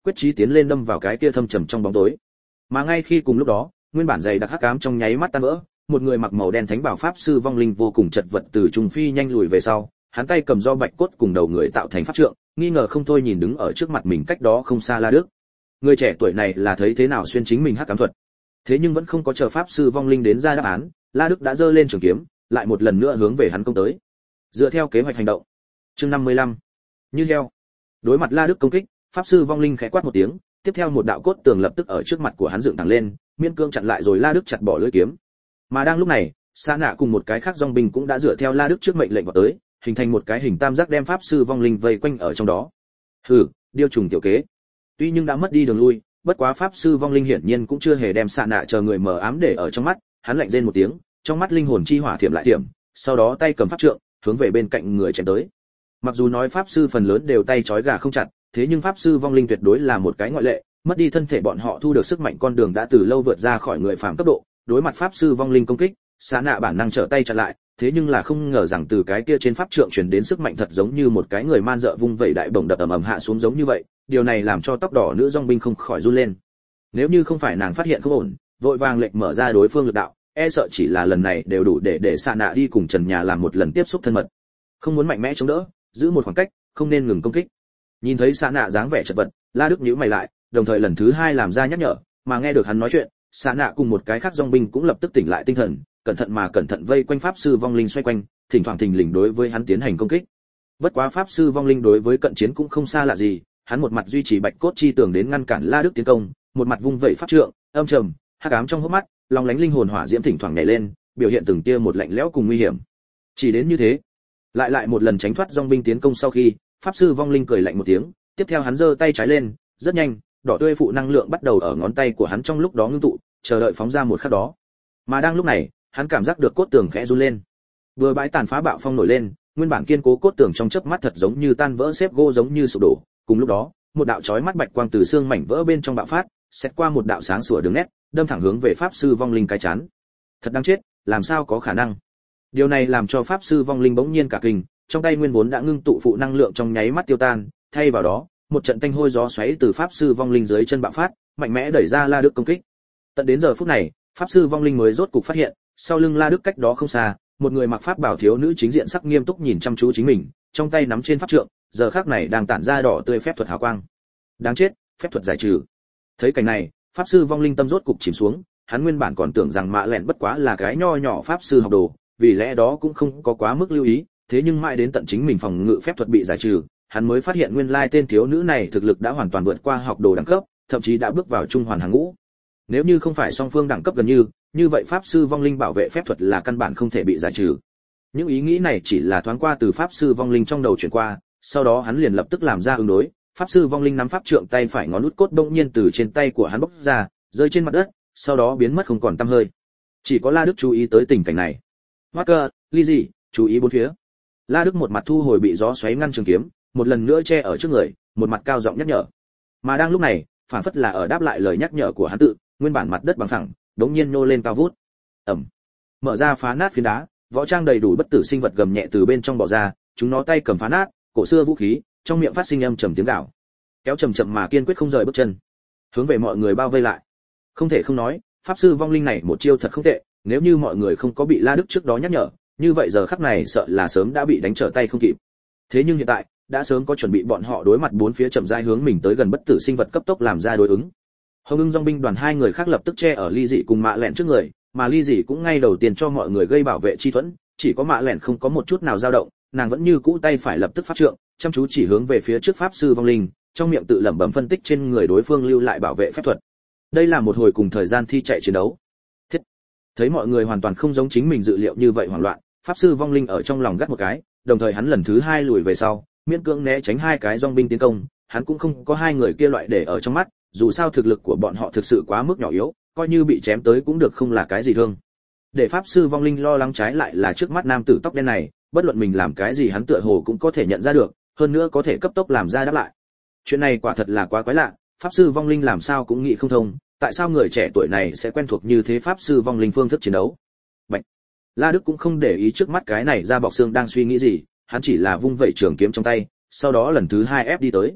quyết chí tiến lên đâm vào cái kia thâm trầm trong bóng tối. Mà ngay khi cùng lúc đó, nguyên bản dày đặc hắc ám trong nháy mắt tan vỡ, một người mặc màu đen thánh bảo pháp sư vong linh vô cùng chật vật từ trùng phi nhanh lùi về sau, hắn tay cầm do bạch cốt cùng đầu người tạo thành pháp trượng, nghi ngờ không thôi nhìn đứng ở trước mặt mình cách đó không xa La Đức. Người trẻ tuổi này là thấy thế nào xuyên chính mình hắc ám thuật. Thế nhưng vẫn không có chờ pháp sư vong linh đến ra đáp án, La Đức đã giơ lên trường kiếm, lại một lần nữa hướng về hắn công tới. Dựa theo kế hoạch hành động. Chương năm mươi lăm. Như heo. Đối mặt La Đức công kích, pháp sư vong linh khẽ quát một tiếng, tiếp theo một đạo cốt tường lập tức ở trước mặt của hắn dựng thẳng lên, miễn cương chặn lại rồi La Đức chặt bỏ lưỡi kiếm. Mà đang lúc này, Sa Nạ cùng một cái khác dòng binh cũng đã dựa theo La Đức trước mệnh lệnh vào tới, hình thành một cái hình tam giác đem pháp sư vong linh vây quanh ở trong đó. Hừ, điêu trùng tiểu kế. Tuy nhưng đã mất đi đường lui, bất quá pháp sư vong linh hiển nhiên cũng chưa hề đem Sa Nạ chờ người mờ ám để ở trong mắt, hắn lạnh rên một tiếng, trong mắt linh hồn chi hỏa thiểm lại thiểm, sau đó tay cầm pháp trượng, hướng về bên cạnh người chém tới. Mặc dù nói pháp sư phần lớn đều tay trói gà không chặt, thế nhưng pháp sư vong linh tuyệt đối là một cái ngoại lệ, mất đi thân thể bọn họ thu được sức mạnh con đường đã từ lâu vượt ra khỏi người phàm cấp độ, đối mặt pháp sư vong linh công kích, Sa Nạ bản năng trở tay chặn lại, thế nhưng là không ngờ rằng từ cái kia trên pháp trượng truyền đến sức mạnh thật giống như một cái người man dợ vung vẩy đại bổng đập ầm ầm hạ xuống giống như vậy, điều này làm cho tóc đỏ nữ dòng binh không khỏi run lên. Nếu như không phải nàng phát hiện không ổn, vội vàng lệnh mở ra đối phương lực đạo, e sợ chỉ là lần này đều đủ để để Sa Nạ đi cùng Trần Nhà làm một lần tiếp xúc thân mật. Không muốn mạnh mẽ chống đỡ, giữ một khoảng cách, không nên ngừng công kích. Nhìn thấy Sa Nạ dáng vẻ chật vật, La Đức nhíu mày lại, đồng thời lần thứ hai làm ra nhắc nhở, mà nghe được hắn nói chuyện, Sa Nạ cùng một cái khác dòng binh cũng lập tức tỉnh lại tinh thần, cẩn thận mà cẩn thận vây quanh pháp sư vong linh xoay quanh, thỉnh thoảng thình lình đối với hắn tiến hành công kích. Bất quá pháp sư vong linh đối với cận chiến cũng không xa lạ gì, hắn một mặt duy trì bạch cốt chi tường đến ngăn cản La Đức tiến công, một mặt vung vẩy pháp trượng, âm trầm, hắc ám trong hốc mắt, long lánh linh hồn hỏa diễm thỉnh thoảng nhảy lên, biểu hiện từng tia một lạnh lẽo cùng nguy hiểm. Chỉ đến như thế, lại lại một lần tránh thoát dòng binh tiến công sau khi, pháp sư vong linh cười lạnh một tiếng, tiếp theo hắn giơ tay trái lên, rất nhanh, đỏ tươi phụ năng lượng bắt đầu ở ngón tay của hắn trong lúc đó ngưng tụ, chờ đợi phóng ra một khắc đó. Mà đang lúc này, hắn cảm giác được cốt tường khẽ run lên. Vừa bãi tàn phá bạo phong nổi lên, nguyên bản kiên cố cốt tường trong chớp mắt thật giống như tan vỡ xếp gỗ giống như sụp đổ, cùng lúc đó, một đạo chói mắt bạch quang từ xương mảnh vỡ bên trong bạo phát, xét qua một đạo sáng sủa đường nét, đâm thẳng hướng về pháp sư vong linh cái chán. Thật đáng chết, làm sao có khả năng? Điều này làm cho pháp sư vong linh bỗng nhiên cả kinh, trong tay nguyên vốn đã ngưng tụ phụ năng lượng trong nháy mắt tiêu tan, thay vào đó, một trận tanh hôi gió xoáy từ pháp sư vong linh dưới chân bạo phát, mạnh mẽ đẩy ra La Đức công kích. Tận đến giờ phút này, pháp sư vong linh mới rốt cục phát hiện, sau lưng La Đức cách đó không xa, một người mặc pháp bảo thiếu nữ chính diện sắc nghiêm túc nhìn chăm chú chính mình, trong tay nắm trên pháp trượng, giờ khắc này đang tản ra đỏ tươi phép thuật hào quang. Đáng chết, phép thuật giải trừ. Thấy cảnh này, pháp sư vong linh tâm rốt cục chìm xuống, hắn nguyên bản còn tưởng rằng Mạ Lẹn bất quá là cái nho nhỏ pháp sư học đồ, vì lẽ đó cũng không có quá mức lưu ý, thế nhưng mãi đến tận chính mình phòng ngự phép thuật bị giải trừ, hắn mới phát hiện nguyên lai tên thiếu nữ này thực lực đã hoàn toàn vượt qua học đồ đẳng cấp, thậm chí đã bước vào trung hoàn hàng ngũ. Nếu như không phải song phương đẳng cấp gần như, như vậy pháp sư vong linh bảo vệ phép thuật là căn bản không thể bị giải trừ. Những ý nghĩ này chỉ là thoáng qua từ pháp sư vong linh trong đầu chuyển qua, sau đó hắn liền lập tức làm ra ứng đối. Pháp sư vong linh nắm pháp trượng tay phải ngón út cốt bỗng nhiên từ trên tay của hắn bốc ra, rơi trên mặt đất, sau đó biến mất không còn tăm hơi. Chỉ có La Đức chú ý tới tình cảnh này. Walker, Lizzie, chú ý bốn phía. La Đức một mặt thu hồi bị gió xoáy ngăn trường kiếm, một lần nữa che ở trước người, một mặt cao giọng nhắc nhở. Mà đang lúc này, phản phất là ở đáp lại lời nhắc nhở của hắn tự, nguyên bản mặt đất bằng phẳng, đống nhiên nô lên cao vút. Ầm. Mở ra phá nát phiến đá, võ trang đầy đủ bất tử sinh vật gầm nhẹ từ bên trong bò ra, chúng nó tay cầm phá nát, cổ xưa vũ khí, trong miệng phát sinh âm trầm tiếng gào. Kéo chậm chậm mà kiên quyết không rời bước chân, hướng về mọi người bao vây lại. Không thể không nói, pháp sư vong linh này một chiêu thật không tệ, nếu như mọi người không có bị La Đức trước đó nhắc nhở, như vậy giờ khắc này sợ là sớm đã bị đánh trở tay không kịp. Thế nhưng hiện tại, đã sớm có chuẩn bị bọn họ đối mặt bốn phía chậm rãi hướng mình tới gần bất tử sinh vật cấp tốc làm ra đối ứng. Hồng Ưng Dòng binh đoàn hai người khác lập tức che ở Ly Dị cùng Mạ Lẹn trước người, mà Ly Dị cũng ngay đầu tiên cho mọi người gây bảo vệ chi thuẫn, chỉ có Mạ Lẹn không có một chút nào dao động, nàng vẫn như cũ tay phải lập tức phát trượng, chăm chú chỉ hướng về phía trước pháp sư vong linh, trong miệng tự lẩm bẩm phân tích trên người đối phương lưu lại bảo vệ phép thuật. Đây là một hồi cùng thời gian thi chạy chiến đấu. Thiết. Thấy mọi người hoàn toàn không giống chính mình dự liệu như vậy hoảng loạn, pháp sư vong linh ở trong lòng gắt một cái, đồng thời hắn lần thứ hai lùi về sau, miễn cưỡng né tránh hai cái dòng binh tiến công, hắn cũng không có hai người kia loại để ở trong mắt, dù sao thực lực của bọn họ thực sự quá mức nhỏ yếu, coi như bị chém tới cũng được không là cái gì thương. Để pháp sư vong linh lo lắng trái lại là trước mắt nam tử tóc đen này, bất luận mình làm cái gì hắn tựa hồ cũng có thể nhận ra được, hơn nữa có thể cấp tốc làm ra đáp lại. Chuyện này quả thật là quá quái lạ, pháp sư vong linh làm sao cũng nghĩ không thông, tại sao người trẻ tuổi này sẽ quen thuộc như thế pháp sư vong linh phương thức chiến đấu. Bạch. La Đức cũng không để ý trước mắt cái này ra bọc xương đang suy nghĩ gì, hắn chỉ là vung vẩy trường kiếm trong tay, sau đó lần thứ hai ép đi tới.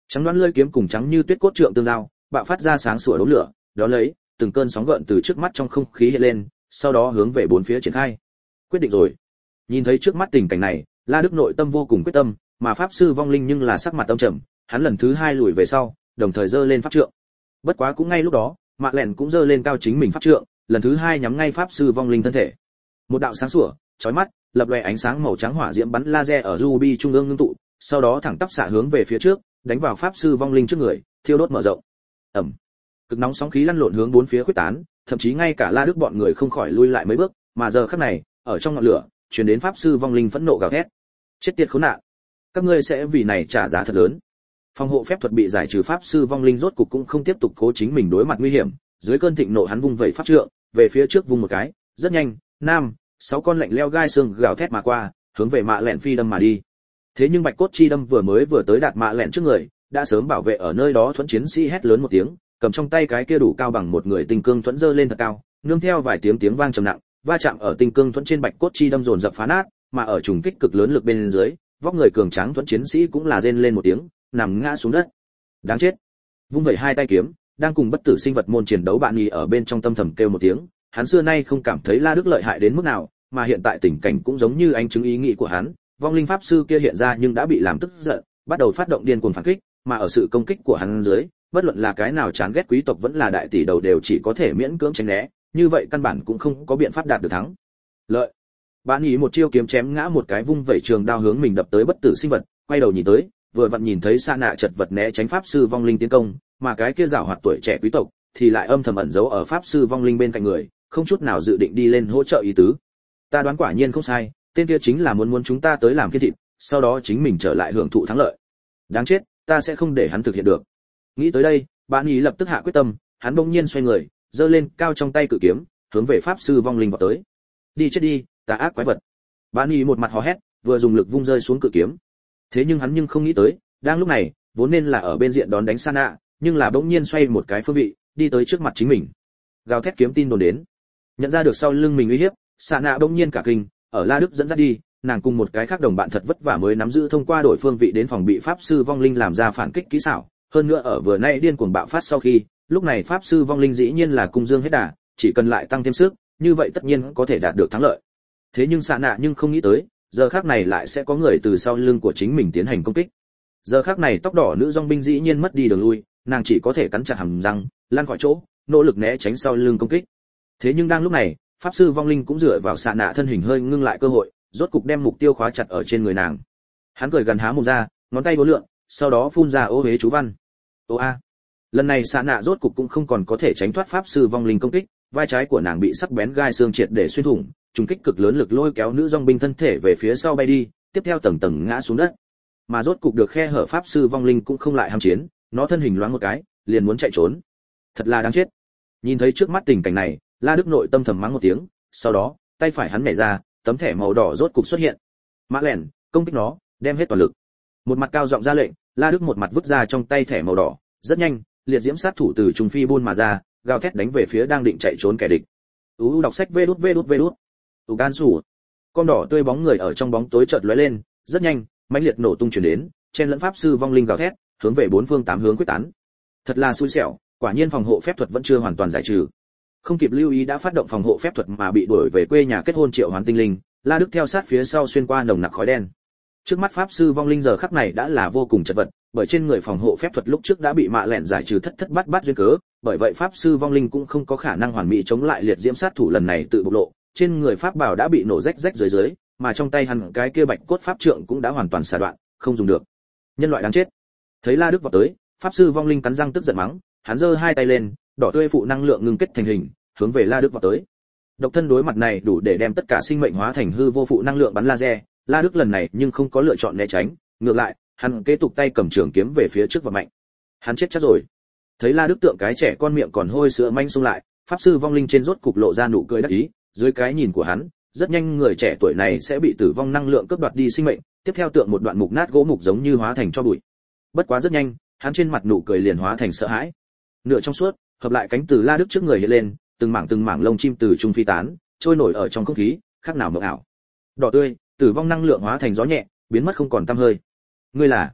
Trắng đoán lưỡi kiếm cùng trắng như tuyết cốt trượng tương giao, bạo phát ra sáng sủa đốm lửa, đó lấy, từng cơn sóng gợn từ trước mắt trong không khí hiện lên, sau đó hướng về bốn phía triển khai. Quyết định rồi. Nhìn thấy trước mắt tình cảnh này, La Đức nội tâm vô cùng quyết tâm, mà pháp sư vong linh nhưng là sắc mặt âm trầm, hắn lần thứ hai lùi về sau, đồng thời giơ lên pháp trượng. Bất quá cũng ngay lúc đó, Mạ Lẻn cũng giơ lên cao chính mình pháp trượng, lần thứ hai nhắm ngay pháp sư vong linh thân thể. Một đạo sáng sủa, chói mắt, lập lòe ánh sáng màu trắng hỏa diễm bắn laser ở ruby trung ương ngưng tụ, sau đó thẳng tắp xạ hướng về phía trước, đánh vào pháp sư vong linh trước người, thiêu đốt mở rộng. Ầm. Cực nóng sóng khí lăn lộn hướng bốn phía khuếch tán, thậm chí ngay cả La Đức bọn người không khỏi lui lại mấy bước, mà giờ khắc này, ở trong ngọn lửa, truyền đến pháp sư vong linh phẫn nộ gào thét. Chết tiệt khốn nạn, các ngươi sẽ vì này trả giá thật lớn. Phòng hộ phép thuật bị giải trừ, pháp sư vong linh rốt cục cũng không tiếp tục cố chính mình đối mặt nguy hiểm, dưới cơn thịnh nộ hắn vung vẩy pháp trượng, về phía trước vung một cái, rất nhanh, nam, sáu con lạnh leo gai xương gào thét mà qua, hướng về Mạ Lẻn phi đâm mà đi. Thế nhưng bạch cốt chi đâm vừa mới vừa tới đạt Mạ Lẻn trước người, đã sớm bảo vệ ở nơi đó thuẫn chiến sĩ hét lớn một tiếng, cầm trong tay cái kia đủ cao bằng một người tinh cương thuẫn giơ lên thật cao, nương theo vài tiếng tiếng vang trầm nặng, va chạm ở tinh cương thuẫn trên bạch cốt chi đâm dồn dập phá nát, mà ở trùng kích cực lớn lực bên dưới, vóc người cường tráng thuẫn chiến sĩ cũng là rên lên một tiếng, nằm ngã xuống đất. Đáng chết. Vung vẩy hai tay kiếm, đang cùng bất tử sinh vật môn chiến đấu bạn nhì ở bên trong tâm thầm kêu một tiếng, hắn xưa nay không cảm thấy La Đức lợi hại đến mức nào, mà hiện tại tình cảnh cũng giống như anh chứng ý nghĩ của hắn, vong linh pháp sư kia hiện ra nhưng đã bị làm tức giận, bắt đầu phát động điên cuồng phản kích, mà ở sự công kích của hắn dưới, bất luận là cái nào chán ghét quý tộc vẫn là đại tỷ đầu đều chỉ có thể miễn cưỡng tránh né, như vậy căn bản cũng không có biện pháp đạt được thắng lợi. Bạn nhì một chiêu kiếm chém ngã một cái, vung vẩy trường đao hướng mình đập tới bất tử sinh vật, quay đầu nhìn tới, vừa vặn nhìn thấy Sa Nạ chật vật né tránh pháp sư vong linh tiến công, mà cái kia giảo hoạt tuổi trẻ quý tộc thì lại âm thầm ẩn giấu ở pháp sư vong linh bên cạnh người, không chút nào dự định đi lên hỗ trợ ý tứ. Ta đoán quả nhiên không sai, tên kia chính là muốn muốn chúng ta tới làm kiên thịt, sau đó chính mình trở lại hưởng thụ thắng lợi. Đáng chết, ta sẽ không để hắn thực hiện được. Nghĩ tới đây, bạn nhì lập tức hạ quyết tâm, hắn bỗng nhiên xoay người, giơ lên cao trong tay cự kiếm, hướng về pháp sư vong linh vọt tới. Đi chết đi, tà ác quái vật. Bạn nhì một mặt hò hét, vừa dùng lực vung rơi xuống cự kiếm. Thế nhưng hắn nhưng không nghĩ tới, đang lúc này, vốn nên là ở bên diện đón đánh Sa Nạ, nhưng là bỗng nhiên xoay một cái phương vị, đi tới trước mặt chính mình. Gào thét kiếm tin đồn đến. Nhận ra được sau lưng mình uy hiếp, Sa Nạ bỗng nhiên cả kinh, ở La Đức dẫn dắt đi, nàng cùng một cái khác đồng bạn thật vất vả mới nắm giữ thông qua đổi phương vị đến phòng bị pháp sư vong linh làm ra phản kích kỹ xảo, hơn nữa ở vừa nay điên cuồng bạo phát sau khi, lúc này pháp sư vong linh dĩ nhiên là cung dương hết đà, chỉ cần lại tăng thêm sức, như vậy tất nhiên có thể đạt được thắng lợi. Thế nhưng Sa Nạ nhưng không nghĩ tới, giờ khắc này lại sẽ có người từ sau lưng của chính mình tiến hành công kích. Giờ khắc này tóc đỏ nữ dòng binh dĩ nhiên mất đi đường lui, nàng chỉ có thể cắn chặt hàm răng, lăn khỏi chỗ, nỗ lực né tránh sau lưng công kích. Thế nhưng đang lúc này, pháp sư vong linh cũng dựa vào Sa Nạ thân hình hơi ngưng lại cơ hội, rốt cục đem mục tiêu khóa chặt ở trên người nàng. Hắn cười gần há mồm ra, ngón tay uốn lượn, sau đó phun ra ô hế chú văn. Ô a. Lần này Sa Nạ rốt cục cũng không còn có thể tránh thoát pháp sư vong linh công kích, vai trái của nàng bị sắc bén gai xương triệt để xuyên thủng, trùng kích cực lớn lực lôi kéo nữ dòng binh thân thể về phía sau bay đi, tiếp theo tầng tầng ngã xuống đất. Mà rốt cục được khe hở pháp sư vong linh cũng không lại ham chiến, nó thân hình loáng một cái, liền muốn chạy trốn. Thật là đáng chết. Nhìn thấy trước mắt tình cảnh này, La Đức nội tâm thầm mắng một tiếng, sau đó, tay phải hắn nhảy ra, tấm thẻ màu đỏ rốt cục xuất hiện. Mã Lẻn, công kích nó, đem hết toàn lực. Một mặt cao giọng ra lệnh, La Đức một mặt vứt ra trong tay thẻ màu đỏ, rất nhanh, liệt diễm sát thủ từ trùng phi buôn mà ra, gào thét đánh về phía đang định chạy trốn kẻ địch. U đọc sách vê đút vê đút vê đút. U gan sủ. Con đỏ tươi bóng người ở trong bóng tối chợt lóe lên, rất nhanh, mãnh liệt nổ tung truyền đến, chen lẫn pháp sư vong linh gào thét, hướng về bốn phương tám hướng quyết tán. Thật là xui xẻo, quả nhiên phòng hộ phép thuật vẫn chưa hoàn toàn giải trừ. Không kịp lưu ý đã phát động phòng hộ phép thuật mà bị đuổi về quê nhà kết hôn triệu hoán tinh linh, La Đức theo sát phía sau xuyên qua nồng nặc khói đen. Trước mắt pháp sư vong linh giờ khắc này đã là vô cùng chật vật, bởi trên người phòng hộ phép thuật lúc trước đã bị Mạ Lẻn giải trừ thất thất bát bát duyên cớ, bởi vậy pháp sư vong linh cũng không có khả năng hoàn mỹ chống lại liệt diễm sát thủ lần này tự bộc lộ, trên người pháp bảo đã bị nổ rách rách dưới dưới, mà trong tay hắn cái kia bạch cốt pháp trượng cũng đã hoàn toàn xả đoạn, không dùng được. Nhân loại đáng chết. Thấy La Đức vọt tới, pháp sư vong linh cắn răng tức giận mắng, hắn giơ hai tay lên, đỏ tươi phụ năng lượng ngưng kết thành hình, hướng về La Đức vọt tới. Độc thân đối mặt này đủ để đem tất cả sinh mệnh hóa thành hư vô phụ năng lượng bắn laser, La Đức lần này nhưng không có lựa chọn né tránh, ngược lại, hắn kế tục tay cầm trường kiếm về phía trước và mạnh. Hắn chết chắc rồi. Thấy La Đức tượng cái trẻ con miệng còn hôi sữa manh xung lại, pháp sư vong linh trên rốt cục lộ ra nụ cười đắc ý, dưới cái nhìn của hắn, rất nhanh người trẻ tuổi này sẽ bị tử vong năng lượng cướp đoạt đi sinh mệnh, tiếp theo tượng một đoạn mục nát gỗ mục giống như hóa thành cho bụi. Bất quá rất nhanh, hắn trên mặt nụ cười liền hóa thành sợ hãi. Nửa trong suốt, hợp lại cánh từ La Đức trước người hiện lên, từng mảng từng mảng lông chim từ trung phi tán, trôi nổi ở trong không khí, khác nào mộng ảo. Đỏ tươi, tử vong năng lượng hóa thành gió nhẹ, biến mất không còn tăm hơi. Ngươi là?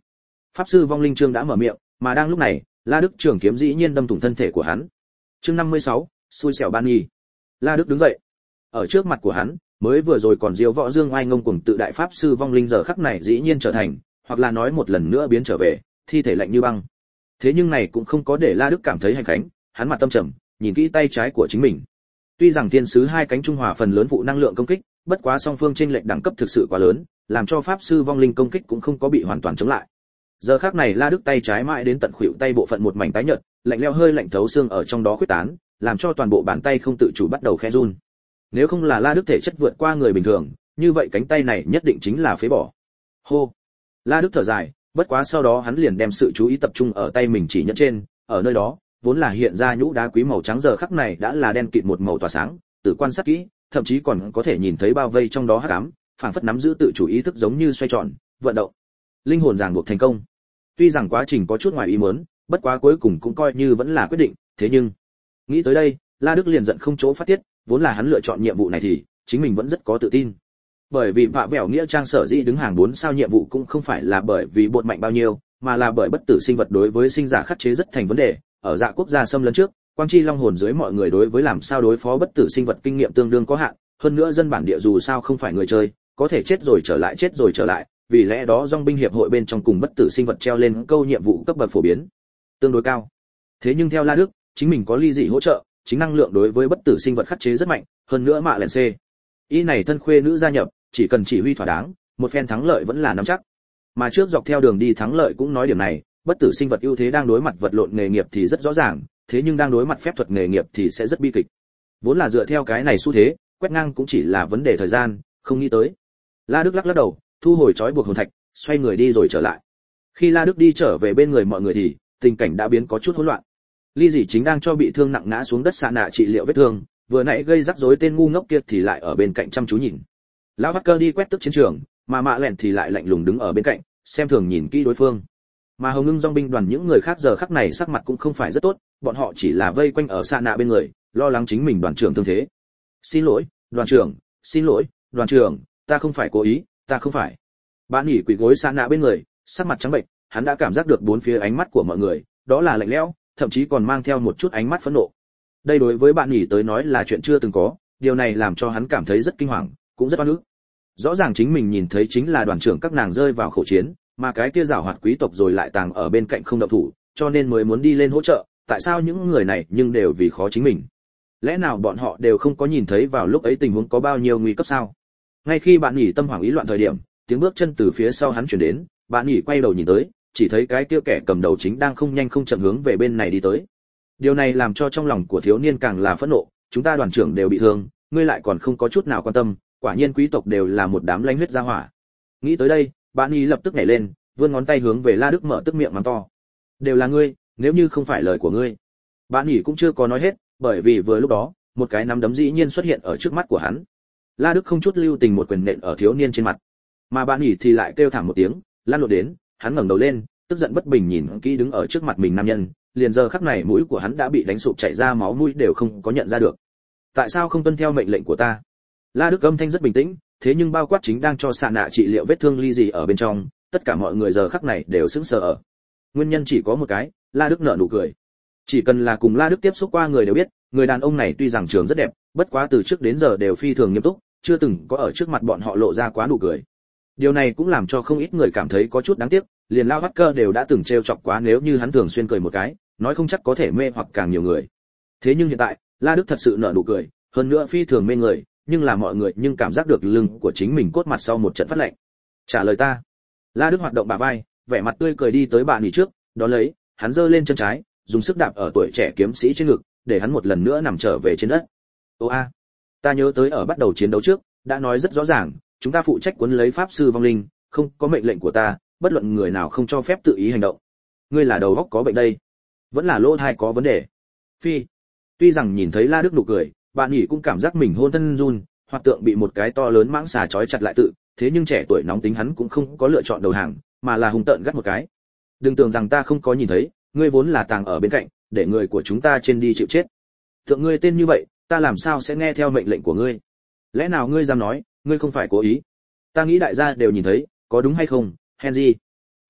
Pháp sư vong linh Trương đã mở miệng, mà đang lúc này, La Đức trường kiếm dĩ nhiên đâm thủng thân thể của hắn. Chương năm mươi sáu, xui xẻo ban nghi. La Đức đứng dậy. Ở trước mặt của hắn, mới vừa rồi còn diêu võ dương oai ngông cuồng tự đại pháp sư vong linh giờ khắc này dĩ nhiên trở thành, hoặc là nói một lần nữa biến trở về, thi thể lạnh như băng. Thế nhưng này cũng không có để La Đức cảm thấy hành khánh, hắn mặt tâm trầm, nhìn kỹ tay trái của chính mình. Tuy rằng thiên sứ hai cánh trung hòa phần lớn vụ năng lượng công kích, bất quá song phương chênh lệch đẳng cấp thực sự quá lớn, làm cho pháp sư vong linh công kích cũng không có bị hoàn toàn chống lại. Giờ khắc này La Đức tay trái mãi đến tận khuỷu tay bộ phận một mảnh tái nhợt, lạnh lẽo hơi lạnh thấu xương ở trong đó khuếch tán, làm cho toàn bộ bàn tay không tự chủ bắt đầu khẽ run. Nếu không là La Đức thể chất vượt qua người bình thường, như vậy cánh tay này nhất định chính là phế bỏ. Hô. La Đức thở dài, bất quá sau đó hắn liền đem sự chú ý tập trung ở tay mình chỉ nhẫn trên, ở nơi đó, vốn là hiện ra nhũ đá quý màu trắng giờ khắc này đã là đen kịt một màu tỏa sáng, tự quan sát kỹ, thậm chí còn có thể nhìn thấy bao vây trong đó hắc ám, phảng phất nắm giữ tự chủ ý thức giống như xoay tròn, vận động. Linh hồn ràng buộc thành công. Tuy rằng quá trình có chút ngoài ý muốn, bất quá cuối cùng cũng coi như vẫn là quyết định, thế nhưng, nghĩ tới đây, La Đức liền giận không chỗ phát tiết, vốn là hắn lựa chọn nhiệm vụ này thì chính mình vẫn rất có tự tin. Bởi vì vạ vẻo nghĩa trang sở dĩ đứng hàng bốn sao nhiệm vụ cũng không phải là bởi vì bột mạnh bao nhiêu, mà là bởi bất tử sinh vật đối với sinh giả khắc chế rất thành vấn đề. Ở dạ quốc gia xâm lấn trước, quang chi long hồn dưới mọi người đối với làm sao đối phó bất tử sinh vật kinh nghiệm tương đương có hạn, hơn nữa dân bản địa dù sao không phải người chơi, có thể chết rồi trở lại chết rồi trở lại, vì lẽ đó dòng binh hiệp hội bên trong cùng bất tử sinh vật treo lên câu nhiệm vụ cấp bậc phổ biến tương đối cao. Thế nhưng theo La Đức, chính mình có ly dị hỗ trợ, chính năng lượng đối với bất tử sinh vật khắc chế rất mạnh, hơn nữa mạ lẻn C. Y này thân khuê nữ gia nhập, chỉ cần chỉ huy thỏa đáng, một phen thắng lợi vẫn là nắm chắc. Mà trước dọc theo đường đi thắng lợi cũng nói điểm này, bất tử sinh vật ưu thế đang đối mặt vật lộn nghề nghiệp thì rất rõ ràng, thế nhưng đang đối mặt phép thuật nghề nghiệp thì sẽ rất bi kịch. Vốn là dựa theo cái này xu thế, quét ngang cũng chỉ là vấn đề thời gian, không nghĩ tới. La Đức lắc lắc đầu, thu hồi trói buộc hồn thạch, xoay người đi rồi trở lại. Khi La Đức đi trở về bên người mọi người thì tình cảnh đã biến có chút hỗn loạn. Ly Dĩ chính đang cho bị thương nặng ngã xuống đất xạ nạ trị liệu vết thương, vừa nãy gây rắc rối tên ngu ngốc kia thì lại ở bên cạnh chăm chú nhìn. Lão Hacker đi quét tức chiến trường, mà Mạ Lẹn thì lại lạnh lùng đứng ở bên cạnh, xem thường nhìn kỹ đối phương. Mà Hồng Ngưng dòng binh đoàn những người khác giờ khắc này sắc mặt cũng không phải rất tốt, bọn họ chỉ là vây quanh ở xạ nạ bên người, lo lắng chính mình đoàn trưởng thương thế. Xin lỗi, đoàn trưởng, xin lỗi, đoàn trưởng, ta không phải cố ý, ta không phải. Bạn nghỉ quỳ gối xạ nạ bên người, sắc mặt trắng bệch, hắn đã cảm giác được bốn phía ánh mắt của mọi người, đó là lạnh lẽo, thậm chí còn mang theo một chút ánh mắt phẫn nộ. Đây đối với bạn nghỉ tới nói là chuyện chưa từng có, điều này làm cho hắn cảm thấy rất kinh hoàng, cũng rất oan ức. Rõ ràng chính mình nhìn thấy chính là đoàn trưởng các nàng rơi vào khẩu chiến, mà cái kia giảo hoạt quý tộc rồi lại tàng ở bên cạnh không động thủ, cho nên mới muốn đi lên hỗ trợ, tại sao những người này nhưng đều vì khó chính mình? Lẽ nào bọn họ đều không có nhìn thấy vào lúc ấy tình huống có bao nhiêu nguy cấp sao? Ngay khi bạn nghỉ tâm hoảng ý loạn thời điểm, tiếng bước chân từ phía sau hắn truyền đến, bạn nghỉ quay đầu nhìn tới, chỉ thấy cái kia kẻ cầm đầu chính đang không nhanh không chậm hướng về bên này đi tới. Điều này làm cho trong lòng của thiếu niên càng là phẫn nộ, chúng ta đoàn trưởng đều bị thương, ngươi lại còn không có chút nào quan tâm, quả nhiên quý tộc đều là một đám lanh huyết gia hỏa. Nghĩ tới đây, bạn nghỉ lập tức nhảy lên, vươn ngón tay hướng về La Đức mở tức miệng mắng to. Đều là ngươi, nếu như không phải lời của ngươi. Bạn nghỉ cũng chưa có nói hết, bởi vì vừa lúc đó, một cái nắm đấm dĩ nhiên xuất hiện ở trước mắt của hắn. La Đức không chút lưu tình một quyền nện ở thiếu niên trên mặt, mà bạn nghỉ thì lại kêu thảm một tiếng, lăn lộn đến, hắn ngẩng đầu lên, tức giận bất bình nhìn kỹ đứng ở trước mặt mình nam nhân, liền giờ khắc này mũi của hắn đã bị đánh sụp chảy ra máu mũi đều không có nhận ra được. Tại sao không tuân theo mệnh lệnh của ta? La Đức âm thanh rất bình tĩnh, thế nhưng bao quát chính đang cho xạ nạ trị liệu vết thương Ly Dĩ ở bên trong, tất cả mọi người giờ khắc này đều sững sờ ở. Nguyên nhân chỉ có một cái, La Đức nở nụ cười. Chỉ cần là cùng La Đức tiếp xúc qua người đều biết, người đàn ông này tuy rằng trường rất đẹp, bất quá từ trước đến giờ đều phi thường nghiêm túc, chưa từng có ở trước mặt bọn họ lộ ra quá nụ cười. Điều này cũng làm cho không ít người cảm thấy có chút đáng tiếc, liền Lao Hacker đều đã từng trêu chọc quá nếu như hắn thường xuyên cười một cái, nói không chắc có thể mê hoặc càng nhiều người. Thế nhưng hiện tại, La Đức thật sự nở nụ cười, hơn nữa phi thường mê người, nhưng là mọi người nhưng cảm giác được lưng của chính mình cốt mặt sau một trận phát lạnh. Trả lời ta. La Đức hoạt động bả vai, vẻ mặt tươi cười đi tới bạn nghỉ trước, đó lấy, hắn giơ lên chân trái, dùng sức đạp ở tuổi trẻ kiếm sĩ trên ngực, để hắn một lần nữa nằm trở về trên đất. Ô a, ta nhớ tới ở bắt đầu chiến đấu trước, đã nói rất rõ ràng, chúng ta phụ trách cuốn lấy pháp sư vong linh, không có mệnh lệnh của ta, bất luận người nào không cho phép tự ý hành động. Ngươi là đầu óc có bệnh đây, vẫn là lỗ tai có vấn đề. Phi. Tuy rằng nhìn thấy La Đức nụ cười, bạn nghỉ cũng cảm giác mình hôn thân run, hoặc tượng bị một cái to lớn mãng xà trói chặt lại tự, thế nhưng trẻ tuổi nóng tính hắn cũng không có lựa chọn đầu hàng, mà là hung tợn gắt một cái. Đừng tưởng rằng ta không có nhìn thấy, ngươi vốn là tàng ở bên cạnh, để người của chúng ta trên đi chịu chết. Thượng ngươi tên như vậy, ta làm sao sẽ nghe theo mệnh lệnh của ngươi? Lẽ nào ngươi dám nói, ngươi không phải cố ý? Ta nghĩ đại gia đều nhìn thấy, có đúng hay không, Henry?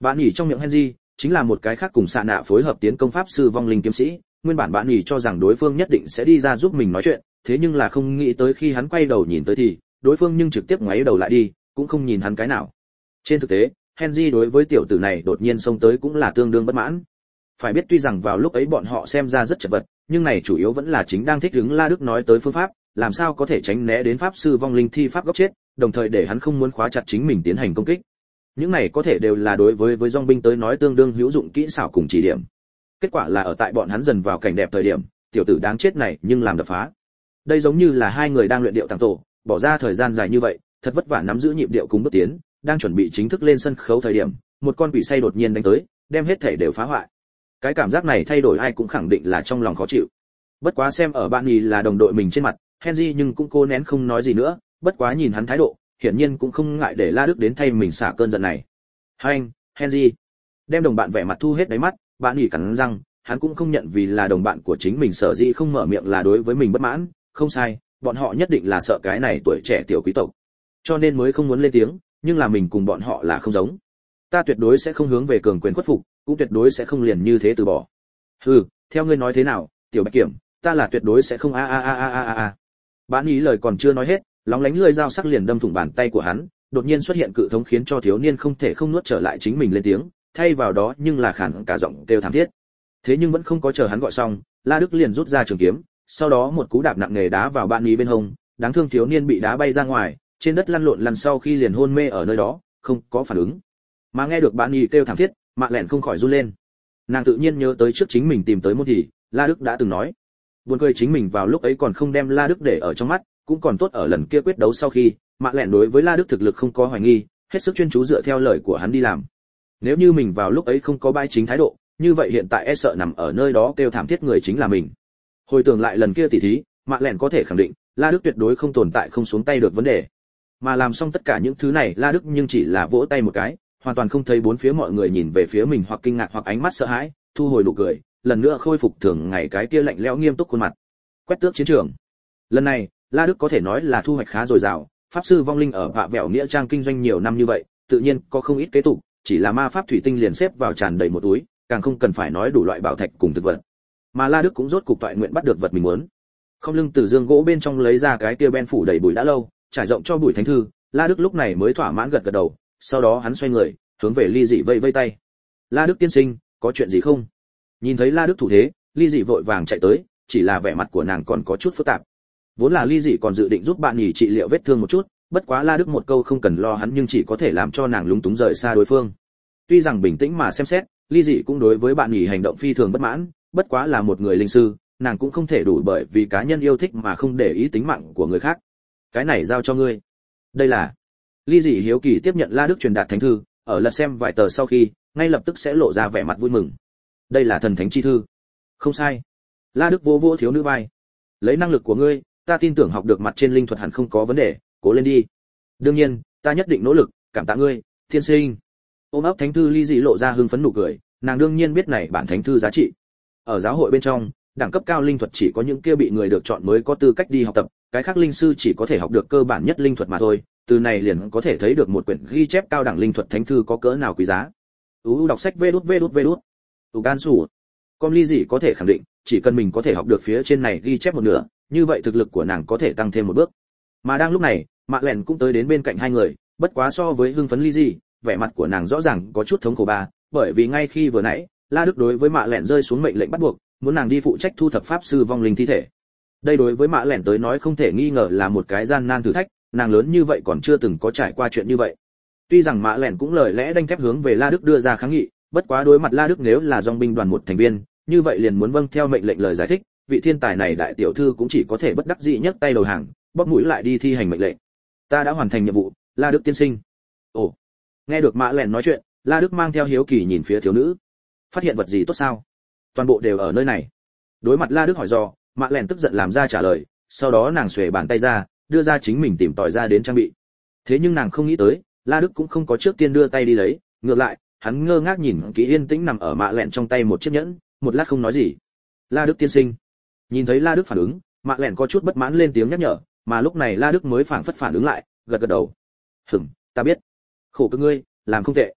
Bạn nhỉ trong miệng Henry chính là một cái khác cùng xạ nạ phối hợp tiến công pháp sư vong linh kiếm sĩ, nguyên bản bạn nhỉ cho rằng đối phương nhất định sẽ đi ra giúp mình nói chuyện, thế nhưng là không nghĩ tới khi hắn quay đầu nhìn tới thì đối phương nhưng trực tiếp ngoáy đầu lại đi, cũng không nhìn hắn cái nào. Trên thực tế, Henry đối với tiểu tử này đột nhiên xông tới cũng là tương đương bất mãn. Phải biết tuy rằng vào lúc ấy bọn họ xem ra rất chật vật, nhưng này chủ yếu vẫn là chính đang thích ứng La Đức nói tới phương pháp, làm sao có thể tránh né đến pháp sư vong linh thi pháp góc chết, đồng thời để hắn không muốn khóa chặt chính mình tiến hành công kích. Những này có thể đều là đối với với dòng binh tới nói tương đương hữu dụng kỹ xảo cùng chỉ điểm. Kết quả là ở tại bọn hắn dần vào cảnh đẹp thời điểm, tiểu tử đáng chết này nhưng làm đập phá. Đây giống như là hai người đang luyện điệu tàng tổ, bỏ ra thời gian dài như vậy, thật vất vả nắm giữ nhịp điệu cùng bước tiến, đang chuẩn bị chính thức lên sân khấu thời điểm, một con quỷ say đột nhiên đánh tới, đem hết thể đều phá hoại. Cái cảm giác này thay đổi ai cũng khẳng định là trong lòng khó chịu. Bất quá xem ở bạn nhì là đồng đội mình trên mặt, Henry nhưng cũng cố nén không nói gì nữa, bất quá nhìn hắn thái độ, hiển nhiên cũng không ngại để La Đức đến thay mình xả cơn giận này. "Hành, Henry." Đem đồng bạn vẻ mặt thu hết đáy mắt, bạn nhì cắn răng, hắn cũng không nhận vì là đồng bạn của chính mình sở dĩ không mở miệng là đối với mình bất mãn, không sai, bọn họ nhất định là sợ cái này tuổi trẻ tiểu quý tộc, cho nên mới không muốn lên tiếng, nhưng là mình cùng bọn họ là không giống. Ta tuyệt đối sẽ không hướng về cường quyền khuất phục, cũng tuyệt đối sẽ không liền như thế từ bỏ. Hừ, theo ngươi nói thế nào, tiểu Bạch Kiểm, ta là tuyệt đối sẽ không a a a a a a. Bán ý lời còn chưa nói hết, lóng lánh lưỡi dao sắc liền đâm thủng bàn tay của hắn, đột nhiên xuất hiện cự thống khiến cho thiếu niên không thể không nuốt trở lại chính mình lên tiếng, thay vào đó nhưng là khản cả giọng kêu thảm thiết. Thế nhưng vẫn không có chờ hắn gọi xong, La Đức liền rút ra trường kiếm, sau đó một cú đạp nặng nề đá vào bạn ý bên hông, đáng thương thiếu niên bị đá bay ra ngoài, trên đất lăn lộn lăn sau khi liền hôn mê ở nơi đó, không có phản ứng. Mà nghe được bạn ý kêu thảm thiết, Mạ Lẹn không khỏi run lên. Nàng tự nhiên nhớ tới trước chính mình tìm tới môn thì, La Đức đã từng nói. Buồn cười chính mình vào lúc ấy còn không đem La Đức để ở trong mắt, cũng còn tốt ở lần kia quyết đấu sau khi, Mạ Lẹn đối với La Đức thực lực không có hoài nghi, hết sức chuyên chú dựa theo lời của hắn đi làm. Nếu như mình vào lúc ấy không có bãi chính thái độ, như vậy hiện tại e sợ nằm ở nơi đó kêu thảm thiết người chính là mình. Hồi tưởng lại lần kia tỉ thí, Mạ Lẹn có thể khẳng định, La Đức tuyệt đối không tồn tại không xuống tay được vấn đề. Mà làm xong tất cả những thứ này, La Đức nhưng chỉ là vỗ tay một cái, hoàn toàn không thấy bốn phía mọi người nhìn về phía mình hoặc kinh ngạc hoặc ánh mắt sợ hãi, thu hồi nụ cười, lần nữa khôi phục thường ngày cái kia lạnh lẽo nghiêm túc khuôn mặt. Quét tước chiến trường. Lần này, La Đức có thể nói là thu hoạch khá dồi dào, pháp sư vong linh ở vạ vẹo nghĩa trang kinh doanh nhiều năm như vậy, tự nhiên có không ít kế tục, chỉ là ma pháp thủy tinh liền xếp vào tràn đầy một túi, càng không cần phải nói đủ loại bảo thạch cùng thực vật. Mà La Đức cũng rốt cục toại nguyện bắt được vật mình muốn. Không lưng từ dương gỗ bên trong lấy ra cái kia ben phủ đầy bụi đã lâu, trải rộng cho bụi thánh thư, La Đức lúc này mới thỏa mãn gật gật đầu, sau đó hắn xoay người, hướng về Ly Dị vây vây tay. "La Đức tiên sinh, có chuyện gì không?" Nhìn thấy La Đức thủ thế, Ly Dị vội vàng chạy tới, chỉ là vẻ mặt của nàng còn có chút phức tạp. Vốn là Ly Dị còn dự định giúp bạn nhỉ trị liệu vết thương một chút, bất quá La Đức một câu không cần lo hắn nhưng chỉ có thể làm cho nàng lúng túng rời xa đối phương. Tuy rằng bình tĩnh mà xem xét, Ly Dị cũng đối với bạn nhỉ hành động phi thường bất mãn, bất quá là một người linh sư, nàng cũng không thể đủ bởi vì cá nhân yêu thích mà không để ý tính mạng của người khác. "Cái này giao cho ngươi." Đây là Ly Dị hiếu kỳ tiếp nhận La Đức truyền đạt thánh thư, ở lật xem vài tờ sau khi, ngay lập tức sẽ lộ ra vẻ mặt vui mừng. "Đây là thần thánh chi thư." "Không sai." La Đức vỗ vỗ thiếu nữ vai. "Lấy năng lực của ngươi, ta tin tưởng học được mặt trên linh thuật hẳn không có vấn đề, cố lên đi." "Đương nhiên, ta nhất định nỗ lực, cảm tạ ngươi, thiên sinh." Ôm ấp thánh thư, Ly Dị lộ ra hưng phấn nụ cười, nàng đương nhiên biết này bản thánh thư giá trị. Ở giáo hội bên trong, đẳng cấp cao linh thuật chỉ có những kia bị người được chọn mới có tư cách đi học tập, cái khác linh sư chỉ có thể học được cơ bản nhất linh thuật mà thôi, từ này liền có thể thấy được một quyển ghi chép cao đẳng linh thuật thánh thư có cỡ nào quý giá. U đọc sách vê đút vê đút vê đút. Tu can sủ. Con Ly Dị có thể khẳng định, chỉ cần mình có thể học được phía trên này ghi chép một nửa, như vậy thực lực của nàng có thể tăng thêm một bước. Mà đang lúc này, Mạ Lẹn cũng tới đến bên cạnh hai người, bất quá so với hưng phấn Ly Dị, vẻ mặt của nàng rõ ràng có chút thống khổ ba, bởi vì ngay khi vừa nãy, La Đức đối với Mạ Lẹn rơi xuống mệnh lệnh bắt buộc, muốn nàng đi phụ trách thu thập pháp sư vong linh thi thể. Đây đối với Mạ Lẹn tới nói không thể nghi ngờ là một cái gian nan thử thách, nàng lớn như vậy còn chưa từng có trải qua chuyện như vậy. Tuy rằng Mạ Lẹn cũng lời lẽ đanh thép hướng về La Đức đưa ra kháng nghị, bất quá đối mặt La Đức nếu là dòng binh đoàn một thành viên, như vậy liền muốn vâng theo mệnh lệnh lời giải thích, vị thiên tài này đại tiểu thư cũng chỉ có thể bất đắc dĩ nhấc tay đầu hàng, bóp mũi lại đi thi hành mệnh lệnh. "Ta đã hoàn thành nhiệm vụ, La Đức tiên sinh." Ồ. Nghe được Mạ Lẹn nói chuyện, La Đức mang theo hiếu kỳ nhìn phía thiếu nữ. "Phát hiện vật gì tốt sao?" "Toàn bộ đều ở nơi này." Đối mặt La Đức hỏi do, Mạ Lẹn tức giận làm ra trả lời, sau đó nàng xuề bàn tay ra, đưa ra chính mình tìm tòi ra đến trang bị. Thế nhưng nàng không nghĩ tới, La Đức cũng không có trước tiên đưa tay đi lấy, ngược lại, hắn ngơ ngác nhìn kỹ yên tĩnh nằm ở Mạ Lẹn trong tay một chiếc nhẫn, một lát không nói gì. "La Đức tiên sinh." Nhìn thấy La Đức phản ứng, Mạ Lẹn có chút bất mãn lên tiếng nhắc nhở, mà lúc này La Đức mới phảng phất phản ứng lại, gật gật đầu. "Hừm, ta biết. Khổ cực ngươi, làm không tệ."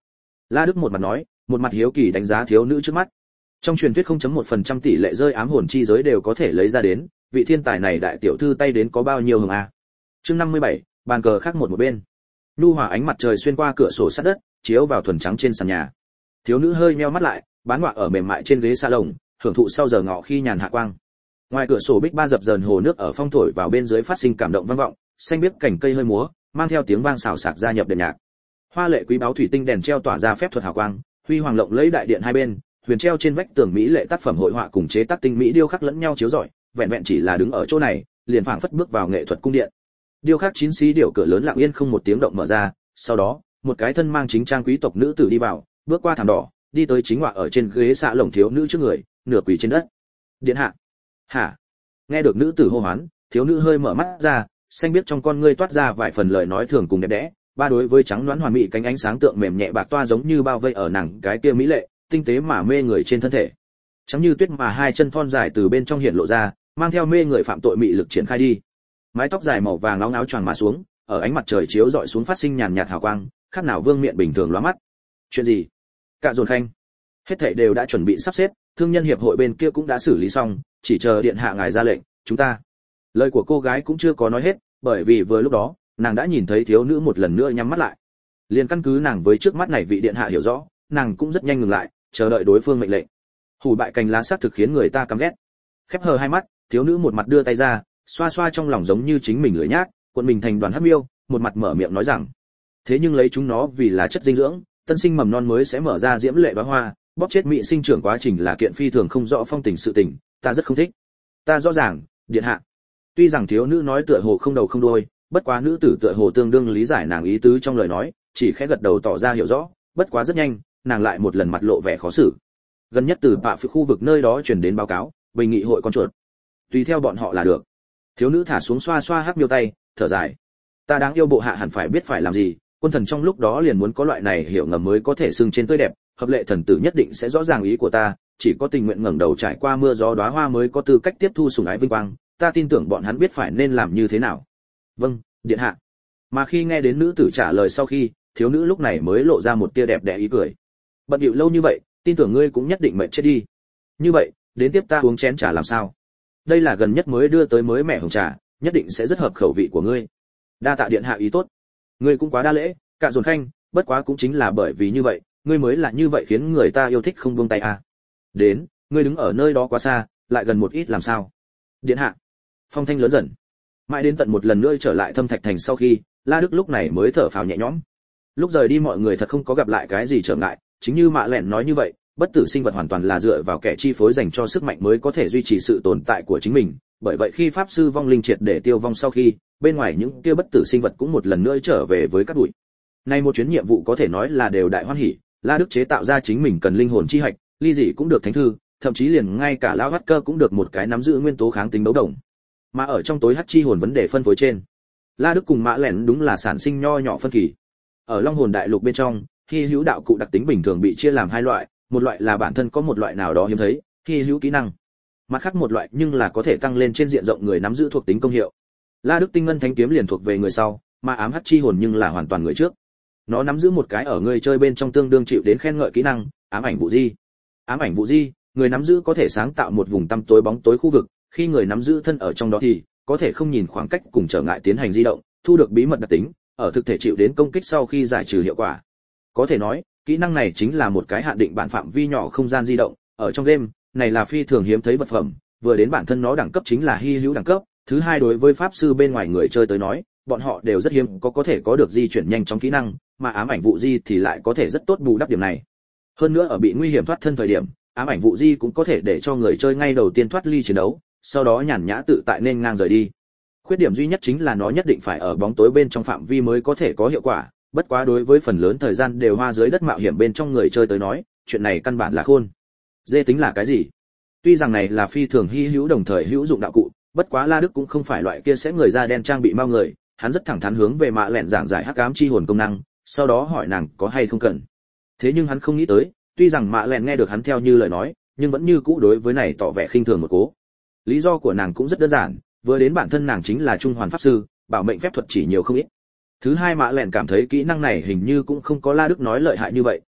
La Đức một mặt nói, một mặt hiếu kỳ đánh giá thiếu nữ trước mắt. Trong truyền thuyết không chấm một phần trăm tỷ lệ rơi ám hồn chi giới đều có thể lấy ra đến, vị thiên tài này đại tiểu thư tay đến có bao nhiêu hưởng a. Chương năm mươi bảy, bàn cờ khác một một bên. Nhu hòa ánh mặt trời xuyên qua cửa sổ sát đất, chiếu vào thuần trắng trên sàn nhà. Thiếu nữ hơi nheo mắt lại, bán ngoạ ở mềm mại trên ghế salon, hưởng thụ sau giờ ngọ khi nhàn hạ quang. Ngoài cửa sổ bích ba dập dờn hồ nước ở phong thổi vào bên dưới phát sinh cảm động vang vọng, xanh biếc cảnh cây hơi múa, mang theo tiếng vang xào xạc gia nhập đệm nhạc. Hoa lệ quý báu thủy tinh đèn treo tỏa ra phép thuật hào quang, huy hoàng lộng lẫy đại điện hai bên, huyền treo trên vách tường mỹ lệ tác phẩm hội họa cùng chế tác tinh mỹ điêu khắc lẫn nhau chiếu rọi, vẹn vẹn chỉ là đứng ở chỗ này, liền phảng phất bước vào nghệ thuật cung điện. Điêu khắc chín xí điểu cửa lớn lặng yên không một tiếng động mở ra, sau đó, một cái thân mang chính trang quý tộc nữ tử đi vào, bước qua thảm đỏ, đi tới chính họa ở trên ghế xạ lồng thiếu nữ trước người, nửa quỳ trên đất. Điện hạ. Hả? Nghe được nữ tử hô hoán, thiếu nữ hơi mở mắt ra, xanh biết trong con ngươi toát ra vài phần lời nói thường cùng đẹp đẽ, ba đối với trắng nõn hoàn mỹ cánh ánh sáng tượng mềm nhẹ bạc toa giống như bao vây ở nàng cái kia mỹ lệ, tinh tế mà mê người trên thân thể. Trắng như tuyết mà hai chân thon dài từ bên trong hiện lộ ra, mang theo mê người phạm tội mị lực triển khai đi. Mái tóc dài màu vàng óng áo choàng mà xuống, ở ánh mặt trời chiếu rọi xuống phát sinh nhàn nhạt hào quang, khác nào vương miện bình thường lóa mắt. Chuyện gì? Cả dồn khanh. Hết thảy đều đã chuẩn bị sắp xếp, thương nhân hiệp hội bên kia cũng đã xử lý xong, chỉ chờ điện hạ ngài ra lệnh, chúng ta. Lời của cô gái cũng chưa có nói hết, bởi vì vừa lúc đó, nàng đã nhìn thấy thiếu nữ một lần nữa nhắm mắt lại. Liền căn cứ nàng với trước mắt này vị điện hạ hiểu rõ, nàng cũng rất nhanh ngừng lại, chờ đợi đối phương mệnh lệnh. Hủ bại cành lá sát thực khiến người ta căm ghét. Khép hờ hai mắt, thiếu nữ một mặt đưa tay ra, xoa xoa trong lòng giống như chính mình lười nhác, cuộn mình thành đoàn hắc miêu, một mặt mở miệng nói rằng: thế nhưng lấy chúng nó vì là chất dinh dưỡng, tân sinh mầm non mới sẽ mở ra diễm lệ đóa hoa, bóp chết mị sinh trưởng quá trình là kiện phi thường không rõ phong tình sự tình, ta rất không thích. Ta rõ ràng, điện hạ. Tuy rằng thiếu nữ nói tựa hồ không đầu không đuôi, bất quá nữ tử tựa hồ tương đương lý giải nàng ý tứ trong lời nói, chỉ khẽ gật đầu tỏ ra hiểu rõ, bất quá rất nhanh, nàng lại một lần mặt lộ vẻ khó xử. Gần nhất từ bạ phía khu vực nơi đó truyền đến báo cáo, bình nghị hội con chuột. Tùy theo bọn họ là được. Thiếu nữ thả xuống xoa xoa hắc miêu tay, thở dài. Ta đáng yêu bộ hạ hẳn phải biết phải làm gì, quân thần trong lúc đó liền muốn có loại này hiểu ngầm mới có thể xưng trên tươi đẹp, hợp lệ thần tử nhất định sẽ rõ ràng ý của ta, chỉ có tình nguyện ngẩng đầu trải qua mưa gió đóa hoa mới có tư cách tiếp thu sủng ái vinh quang, ta tin tưởng bọn hắn biết phải nên làm như thế nào. Vâng, điện hạ. Mà khi nghe đến nữ tử trả lời sau khi, thiếu nữ lúc này mới lộ ra một tia đẹp đẽ ý cười. Bận điệu lâu như vậy, tin tưởng ngươi cũng nhất định mệt chết đi. Như vậy, đến tiếp ta uống chén trà làm sao? Đây là gần nhất mới đưa tới mới mẻ hồng trà, nhất định sẽ rất hợp khẩu vị của ngươi. Đa tạ điện hạ ý tốt. Ngươi cũng quá đa lễ, Cạ Dồn khanh, bất quá cũng chính là bởi vì như vậy, ngươi mới là như vậy khiến người ta yêu thích không buông tay à. Đến, ngươi đứng ở nơi đó quá xa, lại gần một ít làm sao? Điện hạ. Phong thanh lớn dần. Mãi đến tận một lần nữa trở lại Thâm Thạch Thành sau khi, La Đức lúc này mới thở phào nhẹ nhõm. Lúc rời đi mọi người thật không có gặp lại cái gì trở ngại, chính như Mạ Lẹn nói như vậy, bất tử sinh vật hoàn toàn là dựa vào kẻ chi phối dành cho sức mạnh mới có thể duy trì sự tồn tại của chính mình, bởi vậy khi pháp sư vong linh triệt để tiêu vong sau khi, bên ngoài những kia bất tử sinh vật cũng một lần nữa trở về với các bụi. Nay một chuyến nhiệm vụ có thể nói là đều đại hoan hỉ, La Đức chế tạo ra chính mình cần linh hồn chi hạch, ly dị cũng được thánh thư, thậm chí liền ngay cả lão hắc cơ cũng được một cái nắm giữ nguyên tố kháng tính đấu đồng. Mà ở trong tối hắc chi hồn vấn đề phân phối trên, La Đức cùng Mã Lẻn đúng là sản sinh nho nhỏ phân kỳ. Ở Long Hồn Đại Lục bên trong, hy hữu đạo cụ đặc tính bình thường bị chia làm hai loại, một loại là bản thân có một loại nào đó hiếm thấy, hy hữu kỹ năng. Mặt khác một loại nhưng là có thể tăng lên trên diện rộng người nắm giữ thuộc tính công hiệu. La Đức Tinh Ngân Thánh Kiếm liền thuộc về người sau, mà ám hắc chi hồn nhưng là hoàn toàn người trước. Nó nắm giữ một cái ở người chơi bên trong tương đương chịu đến khen ngợi kỹ năng, ám ảnh vụ di. Ám ảnh vụ di, người nắm giữ có thể sáng tạo một vùng tăm tối bóng tối khu vực, khi người nắm giữ thân ở trong đó thì có thể không nhìn khoảng cách cùng trở ngại tiến hành di động, thu được bí mật đặc tính, ở thực thể chịu đến công kích sau khi giải trừ hiệu quả. Có thể nói, kỹ năng này chính là một cái hạn định bản phạm vi nhỏ không gian di động, ở trong game, này là phi thường hiếm thấy vật phẩm, vừa đến bản thân nó đẳng cấp chính là hy hữu đẳng cấp, thứ hai đối với pháp sư bên ngoài người chơi tới nói, bọn họ đều rất hiếm có có thể có được di chuyển nhanh trong kỹ năng, mà ám ảnh vụ di thì lại có thể rất tốt bù đắp điểm này. Hơn nữa ở bị nguy hiểm thoát thân thời điểm, ám ảnh vụ di cũng có thể để cho người chơi ngay đầu tiên thoát ly chiến đấu, sau đó nhàn nhã tự tại nên ngang rời đi. Khuyết điểm duy nhất chính là nó nhất định phải ở bóng tối bên trong phạm vi mới có thể có hiệu quả, bất quá đối với phần lớn thời gian đều hoa dưới đất mạo hiểm bên trong người chơi tới nói, chuyện này căn bản là khôn. Dê tính là cái gì? Tuy rằng này là phi thường hy hữu đồng thời hữu dụng đạo cụ, bất quá La Đức cũng không phải loại kia sẽ người da đen trang bị mau người, hắn rất thẳng thắn hướng về Mạ Lẹn giảng giải hắc ám chi hồn công năng, sau đó hỏi nàng có hay không cần. Thế nhưng hắn không nghĩ tới, tuy rằng Mạ Lẹn nghe được hắn theo như lời nói, nhưng vẫn như cũ đối với này tỏ vẻ khinh thường một cố. Lý do của nàng cũng rất đơn giản, vừa đến bản thân nàng chính là trung hoàn pháp sư, bảo mệnh phép thuật chỉ nhiều không ít. Thứ hai Mạ Lẹn cảm thấy kỹ năng này hình như cũng không có La Đức nói lợi hại như vậy,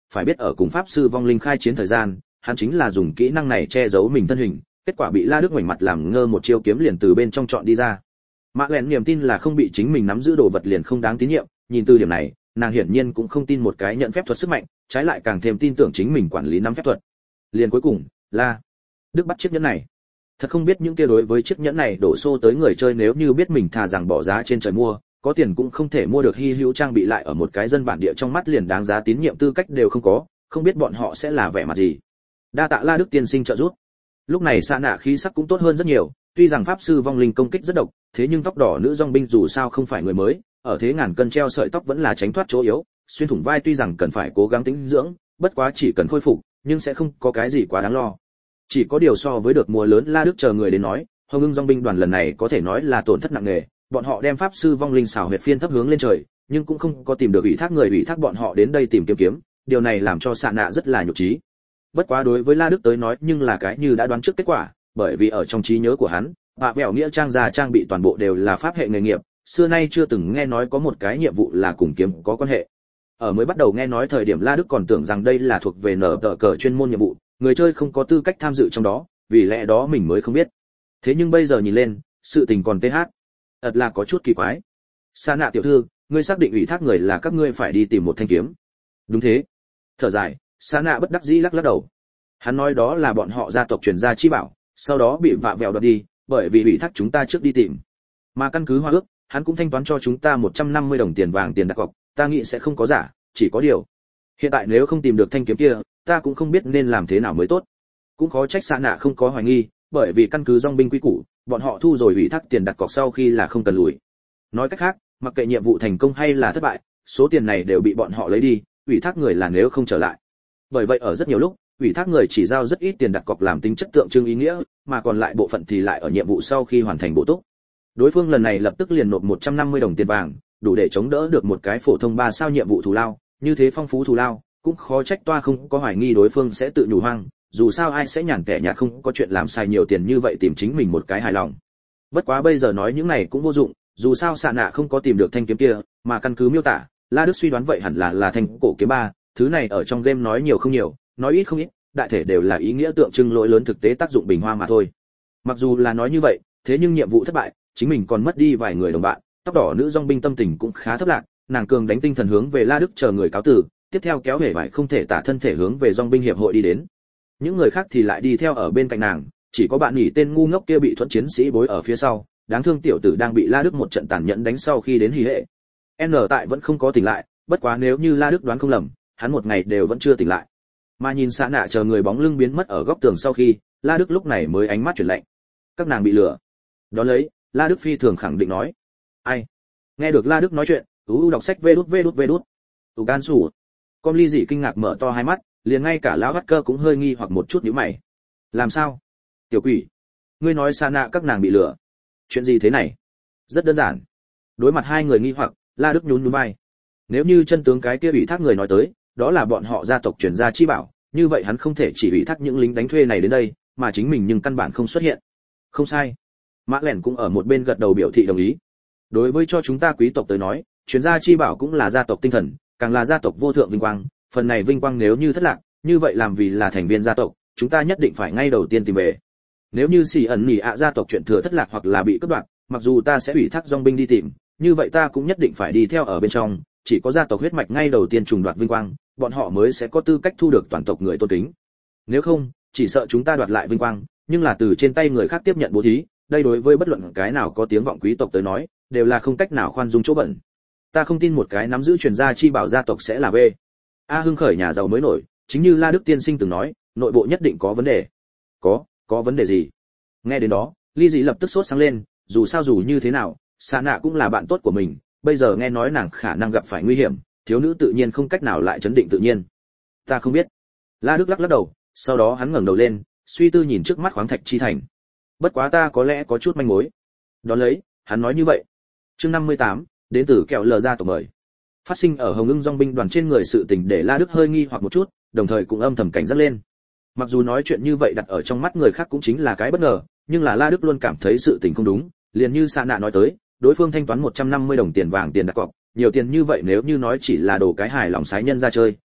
phải biết ở cùng pháp sư vong linh khai chiến thời gian, hắn chính là dùng kỹ năng này che giấu mình thân hình, kết quả bị La Đức ngoảnh mặt làm ngơ, một chiêu kiếm liền từ bên trong chọn đi ra. Mã Lẹn niềm tin là không bị chính mình nắm giữ đồ vật liền không đáng tín nhiệm, nhìn từ điểm này, nàng hiển nhiên cũng không tin một cái nhận phép thuật sức mạnh, trái lại càng thêm tin tưởng chính mình quản lý nắm phép thuật. Liền cuối cùng, là Đức bắt chiếc nhẫn này. Thật không biết những kia đối với chiếc nhẫn này đổ xô tới người chơi nếu như biết mình thà rằng bỏ giá trên trời mua, có tiền cũng không thể mua được hy hữu trang bị lại ở một cái dân bản địa trong mắt liền đáng giá tín nhiệm tư cách đều không có, không biết bọn họ sẽ là vẻ mặt gì. Đa tạ La Đức tiên sinh trợ giúp. Lúc này Sa Nạ khí sắc cũng tốt hơn rất nhiều, tuy rằng pháp sư vong linh công kích rất độc, thế nhưng tóc đỏ nữ dòng binh dù sao không phải người mới, ở thế ngàn cân treo sợi tóc vẫn là tránh thoát chỗ yếu, xuyên thủng vai tuy rằng cần phải cố gắng tĩnh dưỡng, bất quá chỉ cần khôi phục, nhưng sẽ không có cái gì quá đáng lo. Chỉ có điều so với được mùa lớn La Đức chờ người đến nói, Hồng Ưng dòng binh đoàn lần này có thể nói là tổn thất nặng nề, bọn họ đem pháp sư vong linh xảo huyệt phiên thấp hướng lên trời, nhưng cũng không có tìm được ủy thác người ủy thác bọn họ đến đây tìm kiếm kiếm, điều này làm cho Sa Nạ rất là nhục trí. Bất quá đối với La Đức tới nói nhưng là cái như đã đoán trước kết quả, bởi vì ở trong trí nhớ của hắn, Bạ Vẹo nghĩa trang già trang bị toàn bộ đều là pháp hệ nghề nghiệp, xưa nay chưa từng nghe nói có một cái nhiệm vụ là cùng kiếm có quan hệ. Ở mới bắt đầu nghe nói thời điểm La Đức còn tưởng rằng đây là thuộc về nở tờ cờ chuyên môn nhiệm vụ, người chơi không có tư cách tham dự trong đó, vì lẽ đó mình mới không biết. Thế nhưng bây giờ nhìn lên, sự tình còn tê hát, thật là có chút kỳ quái. Sa Nạ tiểu thư, ngươi xác định ủy thác người là các ngươi phải đi tìm một thanh kiếm? Đúng thế. Thở dài, Sa Nạ bất đắc dĩ lắc lắc đầu. Hắn nói đó là bọn họ gia tộc truyền gia chi bảo, sau đó bị vạ vẹo đoạt đi, bởi vì ủy thác chúng ta trước đi tìm. Mà căn cứ hòa ước, hắn cũng thanh toán cho chúng ta một trăm năm mươi đồng tiền vàng tiền đặt cọc, ta nghĩ sẽ không có giả, chỉ có điều. Hiện tại nếu không tìm được thanh kiếm kia, ta cũng không biết nên làm thế nào mới tốt. Cũng khó trách Sa Nạ không có hoài nghi, bởi vì căn cứ dòng binh quy củ, bọn họ thu rồi ủy thác tiền đặt cọc sau khi là không cần lùi. Nói cách khác, mặc kệ nhiệm vụ thành công hay là thất bại, số tiền này đều bị bọn họ lấy đi, ủy thác người là nếu không trở lại. Bởi vậy ở rất nhiều lúc, ủy thác người chỉ giao rất ít tiền đặt cọc làm tính chất tượng trưng ý nghĩa, mà còn lại bộ phận thì lại ở nhiệm vụ sau khi hoàn thành bổ túc. Đối phương lần này lập tức liền nộp một trăm năm mươi đồng tiền vàng, đủ để chống đỡ được một cái phổ thông ba sao nhiệm vụ thù lao, như thế phong phú thù lao, cũng khó trách toa không có hoài nghi đối phương sẽ tự nhủ hoang, dù sao ai sẽ nhàn kẻ nhạt không có chuyện làm sai nhiều tiền như vậy tìm chính mình một cái hài lòng. Bất quá bây giờ nói những này cũng vô dụng, dù sao Sa Nạ không có tìm được thanh kiếm kia, mà căn cứ miêu tả, La Đức suy đoán vậy hẳn là là thanh cổ kiếm ba, thứ này ở trong game nói nhiều không nhiều, nói ít không ít, đại thể đều là ý nghĩa tượng trưng lỗi lớn thực tế tác dụng bình hoa mà thôi. Mặc dù là nói như vậy, thế nhưng nhiệm vụ thất bại, chính mình còn mất đi vài người đồng bạn, tóc đỏ nữ dòng binh tâm tình cũng khá thấp lạc, nàng cường đánh tinh thần hướng về La Đức chờ người cáo từ, tiếp theo kéo hề vải không thể tả thân thể hướng về dòng binh hiệp hội đi đến. Những người khác thì lại đi theo ở bên cạnh nàng, chỉ có bạn nhỉ tên ngu ngốc kia bị thuẫn chiến sĩ bối ở phía sau, đáng thương tiểu tử đang bị La Đức một trận tàn nhẫn đánh sau khi đến hỉ hệ. N tại vẫn không có tỉnh lại, bất quá nếu như La Đức đoán không lầm, hắn một ngày đều vẫn chưa tỉnh lại. Mà nhìn Sa Nạ chờ người bóng lưng biến mất ở góc tường sau khi, La Đức lúc này mới ánh mắt chuyển lạnh. Các nàng bị lừa. Đó lấy, La Đức phi thường khẳng định nói. Ai? Nghe được La Đức nói chuyện, u đọc sách vê đút vê đút vê đút. Tù gan sủ. Con ly dị kinh ngạc mở to hai mắt, liền ngay cả lão Hacker cũng hơi nghi hoặc một chút nhíu mày. Làm sao? Tiểu quỷ, ngươi nói Sa Nạ các nàng bị lừa. Chuyện gì thế này? Rất đơn giản. Đối mặt hai người nghi hoặc, La Đức nhún nhún vai. Nếu như chân tướng cái kia ủy thác người nói tới, đó là bọn họ gia tộc truyền gia chi bảo, như vậy hắn không thể chỉ ủy thác những lính đánh thuê này đến đây, mà chính mình nhưng căn bản không xuất hiện. Không sai. Mã Lẻn cũng ở một bên gật đầu biểu thị đồng ý. Đối với cho chúng ta quý tộc tới nói, truyền gia chi bảo cũng là gia tộc tinh thần, càng là gia tộc vô thượng vinh quang, phần này vinh quang nếu như thất lạc, như vậy làm vì là thành viên gia tộc, chúng ta nhất định phải ngay đầu tiên tìm về. Nếu như xì ẩn nhỉ ạ gia tộc chuyện thừa thất lạc hoặc là bị cướp đoạt, mặc dù ta sẽ ủy thác dòng binh đi tìm, như vậy ta cũng nhất định phải đi theo ở bên trong, chỉ có gia tộc huyết mạch ngay đầu tiên trùng đoạt vinh quang, bọn họ mới sẽ có tư cách thu được toàn tộc người tôn kính. Nếu không, chỉ sợ chúng ta đoạt lại vinh quang, nhưng là từ trên tay người khác tiếp nhận bố thí, đây đối với bất luận cái nào có tiếng vọng quý tộc tới nói, đều là không cách nào khoan dung chỗ bẩn. Ta không tin một cái nắm giữ truyền gia chi bảo gia tộc sẽ là về. A hưng khởi nhà giàu mới nổi, chính như La Đức tiên sinh từng nói, nội bộ nhất định có vấn đề. Có, có vấn đề gì? Nghe đến đó, Ly Dị lập tức sốt sáng lên, dù sao dù như thế nào, Sa Nạ cũng là bạn tốt của mình, bây giờ nghe nói nàng khả năng gặp phải nguy hiểm, thiếu nữ tự nhiên không cách nào lại chấn định tự nhiên. Ta không biết. La Đức lắc lắc đầu, sau đó hắn ngẩng đầu lên, suy tư nhìn trước mắt khoáng thạch chi thành. Bất quá ta có lẽ có chút manh mối. Đó lấy, hắn nói như vậy. Chương năm mươi tám, đến từ kẹo lờ ra tổ mời. Phát sinh ở Hồng Ưng dòng binh đoàn trên người sự tình để La Đức hơi nghi hoặc một chút, đồng thời cũng âm thầm cảnh giác lên. Mặc dù nói chuyện như vậy đặt ở trong mắt người khác cũng chính là cái bất ngờ, nhưng là La Đức luôn cảm thấy sự tình không đúng, liền như Sa Nạ nói tới, đối phương thanh toán một trăm năm mươi đồng tiền vàng tiền đặt cọc, nhiều tiền như vậy nếu như nói chỉ là đồ cái hài lòng sái nhân ra chơi,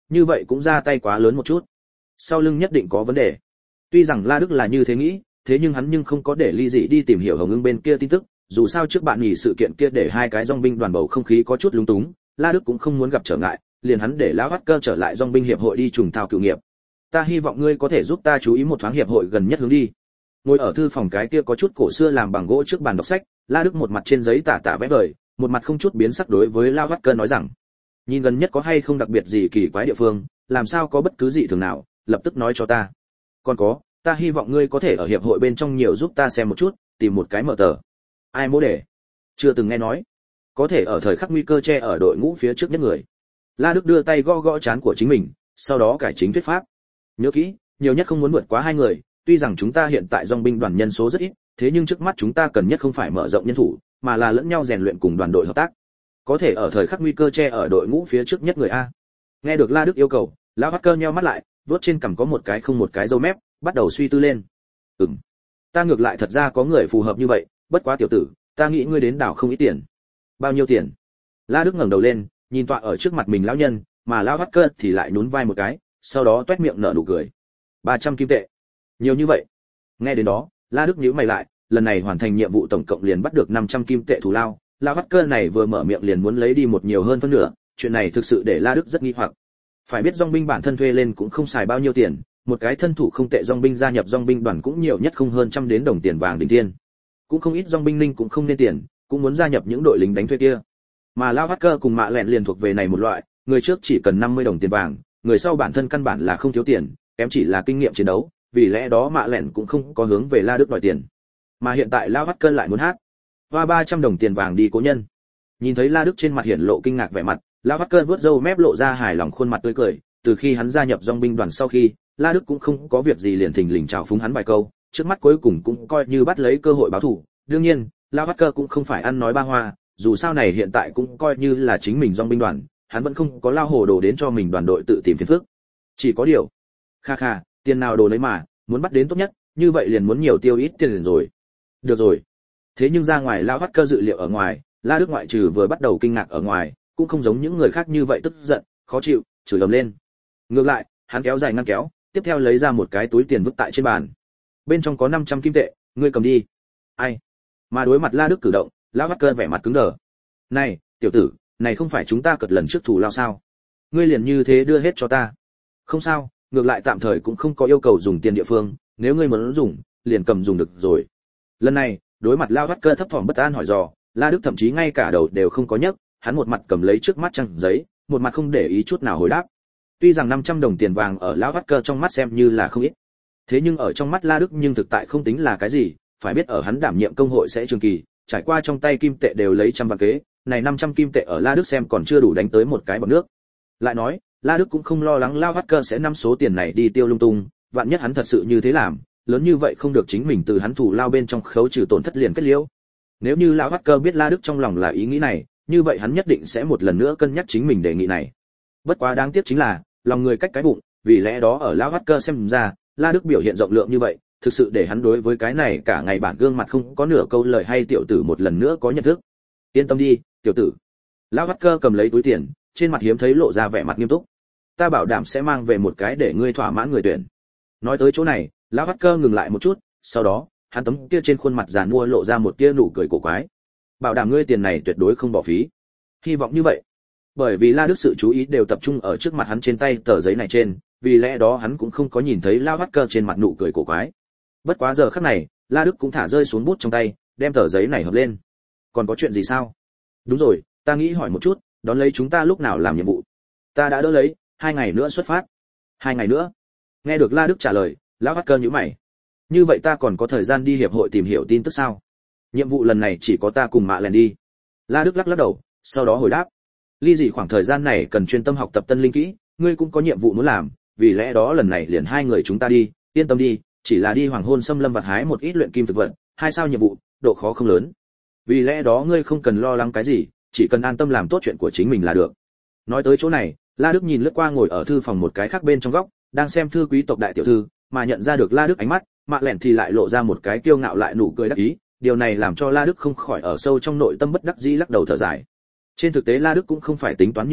như vậy cũng ra tay quá lớn một chút. Sau lưng nhất định có vấn đề. Tuy rằng La Đức là như thế nghĩ, thế nhưng hắn nhưng không có để ly dị đi tìm hiểu Hồng Ưng bên kia tin tức, dù sao trước bạn nghỉ sự kiện kia để hai cái dòng binh đoàn bầu không khí có chút lúng túng, La Đức cũng không muốn gặp trở ngại, liền hắn để lão Hacker trở lại dòng binh hiệp hội đi trùng thao cựu nghiệp. Ta hy vọng ngươi có thể giúp ta chú ý một thoáng hiệp hội gần nhất hướng đi. Ngồi ở thư phòng cái kia có chút cổ xưa làm bằng gỗ trước bàn đọc sách, La Đức một mặt trên giấy tả tả vẽ vời, một mặt không chút biến sắc đối với lão Hacker nói rằng: nhìn gần nhất có hay không đặc biệt gì kỳ quái địa phương, làm sao có bất cứ gì thường nào, lập tức nói cho ta. Còn có, ta hy vọng ngươi có thể ở hiệp hội bên trong nhiều giúp ta xem một chút, tìm một cái mở tờ. Ai mô để? Chưa từng nghe nói. Có thể ở thời khắc nguy cơ che ở đội ngũ phía trước nhất người. La Đức đưa tay gõ gõ trán của chính mình, sau đó cải chính thuyết pháp. Nhớ kỹ, nhiều nhất không muốn vượt quá hai người, tuy rằng chúng ta hiện tại dòng binh đoàn nhân số rất ít, thế nhưng trước mắt chúng ta cần nhất không phải mở rộng nhân thủ, mà là lẫn nhau rèn luyện cùng đoàn đội hợp tác. Có thể ở thời khắc nguy cơ che ở đội ngũ phía trước nhất người a. Nghe được La Đức yêu cầu, lão Hacker nheo mắt lại, vuốt trên cằm có một cái không một cái râu mép, bắt đầu suy tư lên. Ừm, ta ngược lại thật ra có người phù hợp như vậy, bất quá tiểu tử, ta nghĩ ngươi đến đảo không ít tiền. Bao nhiêu tiền? La Đức ngẩng đầu lên, nhìn tọa ở trước mặt mình lão nhân, mà lão Hacker thì lại nhún vai một cái, sau đó toét miệng nở nụ cười. ba trăm kim tệ. Nhiều như vậy? Nghe đến đó, La Đức nhíu mày lại, lần này hoàn thành nhiệm vụ tổng cộng liền bắt được năm trăm kim tệ thù lao, lão Hacker này vừa mở miệng liền muốn lấy đi một nhiều hơn phân nửa, chuyện này thực sự để La Đức rất nghi hoặc. Phải biết dòng binh bản thân thuê lên cũng không xài bao nhiêu tiền, một cái thân thủ không tệ dòng binh gia nhập dòng binh đoàn cũng nhiều nhất không hơn trăm đến đồng tiền vàng đỉnh thiên. Cũng không ít dòng binh linh cũng không nên tiền, cũng muốn gia nhập những đội lính đánh thuê kia. Mà Lao Hacker cùng Mạ Lẹn liền thuộc về này một loại, người trước chỉ cần năm mươi đồng tiền vàng, người sau bản thân căn bản là không thiếu tiền, kém chỉ là kinh nghiệm chiến đấu, vì lẽ đó Mạ Lẹn cũng không có hướng về La Đức đòi tiền. Mà hiện tại Lao Hacker lại muốn hát, hoa ba trăm đồng tiền vàng đi cố nhân. Nhìn thấy La Đức trên mặt hiển lộ kinh ngạc vẻ mặt, Lao Hacker vuốt râu mép lộ ra hài lòng khuôn mặt tươi cười, từ khi hắn gia nhập dòng binh đoàn sau khi, La Đức cũng không có việc gì liền thình lình chào phúng hắn vài câu, trước mắt cuối cùng cũng coi như bắt lấy cơ hội báo thù. Đương nhiên, Lao Hacker cũng không phải ăn nói ba hoa, dù sao này hiện tại cũng coi như là chính mình dòng binh đoàn, hắn vẫn không có lao hồ đồ đến cho mình đoàn đội tự tìm phiền phức. Chỉ có điều, kha kha, tiền nào đồ lấy mà, muốn bắt đến tốt nhất, như vậy liền muốn nhiều tiêu ít tiền liền rồi. Được rồi. Thế nhưng ra ngoài Lao Hacker dự liệu ở ngoài, La Đức ngoại trừ vừa bắt đầu kinh ngạc ở ngoài, cũng không giống những người khác như vậy tức giận, khó chịu, chửi ầm lên. Ngược lại, hắn kéo dài ngăn kéo, tiếp theo lấy ra một cái túi tiền vứt tại trên bàn. Bên trong có năm trăm kim tệ, ngươi cầm đi. Ai? Mà đối mặt La Đức cử động, lão Hacker vẻ mặt cứng đờ. Này, tiểu tử, này không phải chúng ta cật lần trước thủ lao sao? Ngươi liền như thế đưa hết cho ta? Không sao, ngược lại tạm thời cũng không có yêu cầu dùng tiền địa phương, nếu ngươi muốn dùng, liền cầm dùng được rồi. Lần này, đối mặt lão Hacker thấp thỏm bất an hỏi dò, La Đức thậm chí ngay cả đầu đều không có nhấc, hắn một mặt cầm lấy trước mắt trang giấy, một mặt không để ý chút nào hồi đáp. Tuy rằng năm trăm đồng tiền vàng ở lão Hacker trong mắt xem như là không ít, thế nhưng ở trong mắt La Đức nhưng thực tại không tính là cái gì, phải biết ở hắn đảm nhiệm công hội sẽ trường kỳ, trải qua trong tay kim tệ đều lấy trăm vạn kế, này năm trăm kim tệ ở La Đức xem còn chưa đủ đánh tới một cái bọt nước. Lại nói, La Đức cũng không lo lắng lão Hacker sẽ nắm số tiền này đi tiêu lung tung, vạn nhất hắn thật sự như thế làm, lớn như vậy không được chính mình từ hắn thủ lao bên trong khấu trừ tổn thất liền kết liễu. Nếu như lão Hacker biết La Đức trong lòng là ý nghĩ này, như vậy hắn nhất định sẽ một lần nữa cân nhắc chính mình đề nghị này. Bất quá đáng tiếc chính là, lòng người cách cái bụng, vì lẽ đó ở lão Hacker xem ra, La Đức biểu hiện rộng lượng như vậy, thực sự để hắn đối với cái này cả ngày bản gương mặt không có nửa câu lời hay tiểu tử một lần nữa có nhận thức. Yên tâm đi, tiểu tử. Lão Hacker cầm lấy túi tiền, trên mặt hiếm thấy lộ ra vẻ mặt nghiêm túc. Ta bảo đảm sẽ mang về một cái để ngươi thỏa mãn người tuyển. Nói tới chỗ này, lão Hacker ngừng lại một chút, sau đó, hắn tấm kia trên khuôn mặt giàn mua lộ ra một tia nụ cười cổ quái. Bảo đảm ngươi tiền này tuyệt đối không bỏ phí. Hy vọng như vậy. Bởi vì La Đức sự chú ý đều tập trung ở trước mặt hắn trên tay tờ giấy này trên, vì lẽ đó hắn cũng không có nhìn thấy Lao Hacker trên mặt nụ cười cổ quái. Bất quá giờ khắc này, La Đức cũng thả rơi xuống bút trong tay, đem tờ giấy này hợp lên. Còn có chuyện gì sao? Đúng rồi, ta nghĩ hỏi một chút, đón lấy chúng ta lúc nào làm nhiệm vụ? Ta đã đỡ lấy, hai ngày nữa xuất phát. Hai ngày nữa? Nghe được La Đức trả lời, Lão Hacker nhíu mày. Như vậy ta còn có thời gian đi hiệp hội tìm hiểu tin tức sao? Nhiệm vụ lần này chỉ có ta cùng Mạ Lẹn đi. La Đức lắc lắc đầu, sau đó hồi đáp. Ly dị khoảng thời gian này cần chuyên tâm học tập tân linh kỹ, ngươi cũng có nhiệm vụ muốn làm, vì lẽ đó lần này liền hai người chúng ta đi, yên tâm đi, chỉ là đi hoàng hôn xâm lâm vật hái một ít luyện kim thực vật, hai sao nhiệm vụ, độ khó không lớn. Vì lẽ đó ngươi không cần lo lắng cái gì, chỉ cần an tâm làm tốt chuyện của chính mình là được. Nói tới chỗ này, La Đức nhìn lướt qua ngồi ở thư phòng một cái khác bên trong góc, đang xem thư quý tộc đại tiểu thư, mà nhận ra được La Đức ánh mắt, Mạ Lẹn thì lại lộ ra một cái kiêu ngạo lại nụ cười đắc ý, điều này làm cho La Đức không khỏi ở sâu trong nội tâm bất đắc dĩ lắc đầu thở dài. Trên thực tế La Đức cũng không phải tính toán như vậy,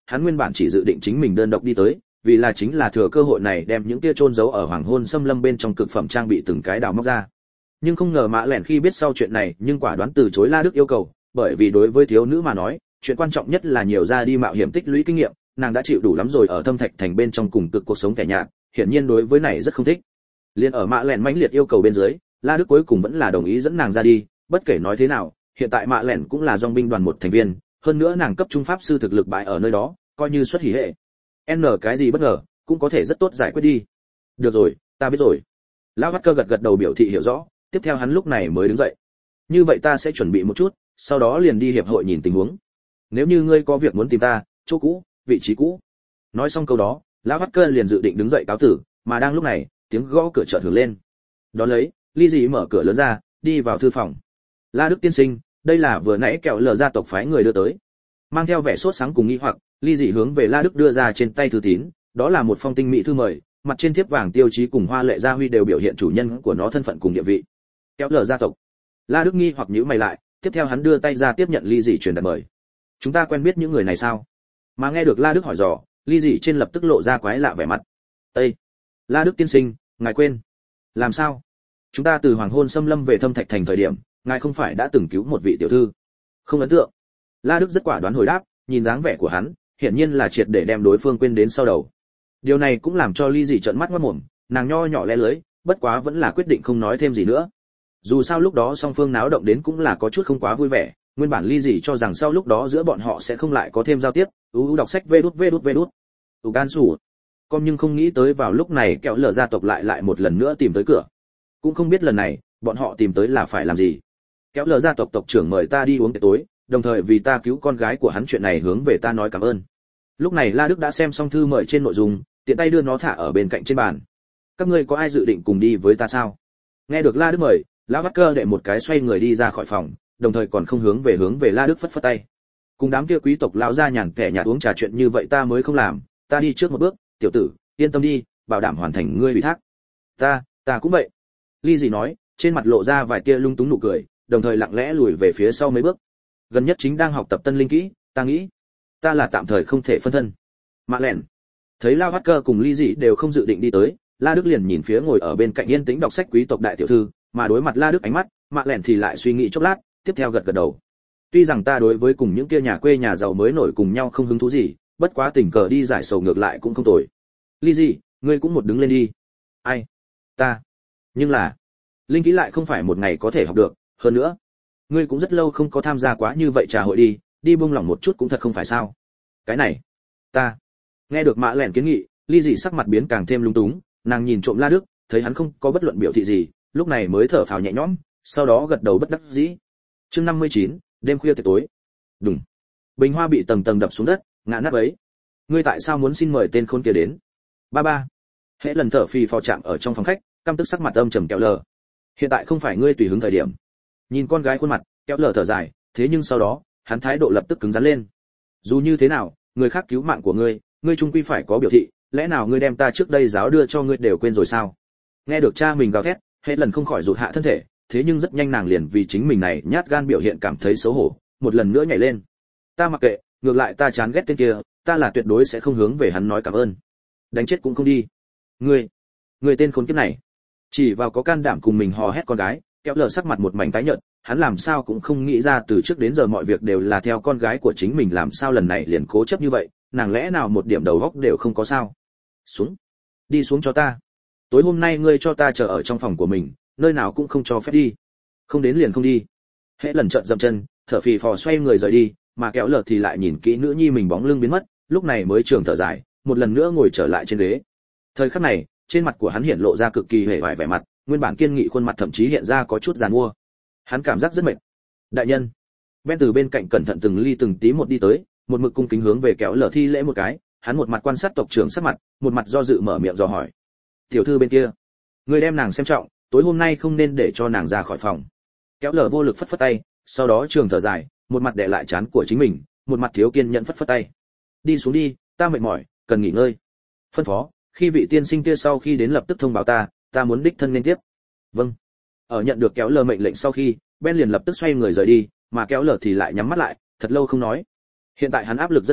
hắn nguyên bản chỉ dự định chính mình đơn độc đi tới, vì là chính là thừa cơ hội này đem những tia chôn giấu ở hoàng hôn xâm lâm bên trong cực phẩm trang bị từng cái đào móc ra. Nhưng không ngờ Mã Lẻn khi biết sau chuyện này, nhưng quả đoán từ chối La Đức yêu cầu, bởi vì đối với thiếu nữ mà nói, chuyện quan trọng nhất là nhiều ra đi mạo hiểm tích lũy kinh nghiệm, nàng đã chịu đủ lắm rồi ở thâm thạch thành bên trong cùng cực cuộc sống kẻ nhạt, hiển nhiên đối với này rất không thích. Liên ở Mã Lẻn mãnh liệt yêu cầu bên dưới, La Đức cuối cùng vẫn là đồng ý dẫn nàng ra đi, bất kể nói thế nào, hiện tại Mã Lẻn cũng là dòng binh đoàn một thành viên, hơn nữa nàng cấp trung pháp sư thực lực bại ở nơi đó, coi như xuất hỉ hệ. N cái gì bất ngờ, cũng có thể rất tốt giải quyết đi. Được rồi, ta biết rồi. Lão Bắt Cơ gật gật đầu biểu thị hiểu rõ, tiếp theo hắn lúc này mới đứng dậy. Như vậy ta sẽ chuẩn bị một chút, sau đó liền đi hiệp hội nhìn tình huống. Nếu như ngươi có việc muốn tìm ta, chỗ cũ, vị trí cũ. Nói xong câu đó, Lão Bắt Cơ liền dự định đứng dậy cáo tử, mà đang lúc này, tiếng gõ cửa chợt hưởng lên. Đón lấy, Ly Dị mở cửa lớn ra, đi vào thư phòng. La Đức tiên sinh, đây là vừa nãy kẹo lờ gia tộc phái người đưa tới. Mang theo vẻ sốt sáng cùng nghi hoặc, Ly Dị hướng về La Đức đưa ra trên tay thư tín, đó là một phong tinh mỹ thư mời, mặt trên thiếp vàng tiêu chí cùng hoa lệ gia huy đều biểu hiện chủ nhân của nó thân phận cùng địa vị. Kéo lờ gia tộc. La Đức nghi hoặc nhíu mày lại, tiếp theo hắn đưa tay ra tiếp nhận Ly Dị truyền đạt mời. Chúng ta quen biết những người này sao? Mà nghe được La Đức hỏi dò, Ly Dị trên lập tức lộ ra quái lạ vẻ mặt. Ê! La Đức tiên sinh, ngài quên? Làm sao? Chúng ta từ hoàng hôn xâm lâm về thâm thạch thành thời điểm, ngài không phải đã từng cứu một vị tiểu thư? Không ấn tượng. La Đức rất quả đoán hồi đáp, nhìn dáng vẻ của hắn, hiển nhiên là triệt để đem đối phương quên đến sau đầu. Điều này cũng làm cho Ly Dị trợn mắt ngoác mồm, nàng nho nhỏ lẽ lưới, bất quá vẫn là quyết định không nói thêm gì nữa. Dù sao lúc đó song phương náo động đến cũng là có chút không quá vui vẻ, nguyên bản Ly Dị cho rằng sau lúc đó giữa bọn họ sẽ không lại có thêm giao tiếp. U đọc sách vê đút vê đút vê đút. U gan sủ. Con nhưng không nghĩ tới vào lúc này kẹo lở gia tộc lại lại một lần nữa tìm tới cửa. Cũng không biết lần này bọn họ tìm tới là phải làm gì. Kéo lở gia tộc tộc trưởng mời ta đi uống tiệc tối, đồng thời vì ta cứu con gái của hắn chuyện này hướng về ta nói cảm ơn. Lúc này La Đức đã xem xong thư mời trên nội dung, tiện tay đưa nó thả ở bên cạnh trên bàn. Các ngươi có ai dự định cùng đi với ta sao? Nghe được La Đức mời, lão Bắt Cơ đệ một cái xoay người đi ra khỏi phòng, đồng thời còn không hướng về hướng về La Đức phất phất tay. Cùng đám kia quý tộc lão gia nhàn kẻ nhạt uống trà chuyện như vậy ta mới không làm, ta đi trước một bước, tiểu tử, yên tâm đi, bảo đảm hoàn thành ngươi ủy thác. Ta, ta cũng vậy. Ly Dị nói, trên mặt lộ ra vài tia lung túng nụ cười, đồng thời lặng lẽ lùi về phía sau mấy bước. Gần nhất chính đang học tập tân linh kỹ, ta nghĩ, ta là tạm thời không thể phân thân. Mã Lẻn thấy Lao Bắt Cơ cùng Ly Dị đều không dự định đi tới, La Đức liền nhìn phía ngồi ở bên cạnh yên tĩnh đọc sách quý tộc đại tiểu thư, mà đối mặt La Đức ánh mắt, Mã Lẻn thì lại suy nghĩ chốc lát, tiếp theo gật gật đầu. Tuy rằng ta đối với cùng những kia nhà quê nhà giàu mới nổi cùng nhau không hứng thú gì, bất quá tình cờ đi giải sầu ngược lại cũng không tồi. Ly Dị, ngươi cũng một đứng lên đi. Ai? Ta. Nhưng là, linh kỹ lại không phải một ngày có thể học được, hơn nữa, ngươi cũng rất lâu không có tham gia quá như vậy trà hội đi, đi buông lỏng một chút cũng thật không phải sao? Cái này, ta. Nghe được Mã Lẻn kiến nghị, Ly Dị sắc mặt biến càng thêm lung túng, nàng nhìn trộm La Đức, thấy hắn không có bất luận biểu thị gì, lúc này mới thở phào nhẹ nhõm, sau đó gật đầu bất đắc dĩ. Chương năm mươi chín, đêm khuya tiệc tối. Đùng. Bình hoa bị tầng tầng đập xuống đất, ngã nát ấy. Ngươi tại sao muốn xin mời tên khốn kia đến? Ba ba. Hễ lần thở phì phò chạm ở trong phòng khách, căm tức sắc mặt âm trầm kéo lờ. Hiện tại không phải ngươi tùy hứng thời điểm. Nhìn con gái khuôn mặt, kéo lờ thở dài, thế nhưng sau đó, hắn thái độ lập tức cứng rắn lên. Dù như thế nào, người khác cứu mạng của ngươi, ngươi chung quy phải có biểu thị, lẽ nào ngươi đem ta trước đây giáo đưa cho ngươi đều quên rồi sao? Nghe được cha mình gào thét, Hễ lần không khỏi rụt hạ thân thể, thế nhưng rất nhanh nàng liền vì chính mình này nhát gan biểu hiện cảm thấy xấu hổ, một lần nữa nhảy lên. Ta mặc kệ, ngược lại ta chán ghét tên kia, ta là tuyệt đối sẽ không hướng về hắn nói cảm ơn. Đánh chết cũng không đi. Ngươi, ngươi tên khốn kiếp này. Chỉ vào có can đảm cùng mình hò hét con gái, kéo lờ sắc mặt một mảnh tái nhợt, hắn làm sao cũng không nghĩ ra từ trước đến giờ mọi việc đều là theo con gái của chính mình, làm sao lần này liền cố chấp như vậy, nàng lẽ nào một điểm đầu óc đều không có sao? Xuống, đi xuống cho ta. Tối hôm nay ngươi cho ta chờ ở trong phòng của mình, nơi nào cũng không cho phép đi. Không đến liền không đi. Hễ lần trợn dậm chân, thở phì phò xoay người rời đi, mà kéo lờ thì lại nhìn kỹ nữ nhi mình bóng lưng biến mất, lúc này mới trường thở dài, một lần nữa ngồi trở lại trên ghế. Thời khắc này, trên mặt của hắn hiện lộ ra cực kỳ hề vải vẻ mặt, nguyên bản kiên nghị khuôn mặt thậm chí hiện ra có chút giàn mua. Hắn cảm giác rất mệt. Đại nhân. Ben từ bên cạnh cẩn thận từng ly từng tí một đi tới, một mực cung kính hướng về kéo lờ thi lễ một cái, hắn một mặt quan sát tộc trưởng sắc mặt, một mặt do dự mở miệng dò hỏi. Tiểu thư bên kia, người đem nàng xem trọng, tối hôm nay không nên để cho nàng ra khỏi phòng. Kéo lờ vô lực phất phất tay, sau đó trường thở dài, một mặt đè lại trán của chính mình, một mặt thiếu kiên nhẫn phất phất tay. Đi xuống đi, ta mệt mỏi, cần nghỉ ngơi. Phân phó, khi vị tiên sinh kia sau khi đến lập tức thông báo ta, ta muốn đích thân nên tiếp. Vâng. Ở nhận được kéo lờ mệnh lệnh sau khi, Ben liền lập tức xoay người rời đi, mà kéo lờ thì lại nhắm mắt lại, thật lâu không nói. Hiện tại hắn áp lực rất lớn,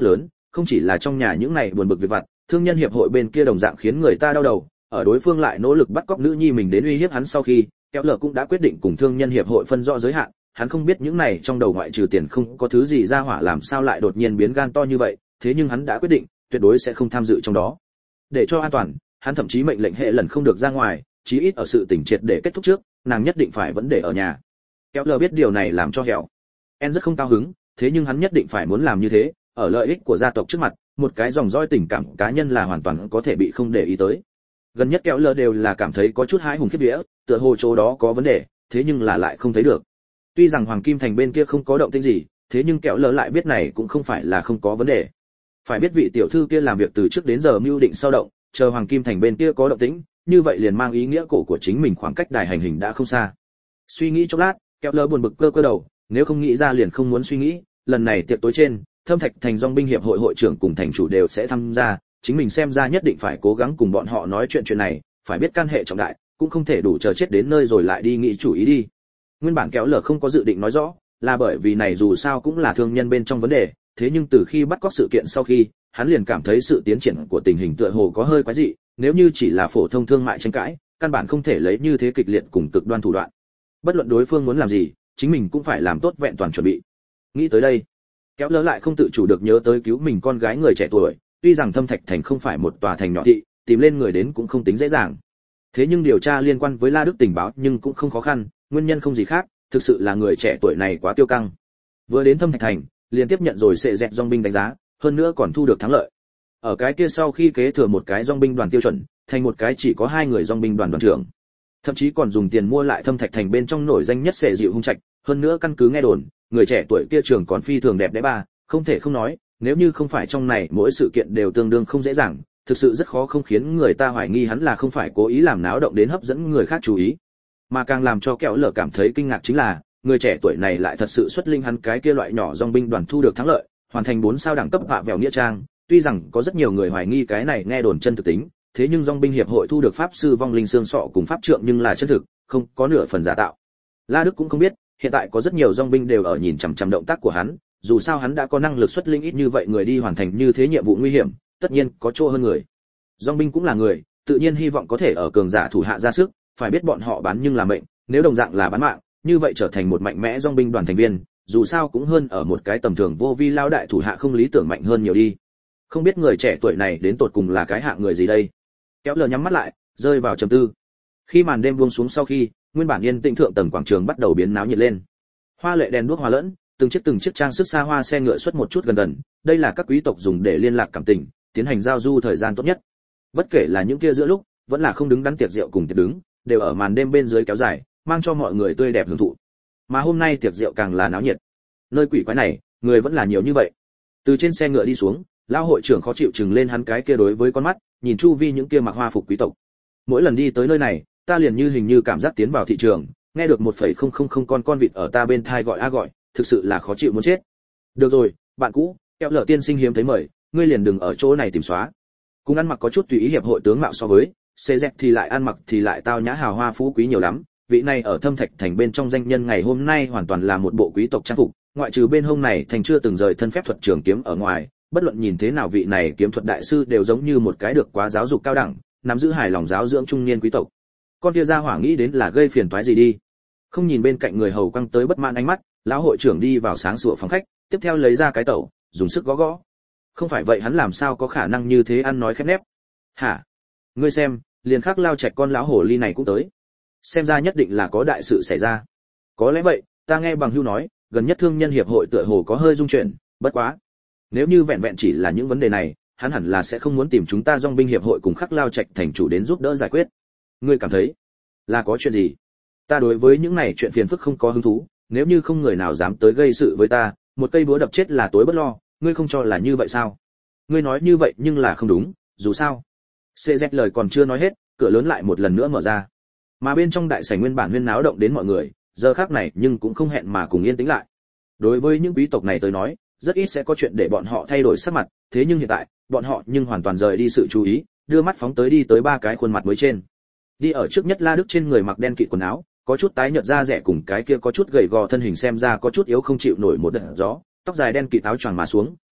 không chỉ là trong nhà những này buồn bực việc vặt, thương nhân hiệp hội bên kia đồng dạng khiến người ta đau đầu, ở đối phương lại nỗ lực bắt cóc nữ nhi mình đến uy hiếp hắn sau khi, kéo lở cũng đã quyết định cùng thương nhân hiệp hội phân rõ giới hạn, hắn không biết những này trong đầu ngoại trừ tiền không có thứ gì ra hỏa làm sao lại đột nhiên biến gan to như vậy, thế nhưng hắn đã quyết định, tuyệt đối sẽ không tham dự trong đó. Để cho an toàn, hắn thậm chí mệnh lệnh hệ lần không được ra ngoài, chí ít ở sự tỉnh triệt để kết thúc trước, nàng nhất định phải vẫn để ở nhà. Kéo lở biết điều này làm cho hẻo En rất không cao hứng, thế nhưng hắn nhất định phải muốn làm như thế, ở lợi ích của gia tộc trước mặt, một cái dòng dõi tình cảm cá nhân là hoàn toàn có thể bị không để ý tới. Gần nhất kéo lở đều là cảm thấy có chút hãi hùng khiếp vía, tựa hồ chỗ đó có vấn đề, thế nhưng là lại không thấy được. Tuy rằng Hoàng Kim Thành bên kia không có động tĩnh gì, thế nhưng kéo lở lại biết này cũng không phải là không có vấn đề. Phải biết vị tiểu thư kia làm việc từ trước đến giờ mưu định sau động, chờ Hoàng Kim Thành bên kia có động tĩnh, như vậy liền mang ý nghĩa cổ của chính mình khoảng cách đài hành hình đã không xa. Suy nghĩ chốc lát, kéo lở buồn bực cơ cơ đầu, nếu không nghĩ ra liền không muốn suy nghĩ, lần này tiệc tối trên, Thâm Thạch Thành Dòng binh hiệp hội hội trưởng cùng thành chủ đều sẽ tham gia, chính mình xem ra nhất định phải cố gắng cùng bọn họ nói chuyện chuyện này, phải biết can hệ trọng đại, cũng không thể đủ chờ chết đến nơi rồi lại đi nghĩ chủ ý đi. Nguyên bản kéo lở không có dự định nói rõ, là bởi vì này dù sao cũng là thương nhân bên trong vấn đề, thế nhưng từ khi bắt cóc sự kiện sau khi, hắn liền cảm thấy sự tiến triển của tình hình tựa hồ có hơi quái dị, nếu như chỉ là phổ thông thương mại tranh cãi, căn bản không thể lấy như thế kịch liệt cùng cực đoan thủ đoạn. Bất luận đối phương muốn làm gì, chính mình cũng phải làm tốt vẹn toàn chuẩn bị. Nghĩ tới đây, kéo lỡ lại không tự chủ được nhớ tới cứu mình con gái người trẻ tuổi, tuy rằng Thâm Thạch Thành không phải một tòa thành nhỏ thị, tìm lên người đến cũng không tính dễ dàng. Thế nhưng điều tra liên quan với La Đức tình báo nhưng cũng không khó khăn, nguyên nhân không gì khác, thực sự là người trẻ tuổi này quá tiêu căng. Vừa đến Thâm Thạch Thành, liền tiếp nhận rồi sẽ dẹt dòng binh đánh giá, hơn nữa còn thu được thắng lợi. Ở cái kia sau khi kế thừa một cái dòng binh đoàn tiêu chuẩn, thành một cái chỉ có hai người dòng binh đoàn đoàn trưởng. Thậm chí còn dùng tiền mua lại Thâm Thạch Thành bên trong nổi danh nhất sẽ dịu hung trạch, hơn nữa căn cứ nghe đồn, người trẻ tuổi kia trường còn phi thường đẹp đẽ ba, không thể không nói, nếu như không phải trong này mỗi sự kiện đều tương đương không dễ dàng, thực sự rất khó không khiến người ta hoài nghi hắn là không phải cố ý làm náo động đến hấp dẫn người khác chú ý. Mà càng làm cho kẹo lở cảm thấy kinh ngạc chính là, người trẻ tuổi này lại thật sự xuất linh hắn cái kia loại nhỏ dòng binh đoàn thu được thắng lợi, hoàn thành bốn sao đẳng cấp hạ vèo nghĩa trang, tuy rằng có rất nhiều người hoài nghi cái này nghe đồn chân thực tính, thế nhưng dòng binh hiệp hội thu được pháp sư vong linh xương sọ cùng pháp trượng nhưng là chân thực, không có nửa phần giả tạo. La Đức cũng không biết, hiện tại có rất nhiều dòng binh đều ở nhìn chằm chằm động tác của hắn, dù sao hắn đã có năng lực xuất linh ít như vậy người đi hoàn thành như thế nhiệm vụ nguy hiểm, tất nhiên có chỗ hơn người. Dòng binh cũng là người, tự nhiên hy vọng có thể ở cường giả thủ hạ ra sức, phải biết bọn họ bán nhưng là mệnh, nếu đồng dạng là bán mạng, như vậy trở thành một mạnh mẽ dòng binh đoàn thành viên, dù sao cũng hơn ở một cái tầm thường vô vi lao đại thủ hạ không lý tưởng mạnh hơn nhiều đi. Không biết người trẻ tuổi này đến tột cùng là cái hạng người gì đây? Kéo lờ nhắm mắt lại, rơi vào trầm tư. Khi màn đêm buông xuống sau khi, nguyên bản yên tĩnh thượng tầng quảng trường bắt đầu biến náo nhiệt lên. Hoa lệ đèn đuốc hòa lẫn, từng chiếc từng chiếc trang sức xa hoa xe ngựa xuất một chút gần gần, đây là các quý tộc dùng để liên lạc cảm tình, tiến hành giao du thời gian tốt nhất. Bất kể là những kia giữa lúc, vẫn là không đứng đắn tiệc rượu cùng tiệc đứng, đều ở màn đêm bên dưới kéo dài, mang cho mọi người tươi đẹp hưởng thụ. Mà hôm nay tiệc rượu càng là náo nhiệt. Nơi quỷ quái này, người vẫn là nhiều như vậy. Từ trên xe ngựa đi xuống, lão hội trưởng khó chịu chừng lên hắn cái kia đối với con mắt, nhìn chu vi những kia mặc hoa phục quý tộc. Mỗi lần đi tới nơi này, ta liền như hình như cảm giác tiến vào thị trường, nghe được một phẩy không không không con con vịt ở ta bên thai gọi a gọi, thực sự là khó chịu muốn chết. Được rồi, bạn cũ, kẹo lở tiên sinh hiếm thấy mời, ngươi liền đừng ở chỗ này tìm xóa. Cùng ăn mặc có chút tùy ý hiệp hội tướng mạo so với, xê dẹt thì lại ăn mặc thì lại tao nhã hào hoa phú quý nhiều lắm. Vị này ở Thâm Thạch Thành bên trong danh nhân ngày hôm nay hoàn toàn là một bộ quý tộc trang phục, ngoại trừ bên hông này thành chưa từng rời thân phép thuật trường kiếm ở ngoài, bất luận nhìn thế nào vị này kiếm thuật đại sư đều giống như một cái được quá giáo dục cao đẳng, nắm giữ hài lòng giáo dưỡng trung niên quý tộc. Con kia ra hỏa nghĩ đến là gây phiền toái gì đi. Không nhìn bên cạnh người hầu căng tới bất mãn ánh mắt, lão hội trưởng đi vào sáng sủa phòng khách, tiếp theo lấy ra cái tẩu, dùng sức gõ gõ. Không phải vậy hắn làm sao có khả năng như thế ăn nói khép nép. Hả? Ngươi xem, liền khắc lao chạch con lão hồ ly này cũng tới. Xem ra nhất định là có đại sự xảy ra. Có lẽ vậy, ta nghe bằng hưu nói, gần nhất thương nhân hiệp hội tựa hồ có hơi rung chuyển, bất quá. Nếu như vẹn vẹn chỉ là những vấn đề này, hắn hẳn là sẽ không muốn tìm chúng ta dòng binh hiệp hội cùng khắc lao trạch thành chủ đến giúp đỡ giải quyết. Ngươi cảm thấy là có chuyện gì? Ta đối với những này chuyện phiền phức không có hứng thú, nếu như không người nào dám tới gây sự với ta, một cây búa đập chết là tối bất lo, ngươi không cho là như vậy sao? Ngươi nói như vậy nhưng là không đúng, dù sao. Xê dẹt lời còn chưa nói hết, cửa lớn lại một lần nữa mở ra. Mà bên trong đại sảnh nguyên bản huyên náo động đến mọi người, giờ khác này nhưng cũng không hẹn mà cùng yên tĩnh lại. Đối với những quý tộc này tới nói, rất ít sẽ có chuyện để bọn họ thay đổi sắc mặt, thế nhưng hiện tại, bọn họ nhưng hoàn toàn rời đi sự chú ý, đưa mắt phóng tới đi tới ba cái khuôn mặt mới trên. Đi ở trước nhất La Đức trên người mặc đen kịt quần áo, có chút tái nhợt da rẻ cùng cái kia có chút gầy gò thân hình xem ra có chút yếu không chịu nổi một đợt gió, tóc dài đen kịt áo choàng mà xuống,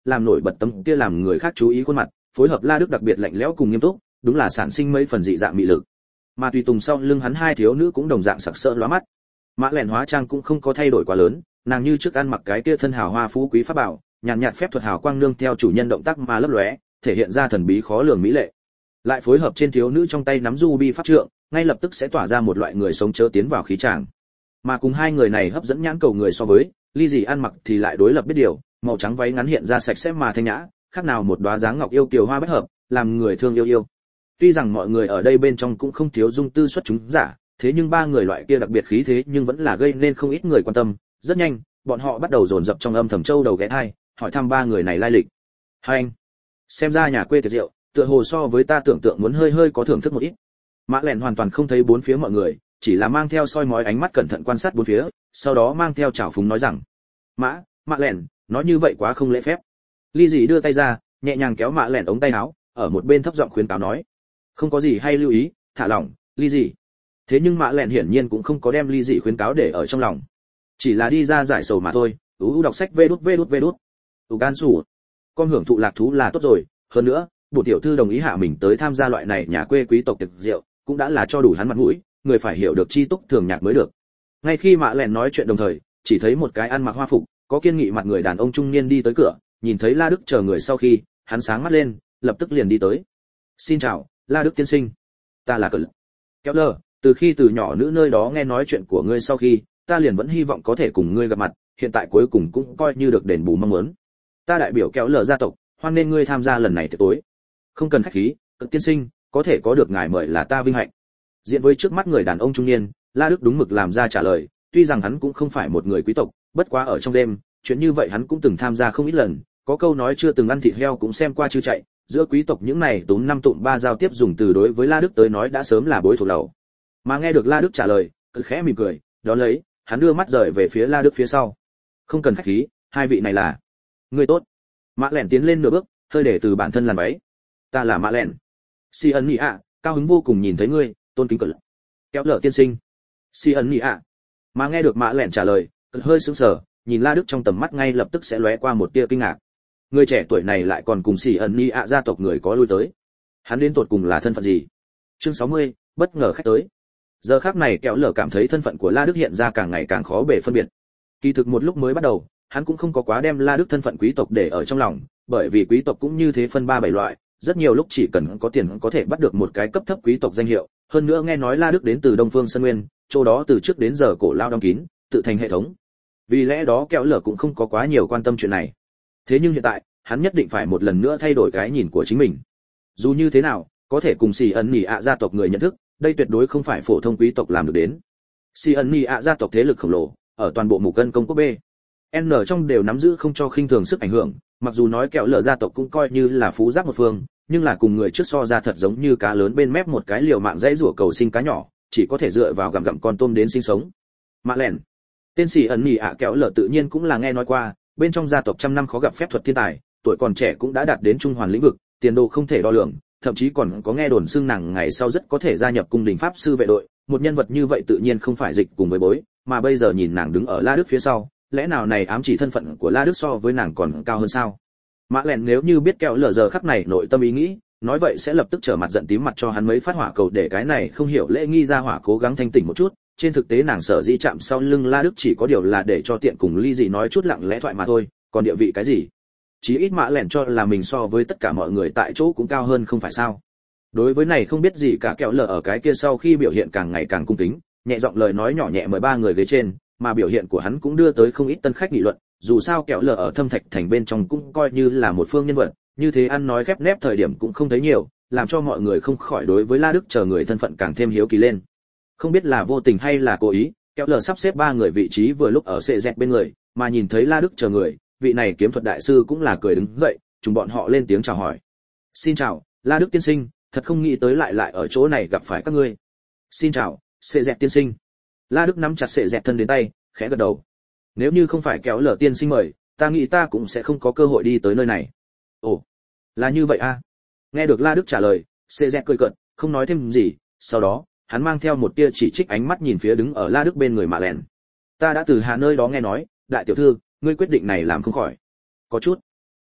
làm nổi bật tấm kia làm người khác chú ý khuôn mặt, phối hợp La Đức đặc biệt lạnh lẽo cùng nghiêm túc, đúng là sản sinh mấy phần dị dạng mị lực. Mà tùy tùng sau lưng hắn hai thiếu nữ cũng đồng dạng sặc sỡ lóa mắt. Mã Lẻn hóa trang cũng không có thay đổi quá lớn, nàng như trước ăn mặc cái kia thân hào hoa phú quý pháp bảo, nhàn nhạt, nhạt phép thuật hào quang nương theo chủ nhân động tác mà lấp lóe, thể hiện ra thần bí khó lường mỹ lệ. Lại phối hợp trên thiếu nữ trong tay nắm ruby pháp trượng, ngay lập tức sẽ tỏa ra một loại người sống chớ tiến vào khí tràng. Mà cùng hai người này hấp dẫn nhãn cầu người so với, Ly Dị ăn mặc thì lại đối lập biết điều, màu trắng váy ngắn hiện ra sạch sẽ mà thanh nhã, khác nào một đóa dáng ngọc yêu kiều hoa bách hợp, làm người thương yêu yêu. Tuy rằng mọi người ở đây bên trong cũng không thiếu dung tư xuất chúng giả, thế nhưng ba người loại kia đặc biệt khí thế nhưng vẫn là gây nên không ít người quan tâm. Rất nhanh, bọn họ bắt đầu dồn dập trong âm thầm châu đầu ghé thai, hỏi thăm ba người này lai lịch. Hai anh, xem ra nhà quê tiệc rượu, tựa hồ so với ta tưởng tượng muốn hơi hơi có thưởng thức một ít. Mã Lẻn hoàn toàn không thấy bốn phía mọi người, chỉ là mang theo soi mói ánh mắt cẩn thận quan sát bốn phía, sau đó mang theo trào phúng nói rằng: Mã, Mã Lẻn, nói như vậy quá không lễ phép. Ly Dị đưa tay ra, nhẹ nhàng kéo Mã Lẻn ống tay áo, ở một bên thấp giọng khuyên cáo nói: không có gì hay lưu ý, thả lỏng, Ly Dị. Thế nhưng Mã Lẻn hiển nhiên cũng không có đem Ly Dị khuyến cáo để ở trong lòng, chỉ là đi ra giải sầu mà thôi. Ú đọc sách vê đút vê đút vê đút. Tù gan sủ. Con hưởng thụ lạc thú là tốt rồi, hơn nữa, bổn tiểu thư đồng ý hạ mình tới tham gia loại này nhà quê quý tộc tiệc rượu, cũng đã là cho đủ hắn mặt mũi, người phải hiểu được chi túc thường nhạc mới được. Ngay khi Mã Lẻn nói chuyện đồng thời, chỉ thấy một cái ăn mặc hoa phục, có kiên nghị mặt người đàn ông trung niên đi tới cửa, nhìn thấy La Đức chờ người sau khi, hắn sáng mắt lên, lập tức liền đi tới. Xin chào, La Đức tiên sinh, ta là Cẩn Kéo Lơ, từ khi từ nhỏ nữ nơi đó nghe nói chuyện của ngươi sau khi, ta liền vẫn hy vọng có thể cùng ngươi gặp mặt, hiện tại cuối cùng cũng coi như được đền bù mong muốn. Ta đại biểu Kéo Lơ gia tộc, hoan nên ngươi tham gia lần này tiệc tối. Không cần khách khí, Cẩn tiên sinh, có thể có được ngài mời là ta vinh hạnh. Diện với trước mắt người đàn ông trung niên, La Đức đúng mực làm ra trả lời, tuy rằng hắn cũng không phải một người quý tộc, bất quá ở trong đêm, chuyện như vậy hắn cũng từng tham gia không ít lần, có câu nói chưa từng ăn thịt heo cũng xem qua chưa chạy, giữa quý tộc những này tốn năm tụm ba giao tiếp dùng từ đối với La Đức tới nói đã sớm là bối thuộc lầu. Mà nghe được La Đức trả lời, cứ khẽ mỉm cười, đó lấy, hắn đưa mắt rời về phía La Đức phía sau. Không cần khách khí, hai vị này là người tốt. Mã Lẻn tiến lên nửa bước, hơi để từ bản thân làn váy. Ta là Mã Lẻn. Si ẩn nhị ạ, cao hứng vô cùng nhìn thấy ngươi, tôn kính cẩn. Kéo Lở tiên sinh. Si ẩn nhị ạ. Mà nghe được Mã Lẻn trả lời, cẩn hơi sững sờ, nhìn La Đức trong tầm mắt ngay lập tức sẽ lóe qua một tia kinh ngạc. Người trẻ tuổi này lại còn cùng Si ẩn nhị ạ gia tộc người có lui tới. Hắn đến tột cùng là thân phận gì? Chương sáu mươi, bất ngờ khách tới. Giờ khắc này Kéo Lở cảm thấy thân phận của La Đức hiện ra càng ngày càng khó bề phân biệt. Kỳ thực một lúc mới bắt đầu, hắn cũng không có quá đem La Đức thân phận quý tộc để ở trong lòng, bởi vì quý tộc cũng như thế phân ba bảy loại, rất nhiều lúc chỉ cần có tiền có thể bắt được một cái cấp thấp quý tộc danh hiệu, hơn nữa nghe nói La Đức đến từ Đông Phương Sơn Nguyên, chỗ đó từ trước đến giờ cổ lao đóng kín, tự thành hệ thống. Vì lẽ đó Kéo Lở cũng không có quá nhiều quan tâm chuyện này. Thế nhưng hiện tại, hắn nhất định phải một lần nữa thay đổi cái nhìn của chính mình. Dù như thế nào, có thể cùng Xì ẩn nhì ạ gia tộc người nhận thức, đây tuyệt đối không phải phổ thông quý tộc làm được đến. Xì ẩn nhì ạ gia tộc thế lực khổng lồ, ở toàn bộ mục cân công quốc B N trong đều nắm giữ không cho khinh thường sức ảnh hưởng, mặc dù nói Kéo Lở gia tộc cũng coi như là phú giáp một phương, nhưng là cùng người trước so ra thật giống như cá lớn bên mép một cái liều mạng dãy rủa cầu sinh cá nhỏ, chỉ có thể dựa vào gặm gặm con tôm đến sinh sống. Mã Lẻn, tên Xì ẩn nhì ạ Kéo Lở tự nhiên cũng là nghe nói qua, bên trong gia tộc trăm năm khó gặp phép thuật thiên tài, tuổi còn trẻ cũng đã đạt đến trung hoàn lĩnh vực, tiền đồ không thể đo lường, thậm chí còn có nghe đồn xưng nàng ngày sau rất có thể gia nhập cung đình pháp sư vệ đội, một nhân vật như vậy tự nhiên không phải dịch cùng với bối, mà bây giờ nhìn nàng đứng ở La Đức phía sau, lẽ nào này ám chỉ thân phận của La Đức so với nàng còn cao hơn sao? Mã Lẻn nếu như biết Kéo Lở giờ khắc này nội tâm ý nghĩ, nói vậy sẽ lập tức trở mặt giận tím mặt cho hắn mấy phát hỏa cầu để cái này không hiểu lễ nghi ra hỏa cố gắng thanh tỉnh một chút. Trên thực tế nàng sở di chạm sau lưng La Đức chỉ có điều là để cho tiện cùng Ly Dị nói chút lặng lẽ thoại mà thôi, còn địa vị cái gì? Chí ít Mã Lẻn cho là mình so với tất cả mọi người tại chỗ cũng cao hơn không phải sao? Đối với này không biết gì cả Kéo Lở ở cái kia sau khi biểu hiện càng ngày càng cung kính, nhẹ giọng lời nói nhỏ nhẹ mời ba người ghế trên, mà biểu hiện của hắn cũng đưa tới không ít tân khách nghị luận, dù sao Kéo Lở ở Thâm Thạch thành bên trong cũng coi như là một phương nhân vật, như thế ăn nói khép nép thời điểm cũng không thấy nhiều, làm cho mọi người không khỏi đối với La Đức chờ người thân phận càng thêm hiếu kỳ lên. Không biết là vô tình hay là cố ý, Kéo Lở sắp xếp ba người vị trí vừa lúc ở xệ dẹt bên người, mà nhìn thấy La Đức chờ người, vị này kiếm thuật đại sư cũng là cười đứng dậy, chúng bọn họ lên tiếng chào hỏi. Xin chào, La Đức tiên sinh, thật không nghĩ tới lại lại ở chỗ này gặp phải các ngươi. Xin chào, xệ dẹt tiên sinh. La Đức nắm chặt xệ dẹt thân đến tay, khẽ gật đầu. Nếu như không phải Kéo Lở tiên sinh mời, ta nghĩ ta cũng sẽ không có cơ hội đi tới nơi này. Ồ, là như vậy à? Nghe được La Đức trả lời, xệ dẹt cười cợt, không nói thêm gì, sau đó, hắn mang theo một tia chỉ trích ánh mắt nhìn phía đứng ở La Đức bên người Mã Lẻn. Ta đã từ Hà nơi đó nghe nói, đại tiểu thư, ngươi quyết định này làm không khỏi. Có chút.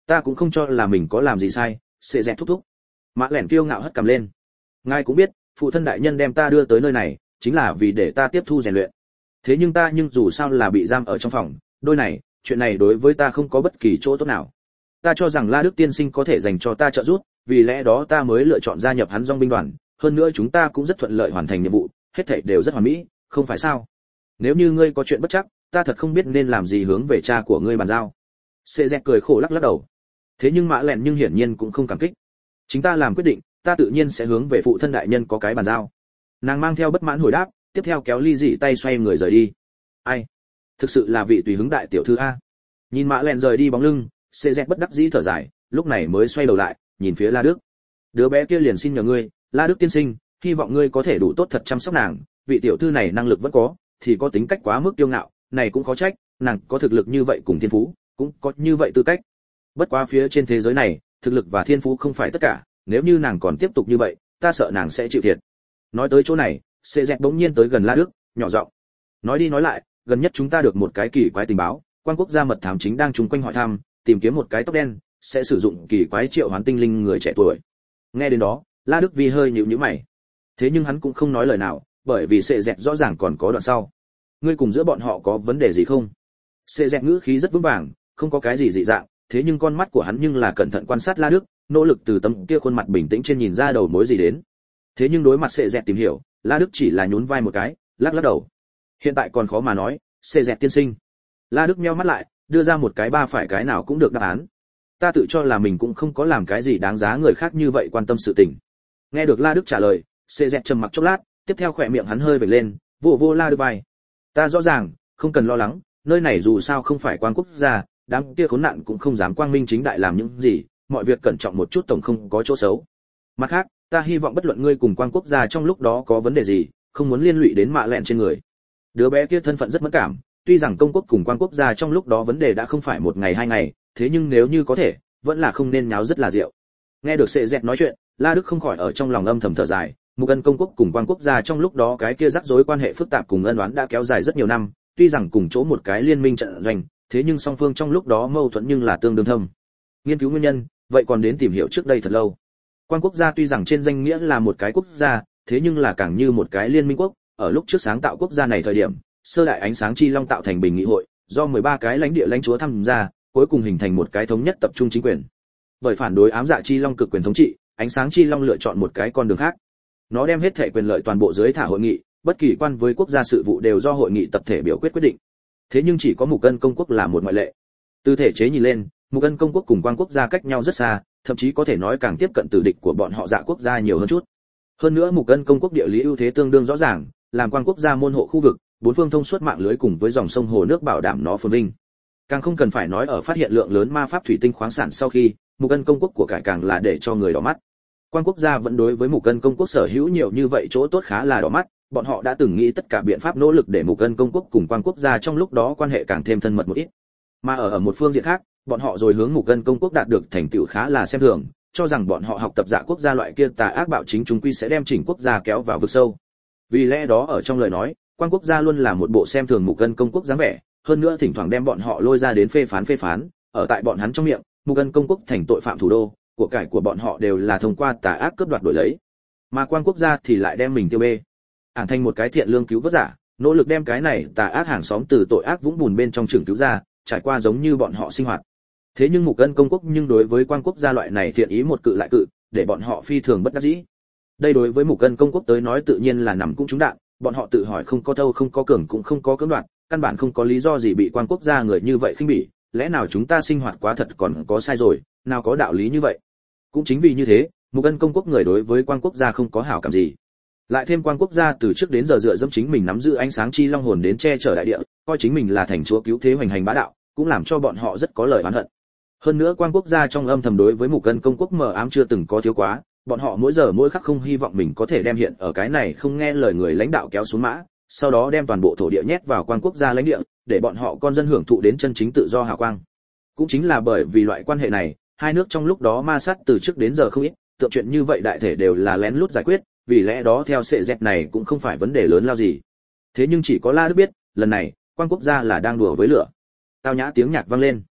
Ta cũng không cho là mình có làm gì sai, Sệ Dẹt thúc thúc. Mã Lẻn kiêu ngạo hất cằm lên. Ngài cũng biết, phụ thân đại nhân đem ta đưa tới nơi này, chính là vì để ta tiếp thu rèn luyện. Thế nhưng ta nhưng dù sao là bị giam ở trong phòng, đôi này, chuyện này đối với ta không có bất kỳ chỗ tốt nào. Ta cho rằng La Đức tiên sinh có thể dành cho ta trợ giúp, vì lẽ đó ta mới lựa chọn gia nhập hắn Dòng binh đoàn, hơn nữa chúng ta cũng rất thuận lợi hoàn thành nhiệm vụ, hết thảy đều rất hoàn mỹ, không phải sao? Nếu như ngươi có chuyện bất trắc, ta thật không biết nên làm gì hướng về cha của ngươi bàn giao. Sệ Dẹt cười khổ lắc lắc đầu. Thế nhưng Mã Lẻn nhưng hiển nhiên cũng không cảm kích. Chính ta làm quyết định, ta tự nhiên sẽ hướng về phụ thân đại nhân có cái bàn giao. Nàng mang theo bất mãn hồi đáp, tiếp theo kéo ly dị tay xoay người rời đi. Ai? Thực sự là vị tùy hứng đại tiểu thư a. Nhìn Mã Lẻn rời đi bóng lưng, Sệ Dẹt bất đắc dĩ thở dài, lúc này mới xoay đầu lại, nhìn phía La Đức. Đứa bé kia liền xin nhờ ngươi, La Đức tiên sinh, hy vọng ngươi có thể đủ tốt thật chăm sóc nàng, vị tiểu thư này năng lực vẫn có, thì có tính cách quá mức kiêu ngạo, này cũng khó trách, nàng có thực lực như vậy cùng thiên phú, cũng có như vậy tư cách. Bất quá phía trên thế giới này, thực lực và thiên phú không phải tất cả, nếu như nàng còn tiếp tục như vậy, ta sợ nàng sẽ chịu thiệt. Nói tới chỗ này, Sệ Dẹt bỗng nhiên tới gần La Đức, nhỏ giọng. Nói đi nói lại, gần nhất chúng ta được một cái kỳ quái tình báo, quan quốc gia mật thám chính đang chung quanh hỏi thăm, tìm kiếm một cái tóc đen, sẽ sử dụng kỳ quái triệu hoán tinh linh người trẻ tuổi. Nghe đến đó, La Đức Vi hơi nhíu nhíu mày. Thế nhưng hắn cũng không nói lời nào, bởi vì Sệ Dẹt rõ ràng còn có đoạn sau. Ngươi cùng giữa bọn họ có vấn đề gì không? Sệ Dẹt ngữ khí rất vững vàng, không có cái gì dị dạng, thế nhưng con mắt của hắn nhưng là cẩn thận quan sát La Đức, nỗ lực từ tấm kia khuôn mặt bình tĩnh trên nhìn ra đầu mối gì đến. Thế nhưng đối mặt Sệ Dẹt tìm hiểu, La Đức chỉ là nhún vai một cái, lắc lắc đầu. Hiện tại còn khó mà nói, Sệ Dẹt tiên sinh. La Đức nheo mắt lại, đưa ra một cái ba phải cái nào cũng được đáp án. Ta tự cho là mình cũng không có làm cái gì đáng giá người khác như vậy quan tâm sự tình. Nghe được La Đức trả lời, Sệ Dẹt trầm mặc chốc lát, tiếp theo khỏe miệng hắn hơi vểnh lên, vỗ vỗ La Đức vai. Ta rõ ràng, không cần lo lắng, nơi này dù sao không phải quan quốc gia, đám kia khốn nạn cũng không dám quang minh chính đại làm những gì, mọi việc cẩn trọng một chút tổng không có chỗ xấu. Mặt khác, ta hy vọng bất luận ngươi cùng quan quốc gia trong lúc đó có vấn đề gì, không muốn liên lụy đến Mạ Lẹn trên người. Đứa bé kia thân phận rất mẫn cảm, tuy rằng công quốc cùng quan quốc gia trong lúc đó vấn đề đã không phải một ngày hai ngày, thế nhưng nếu như có thể, vẫn là không nên nháo rất là rượu. Nghe được Sệ Dẹt nói chuyện, La Đức không khỏi ở trong lòng âm thầm thở dài, Mục Ân công quốc cùng quan quốc gia trong lúc đó cái kia rắc rối quan hệ phức tạp cùng ân oán đã kéo dài rất nhiều năm, tuy rằng cùng chỗ một cái liên minh trận doanh, thế nhưng song phương trong lúc đó mâu thuẫn nhưng là tương đương thâm. Nghiên cứu nguyên nhân, vậy còn đến tìm hiểu trước đây thật lâu. Quan quốc gia tuy rằng trên danh nghĩa là một cái quốc gia, thế nhưng là càng như một cái liên minh quốc, ở lúc trước sáng tạo quốc gia này thời điểm, sơ đại ánh sáng chi long tạo thành bình nghị hội, do mười ba cái lãnh địa lãnh chúa tham gia, cuối cùng hình thành một cái thống nhất tập trung chính quyền. Bởi phản đối ám dạ chi long cực quyền thống trị, ánh sáng chi long lựa chọn một cái con đường khác. Nó đem hết thể quyền lợi toàn bộ dưới thả hội nghị, bất kỳ quan với quốc gia sự vụ đều do hội nghị tập thể biểu quyết quyết định. Thế nhưng chỉ có Mục Ân công quốc là một ngoại lệ. Từ thể chế nhìn lên, Mục Ân công quốc cùng quan quốc gia cách nhau rất xa, thậm chí có thể nói càng tiếp cận tử địch của bọn họ dạ quốc gia nhiều hơn chút. Hơn nữa Mục Ân công quốc địa lý ưu thế tương đương rõ ràng, làm quan quốc gia môn hộ khu vực, bốn phương thông suốt mạng lưới cùng với dòng sông hồ nước bảo đảm nó phồn vinh. Càng không cần phải nói ở phát hiện lượng lớn ma pháp thủy tinh khoáng sản sau khi, Mục Ân công quốc của cải càng là để cho người đỏ mắt. Quan quốc gia vẫn đối với Mục Ân công quốc sở hữu nhiều như vậy chỗ tốt khá là đỏ mắt, bọn họ đã từng nghĩ tất cả biện pháp nỗ lực để Mục Ân công quốc cùng quan quốc gia trong lúc đó quan hệ càng thêm thân mật một ít. Mà ở ở một phương diện khác, bọn họ rồi hướng Mục Ân công quốc đạt được thành tựu khá là xem thường, cho rằng bọn họ học tập dạ quốc gia loại kia tà ác bạo chính chúng quy sẽ đem chỉnh quốc gia kéo vào vực sâu. Vì lẽ đó ở trong lời nói, quan quốc gia luôn là một bộ xem thường Mục Ân công quốc dáng vẻ, hơn nữa thỉnh thoảng đem bọn họ lôi ra đến phê phán phê phán, ở tại bọn hắn trong miệng, Mục Ân công quốc thành tội phạm thủ đô, của cải của bọn họ đều là thông qua tà ác cướp đoạt đổi lấy. Mà quan quốc gia thì lại đem mình tiêu bê, ản thành một cái thiện lương cứu vớt giả, nỗ lực đem cái này tà ác hàng xóm từ tội ác vũng bùn bên trong trường cứu ra, trải qua giống như bọn họ sinh hoạt. Thế nhưng Mục Ân công quốc nhưng đối với quan quốc gia loại này thiện ý một cự lại cự, để bọn họ phi thường bất đắc dĩ. Đây đối với Mục Ân công quốc tới nói tự nhiên là nằm cũng trúng đạn, bọn họ tự hỏi không có thâu không có cường cũng không có cưỡng đoạt, căn bản không có lý do gì bị quan quốc gia người như vậy khinh bỉ, lẽ nào chúng ta sinh hoạt quá thật còn có sai rồi, nào có đạo lý như vậy. Cũng chính vì như thế, Mục Ân công quốc người đối với quan quốc gia không có hảo cảm gì. Lại thêm quan quốc gia từ trước đến giờ dựa dẫm chính mình nắm giữ ánh sáng chi long hồn đến che chở đại địa, coi chính mình là thành chúa cứu thế hoành hành bá đạo, cũng làm cho bọn họ rất có lời oán hận. Hơn nữa quan quốc gia trong âm thầm đối với Mục Ân công quốc mờ ám chưa từng có thiếu quá, bọn họ mỗi giờ mỗi khắc không hy vọng mình có thể đem hiện ở cái này không nghe lời người lãnh đạo kéo xuống mã, sau đó đem toàn bộ thổ địa nhét vào quan quốc gia lãnh địa, để bọn họ con dân hưởng thụ đến chân chính tự do hào quang. Cũng chính là bởi vì loại quan hệ này, hai nước trong lúc đó ma sát từ trước đến giờ không ít, tượng chuyện như vậy đại thể đều là lén lút giải quyết, vì lẽ đó theo Sệ Dẹt này cũng không phải vấn đề lớn lao gì. Thế nhưng chỉ có La Đức biết, lần này, quan quốc gia là đang đùa với lửa. Tao nhã tiếng nhạc vang lên.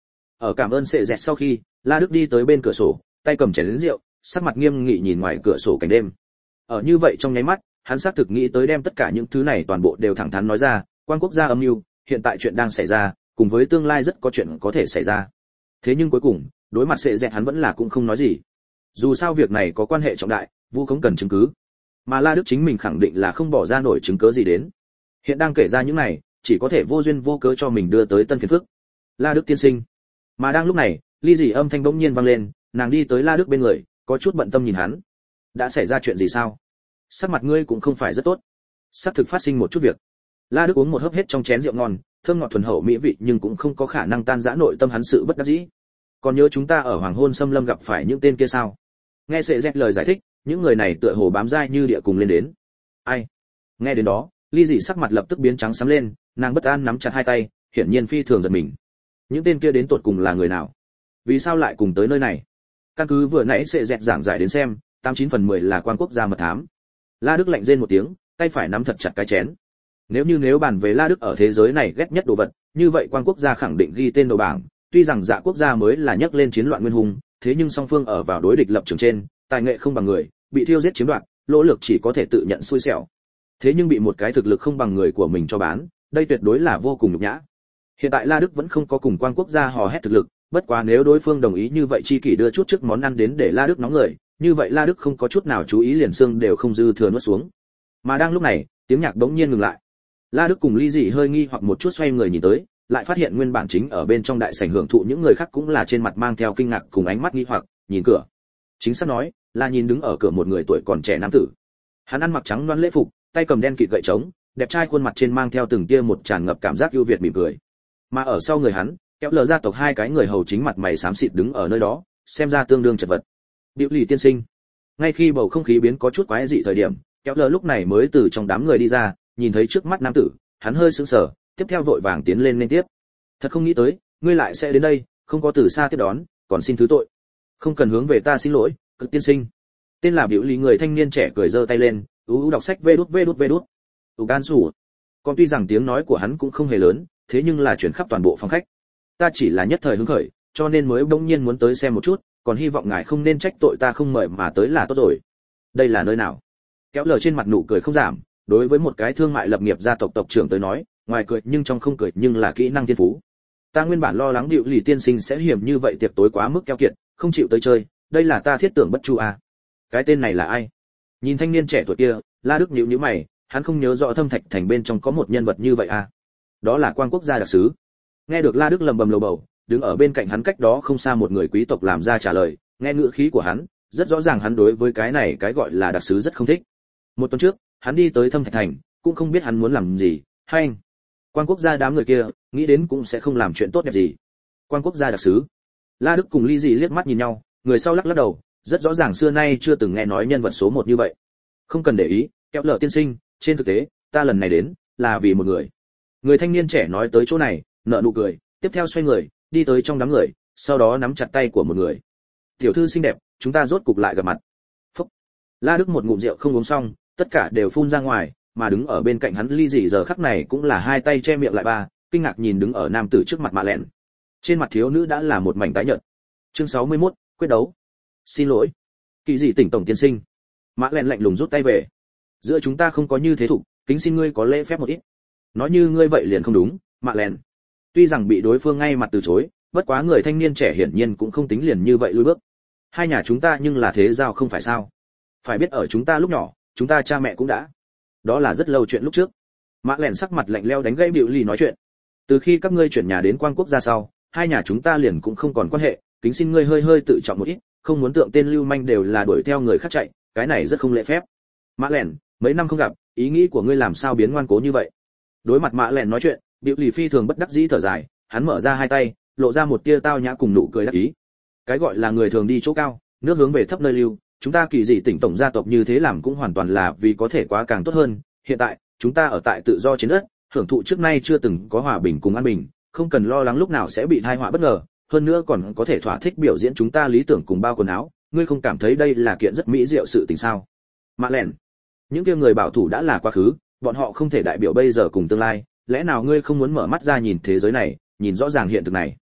Ở cảm ơn sệ dẹt sau khi, La Đức đi tới bên cửa sổ, tay cầm chén rượu, sắc mặt nghiêm nghị nhìn ngoài cửa sổ cảnh đêm. Ở như vậy trong nháy mắt, hắn xác thực nghĩ tới đem tất cả những thứ này toàn bộ đều thẳng thắn nói ra, quan quốc gia âm mưu, hiện tại chuyện đang xảy ra, cùng với tương lai rất có chuyện có thể xảy ra. Thế nhưng cuối cùng, đối mặt sệ dẹt hắn vẫn là cũng không nói gì. Dù sao việc này có quan hệ trọng đại, vu khống cần chứng cứ. Mà La Đức chính mình khẳng định là không bỏ ra nổi chứng cứ gì đến. Hiện đang kể ra những này, chỉ có thể vô duyên vô cớ cho mình đưa tới tân phiền phức. La Đức tiên sinh. Mà đang lúc này, ly dị âm thanh bỗng nhiên vang lên, nàng đi tới La Đức bên người, có chút bận tâm nhìn hắn. Đã xảy ra chuyện gì sao? Sắc mặt ngươi cũng không phải rất tốt. Sắp thực phát sinh một chút việc. La Đức uống một hớp hết trong chén rượu ngon, thơm ngọt thuần hậu mỹ vị nhưng cũng không có khả năng tan rã nội tâm hắn sự bất đắc dĩ. Còn nhớ chúng ta ở Hoàng Hôn Xâm Lâm gặp phải những tên kia sao? Nghe Sệ Dẹt lời giải thích, những người này tựa hồ bám dai như địa cùng lên đến. Ai? Nghe đến đó, ly dị sắc mặt lập tức biến trắng xám lên, nàng bất an nắm chặt hai tay, hiển nhiên phi thường giật mình. Những tên kia đến tột cùng là người nào? Vì sao lại cùng tới nơi này? Căn cứ vừa nãy Sệ Dẹt giảng giải đến xem, tám chín phần mười là quan quốc gia mật thám. La Đức lạnh rên một tiếng, tay phải nắm thật chặt cái chén. Nếu như nếu bàn về La Đức ở thế giới này ghét nhất đồ vật, như vậy quan quốc gia khẳng định ghi tên đầu bảng, tuy rằng Dạ quốc gia mới là nhắc lên chiến loạn nguyên hung, thế nhưng song phương ở vào đối địch lập trường trên, tài nghệ không bằng người, bị thiêu giết chiếm đoạt, lỗ lực chỉ có thể tự nhận xui xẻo. Thế nhưng bị một cái thực lực không bằng người của mình cho bán, đây tuyệt đối là vô cùng nhục nhã. Hiện tại La Đức vẫn không có cùng quan quốc gia hò hét thực lực, bất quá nếu đối phương đồng ý như vậy chi kỷ đưa chút trước món ăn đến để La Đức nóng người, như vậy La Đức không có chút nào chú ý liền xương đều không dư thừa nuốt xuống. Mà đang lúc này, tiếng nhạc bỗng nhiên ngừng lại. La Đức cùng ly dị hơi nghi hoặc một chút xoay người nhìn tới, lại phát hiện nguyên bản chính ở bên trong đại sảnh hưởng thụ những người khác cũng là trên mặt mang theo kinh ngạc cùng ánh mắt nghi hoặc, nhìn cửa. Chính xác nói, là nhìn đứng ở cửa một người tuổi còn trẻ nam tử. Hắn ăn mặc trắng đoan lễ phục, tay cầm đen kịt gậy trống, đẹp trai khuôn mặt trên mang theo từng tia một tràn ngập cảm giác ưu việt mỉm cười. Mà ở sau người hắn, kéo lờ gia tộc hai cái người hầu chính mặt mày xám xịt đứng ở nơi đó, xem ra tương đương chật vật. Diệu Lì tiên sinh. Ngay khi bầu không khí biến có chút quái dị thời điểm, kéo lờ lúc này mới từ trong đám người đi ra, nhìn thấy trước mắt nam tử, hắn hơi sững sờ, tiếp theo vội vàng tiến lên nên tiếp. Thật không nghĩ tới, ngươi lại sẽ đến đây, không có từ xa tiếp đón, còn xin thứ tội. Không cần hướng về ta xin lỗi, Cực tiên sinh. Tên là Biểu Lý người thanh niên trẻ cười giơ tay lên, ú ú đọc sách vê đút vê đút vê đút. Tù gan sủ. Còn tuy rằng tiếng nói của hắn cũng không hề lớn, thế nhưng là truyền khắp toàn bộ phòng khách. Ta chỉ là nhất thời hứng khởi, cho nên mới bỗng nhiên muốn tới xem một chút, còn hy vọng ngài không nên trách tội ta không mời mà tới là tốt rồi. Đây là nơi nào? Kéo lờ trên mặt nụ cười không giảm, đối với một cái thương mại lập nghiệp gia tộc tộc trưởng tới nói, ngoài cười nhưng trong không cười nhưng là kỹ năng thiên phú. Ta nguyên bản lo lắng Diệu Lì tiên sinh sẽ hiểm như vậy tiệc tối quá mức keo kiệt, không chịu tới chơi, đây là ta thiết tưởng bất chu à. Cái tên này là ai? Nhìn thanh niên trẻ tuổi kia, La Đức nhíu nhíu mày, hắn không nhớ rõ Thâm Thạch thành bên trong có một nhân vật như vậy à. Đó là quan quốc gia đặc sứ. Nghe được La Đức lầm bầm lầu bầu, đứng ở bên cạnh hắn cách đó không xa một người quý tộc làm ra trả lời, nghe ngữ khí của hắn, rất rõ ràng hắn đối với cái này cái gọi là đặc sứ rất không thích. Một tuần trước, hắn đi tới Thâm Thạch thành, cũng không biết hắn muốn làm gì, hay anh. Quan quốc gia đám người kia, nghĩ đến cũng sẽ không làm chuyện tốt đẹp gì. Quan quốc gia đặc sứ. La Đức cùng Ly Dị liếc mắt nhìn nhau, người sau lắc lắc đầu, rất rõ ràng xưa nay chưa từng nghe nói nhân vật số một như vậy. Không cần để ý, kéo lở tiên sinh, trên thực tế, ta lần này đến là vì một người. Người thanh niên trẻ nói tới chỗ này, nở nụ cười, tiếp theo xoay người, đi tới trong đám người, sau đó nắm chặt tay của một người. Tiểu thư xinh đẹp, chúng ta rốt cục lại gặp mặt. Phúc. La Đức một ngụm rượu không uống xong, tất cả đều phun ra ngoài, mà đứng ở bên cạnh hắn Ly Dị giờ khắc này cũng là hai tay che miệng lại ba, kinh ngạc nhìn đứng ở nam tử trước mặt Mạ Lẹn. Trên mặt thiếu nữ đã là một mảnh tái nhợt. Chương sáu mươi mốt, quyết đấu. Xin lỗi. Kỳ Dị tỉnh tổng tiên sinh. Mạ Lẹn lạnh lùng rút tay về. Giữa chúng ta không có như thế thủ, kính xin ngươi có lễ phép một ít. Nói như ngươi vậy liền không đúng, Mạ Lẹn. Tuy rằng bị đối phương ngay mặt từ chối, bất quá người thanh niên trẻ hiển nhiên cũng không tính liền như vậy lùi bước. Hai nhà chúng ta nhưng là thế giao không phải sao? Phải biết ở chúng ta lúc nhỏ, chúng ta cha mẹ cũng đã. Đó là rất lâu chuyện lúc trước. Mạ Lẹn sắc mặt lạnh lẽo đánh gãy Biểu Lì nói chuyện. Từ khi các ngươi chuyển nhà đến Quan quốc gia sau, hai nhà chúng ta liền cũng không còn quan hệ, kính xin ngươi hơi hơi tự trọng một ít, không muốn tượng tên lưu manh đều là đuổi theo người khác chạy, cái này rất không lễ phép. Mạ Lẹn, mấy năm không gặp, ý nghĩ của ngươi làm sao biến ngoan cố như vậy? Đối mặt Mạ Lẹn nói chuyện, Biểu Lì phi thường bất đắc dĩ thở dài, hắn mở ra hai tay, lộ ra một tia tao nhã cùng nụ cười đắc ý. Cái gọi là người thường đi chỗ cao, nước hướng về thấp nơi lưu, chúng ta Kỳ Dị tỉnh tổng gia tộc như thế làm cũng hoàn toàn là vì có thể quá càng tốt hơn. Hiện tại, chúng ta ở tại tự do trên đất, hưởng thụ trước nay chưa từng có hòa bình cùng an bình, không cần lo lắng lúc nào sẽ bị tai họa bất ngờ, hơn nữa còn có thể thỏa thích biểu diễn chúng ta lý tưởng cùng bao quần áo, ngươi không cảm thấy đây là kiện rất mỹ diệu sự tình sao? Mạ Lẹn, những kia người bảo thủ đã là quá khứ, bọn họ không thể đại biểu bây giờ cùng tương lai, lẽ nào ngươi không muốn mở mắt ra nhìn thế giới này, nhìn rõ ràng hiện thực này?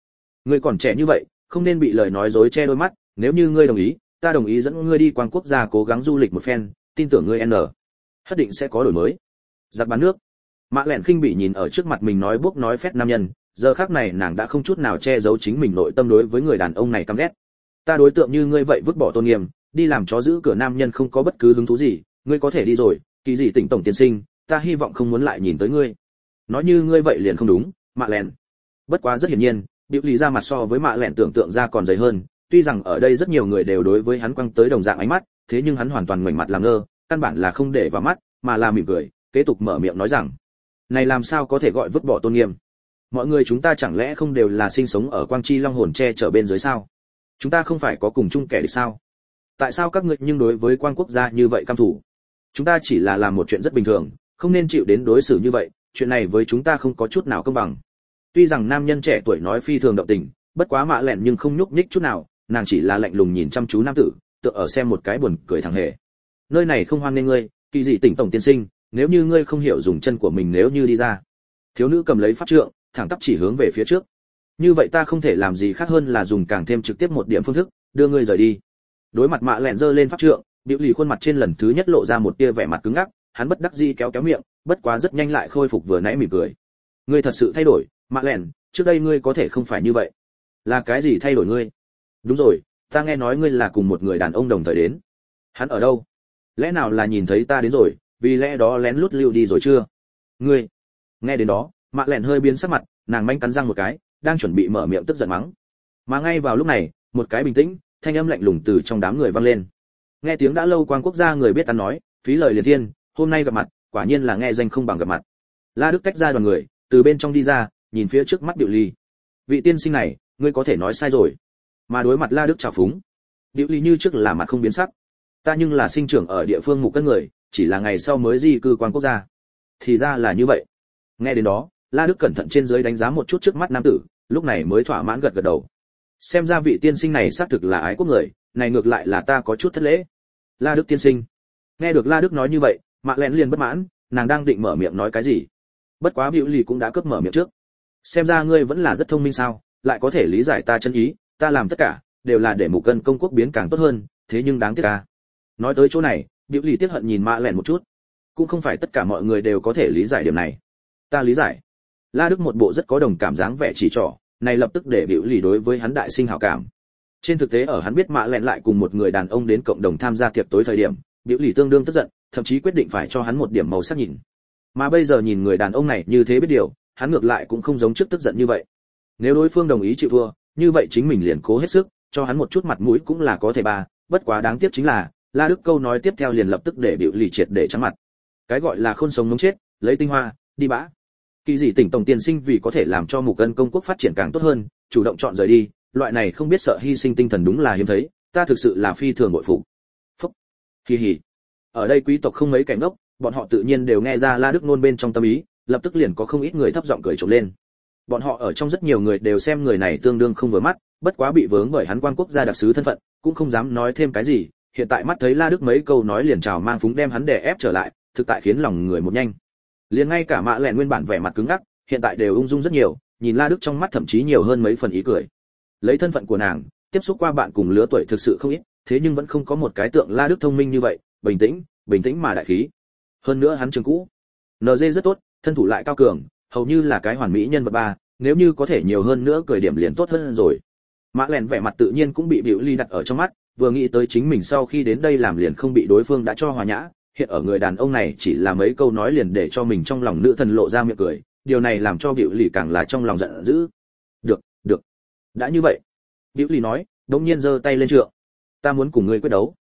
Ngươi còn trẻ như vậy, không nên bị lời nói dối che đôi mắt, nếu như ngươi đồng ý, ta đồng ý dẫn ngươi đi quang quốc gia cố gắng du lịch một phen, tin tưởng ngươi n nhất định sẽ có đổi mới. Giặc bán nước. Mạ Lẹn khinh bỉ nhìn ở trước mặt mình nói buốc nói phét nam nhân, giờ khắc này nàng đã không chút nào che giấu chính mình nội tâm đối với người đàn ông này căm ghét. Ta đối tượng như ngươi vậy vứt bỏ tôn nghiêm, đi làm chó giữ cửa nam nhân không có bất cứ hứng thú gì, ngươi có thể đi rồi, kỳ gì tỉnh tổng tiên sinh, ta hy vọng không muốn lại nhìn tới ngươi. Nói như ngươi vậy liền không đúng, Mạ Lẹn. Bất quá rất hiển nhiên, Diệu Lý ra mặt so với Mạ Lẹn tưởng tượng ra còn dày hơn, tuy rằng ở đây rất nhiều người đều đối với hắn quăng tới đồng dạng ánh mắt, thế nhưng hắn hoàn toàn ngoảnh mặt làm ngơ, căn bản là không để vào mắt, mà là mỉm cười, kế tục mở miệng nói rằng: "Này làm sao có thể gọi vứt bỏ tôn nghiêm? Mọi người chúng ta chẳng lẽ không đều là sinh sống ở quang chi long hồn che chở bên dưới sao? Chúng ta không phải có cùng chung kẻ địch sao? Tại sao các ngươi nhưng đối với quang quốc gia như vậy căm thù? Chúng ta chỉ là làm một chuyện rất bình thường, không nên chịu đến đối xử như vậy, chuyện này với chúng ta không có chút nào công bằng." Tuy rằng nam nhân trẻ tuổi nói phi thường động tình, bất quá Mạ Lẹn nhưng không nhúc nhích chút nào, nàng chỉ là lạnh lùng nhìn chăm chú nam tử, tựa ở xem một cái buồn cười thằng hề. Nơi này không hoan nghênh ngươi, kỳ dị tỉnh tổng tiên sinh, nếu như ngươi không hiểu dùng chân của mình nếu như đi ra. Thiếu nữ cầm lấy pháp trượng, thẳng tắp chỉ hướng về phía trước. Như vậy ta không thể làm gì khác hơn là dùng càng thêm trực tiếp một điểm phương thức, đưa ngươi rời đi. Đối mặt Mạ Lẹn giơ lên pháp trượng, Diệu Lì khuôn mặt trên lần thứ nhất lộ ra một tia vẻ mặt cứng ngắc, hắn bất đắc dĩ kéo kéo miệng, bất quá rất nhanh lại khôi phục vừa nãy mỉm cười. Ngươi thật sự thay đổi, Mạ Lẹn, trước đây ngươi có thể không phải như vậy. Là cái gì thay đổi ngươi? Đúng rồi, ta nghe nói ngươi là cùng một người đàn ông đồng thời đến. Hắn ở đâu? Lẽ nào là nhìn thấy ta đến rồi, vì lẽ đó lén lút lưu đi rồi chưa? Ngươi. Nghe đến đó, Mạ Lẹn hơi biến sắc mặt, nàng manh cắn răng một cái, đang chuẩn bị mở miệng tức giận mắng. Mà ngay vào lúc này, một cái bình tĩnh, thanh âm lạnh lùng từ trong đám người vang lên. Nghe tiếng đã lâu quang quốc gia người biết ta nói, phí lời liền thiên, hôm nay gặp mặt, quả nhiên là nghe danh không bằng gặp mặt. La Đức tách ra đoàn người, từ bên trong đi ra, nhìn phía trước mắt Diệu Ly. Vị tiên sinh này, ngươi có thể nói sai rồi. Mà đối mặt La Đức trào phúng, Diệu Ly như trước là mặt không biến sắc. Ta nhưng là sinh trưởng ở địa phương mục cân người, chỉ là ngày sau mới di cư quan quốc gia. Thì ra là như vậy. Nghe đến đó, La Đức cẩn thận trên dưới đánh giá một chút trước mắt nam tử, lúc này mới thỏa mãn gật gật đầu. Xem ra vị tiên sinh này xác thực là ái quốc người, này ngược lại là ta có chút thất lễ. La Đức tiên sinh. Nghe được La Đức nói như vậy, Mạ Lẹn liền bất mãn, nàng đang định mở miệng nói cái gì. Bất quá Diệu Ly cũng đã cướp mở miệng trước. Xem ra ngươi vẫn là rất thông minh sao, lại có thể lý giải ta chân ý, ta làm tất cả đều là để mục cân công quốc biến càng tốt hơn, thế nhưng đáng tiếc à. Nói tới chỗ này, Diệu Ly tiếc hận nhìn Mạ Lẹn một chút. Cũng không phải tất cả mọi người đều có thể lý giải điểm này. Ta lý giải. La Đức một bộ rất có đồng cảm dáng vẻ chỉ trỏ, này lập tức để Diệu Ly đối với hắn đại sinh hảo cảm. Trên thực tế ở hắn biết Mạ Lẹn lại cùng một người đàn ông đến cộng đồng tham gia tiệc tối thời điểm, Diệu Ly tương đương tức giận, thậm chí quyết định phải cho hắn một điểm màu sắc nhìn. Mà bây giờ nhìn người đàn ông này như thế biết điều, hắn ngược lại cũng không giống trước tức giận như vậy. Nếu đối phương đồng ý chịu thua, như vậy chính mình liền cố hết sức, cho hắn một chút mặt mũi cũng là có thể ba, bất quá đáng tiếc chính là, La Đức câu nói tiếp theo liền lập tức để Diệu Ly triệt để trắng mặt. Cái gọi là khôn sống mống chết, lấy tinh hoa, đi bã. Kỳ dị tỉnh tổng tiên sinh vì có thể làm cho mục cân công quốc phát triển càng tốt hơn, chủ động chọn rời đi, loại này không biết sợ hy sinh tinh thần đúng là hiếm thấy, ta thực sự là phi thường bội phục. Phúc. Kỳ hỉ. Ở đây quý tộc không mấy cảnh ngốc, bọn họ tự nhiên đều nghe ra La Đức nôn bên trong tâm ý, lập tức liền có không ít người thấp giọng cười trộm lên. Bọn họ ở trong rất nhiều người đều xem người này tương đương không vừa mắt, bất quá bị vướng bởi hắn quan quốc gia đặc sứ thân phận, cũng không dám nói thêm cái gì, hiện tại mắt thấy La Đức mấy câu nói liền chào mang phúng đem hắn đè ép trở lại, thực tại khiến lòng người một nhanh. Liền ngay cả Mạ Lẹn nguyên bản vẻ mặt cứng ngắc, hiện tại đều ung dung rất nhiều, nhìn La Đức trong mắt thậm chí nhiều hơn mấy phần ý cười. Lấy thân phận của nàng, tiếp xúc qua bạn cùng lứa tuổi thực sự không ít, thế nhưng vẫn không có một cái tượng La Đức thông minh như vậy, bình tĩnh, bình tĩnh mà đại khí. Hơn nữa hắn trường cũ, en giê rất tốt, thân thủ lại cao cường, hầu như là cái hoàn mỹ nhân vật ba, nếu như có thể nhiều hơn nữa cười điểm liền tốt hơn rồi. Mạ Lẹn vẻ mặt tự nhiên cũng bị Diệu Ly đặt ở trong mắt, vừa nghĩ tới chính mình sau khi đến đây làm liền không bị đối phương đã cho hòa nhã, hiện ở người đàn ông này chỉ là mấy câu nói liền để cho mình trong lòng nữ thần lộ ra miệng cười, điều này làm cho Diệu Ly càng là trong lòng giận dữ. Được, được. Đã như vậy. Diệu Ly nói, đột nhiên giơ tay lên trượng. Ta muốn cùng ngươi quyết đấu.